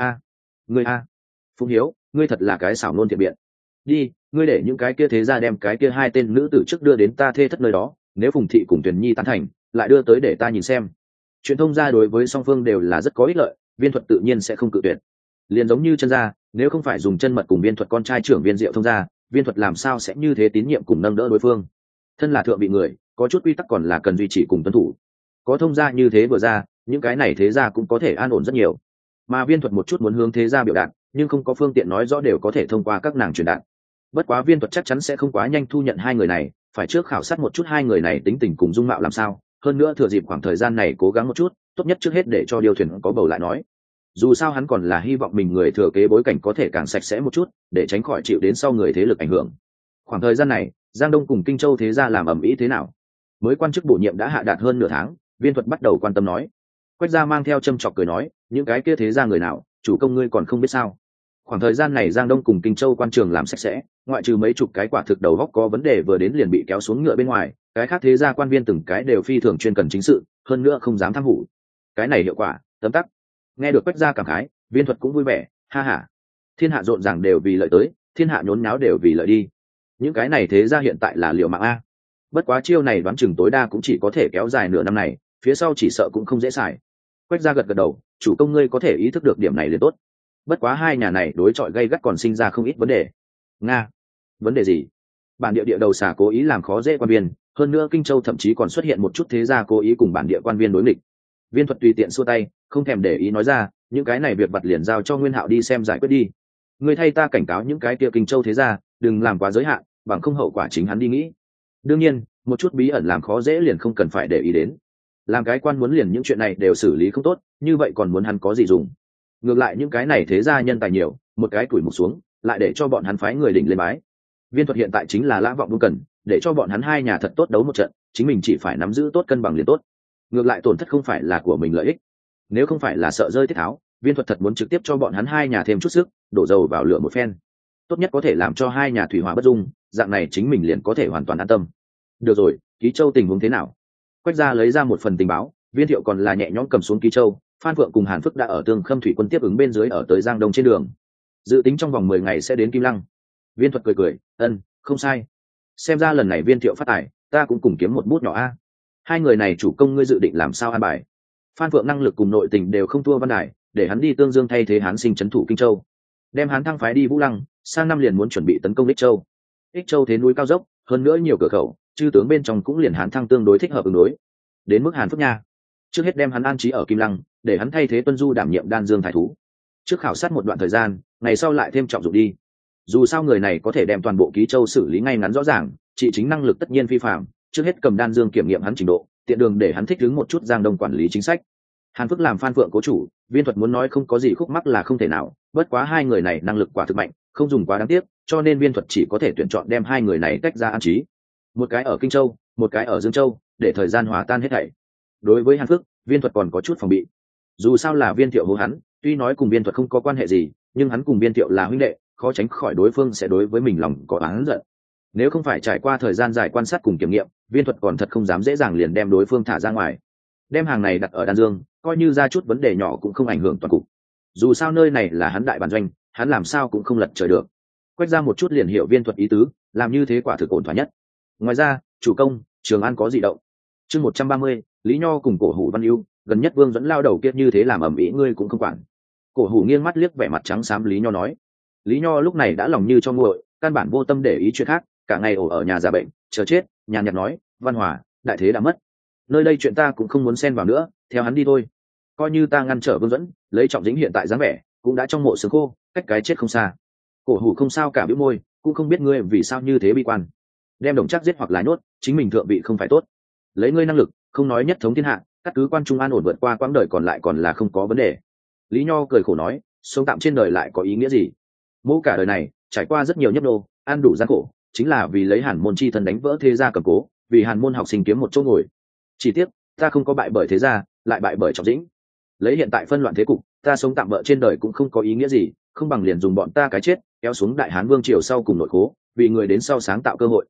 a, Phùng Hiếu, ngươi thật là cái xảo nôn thiện biện. Đi, ngươi để những cái kia thế ra đem cái kia hai tên nữ tử trước đưa đến ta thê thất nơi đó, nếu Phùng thị cùng Tuyển Nhi tán thành, lại đưa tới để ta nhìn xem. Truyền thông gia đối với song phương đều là rất có ích lợi, Viên Thuật tự nhiên sẽ không cự tuyệt. Liền giống như chân gia, nếu không phải dùng chân mật cùng Viên Thuật con trai trưởng Viên Diệu thông gia, Viên Thuật làm sao sẽ như thế tín nhiệm cùng nâng đỡ đối phương. Thân là thượng vị người, có chút quy tắc còn là cần duy trì cùng tuân thủ. Có thông gia như thế vừa ra, những cái này thế gia cũng có thể an ổn rất nhiều. Mà Viên Thuật một chút muốn hướng thế gia biểu đạt, nhưng không có phương tiện nói rõ đều có thể thông qua các nàng truyền đạt. Bất quá Viên Thuật chắc chắn sẽ không quá nhanh thu nhận hai người này, phải trước khảo sát một chút hai người này tính tình cùng dung mạo làm sao, hơn nữa thừa dịp khoảng thời gian này cố gắng một chút, tốt nhất trước hết để cho điều thuyền có bầu lại nói. Dù sao hắn còn là hy vọng mình người thừa kế bối cảnh có thể càng sạch sẽ một chút, để tránh khỏi chịu đến sau người thế lực ảnh hưởng. Khoảng thời gian này, Giang Đông cùng Kinh Châu thế gia làm ầm ĩ thế nào? Mới quan chức bổ nhiệm đã hạ đạt hơn nửa tháng, Viên Thuật bắt đầu quan tâm nói. Quách gia mang theo châm chọc cười nói, những cái kia thế gia người nào, chủ công ngươi còn không biết sao? Khoảng thời gian này Giang Đông cùng Kinh Châu quan trường làm sạch sẽ, ngoại trừ mấy chục cái quả thực đầu góc có vấn đề vừa đến liền bị kéo xuống ngựa bên ngoài, cái khác thế gia quan viên từng cái đều phi thường chuyên cần chính sự, hơn nữa không dám tham hủ. Cái này hiệu quả, tấm tắc. Nghe được Quách gia cảm khái, Viên Thuật cũng vui vẻ, ha ha. Thiên hạ rộn ràng đều vì lợi tới, thiên hạ nhốn nháo đều vì lợi đi. Những cái này thế gia hiện tại là liệu mạng a. Bất quá chiêu này đoán chừng tối đa cũng chỉ có thể kéo dài nửa năm này, phía sau chỉ sợ cũng không dễ xài. Quách gia gật gật đầu, chủ công ngươi có thể ý thức được điểm này liền tốt. Bất quá hai nhà này đối chọi gay gắt còn sinh ra không ít vấn đề. Nga, vấn đề gì? Bản địa đầu xả cố ý làm khó dễ quan viên, hơn nữa Kinh Châu thậm chí còn xuất hiện một chút thế gia cố ý cùng bản địa quan viên đối nghịch. Viên Thuật tùy tiện xua tay, không thèm để ý nói ra, những cái này việc vặt liền giao cho Nguyên Hạo đi xem giải quyết đi. Ngươi thay ta cảnh cáo những cái kia Kinh Châu thế gia, đừng làm quá giới hạn, bằng không hậu quả chính hắn đi nghĩ. Đương nhiên, một chút bí ẩn làm khó dễ liền không cần phải để ý đến. Làm cái quan muốn liền những chuyện này đều xử lý không tốt, như vậy còn muốn hắn có gì dùng? Ngược lại những cái này thế gia nhân tài nhiều, một cái tuổi mục xuống, lại để cho bọn hắn phái người đỉnh lên bái. Viên Thuật hiện tại chính là lãng vọng buông cần, để cho bọn hắn hai nhà thật tốt đấu một trận, chính mình chỉ phải nắm giữ tốt cân bằng liền tốt. Ngược lại tổn thất không phải là của mình lợi ích. Nếu không phải là sợ rơi tiết tháo, Viên Thuật thật muốn trực tiếp cho bọn hắn hai nhà thêm chút sức, đổ dầu vào lửa một phen. Tốt nhất có thể làm cho hai nhà thủy hỏa bất dung, dạng này chính mình liền có thể hoàn toàn an tâm. Được rồi, Ký Châu tình huống thế nào? Quách gia lấy ra một phần tình báo, Viên Thiệu còn là nhẹ nhõm cầm xuống Ký Châu, Phan Phượng cùng Hàn Phức đã ở Tương Khâm thủy quân tiếp ứng bên dưới ở tới Giang Đông trên đường, dự tính trong vòng 10 ngày sẽ đến Kim Lăng. Viên Thuật cười cười, không sai. Xem ra lần này Viên Thiệu phát tài, ta cũng cùng kiếm một bút nhỏ a. Hai người này chủ công ngươi dự định làm sao an bài? Phan Phượng năng lực cùng nội tình đều không thua Văn Đài, để hắn đi Tương Dương thay thế Hán Sinh trấn thủ Kinh Châu, đem hắn thăng phái đi Vũ Lăng, sang năm liền muốn chuẩn bị tấn công Ích Châu. Ích Châu thế núi cao dốc, hơn nữa nhiều cửa khẩu, chư tướng bên trong cũng liền Hán thăng tương đối thích hợp ứng đối. Đến mức Hàn Phước nha, trước hết đem hắn an trí ở Kim Lăng, để hắn thay thế Tuân Du đảm nhiệm Đan Dương thái thú. Trước khảo sát một đoạn thời gian, ngày sau lại thêm trọng dụng đi. Dù sao người này có thể đem toàn bộ Ký Châu xử lý ngay ngắn rõ ràng, trị chính năng lực tất nhiên phi phàm, trước hết cầm Đan Dương kiểm nghiệm hắn trình độ, tiện đường để hắn thích ứng một chút Giang Đông quản lý chính sách. Hàn Phước làm Phan Phượng cố chủ, Viên Thuật muốn nói không có gì khúc mắc là không thể nào, bất quá hai người này năng lực quả thực mạnh, không dùng quá đáng tiếc, cho nên Viên Thuật chỉ có thể tuyển chọn đem hai người này tách ra an trí. Một cái ở Kinh Châu, một cái ở Dương Châu, để thời gian hòa tan hết thảy. Đối với Hàn Phước, Viên Thuật còn có chút phòng bị. Dù sao là Viên Thiệu hô hắn, tuy nói cùng Viên Thuật không có quan hệ gì, nhưng hắn cùng Viên Thiệu là huynh đệ, khó tránh khỏi đối phương sẽ đối với mình lòng có oán giận. Nếu không phải trải qua thời gian dài quan sát cùng kiểm nghiệm, Viên Thuật còn thật không dám dễ dàng liền đem đối phương thả ra ngoài. Đem hàng này đặt ở Đan Dương, coi như ra chút vấn đề nhỏ cũng không ảnh hưởng toàn cục. Dù sao nơi này là hắn đại bản doanh, hắn làm sao cũng không lật trời được. Quét ra một chút liền hiểu Viên Thuật ý tứ, làm như thế quả thực ổn thỏa nhất. Ngoài ra, chủ công, Trường An có dị động. Chương 130, Lý Nho cùng Cổ Hủ Văn Ưu, gần nhất Vương dẫn lao đầu kiếp như thế làm ầm ĩ ngươi cũng không quản. Cổ Hủ nghiêng mắt liếc vẻ mặt trắng xám Lý Nho nói. Lý Nho lúc này đã lòng như cho nguội, căn bản vô tâm để ý chuyện khác, cả ngày ở nhà già bệnh, chờ chết, nhàn nhạt nói, Văn Hòa, đại thế đã mất. Nơi đây chuyện ta cũng không muốn xen vào nữa, theo hắn đi thôi. Coi như ta ngăn trở Vương dẫn, lấy Trọng Dĩnh hiện tại dáng vẻ, cũng đã trong mộ xương khô, cách cái chết không xa. Cổ Hủ không sao cả bĩu môi, cũng không biết ngươi vì sao như thế bi quan. Đem Đồng Trác giết hoặc là nhốt, chính mình thượng vị không phải tốt. Lấy ngươi năng lực, không nói nhất thống thiên hạ, các cứ quan trung an ổn vượt qua quãng đời còn lại còn là không có vấn đề. Lý Nho cười khổ nói, sống tạm trên đời lại có ý nghĩa gì? Mỗ cả đời này trải qua rất nhiều nhấp nô, ăn đủ gian khổ, chính là vì lấy Hàn môn chi thần đánh vỡ thế gia cầm cố, vì Hàn môn học sinh kiếm một chỗ ngồi. Chỉ tiếc ta không có bại bởi thế gia, lại bại bởi Trọng Dĩnh. Lấy hiện tại phân loạn thế cục, ta sống tạm bỡ trên đời cũng không có ý nghĩa gì, không bằng liền dùng bọn ta cái chết kéo xuống Đại Hán vương triều sau cùng nội khố, vì người đến sau sáng tạo cơ hội.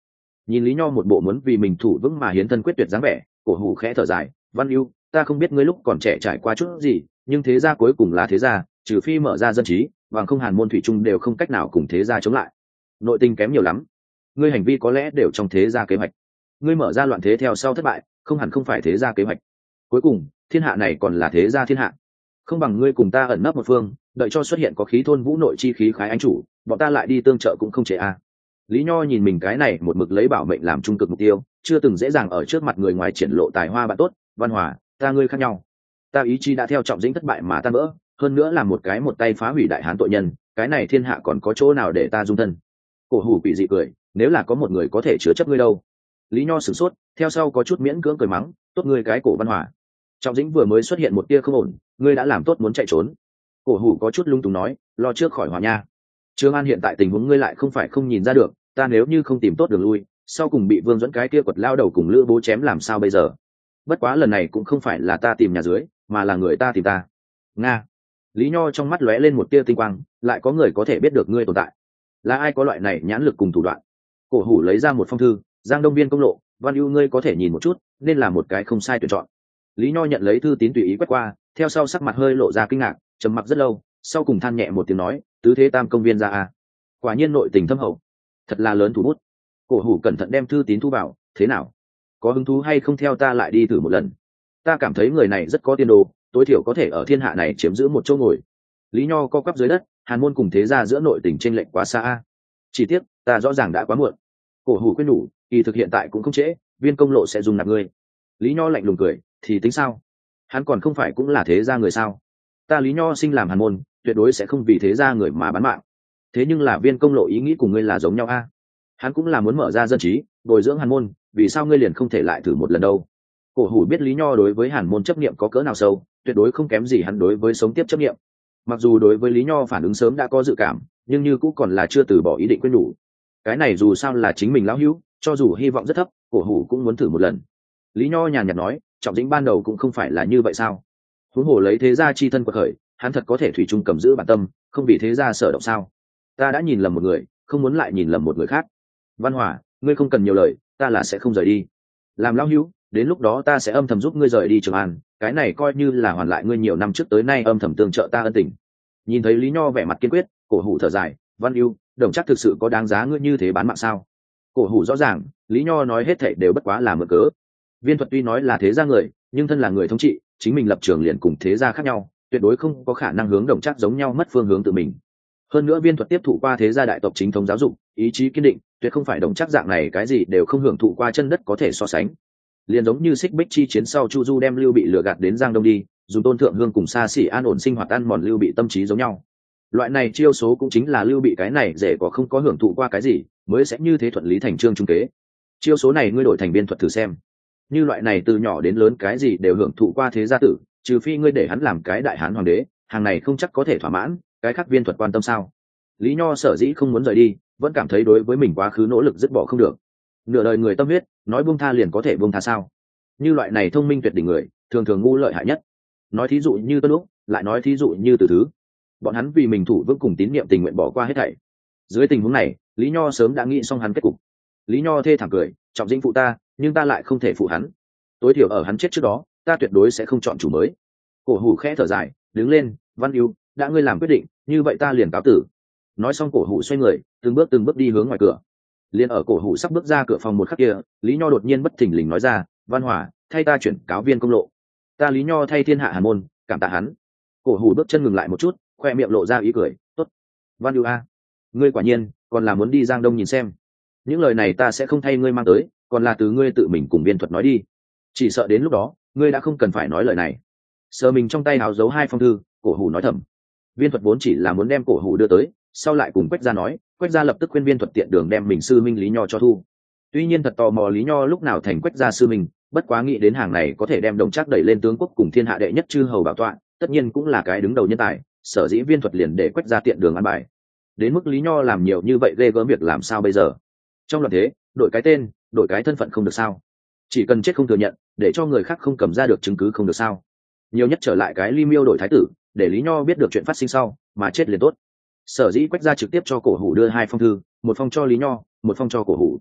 Nhìn Lý Nho một bộ muốn vì mình thủ vững mà hiến thân quyết tuyệt dáng vẻ, Cổ Hủ khẽ thở dài, Văn Ưu, ta không biết ngươi lúc còn trẻ trải qua chút gì, nhưng thế gia cuối cùng là thế gia, trừ phi mở ra dân trí, bằng không Hàn môn thủy chung đều không cách nào cùng thế gia chống lại. Nội tình kém nhiều lắm, ngươi hành vi có lẽ đều trong thế gia kế hoạch. Ngươi mở ra loạn thế theo sau thất bại, không hẳn không phải thế gia kế hoạch. Cuối cùng, thiên hạ này còn là thế gia thiên hạ. Không bằng ngươi cùng ta ẩn nấp một phương, đợi cho xuất hiện có khí thôn vũ nội chi khí khái anh chủ, bọn ta lại đi tương trợ cũng không trễ a. Lý Nho nhìn mình cái này một mực lấy bảo mệnh làm trung cực mục tiêu, chưa từng dễ dàng ở trước mặt người ngoài triển lộ tài hoa bạn tốt. Văn Hòa, ta ngươi khác nhau. Ta ý chí đã theo Trọng Dĩnh thất bại mà tan vỡ, hơn nữa là một cái một tay phá hủy đại hán tội nhân, cái này thiên hạ còn có chỗ nào để ta dung thân? Cổ Hủ quỷ dị cười, nếu là có một người có thể chứa chấp ngươi đâu? Lý Nho sửng sốt, theo sau có chút miễn cưỡng cười mắng, tốt ngươi cái Cổ Văn Hòa. Trọng Dĩnh vừa mới xuất hiện một tia không ổn, ngươi đã làm tốt muốn chạy trốn. Cổ Hủ có chút lung túng nói, lo trước khỏi hòa nha. Trương An hiện tại tình huống ngươi lại không phải không nhìn ra được, ta nếu như không tìm tốt đường lui, sau cùng bị Vương Dẫn cái kia quật lao đầu cùng Lữ Bố chém làm sao bây giờ? Bất quá lần này cũng không phải là ta tìm nhà dưới, mà là người ta tìm ta. Nga. Lý Nho trong mắt lóe lên một tia tinh quang, lại có người có thể biết được ngươi tồn tại. Là ai có loại này nhãn lực cùng thủ đoạn? Cổ Hủ lấy ra một phong thư, Giang Đông Biên công lộ, Văn Ưu ngươi có thể nhìn một chút, nên là một cái không sai tuyển chọn. Lý Nho nhận lấy thư tín tùy ý quét qua, theo sau sắc mặt hơi lộ ra kinh ngạc, trầm mặc rất lâu, sau cùng than nhẹ một tiếng nói, tứ thế tam công viên ra à? Quả nhiên nội tình thâm hậu, thật là lớn thủ bút. Cổ Hủ cẩn thận đem thư tín thu vào, thế nào? Có hứng thú hay không theo ta lại đi thử một lần? Ta cảm thấy người này rất có tiền đồ, tối thiểu có thể ở thiên hạ này chiếm giữ một chỗ ngồi. Lý Nho co quắp dưới đất, Hàn môn cùng thế gia giữa nội tình chênh lệch quá xa. Chỉ tiếc, ta rõ ràng đã quá muộn. Cổ Hủ khuyên nhủ, kỳ thực hiện tại cũng không trễ, Viên công lộ sẽ dùng nạp ngươi. Lý Nho lạnh lùng cười, thì tính sao? Hắn còn không phải cũng là thế gia người sao? Ta Lý Nho sinh làm Hàn môn, tuyệt đối sẽ không vì thế gia người mà bán mạng. Thế nhưng là Viên công lộ ý nghĩ cùng ngươi là giống nhau a? Hắn cũng là muốn mở ra dân trí, bồi dưỡng Hàn môn, vì sao ngươi liền không thể lại thử một lần đâu? Cổ Hủ biết Lý Nho đối với Hàn môn chấp niệm có cỡ nào sâu, tuyệt đối không kém gì hắn đối với sống tiếp chấp niệm. Mặc dù đối với Lý Nho phản ứng sớm đã có dự cảm, nhưng như cũng còn là chưa từ bỏ ý định quyết nhủ. Cái này dù sao là chính mình lão hữu, cho dù hy vọng rất thấp, Cổ Hủ cũng muốn thử một lần. Lý Nho nhàn nhạt nói, Trọng Dĩnh ban đầu cũng không phải là như vậy sao? Huống hồ lấy thế gia chi thân quật khởi, hắn thật có thể thủy chung cầm giữ bản tâm, không vì thế gia sở động sao? Ta đã nhìn lầm một người, không muốn lại nhìn lầm một người khác. Văn Hòa, ngươi không cần nhiều lời, ta là sẽ không rời đi. Làm lão hữu, đến lúc đó ta sẽ âm thầm giúp ngươi rời đi Trường An, cái này coi như là hoàn lại ngươi nhiều năm trước tới nay âm thầm tương trợ ta ân tình. Nhìn thấy Lý Nho vẻ mặt kiên quyết, Cổ Hủ thở dài, Văn Ưu, Đồng chắc thực sự có đáng giá ngươi như thế bán mạng sao? Cổ Hủ rõ ràng, Lý Nho nói hết thảy đều bất quá là mượn cớ. Viên Thuật tuy nói là thế gia người, nhưng thân là người thống trị, chính mình lập trường liền cùng thế gia khác nhau, tuyệt đối không có khả năng hướng Đồng chắc giống nhau mất phương hướng tự mình. Hơn nữa Viên Thuật tiếp thụ qua thế gia đại tộc chính thống giáo dục, ý chí kiên định, tuyệt không phải Đồng chắc dạng này cái gì đều không hưởng thụ qua chân đất có thể so sánh. Liền giống như Xích Bích chi chiến sau Chu Du đem Lưu Bị lừa gạt đến Giang Đông đi, dùng Tôn Thượng Hương cùng xa xỉ an ổn sinh hoạt ăn mòn Lưu Bị tâm trí giống nhau. Loại này chiêu số cũng chính là Lưu Bị cái này dễ có không có hưởng thụ qua cái gì, mới sẽ như thế thuận lý thành chương trung kế. Chiêu số này ngươi đổi thành Viên Thuật thử xem. Như loại này từ nhỏ đến lớn cái gì đều hưởng thụ qua thế gia tử, trừ phi ngươi để hắn làm cái đại hán hoàng đế, hàng này không chắc có thể thỏa mãn, cái khác Viên Thuật quan tâm sao? Lý Nho sở dĩ không muốn rời đi, vẫn cảm thấy đối với mình quá khứ nỗ lực dứt bỏ không được. Nửa đời người tâm huyết, nói buông tha liền có thể buông tha sao? Như loại này thông minh tuyệt đỉnh người, thường thường ngu lợi hại nhất. Nói thí dụ như Tuân Lúc, lại nói thí dụ như Từ Thứ. Bọn hắn vì mình thủ vững cùng tín niệm tình nguyện bỏ qua hết thảy. Dưới tình huống này, Lý Nho sớm đã nghĩ xong hắn kết cục. Lý Nho thê thảm cười, Trọng Dĩnh phụ ta, nhưng ta lại không thể phụ hắn. Tối thiểu ở hắn chết trước đó, ta tuyệt đối sẽ không chọn chủ mới. Cổ Hủ khẽ thở dài, đứng lên, Văn Ưu, đã ngươi làm quyết định, như vậy ta liền cáo tử. Nói xong Cổ Hủ xoay người, từng bước đi hướng ngoài cửa. Liên ở Cổ Hủ sắp bước ra cửa phòng một khắc kia, Lý Nho đột nhiên bất thình lình nói ra, Văn Hòa, thay ta chuyển cáo Viên công lộ. Ta Lý Nho thay thiên hạ Hàn môn, cảm tạ hắn. Cổ Hủ bước chân ngừng lại một chút, khoe miệng lộ ra ý cười, tốt. Văn Ưu a, ngươi quả nhiên còn là muốn đi Giang Đông nhìn xem. Những lời này ta sẽ không thay ngươi mang tới, còn là từ ngươi tự mình cùng Viên Thuật nói đi. Chỉ sợ đến lúc đó, ngươi đã không cần phải nói lời này. Sờ mình trong tay áo giấu hai phong thư, Cổ Hủ nói thầm. Viên Thuật vốn chỉ là muốn đem Cổ Hủ đưa tới, sau lại cùng Quách Gia nói, Quách Gia lập tức khuyên Viên Thuật tiện đường đem mình sư minh Lý Nho cho thu. Tuy nhiên thật tò mò Lý Nho lúc nào thành Quách Gia sư minh, bất quá nghĩ đến hàng này có thể đem Đồng Trác đẩy lên tướng quốc cùng thiên hạ đệ nhất chư hầu bảo tọa, tất nhiên cũng là cái đứng đầu nhân tài, sở dĩ Viên Thuật liền để Quách Gia tiện đường ăn bài. Đến mức Lý Nho làm nhiều như vậy ghê gớm việc làm sao bây giờ? Trong loạn thế, đổi cái tên, đổi cái thân phận không được sao? Chỉ cần chết không thừa nhận, để cho người khác không cầm ra được chứng cứ không được sao? Nhiều nhất trở lại cái Ly Miêu đổi thái tử, để Lý Nho biết được chuyện phát sinh sau, mà chết liền tốt. Sở dĩ Quách Gia trực tiếp cho Cổ Hủ đưa hai phong thư, một phong cho Lý Nho, một phong cho Cổ Hủ.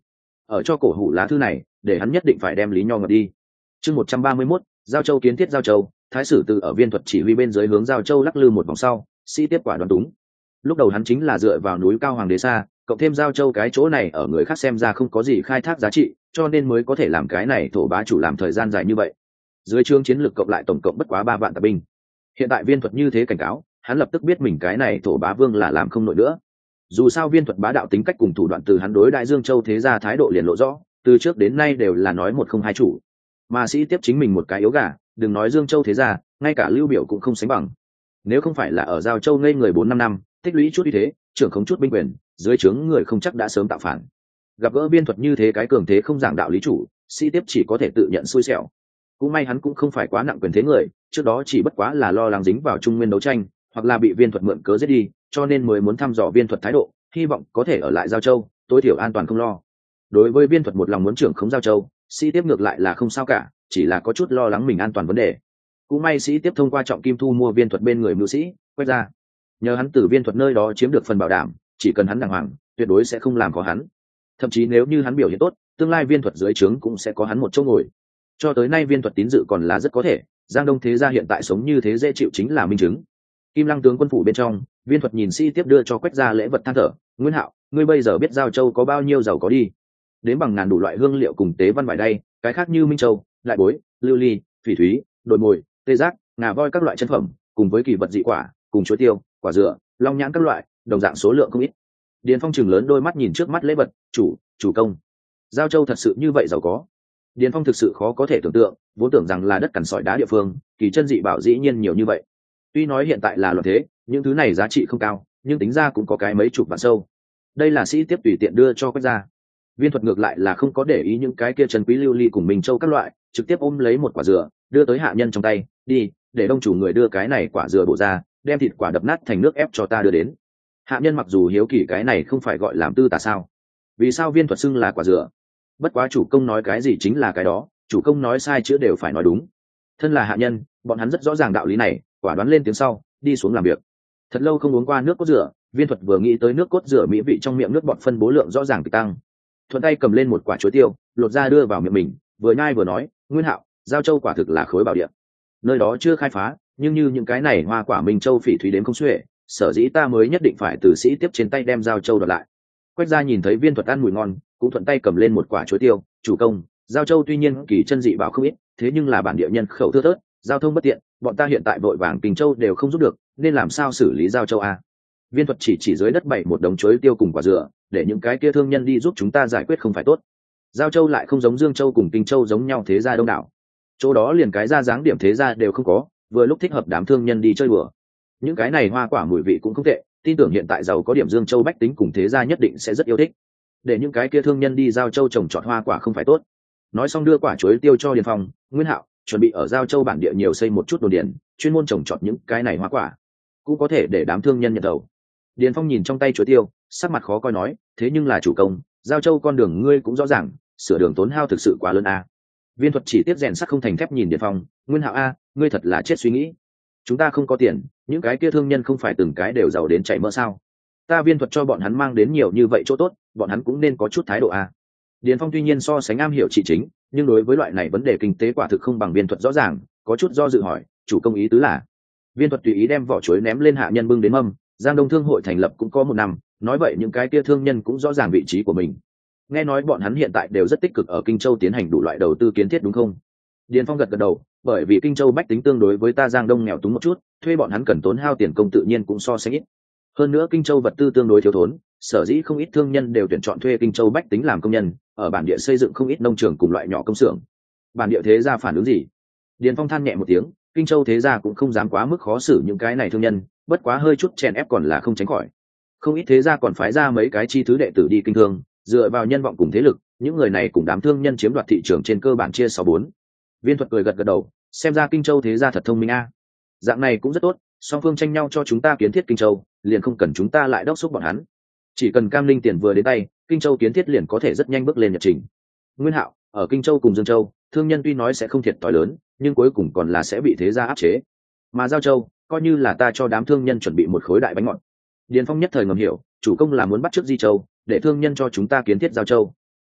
ở cho cổ hủ lá thư này để hắn nhất định phải đem Lý Nho ngập đi. Chương 131, Giao Châu kiến thiết Giao Châu. Thái sử từ ở Viên Thuật chỉ huy bên dưới hướng Giao Châu lắc lư một vòng sau, sĩ tiếp quả đoán đúng. Lúc đầu hắn chính là dựa vào núi cao Hoàng đế xa, cộng thêm Giao Châu cái chỗ này ở người khác xem ra không có gì khai thác giá trị, cho nên mới có thể làm cái này thổ bá chủ làm thời gian dài như vậy. Dưới trướng chiến lược cộng lại tổng cộng bất quá 3 vạn tạp binh. Hiện tại Viên Thuật như thế cảnh cáo, hắn lập tức biết mình cái này thổ bá vương là làm không nổi nữa. Dù sao Viên Thuật bá đạo tính cách cùng thủ đoạn từ hắn đối đại Dương Châu thế gia thái độ liền lộ rõ, từ trước đến nay đều là nói một không hai chủ. Mà sĩ tiếp chính mình một cái yếu gà, đừng nói Dương Châu thế gia, ngay cả Lưu Biểu cũng không sánh bằng. Nếu không phải là ở Giao Châu ngây người 4-5 năm, tích lũy chút uy thế, trưởng không chút binh quyền, dưới trướng người không chắc đã sớm tạo phản. Gặp gỡ Viên Thuật như thế cái cường thế không giảng đạo lý chủ, sĩ tiếp chỉ có thể tự nhận xui xẻo. Cũng may hắn cũng không phải quá nặng quyền thế người, trước đó chỉ bất quá là lo lắng dính vào Trung Nguyên đấu tranh, hoặc là bị Viên Thuật mượn cớ giết đi, cho nên mới muốn thăm dò Viên Thuật thái độ, hy vọng có thể ở lại Giao Châu, tối thiểu an toàn không lo. Đối với Viên Thuật một lòng muốn trưởng khống Giao Châu, sĩ tiếp ngược lại là không sao cả, chỉ là có chút lo lắng mình an toàn vấn đề. Cũng may sĩ tiếp thông qua Trọng Kim thu mua Viên Thuật bên người mưu sĩ quét ra, nhờ hắn từ Viên Thuật nơi đó chiếm được phần bảo đảm, chỉ cần hắn đàng hoàng, tuyệt đối sẽ không làm khó hắn. Thậm chí nếu như hắn biểu hiện tốt, tương lai Viên Thuật dưới trướng cũng sẽ có hắn một chỗ ngồi. Cho tới nay Viên Thuật tín dự còn là rất có thể, Giang Đông thế gia hiện tại sống như thế dễ chịu chính là minh chứng. Kim Lăng tướng quân phủ bên trong, Viên Thuật nhìn sĩ tiếp đưa cho quét ra lễ vật than thở, Nguyên Hạo, ngươi bây giờ biết Giao Châu có bao nhiêu giàu có đi. Đến bằng ngàn đủ loại hương liệu cùng tế văn vải đay, cái khác như minh châu, đại bối, lưu ly, phỉ thúy, đồi mồi, tê giác, ngà voi các loại chân phẩm, cùng với kỳ vật dị quả, cùng chuối tiêu, quả dừa, long nhãn các loại, đồng dạng số lượng không ít. Điền Phong chừng lớn đôi mắt nhìn trước mắt lễ vật, chủ công, Giao Châu thật sự như vậy giàu có. Điền Phong thực sự khó có thể tưởng tượng, vốn tưởng rằng là đất cằn sỏi đá địa phương, kỳ chân dị bảo dĩ nhiên nhiều như vậy. Tuy nói hiện tại là loạn thế, những thứ này giá trị không cao, nhưng tính ra cũng có cái mấy chục vạn sâu. Đây là sĩ tiếp tùy tiện đưa cho quét ra. Viên Thuật ngược lại là không có để ý những cái kia chân quý lưu ly cùng Minh Châu các loại, trực tiếp ôm lấy một quả dừa, đưa tới hạ nhân trong tay, đi, để đông chủ người đưa cái này quả dừa bổ ra, đem thịt quả đập nát thành nước ép cho ta đưa đến. Hạ nhân mặc dù hiếu kỳ cái này không phải gọi làm tư tà sao? Vì sao Viên Thuật xưng là quả dừa? Bất quá chủ công nói cái gì chính là cái đó, chủ công nói sai chữa đều phải nói đúng. Thân là hạ nhân, bọn hắn rất rõ ràng đạo lý này, quả đoán lên tiếng sau, đi xuống làm việc. Thật lâu không uống qua nước cốt dừa, Viên Thuật vừa nghĩ tới nước cốt dừa mỹ vị trong miệng nước bọt phân bố lượng rõ ràng bị tăng. Thuận tay cầm lên một quả chuối tiêu, lột ra đưa vào miệng mình, vừa nhai vừa nói, Nguyên Hạo, Giao Châu quả thực là khối bảo địa. Nơi đó chưa khai phá, nhưng như những cái này hoa quả Minh Châu phỉ thúy đếm không xuể, sở dĩ ta mới nhất định phải từ sĩ tiếp trên tay đem Giao Châu đoạt lại. Quách gia nhìn thấy Viên Thuật ăn mùi ngon, cũng thuận tay cầm lên một quả chuối tiêu, chủ công, Giao Châu tuy nhiên kỳ chân dị bảo không ít, thế nhưng là bản địa nhân khẩu thưa thớt, giao thông bất tiện, bọn ta hiện tại vội vàng Kinh Châu đều không giúp được, nên làm sao xử lý Giao Châu a? Viên Thuật chỉ dưới đất bày một đống chuối tiêu cùng quả dừa, để những cái kia thương nhân đi giúp chúng ta giải quyết không phải tốt. Giao Châu lại không giống Dương Châu cùng Kinh Châu giống nhau thế gia đông đảo, chỗ đó liền cái ra dáng điểm thế gia đều không có, vừa lúc thích hợp đám thương nhân đi chơi bừa. Những cái này hoa quả mùi vị cũng không tệ, tin tưởng hiện tại giàu có điểm Dương Châu bách tính cùng thế gia nhất định sẽ rất yêu thích. Để những cái kia thương nhân đi Giao Châu trồng trọt hoa quả không phải tốt. Nói xong đưa quả chuối tiêu cho Điền Phong, Nguyên Hạo, chuẩn bị ở Giao Châu bản địa nhiều xây một chút đồn điền, chuyên môn trồng trọt những cái này hoa quả, cũng có thể để đám thương nhân nhận đầu. Điền Phong nhìn trong tay chuối tiêu, sắc mặt khó coi nói, thế nhưng là chủ công, Giao Châu con đường ngươi cũng rõ ràng, sửa đường tốn hao thực sự quá lớn a. Viên Thuật chỉ tiếp rèn sắt không thành thép nhìn Điền Phong, Nguyên Hạo a, ngươi thật là chết suy nghĩ. Chúng ta không có tiền, những cái kia thương nhân không phải từng cái đều giàu đến chảy mỡ sao? Ta Viên Thuật cho bọn hắn mang đến nhiều như vậy chỗ tốt, bọn hắn cũng nên có chút thái độ a. Điền Phong tuy nhiên so sánh am hiểu trị chính, nhưng đối với loại này vấn đề kinh tế quả thực không bằng Viên Thuật rõ ràng, có chút do dự hỏi, chủ công ý tứ là? Viên Thuật tùy ý đem vỏ chuối ném lên hạ nhân bưng đến mâm, Giang Đông Thương hội thành lập cũng có 1 năm, nói vậy những cái kia thương nhân cũng rõ ràng vị trí của mình. Nghe nói bọn hắn hiện tại đều rất tích cực ở Kinh Châu tiến hành đủ loại đầu tư kiến thiết đúng không? Điền Phong gật gật đầu, bởi vì Kinh Châu bách tính tương đối với ta Giang Đông nghèo túng một chút, thuê bọn hắn cần tốn hao tiền công tự nhiên cũng so sánh ít. Hơn nữa Kinh Châu vật tư tương đối thiếu thốn, sở dĩ không ít thương nhân đều tuyển chọn thuê Kinh Châu bách tính làm công nhân, ở bản địa xây dựng không ít nông trường cùng loại nhỏ công xưởng. Bản địa thế gia phản ứng gì? Điền Phong than nhẹ một tiếng, Kinh Châu thế gia cũng không dám quá mức khó xử những cái này thương nhân, bất quá hơi chút chèn ép còn là không tránh khỏi. Không ít thế gia còn phái ra mấy cái chi thứ đệ tử đi kinh thương, dựa vào nhân vọng cùng thế lực, những người này cùng đám thương nhân chiếm đoạt thị trường trên cơ bản chia 6-4. Viên Thuật cười gật gật đầu, xem ra Kinh Châu thế gia thật thông minh a. Dạng này cũng rất tốt, song phương tranh nhau cho chúng ta kiến thiết Kinh Châu, liền không cần chúng ta lại đốc thúc bọn hắn. Chỉ cần cam linh tiền vừa đến tay, Kinh Châu kiến thiết liền có thể rất nhanh bước lên nhật trình. Nguyên Hạo, ở Kinh Châu cùng Dương Châu, thương nhân tuy nói sẽ không thiệt thòi lớn, nhưng cuối cùng còn là sẽ bị thế gia áp chế. Mà Giao Châu, coi như là ta cho đám thương nhân chuẩn bị một khối đại bánh ngọt. Điền Phong nhất thời ngầm hiểu, chủ công là muốn bắt chước Di Châu, để thương nhân cho chúng ta kiến thiết Giao Châu.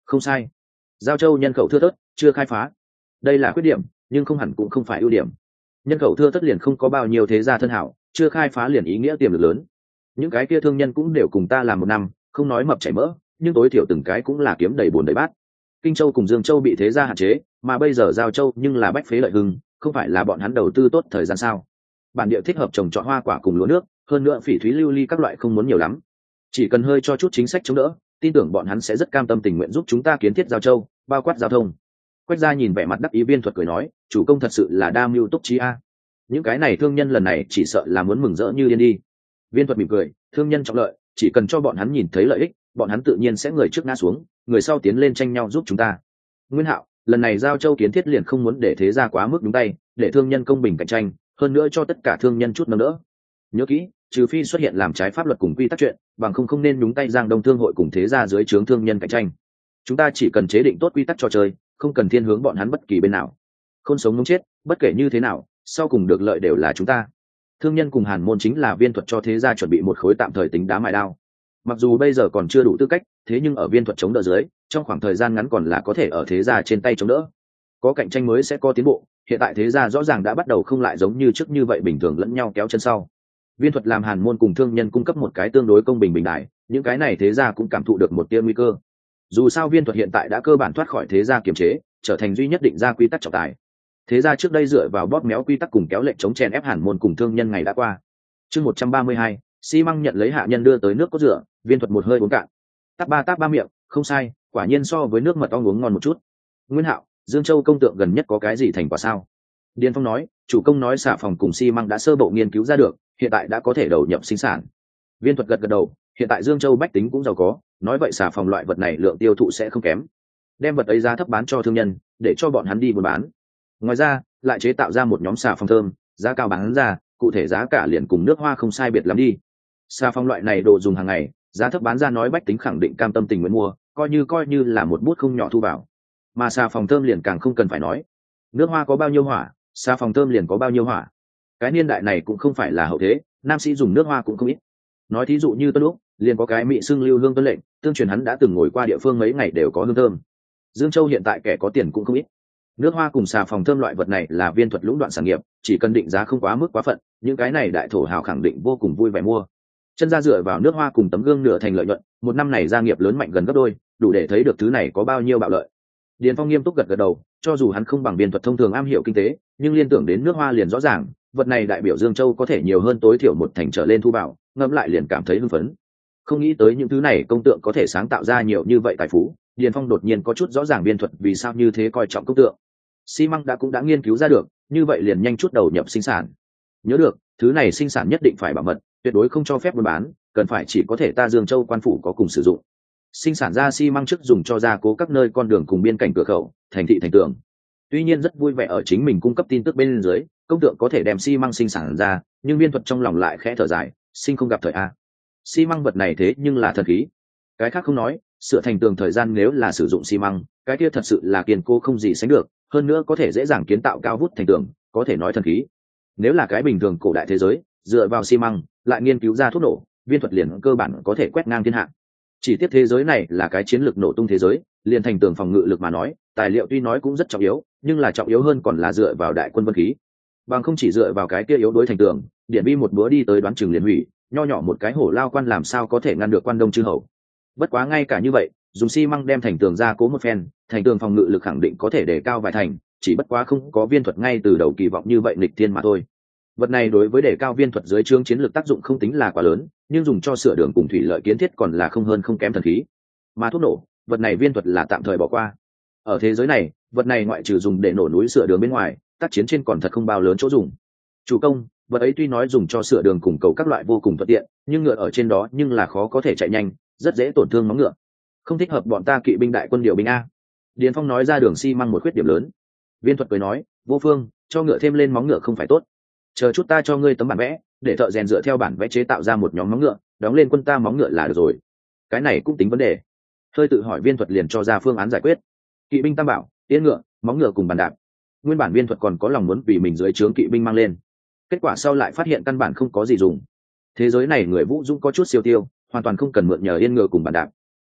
Không sai, giao châu nhân khẩu thưa thớt, chưa khai phá. Đây là khuyết điểm, nhưng không hẳn cũng không phải ưu điểm. Nhân khẩu thưa thớt liền không có bao nhiêu thế gia thân hảo, chưa khai phá liền ý nghĩa tiềm lực lớn. Những cái kia thương nhân cũng đều cùng ta làm một năm, không nói mập chảy mỡ, nhưng tối thiểu từng cái cũng là kiếm đầy bồn đầy bát. Kinh Châu cùng Dương Châu bị thế gia hạn chế, mà bây giờ Giao Châu nhưng là bách phế lợi hưng, không phải là bọn hắn đầu tư tốt thời gian sao? Bản địa thích hợp trồng trọt hoa quả cùng lúa nước, hơn nữa phỉ thúy lưu ly các loại không muốn nhiều lắm, chỉ cần hơi cho chút chính sách chống đỡ, tin tưởng bọn hắn sẽ rất cam tâm tình nguyện giúp chúng ta kiến thiết Giao Châu, bao quát giao thông. Quách gia nhìn vẻ mặt đắc ý Viên Thuật cười nói, chủ công thật sự là đa mưu túc trí a. Những cái này thương nhân lần này chỉ sợ là muốn mừng rỡ như điên đi. Viên Thuật mỉm cười, thương nhân trọng lợi, chỉ cần cho bọn hắn nhìn thấy lợi ích, bọn hắn tự nhiên sẽ người trước ngã xuống, người sau tiến lên tranh nhau giúp chúng ta. Nguyên Hạo, lần này Giao Châu kiến thiết liền không muốn để thế gia quá mức đúng tay, để thương nhân công bình cạnh tranh, hơn nữa cho tất cả thương nhân chút nâng đỡ. Nhớ kỹ, trừ phi xuất hiện làm trái pháp luật cùng quy tắc chuyện, bằng không nên nhúng tay Giang Đông thương hội cùng thế gia dưới trướng thương nhân cạnh tranh. Chúng ta chỉ cần chế định tốt quy tắc trò chơi, không cần thiên hướng bọn hắn bất kỳ bên nào. Không sống muốn chết, bất kể như thế nào, sau cùng được lợi đều là chúng ta. Thương nhân cùng Hàn Môn chính là Viên Thuật cho thế gia chuẩn bị một khối tạm thời tính đá mài đao. Mặc dù bây giờ còn chưa đủ tư cách, thế nhưng ở Viên Thuật chống đỡ dưới, trong khoảng thời gian ngắn còn là có thể ở thế gia trên tay chống đỡ. Có cạnh tranh mới sẽ có tiến bộ, hiện tại thế gia rõ ràng đã bắt đầu không lại giống như trước như vậy bình thường lẫn nhau kéo chân sau. Viên Thuật làm Hàn Môn cùng thương nhân cung cấp một cái tương đối công bình bình đại, những cái này thế gia cũng cảm thụ được một tia nguy cơ. Dù sao Viên Thuật hiện tại đã cơ bản thoát khỏi thế gia kiềm chế, trở thành duy nhất định ra quy tắc trọng tài. Thế gia trước đây dựa vào bóp méo quy tắc cùng kéo lệnh chống chèn ép Hàn Môn cùng thương nhân ngày đã qua. Chương 132, xi măng nhận lấy hạ nhân đưa tới nước cốt rửa, Viên Thuật một hơi uống cạn. Táp ba miệng, không sai, quả nhiên so với nước mật ong uống ngon một chút. Nguyên Hạo, Dương Châu công tượng gần nhất có cái gì thành quả sao? Điền Phong nói, chủ công nói xạ phòng cùng xi măng đã sơ bộ nghiên cứu ra được, hiện tại đã có thể đầu nhập sinh sản. Viên Thuật gật gật đầu, hiện tại Dương Châu bách tính cũng giàu có, nói vậy xạ phòng loại vật này lượng tiêu thụ sẽ không kém. Đem vật ấy giá thấp bán cho thương nhân, để cho bọn hắn đi buôn bán. Ngoài ra, lại chế tạo ra một nhóm xạ phòng thơm, giá cao bán ra, cụ thể giá cả liền cùng nước hoa không sai biệt lắm đi. Xạ phòng loại này đồ dùng hàng ngày, giá thấp bán ra nói bách tính khẳng định cam tâm tình nguyện mua, coi như là một bút không nhỏ thu vào. Mà xạ phòng thơm liền càng không cần phải nói. Nước hoa có bao nhiêu hỏa, xạ phòng thơm liền có bao nhiêu hỏa. Cái niên đại này cũng không phải là hậu thế, nam sĩ dùng nước hoa cũng không ít. Nói thí dụ như Tuân Lúc, liền có cái mỹ xưng Lưu Hương Tuân lệnh, tương truyền hắn đã từng ngồi qua địa phương mấy ngày đều có hương thơm. Dương Châu hiện tại kẻ có tiền cũng không ít. Nước hoa cùng xà phòng thơm loại vật này là Viên Thuật lũng đoạn sản nghiệp, chỉ cần định giá không quá mức quá phận, những cái này đại thổ hào khẳng định vô cùng vui vẻ mua. Chân ra dựa vào nước hoa cùng tấm gương nửa thành lợi nhuận, một năm này gia nghiệp lớn mạnh gần gấp đôi, đủ để thấy được thứ này có bao nhiêu bạo lợi. Điền Phong nghiêm túc gật gật đầu, cho dù hắn không bằng Viên Thuật thông thường am hiểu kinh tế, nhưng liên tưởng đến nước hoa liền rõ ràng, vật này đại biểu Dương Châu có thể nhiều hơn tối thiểu một thành trở lên thu vào, ngẫm lại liền cảm thấy hưng phấn. Không nghĩ tới những thứ này công tượng có thể sáng tạo ra nhiều như vậy tài phú, Điền Phong đột nhiên có chút rõ ràng Viên Thuật vì sao như thế coi trọng công tượng. Xi măng cũng đã nghiên cứu ra được, như vậy liền nhanh chút đầu nhập sinh sản. Nhớ được, thứ này sinh sản nhất định phải bảo mật, tuyệt đối không cho phép buôn bán, cần phải chỉ có thể ta Dương Châu quan phủ có cùng sử dụng. Sinh sản ra xi măng trước dùng cho gia cố các nơi con đường cùng biên cảnh cửa khẩu, thành thị thành tường. Tuy nhiên rất vui vẻ ở chính mình cung cấp tin tức bên dưới, công tượng có thể đem xi măng sinh sản ra, nhưng Viên Thuật trong lòng lại khẽ thở dài, sinh không gặp thời a. Xi măng vật này thế nhưng là thần khí. Cái khác không nói, sửa thành tường thời gian nếu là sử dụng xi măng, cái kia thật sự là kiên cố không gì sánh được, hơn nữa có thể dễ dàng kiến tạo cao vút thành tường, có thể nói thần khí. Nếu là cái bình thường cổ đại thế giới, dựa vào xi măng, lại nghiên cứu ra thuốc nổ, Viên Thuật liền cơ bản có thể quét ngang thiên hạ. Chỉ tiếc thế giới này là cái chiến lược nổ tung thế giới, liền thành tường phòng ngự lực mà nói, tài liệu tuy nói cũng rất trọng yếu, nhưng là trọng yếu hơn còn là dựa vào đại quân vân khí. Bằng không chỉ dựa vào cái kia yếu đối thành tường, điện bi một bữa đi tới đoán chừng liền hủy, nho nhỏ một cái hổ lao quan làm sao có thể ngăn được quan đông chư hầu. Bất quá ngay cả như vậy, dùng xi măng đem thành tường ra cố một phen, thành tường phòng ngự lực khẳng định có thể đề cao vài thành, chỉ bất quá không có Viên Thuật ngay từ đầu kỳ vọng như vậy nghịch thiên mà thôi. Vật này đối với đề cao Viên Thuật dưới trướng chiến lược tác dụng không tính là quá lớn, nhưng dùng cho sửa đường cùng thủy lợi kiến thiết còn là không hơn không kém thần khí. Mà thuốc nổ, vật này Viên Thuật là tạm thời bỏ qua. Ở thế giới này, vật này ngoại trừ dùng để nổ núi sửa đường bên ngoài, tác chiến trên còn thật không bao lớn chỗ dùng. Chủ công, vật ấy tuy nói dùng cho sửa đường cùng cầu các loại vô cùng thuận tiện, nhưng ngựa ở trên đó nhưng là khó có thể chạy nhanh, rất dễ tổn thương móng ngựa, không thích hợp bọn ta kỵ binh đại quân điều binh a. Điền Phong nói ra đường xi măng một khuyết điểm lớn. Viên Thuật cười nói, vô phương, cho ngựa thêm lên móng ngựa không phải tốt. Chờ chút ta cho ngươi tấm bản vẽ, để thợ rèn dựa theo bản vẽ chế tạo ra một nhóm móng ngựa, đóng lên quân ta móng ngựa là được rồi. Cái này cũng tính vấn đề. Hơi tự hỏi Viên Thuật liền cho ra phương án giải quyết. Kỵ binh tam bảo, tiến ngựa, móng ngựa cùng bàn đạp. Nguyên bản Viên Thuật còn có lòng muốn vì mình dưới trướng kỵ binh mang lên, kết quả sau lại phát hiện căn bản không có gì dùng. Thế giới này người vũ dũng có chút siêu tiêu, hoàn toàn không cần mượn nhờ yên ngựa cùng bàn đạp.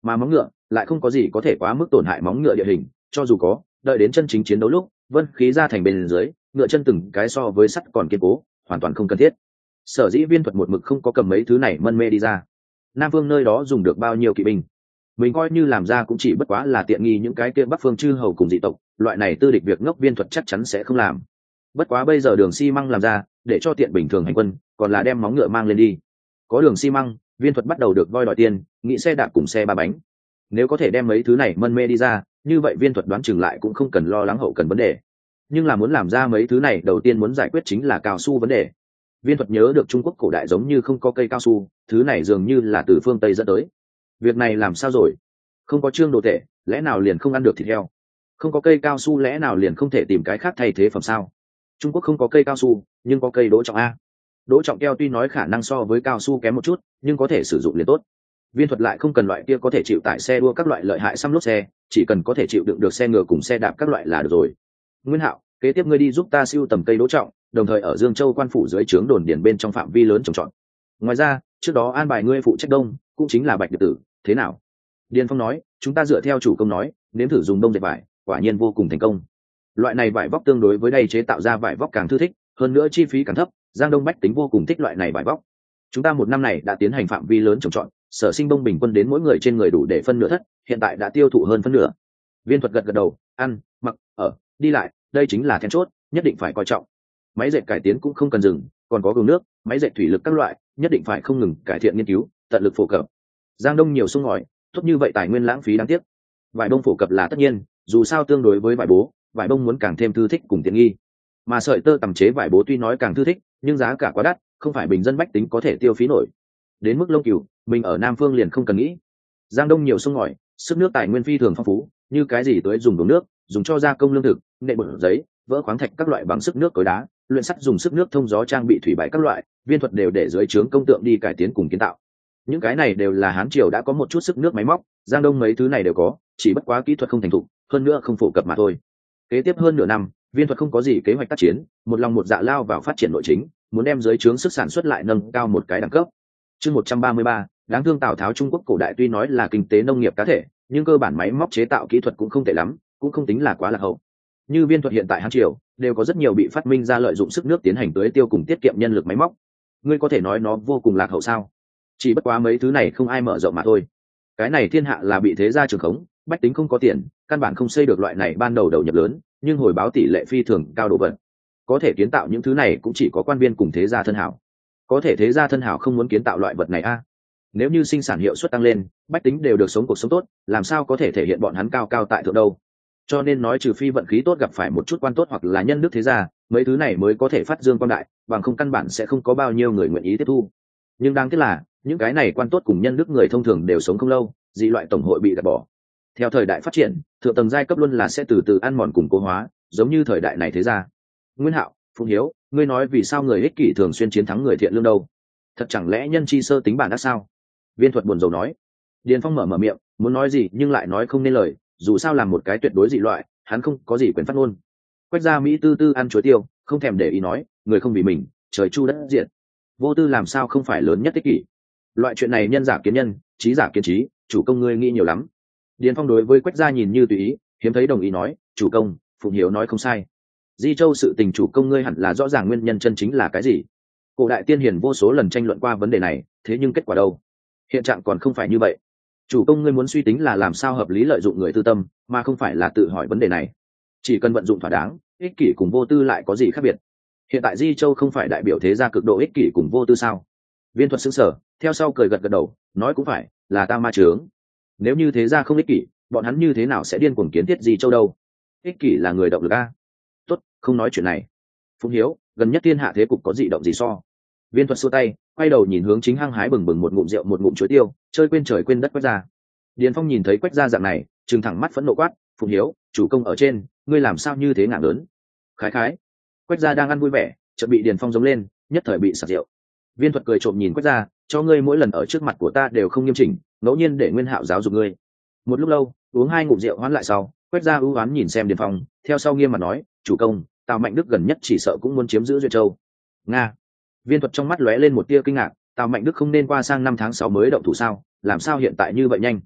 mà móng ngựa lại không có gì có thể quá mức tổn hại móng ngựa địa hình, cho dù có, đợi đến chân chính chiến đấu lúc vân khí ra thành bên dưới, ngựa chân từng cái so với sắt còn kiên cố, hoàn toàn không cần thiết. Sở dĩ Viên Thuật một mực không có cầm mấy thứ này mân mê đi ra. Nam Vương nơi đó dùng được bao nhiêu kỵ binh, mình coi như làm ra cũng chỉ bất quá là tiện nghi những cái kia Bắc Phương chư hầu cùng dị tộc, loại này tư địch việc ngốc Viên Thuật chắc chắn sẽ không làm. Bất quá bây giờ đường xi măng làm ra, để cho tiện bình thường hành quân, còn là đem móng ngựa mang lên đi. Có đường xi măng, Viên Thuật bắt đầu được voi đòi tiền, nghĩ xe đạp cùng xe ba bánh. Nếu có thể đem mấy thứ này mân mê đi ra, như vậy Viên Thuật đoán chừng lại cũng không cần lo lắng hậu cần vấn đề. Nhưng là muốn làm ra mấy thứ này, đầu tiên muốn giải quyết chính là cao su vấn đề. Viên Thuật nhớ được Trung Quốc cổ đại giống như không có cây cao su, thứ này dường như là từ phương Tây dẫn tới. Việc này làm sao rồi? Không có trương đồ tệ, lẽ nào liền không ăn được thịt heo? Không có cây cao su lẽ nào liền không thể tìm cái khác thay thế phẩm sao? Trung Quốc không có cây cao su, nhưng có cây đỗ trọng a. Đỗ trọng keo tuy nói khả năng so với cao su kém một chút, nhưng có thể sử dụng liền tốt. Viên Thuật lại không cần loại kia có thể chịu tải xe đua các loại lợi hại xăm lốp xe, chỉ cần có thể chịu đựng được xe ngựa cùng xe đạp các loại là được rồi. Nguyên Hạo, kế tiếp ngươi đi giúp ta siêu tầm cây đỗ trọng, đồng thời ở Dương Châu quan phủ dưới trướng đồn điền bên trong phạm vi lớn trồng trọt. Ngoài ra, trước đó an bài ngươi phụ trách đông, cũng chính là Bạch Điệp Tử, thế nào? Điền Phong nói, chúng ta dựa theo chủ công nói, nếm thử dùng đông dệt vải, quả nhiên vô cùng thành công. Loại này vải vóc tương đối với đây chế tạo ra vải vóc càng thư thích, hơn nữa chi phí càng thấp, Giang Đông bách tính vô cùng thích loại này vải vóc. Chúng ta một năm này đã tiến hành phạm vi lớn trồng trọt, sở sinh bông bình quân đến mỗi người trên người đủ để phân nửa thất, hiện tại đã tiêu thụ hơn phân nửa. Viên Thuật gật gật đầu, ăn, mặc, ở, đi lại, đây chính là then chốt, nhất định phải coi trọng. Máy dệt cải tiến cũng không cần dừng, còn có gương nước, máy dệt thủy lực các loại, nhất định phải không ngừng cải thiện nghiên cứu, tận lực phổ cập. Giang Đông nhiều sông ngòi, tốt như vậy tài nguyên lãng phí đáng tiếc. Vải bông phổ cập là tất nhiên, dù sao tương đối với vải bố, vải bông muốn càng thêm thư thích cùng tiện nghi. Mà sợi tơ tằm chế vải bố tuy nói càng thư thích, nhưng giá cả quá đắt, không phải bình dân bách tính có thể tiêu phí nổi. Đến mức lông cừu, mình ở Nam Phương liền không cần nghĩ. Giang Đông nhiều sông ngòi, sức nước tài nguyên phi thường phong phú, như cái gì tới dùng đổ nước, dùng cho gia công lương thực, nệm bột giấy, vỡ khoáng thạch các loại bằng sức nước cối đá, luyện sắt dùng sức nước thông gió trang bị thủy bãi các loại, Viên Thuật đều để dưới trướng công tượng đi cải tiến cùng kiến tạo. Những cái này đều là Hán triều đã có một chút sức nước máy móc, Giang Đông mấy thứ này đều có, chỉ bất quá kỹ thuật không thành thục, hơn nữa không phổ cập mà thôi. Kế tiếp hơn nửa năm, Viên Thuật không có gì kế hoạch tác chiến, một lòng một dạ lao vào phát triển nội chính, muốn đem dưới trướng sức sản xuất lại nâng cao một cái đẳng cấp. Chương 133, đáng thương Tào Tháo. Trung Quốc cổ đại tuy nói là kinh tế nông nghiệp cá thể, nhưng cơ bản máy móc chế tạo kỹ thuật cũng không tệ lắm, cũng không tính là quá lạc hậu. Như Viên Thuật hiện tại Hán triều đều có rất nhiều bị phát minh ra lợi dụng sức nước tiến hành tưới tiêu cùng tiết kiệm nhân lực máy móc. Ngươi có thể nói nó vô cùng lạc hậu sao? Chỉ bất quá mấy thứ này không ai mở rộng mà thôi. Cái này thiên hạ là bị thế gia trường khống, bách tính không có tiền, căn bản không xây được loại này ban đầu đầu nhập lớn, nhưng hồi báo tỷ lệ phi thường cao độ vật. Có thể kiến tạo những thứ này cũng chỉ có quan viên cùng thế gia thân hảo. Có thể thế gia thân hảo không muốn kiến tạo loại vật này a? Nếu như sinh sản hiệu suất tăng lên, bách tính đều được sống cuộc sống tốt, làm sao có thể thể hiện bọn hắn cao cao tại thượng đâu? Cho nên nói trừ phi vận khí tốt gặp phải một chút quan tốt hoặc là nhân đức thế gia, mấy thứ này mới có thể phát dương quang đại, bằng không căn bản sẽ không có bao nhiêu người nguyện ý tiếp thu. Nhưng đáng tiếc là những cái này quan tốt cùng nhân đức người thông thường đều sống không lâu, dị loại tổng hội bị gạt bỏ. Theo thời đại phát triển, thượng tầng giai cấp luôn là sẽ từ từ ăn mòn cùng cố hóa, giống như thời đại này thế gia. Nguyên Hạo, Phụng Hiếu, ngươi nói vì sao người ích kỷ thường xuyên chiến thắng người thiện lương đâu? Thật chẳng lẽ nhân chi sơ tính bản đã sao? Viên Thuật buồn rầu nói. Điền Phong mở miệng, muốn nói gì nhưng lại nói không nên lời, dù sao làm một cái tuyệt đối dị loại, hắn không có gì quyền phát ngôn. Quách gia Mỹ tư tư ăn chuối tiêu, không thèm để ý nói, người không vì mình, trời chu đất diệt. Vô tư làm sao không phải lớn nhất ích kỷ? Loại chuyện này nhân giả kiến nhân, trí giả kiến trí, chủ công ngươi nghĩ nhiều lắm. Điền Phong đối với Quách gia nhìn như tùy ý, hiếm thấy đồng ý nói, chủ công, Phụng Hiếu nói không sai. Di Châu sự tình chủ công ngươi hẳn là rõ ràng nguyên nhân chân chính là cái gì. Cổ đại tiên hiền vô số lần tranh luận qua vấn đề này, thế nhưng kết quả đâu? Hiện trạng còn không phải như vậy. Chủ công ngươi muốn suy tính là làm sao hợp lý lợi dụng người tư tâm, mà không phải là tự hỏi vấn đề này. Chỉ cần vận dụng thỏa đáng, ích kỷ cùng vô tư lại có gì khác biệt? Hiện tại Di Châu không phải đại biểu thế gia cực độ ích kỷ cùng vô tư sao? Viên Thuật sững sờ, theo sau cười gật gật đầu, nói cũng phải, là ta ma chướng. Nếu như thế gia không ích kỷ, bọn hắn như thế nào sẽ điên cuồng kiến thiết Di Châu đâu? Ích kỷ là người động lực a. Tốt, không nói chuyện này. Phụng Hiếu, gần nhất thiên hạ thế cục có dị động gì so? Viên Thuật xua tay, quay đầu nhìn hướng chính hăng hái bừng bừng một ngụm rượu một ngụm chuối tiêu, chơi quên trời quên đất Quách gia. Điền Phong nhìn thấy Quách gia dạng này, trừng thẳng mắt phẫn nộ quát, Phụng Hiếu, chủ công ở trên, ngươi làm sao như thế ngạng lớn? Khái khái. Quách gia đang ăn vui vẻ, chợt bị Điền Phong giống lên, nhất thời bị sặc rượu. Viên Thuật cười trộm nhìn Quách gia, cho ngươi mỗi lần ở trước mặt của ta đều không nghiêm chỉnh, ngẫu nhiên để Nguyên Hạo giáo dục ngươi. Một lúc lâu, uống hai ngụm rượu hoán lại sau, Quách gia ưu oán nhìn xem Điền Phong, theo sau nghiêm mặt nói, chủ công, Tào Mạnh Đức gần nhất chỉ sợ cũng muốn chiếm giữ Duyệt Châu. Nga. Viên Thuật trong mắt lóe lên một tia kinh ngạc, Tào Mạnh Đức không nên qua sang 5 tháng 6 mới động thủ sao, làm sao hiện tại như vậy nhanh?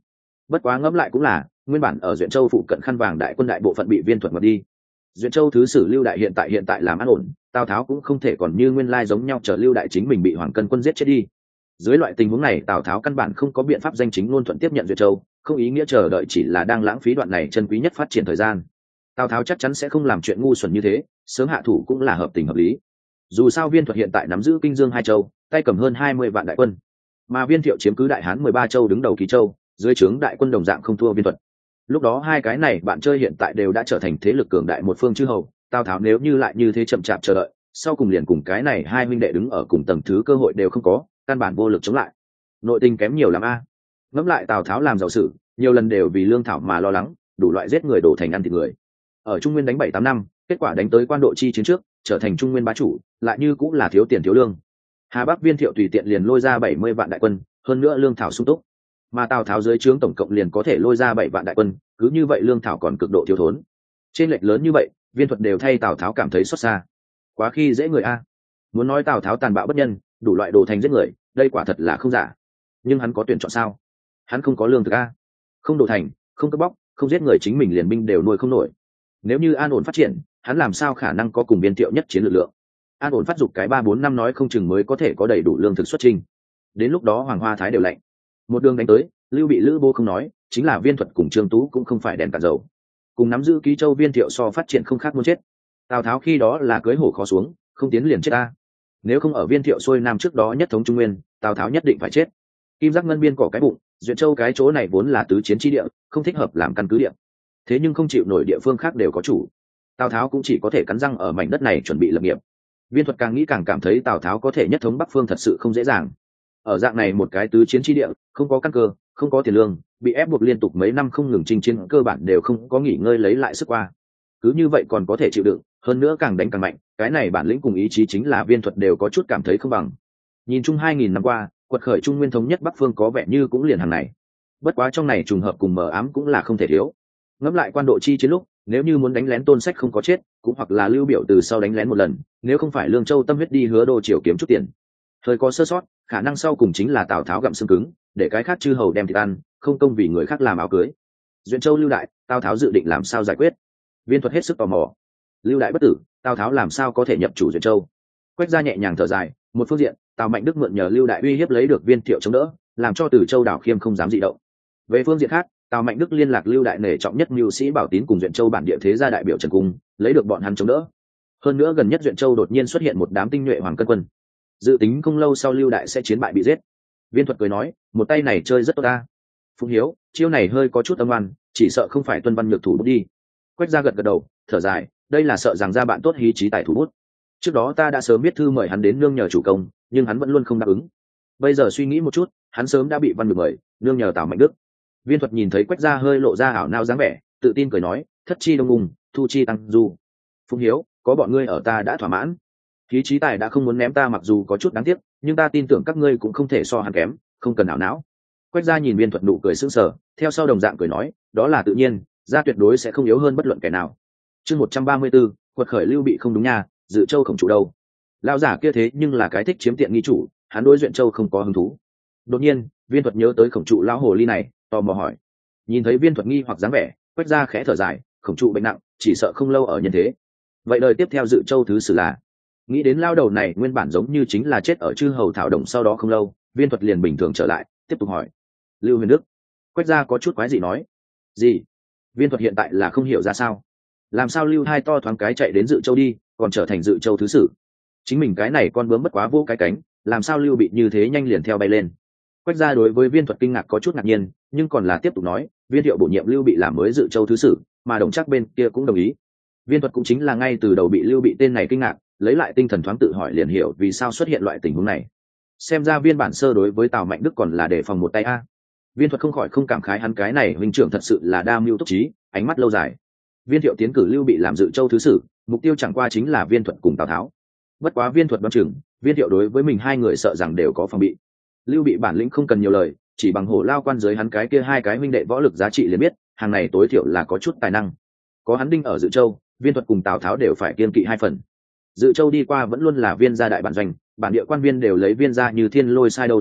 Bất quá ngẫm lại cũng là, nguyên bản ở Duyện Châu phụ cận khăn vàng đại quân đại bộ phận bị viên thuật ngập đi. Duyện Châu thứ sử Lưu Đại hiện tại làm an ổn, Tào Tháo cũng không thể còn như nguyên lai giống nhau chờ Lưu Đại chính mình bị Hoàng Cân quân giết chết đi. Dưới loại tình huống này, Tào Tháo căn bản không có biện pháp danh chính ngôn thuận tiếp nhận Duyện Châu, không ý nghĩa chờ đợi chỉ là đang lãng phí đoạn này chân quý nhất phát triển thời gian. Tào Tháo chắc chắn sẽ không làm chuyện ngu xuẩn như thế, sớm hạ thủ cũng là hợp tình hợp lý. Dù sao viên thuật hiện tại nắm giữ Kinh Dương hai châu, tay cầm hơn 20 vạn đại quân, mà viên thiệu chiếm cứ Đại Hán 13 châu đứng đầu Ký Châu, dưới trướng đại quân đồng dạng không thua viên thuật. Lúc đó hai cái này bạn chơi hiện tại đều đã trở thành thế lực cường đại một phương chư hầu, Tào Tháo nếu như lại như thế chậm chạp chờ đợi, sau cùng liền cùng cái này hai huynh đệ đứng ở cùng tầng thứ cơ hội đều không có, căn bản vô lực chống lại. Nội tình kém nhiều lắm a. Ngẫm lại Tào Tháo làm giàu sự, nhiều lần đều vì lương thảo mà lo lắng, đủ loại giết người đổ thành ăn thịt người. Ở Trung Nguyên đánh 7-8 năm, kết quả đánh tới Quan Độ chi chiến trước, trở thành Trung Nguyên bá chủ, lại như cũng là thiếu tiền thiếu lương. Hà Bắc viên thiệu tùy tiện liền lôi ra 70 vạn đại quân, hơn nữa lương thảo sung túc, mà Tào Tháo dưới trướng tổng cộng liền có thể lôi ra 7 vạn đại quân, cứ như vậy lương thảo còn cực độ thiếu thốn. Trên lệch lớn như vậy, viên thuật đều thay Tào Tháo cảm thấy xót xa. Quá khi dễ người a. Muốn nói Tào Tháo tàn bạo bất nhân, đủ loại đồ thành giết người, đây quả thật là không giả. Nhưng hắn có tuyển chọn sao? Hắn không có lương thực a. Không đồ thành, không cướp bóc, không giết người, chính mình liền binh đều nuôi không nổi. Nếu như an ổn phát triển, hắn làm sao khả năng có cùng viên thiệu nhất chiến lực lượng? An ổn phát dục cái 3-4 năm nói không chừng mới có thể có đầy đủ lương thực xuất trình. Đến lúc đó Hoàng Hoa Thái đều lạnh. Một đường đánh tới, Lưu Bị Lữ Bố không nói, chính là viên thuật cùng Trương Tú cũng không phải đèn cạn dầu. Cùng nắm giữ Ký Châu viên thiệu so phát triển không khác muốn chết. Tào Tháo khi đó là cưới hổ khó xuống, không tiến liền chết ta. Nếu không ở viên thiệu xuôi nam trước đó nhất thống Trung Nguyên, Tào Tháo nhất định phải chết. Kim Giác ngân biên cỏ cái bụng, Duyện Châu cái chỗ này vốn là tứ chiến chi địa, không thích hợp làm căn cứ địa. Thế nhưng không chịu nổi địa phương khác đều có chủ. Tào Tháo cũng chỉ có thể cắn răng ở mảnh đất này chuẩn bị lập nghiệp. Viên thuật càng nghĩ càng cảm thấy Tào Tháo có thể nhất thống Bắc phương thật sự không dễ dàng. Ở dạng này một cái tứ chiến chi địa, không có căn cơ, không có tiền lương, bị ép buộc liên tục mấy năm không ngừng chinh chiến, cơ bản đều không có nghỉ ngơi lấy lại sức qua. Cứ như vậy còn có thể chịu đựng, hơn nữa càng đánh càng mạnh, cái này bản lĩnh cùng ý chí chính là viên thuật đều có chút cảm thấy không bằng. Nhìn chung 2000 năm qua, quật khởi Trung Nguyên thống nhất Bắc phương có vẻ như cũng liền hàng này. Bất quá trong này trùng hợp cùng mờ ám cũng là không thể thiếu. Ngẫm lại Quan Độ chi chiến lúc, nếu như muốn đánh lén Tôn Sách không có chết, cũng hoặc là Lưu Biểu từ sau đánh lén một lần, nếu không phải Lương Châu tâm huyết đi Hứa Đô triều kiếm chút tiền, thời có sơ sót, khả năng sau cùng chính là Tào Tháo gặm xương cứng, để cái khác chư hầu đem thịt ăn, không công vì người khác làm áo cưới. Duyện Châu Lưu Đại, Tào Tháo dự định làm sao giải quyết? Viên thuật hết sức tò mò. Lưu Đại bất tử, Tào Tháo làm sao có thể nhập chủ Duyện Châu? Quách gia nhẹ nhàng thở dài, một phương diện, Tào Mạnh Đức mượn nhờ Lưu Đại uy hiếp lấy được viên thiệu chống đỡ, làm cho Từ Châu Đảo Khiêm không dám dị động. Về phương diện khác, Tào Mạnh Đức liên lạc Lưu Đại nể trọng nhất mưu sĩ Bảo Tín cùng Duyện Châu bản địa thế gia đại biểu Trần Cung, lấy được bọn hắn chống đỡ. Hơn nữa gần nhất Duyện Châu đột nhiên xuất hiện một đám tinh nhuệ Hoàng Cân quân, dự tính không lâu sau Lưu Đại sẽ chiến bại bị giết. Viên thuật cười nói, một tay này chơi rất tốt ta. Phụng Hiếu, chiêu này hơi có chút âm oan, chỉ sợ không phải tuân văn nhược thủ bút đi. Quách gia gật gật đầu, thở dài, đây là sợ rằng ra bạn tốt hí trí tài thủ bút. Trước đó ta đã sớm viết thư mời hắn đến nương nhờ chủ công, nhưng hắn vẫn luôn không đáp ứng. Bây giờ suy nghĩ một chút, hắn sớm đã bị văn nhược mời, nương nhờ Tào Mạnh Đức. Viên thuật nhìn thấy Quách gia hơi lộ ra ảo nao dáng vẻ, tự tin cười nói, thất chi đông ung, thu chi tăng du. Phụng Hiếu, có bọn ngươi ở ta đã thỏa mãn. Khí trí tài đã không muốn ném ta, mặc dù có chút đáng tiếc, nhưng ta tin tưởng các ngươi cũng không thể so hắn kém, không cần ảo não. Quách gia nhìn viên thuật nụ cười sững sờ, theo sau đồng dạng cười nói, đó là tự nhiên, gia tuyệt đối sẽ không yếu hơn bất luận kẻ nào. Chương 134, quật khởi Lưu Bị không đúng nha, Dự Châu Khổng Chủ đâu? Lão giả kia thế nhưng là cái thích chiếm tiện nghi chủ, hắn đối Duyện Châu không có hứng thú. Đột nhiên, viên thuật nhớ tới Khổng Trụ lão hồ ly này, tò mò hỏi. Nhìn thấy viên thuật nghi hoặc dáng vẻ, Quách gia khẽ thở dài, Khổng Trụ bệnh nặng, chỉ sợ không lâu ở nhân thế. Vậy đời tiếp theo Dự Châu thứ sử là? Nghĩ đến lao đầu này nguyên bản giống như chính là chết ở chư hầu thảo đồng, sau đó không lâu viên thuật liền bình thường trở lại, tiếp tục hỏi. Lưu Huyền Đức. Quách gia có chút quái gì nói. Gì? Viên thuật hiện tại là không hiểu ra sao. Làm sao Lưu hai to thoáng cái chạy đến Dự Châu đi, còn trở thành Dự Châu thứ sử? Chính mình cái này con bướm bất quá vô cái cánh, làm sao Lưu bị như thế nhanh liền theo bay lên? Quách gia đối với viên thuật kinh ngạc có chút ngạc nhiên, nhưng còn là tiếp tục nói, viên thiệu bổ nhiệm Lưu bị làm mới Dự Châu thứ sử, mà Đồng Trác bên kia cũng đồng ý. Viên thuật cũng chính là ngay từ đầu bị Lưu bị tên này kinh ngạc, lấy lại tinh thần thoáng tự hỏi liền hiểu vì sao xuất hiện loại tình huống này. Xem ra viên bản sơ đối với Tào Mạnh Đức còn là đề phòng một tay a. Viên thuật không khỏi không cảm khái hắn cái này huynh trưởng thật sự là đa mưu túc trí, ánh mắt lâu dài. Viên thiệu tiến cử Lưu bị làm Dự Châu thứ sử, mục tiêu chẳng qua chính là viên thuật cùng Tào Tháo. Bất quá viên thuật đoán chừng, viên thiệu đối với mình hai người sợ rằng đều có phòng bị. Lưu bị bản lĩnh không cần nhiều lời, chỉ bằng hổ lao quan giới hắn cái kia hai cái huynh đệ võ lực giá trị liền biết, hàng này tối thiểu là có chút tài năng. Có hắn đinh ở Dự Châu, viên thuật cùng Tào Tháo đều phải kiên kỵ hai phần. Dự Châu đi qua vẫn luôn là viên gia đại bản doanh, bản địa quan viên đều lấy viên gia như thiên lôi sai đâu đánh đó,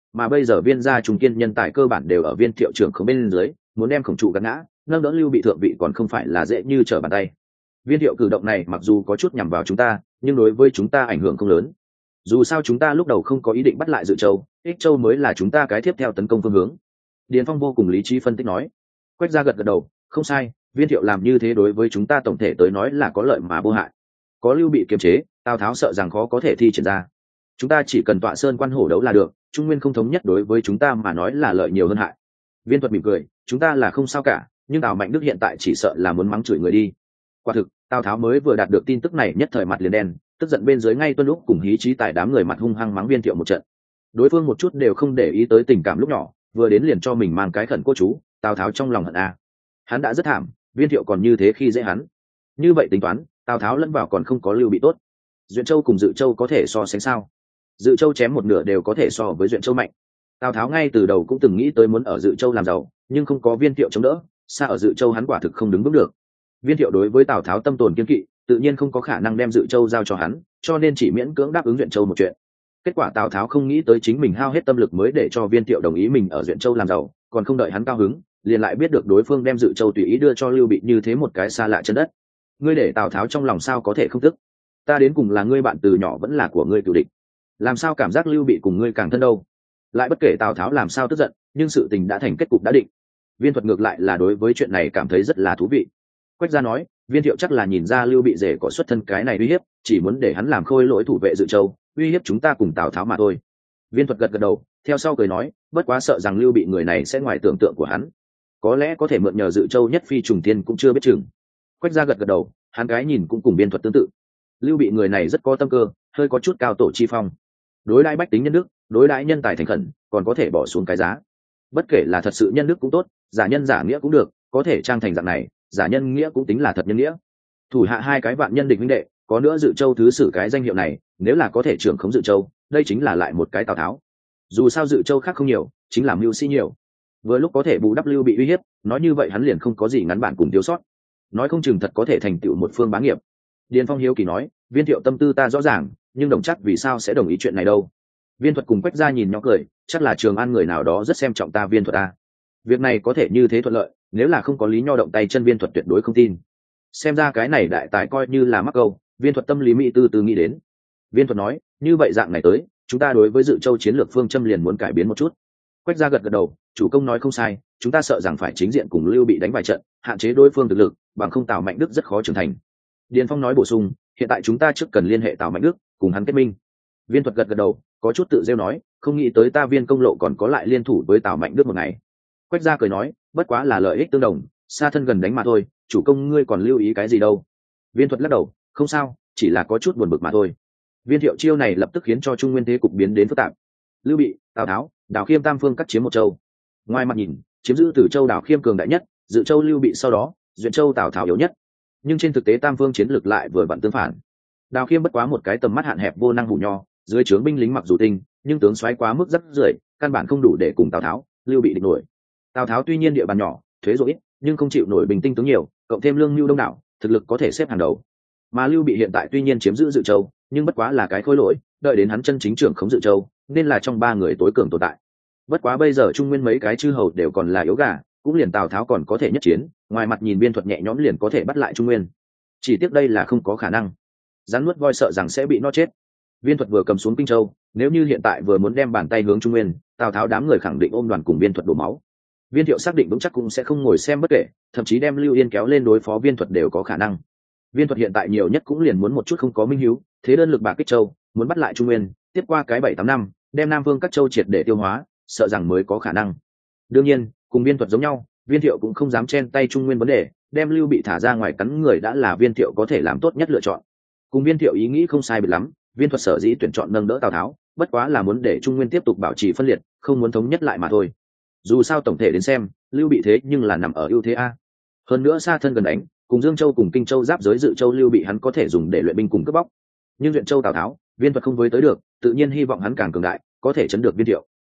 mà bây giờ viên gia trung kiên nhân tài cơ bản đều ở viên thiệu trưởng không bên dưới, muốn đem khổng trụ gắn ngã, nâng đỡ lưu bị thượng vị còn không phải là dễ như trở bàn tay. Viên thiệu cử động này mặc dù có chút nhằm vào chúng ta, nhưng đối với chúng ta ảnh hưởng không lớn. Dù sao chúng ta lúc đầu không có ý định bắt lại Dự Châu, Ích Châu mới là chúng ta cái tiếp theo tấn công phương hướng. Điền Phong vô cùng lý trí phân tích nói. Quách gia gật gật đầu, không sai, viên thiệu làm như thế đối với chúng ta tổng thể tới nói là có lợi mà vô hại. Có lưu bị kiềm chế, Tào Tháo sợ rằng khó có thể thi triển ra. Chúng ta chỉ cần tọa sơn quan hổ đấu là được, Trung Nguyên không thống nhất đối với chúng ta mà nói là lợi nhiều hơn hại. Viên Thuật mỉm cười, chúng ta là không sao cả, nhưng Tào Mạnh Đức hiện tại chỉ sợ là muốn mắng chửi người đi. Quả thực, Tào Tháo mới vừa đạt được tin tức này nhất thời mặt liền đen, tức giận bên dưới ngay tuân lúc cùng hí trí tại đám người mặt hung hăng mắng viên thiệu một trận. Đối phương một chút đều không để ý tới tình cảm lúc nhỏ, vừa đến liền cho mình mang cái khẩn cô chú. Tào Tháo trong lòng hận a, hắn đã rất thảm, viên thiệu còn như thế khi dễ hắn. Như vậy tính toán, Tào Tháo lẫn vào còn không có lưu bị tốt. Duyện Châu cùng Dự Châu có thể so sánh sao? Dự Châu chém một nửa đều có thể so với Duyện Châu mạnh. Tào Tháo ngay từ đầu cũng từng nghĩ tới muốn ở Dự Châu làm giàu, nhưng không có viên thiệu chống đỡ, xa ở Dự Châu hắn quả thực không đứng vững được. Viên thiệu đối với Tào Tháo tâm tồn kiên kỵ, tự nhiên không có khả năng đem Dự Châu giao cho hắn, cho nên chỉ miễn cưỡng đáp ứng Duyện Châu một chuyện. Kết quả Tào Tháo không nghĩ tới chính mình hao hết tâm lực mới để cho viên thiệu đồng ý mình ở Duyện Châu làm giàu, còn không đợi hắn cao hứng, liền lại biết được đối phương đem Dự Châu tùy ý đưa cho Lưu Bị như thế một cái xa lạ chân đất. Ngươi để Tào Tháo trong lòng sao có thể không tức? Ta đến cùng là ngươi bạn từ nhỏ vẫn là của ngươi cựu địch, làm sao cảm giác Lưu Bị cùng ngươi càng thân đâu? Lại bất kể Tào Tháo làm sao tức giận, nhưng sự tình đã thành kết cục đã định. Viên Thuật ngược lại là đối với chuyện này cảm thấy rất là thú vị. Quách gia nói, viên thiệu chắc là nhìn ra Lưu Bị rể có xuất thân cái này uy hiếp, chỉ muốn để hắn làm khôi lỗi thủ vệ Dự Châu, uy hiếp chúng ta cùng Tào Tháo mà thôi. Viên Thuật gật gật đầu, theo sau cười nói, bất quá sợ rằng Lưu Bị người này sẽ ngoài tưởng tượng của hắn, có lẽ có thể mượn nhờ Dự Châu nhất phi trùng thiên cũng chưa biết chừng. Quách gia gật gật đầu, hắn cái nhìn cũng cùng Viên Thuật tương tự. Lưu Bị người này rất có tâm cơ, hơi có chút cao tổ chi phong, đối đãi bách tính nhân đức, đối đãi nhân tài thành khẩn, còn có thể bỏ xuống cái giá. Bất kể là thật sự nhân đức cũng tốt, giả nhân giả nghĩa cũng được, có thể trang thành dạng này, giả nhân nghĩa cũng tính là thật nhân nghĩa. Thủ hạ hai cái vạn nhân địch huynh đệ, có nữa Dự Châu thứ sử cái danh hiệu này, nếu là có thể trưởng khống Dự Châu, đây chính là lại một cái Tào Tháo. Dù sao Dự Châu khác không nhiều, chính là mưu sĩ nhiều. Vừa lúc có thể bù đắp Lưu Bị uy hiếp, nói như vậy hắn liền không có gì ngắn bản cùng thiếu sót, nói không chừng thật có thể thành tựu một phương bá nghiệp. Điền Phong hiếu kỳ nói, viên thiệu tâm tư ta rõ ràng, nhưng Đồng Trác vì sao sẽ đồng ý chuyện này đâu? Viên Thuật cùng Quách gia nhìn nhỏ cười, chắc là Trường An người nào đó rất xem trọng ta Viên Thuật ta. Việc này có thể như thế thuận lợi, nếu là không có Lý Nho động tay chân Viên Thuật tuyệt đối không tin. Xem ra cái này đại tài coi như là mắc câu. Viên Thuật tâm lý mỹ từ từ nghĩ đến. Viên Thuật nói, như vậy dạng này tới, chúng ta đối với Dự Châu chiến lược phương châm liền muốn cải biến một chút. Quách gia gật gật đầu, chủ công nói không sai, chúng ta sợ rằng phải chính diện cùng Lưu Bị đánh vài trận, hạn chế đối phương thực lực, bằng không Tào Mạnh Đức rất khó trưởng thành. Điền Phong nói bổ sung, hiện tại chúng ta trước cần liên hệ Tào Mạnh Đức, cùng hắn kết minh. Viên Thuật gật gật đầu, có chút tự rêu nói, không nghĩ tới ta Viên Công Lộ còn có lại liên thủ với Tào Mạnh Đức một ngày. Quách gia cười nói, bất quá là lợi ích tương đồng, xa thân gần đánh mà thôi, chủ công ngươi còn lưu ý cái gì đâu? Viên Thuật lắc đầu, không sao, chỉ là có chút buồn bực mà thôi. Viên Thiệu chiêu này lập tức khiến cho Trung Nguyên thế cục biến đến phức tạp. Lưu Bị, Tào Tháo, Đào Khiêm tam phương cắt chiếm một châu. Ngoài mặt nhìn, chiếm giữ Tử Châu Đào Khiêm cường đại nhất, Dự Châu Lưu Bị sau đó, Duyện Châu Tào Tháo yếu nhất. Nhưng trên thực tế tam phương chiến lược lại vừa vặn tương phản. Đào Khiêm bất quá một cái tầm mắt hạn hẹp vô năng hủ nho, dưới trướng binh lính mặc dù tinh, nhưng tướng soái quá mức rất rưởi, căn bản không đủ để cùng Tào Tháo, Lưu Bị địch nổi. Tào Tháo tuy nhiên địa bàn nhỏ, thuế ruộng ít, nhưng không chịu nổi bình tinh tướng nhiều, cộng thêm lương nhu đông đảo, thực lực có thể xếp hàng đầu. Mà Lưu Bị hiện tại tuy nhiên chiếm giữ Dự Châu, nhưng bất quá là cái khối lỗi, đợi đến hắn chân chính trưởng khống Dự Châu, nên là trong ba người tối cường tồn tại. Bất quá bây giờ Trung Nguyên mấy cái chư hầu đều còn là yếu gà, cũng liền Tào Tháo còn có thể nhất chiến, ngoài mặt nhìn Viên Thuật nhẹ nhõm liền có thể bắt lại Trung Nguyên. Chỉ tiếc đây là không có khả năng. Rắn nuốt voi sợ rằng sẽ bị nó chết. Viên Thuật vừa cầm xuống Kinh Châu, nếu như hiện tại vừa muốn đem bàn tay hướng Trung Nguyên, Tào Tháo đám người khẳng định ôm đoàn cùng Viên Thuật đổ máu. Viên Thiệu xác định vững chắc cũng sẽ không ngồi xem bất kể, thậm chí đem Lưu Yên kéo lên đối phó Viên Thuật đều có khả năng. Viên Thuật hiện tại nhiều nhất cũng liền muốn một chút không có minh hiếu, thế đơn lực bạc Kích Châu, muốn bắt lại Trung Nguyên, tiếp qua cái 7-8 năm, đem Nam Vương các châu triệt để tiêu hóa, sợ rằng mới có khả năng. Đương nhiên, cùng Viên Thuật giống nhau, Viên Thiệu cũng không dám chen tay Trung Nguyên vấn đề, đem Lưu Bị thả ra ngoài cắn người đã là Viên Thiệu có thể làm tốt nhất lựa chọn. Cùng Viên Thiệu ý nghĩ không sai biệt lắm, Viên Thuật sở dĩ tuyển chọn nâng đỡ Tào Tháo, bất quá là muốn để Trung Nguyên tiếp tục bảo trì phân liệt, không muốn thống nhất lại mà thôi. Dù sao tổng thể đến xem, Lưu Bị thế nhưng là nằm ở ưu thế a. Hơn nữa xa thân gần đánh, cùng Dương Châu cùng Kinh Châu giáp giới Dự Châu Lưu Bị hắn có thể dùng để luyện binh cùng cướp bóc. Nhưng Duyện Châu Tào Tháo, Viên Thuật không với tới được, tự nhiên hy vọng hắn càng cường đại, có thể chấn được Viên Thiệu.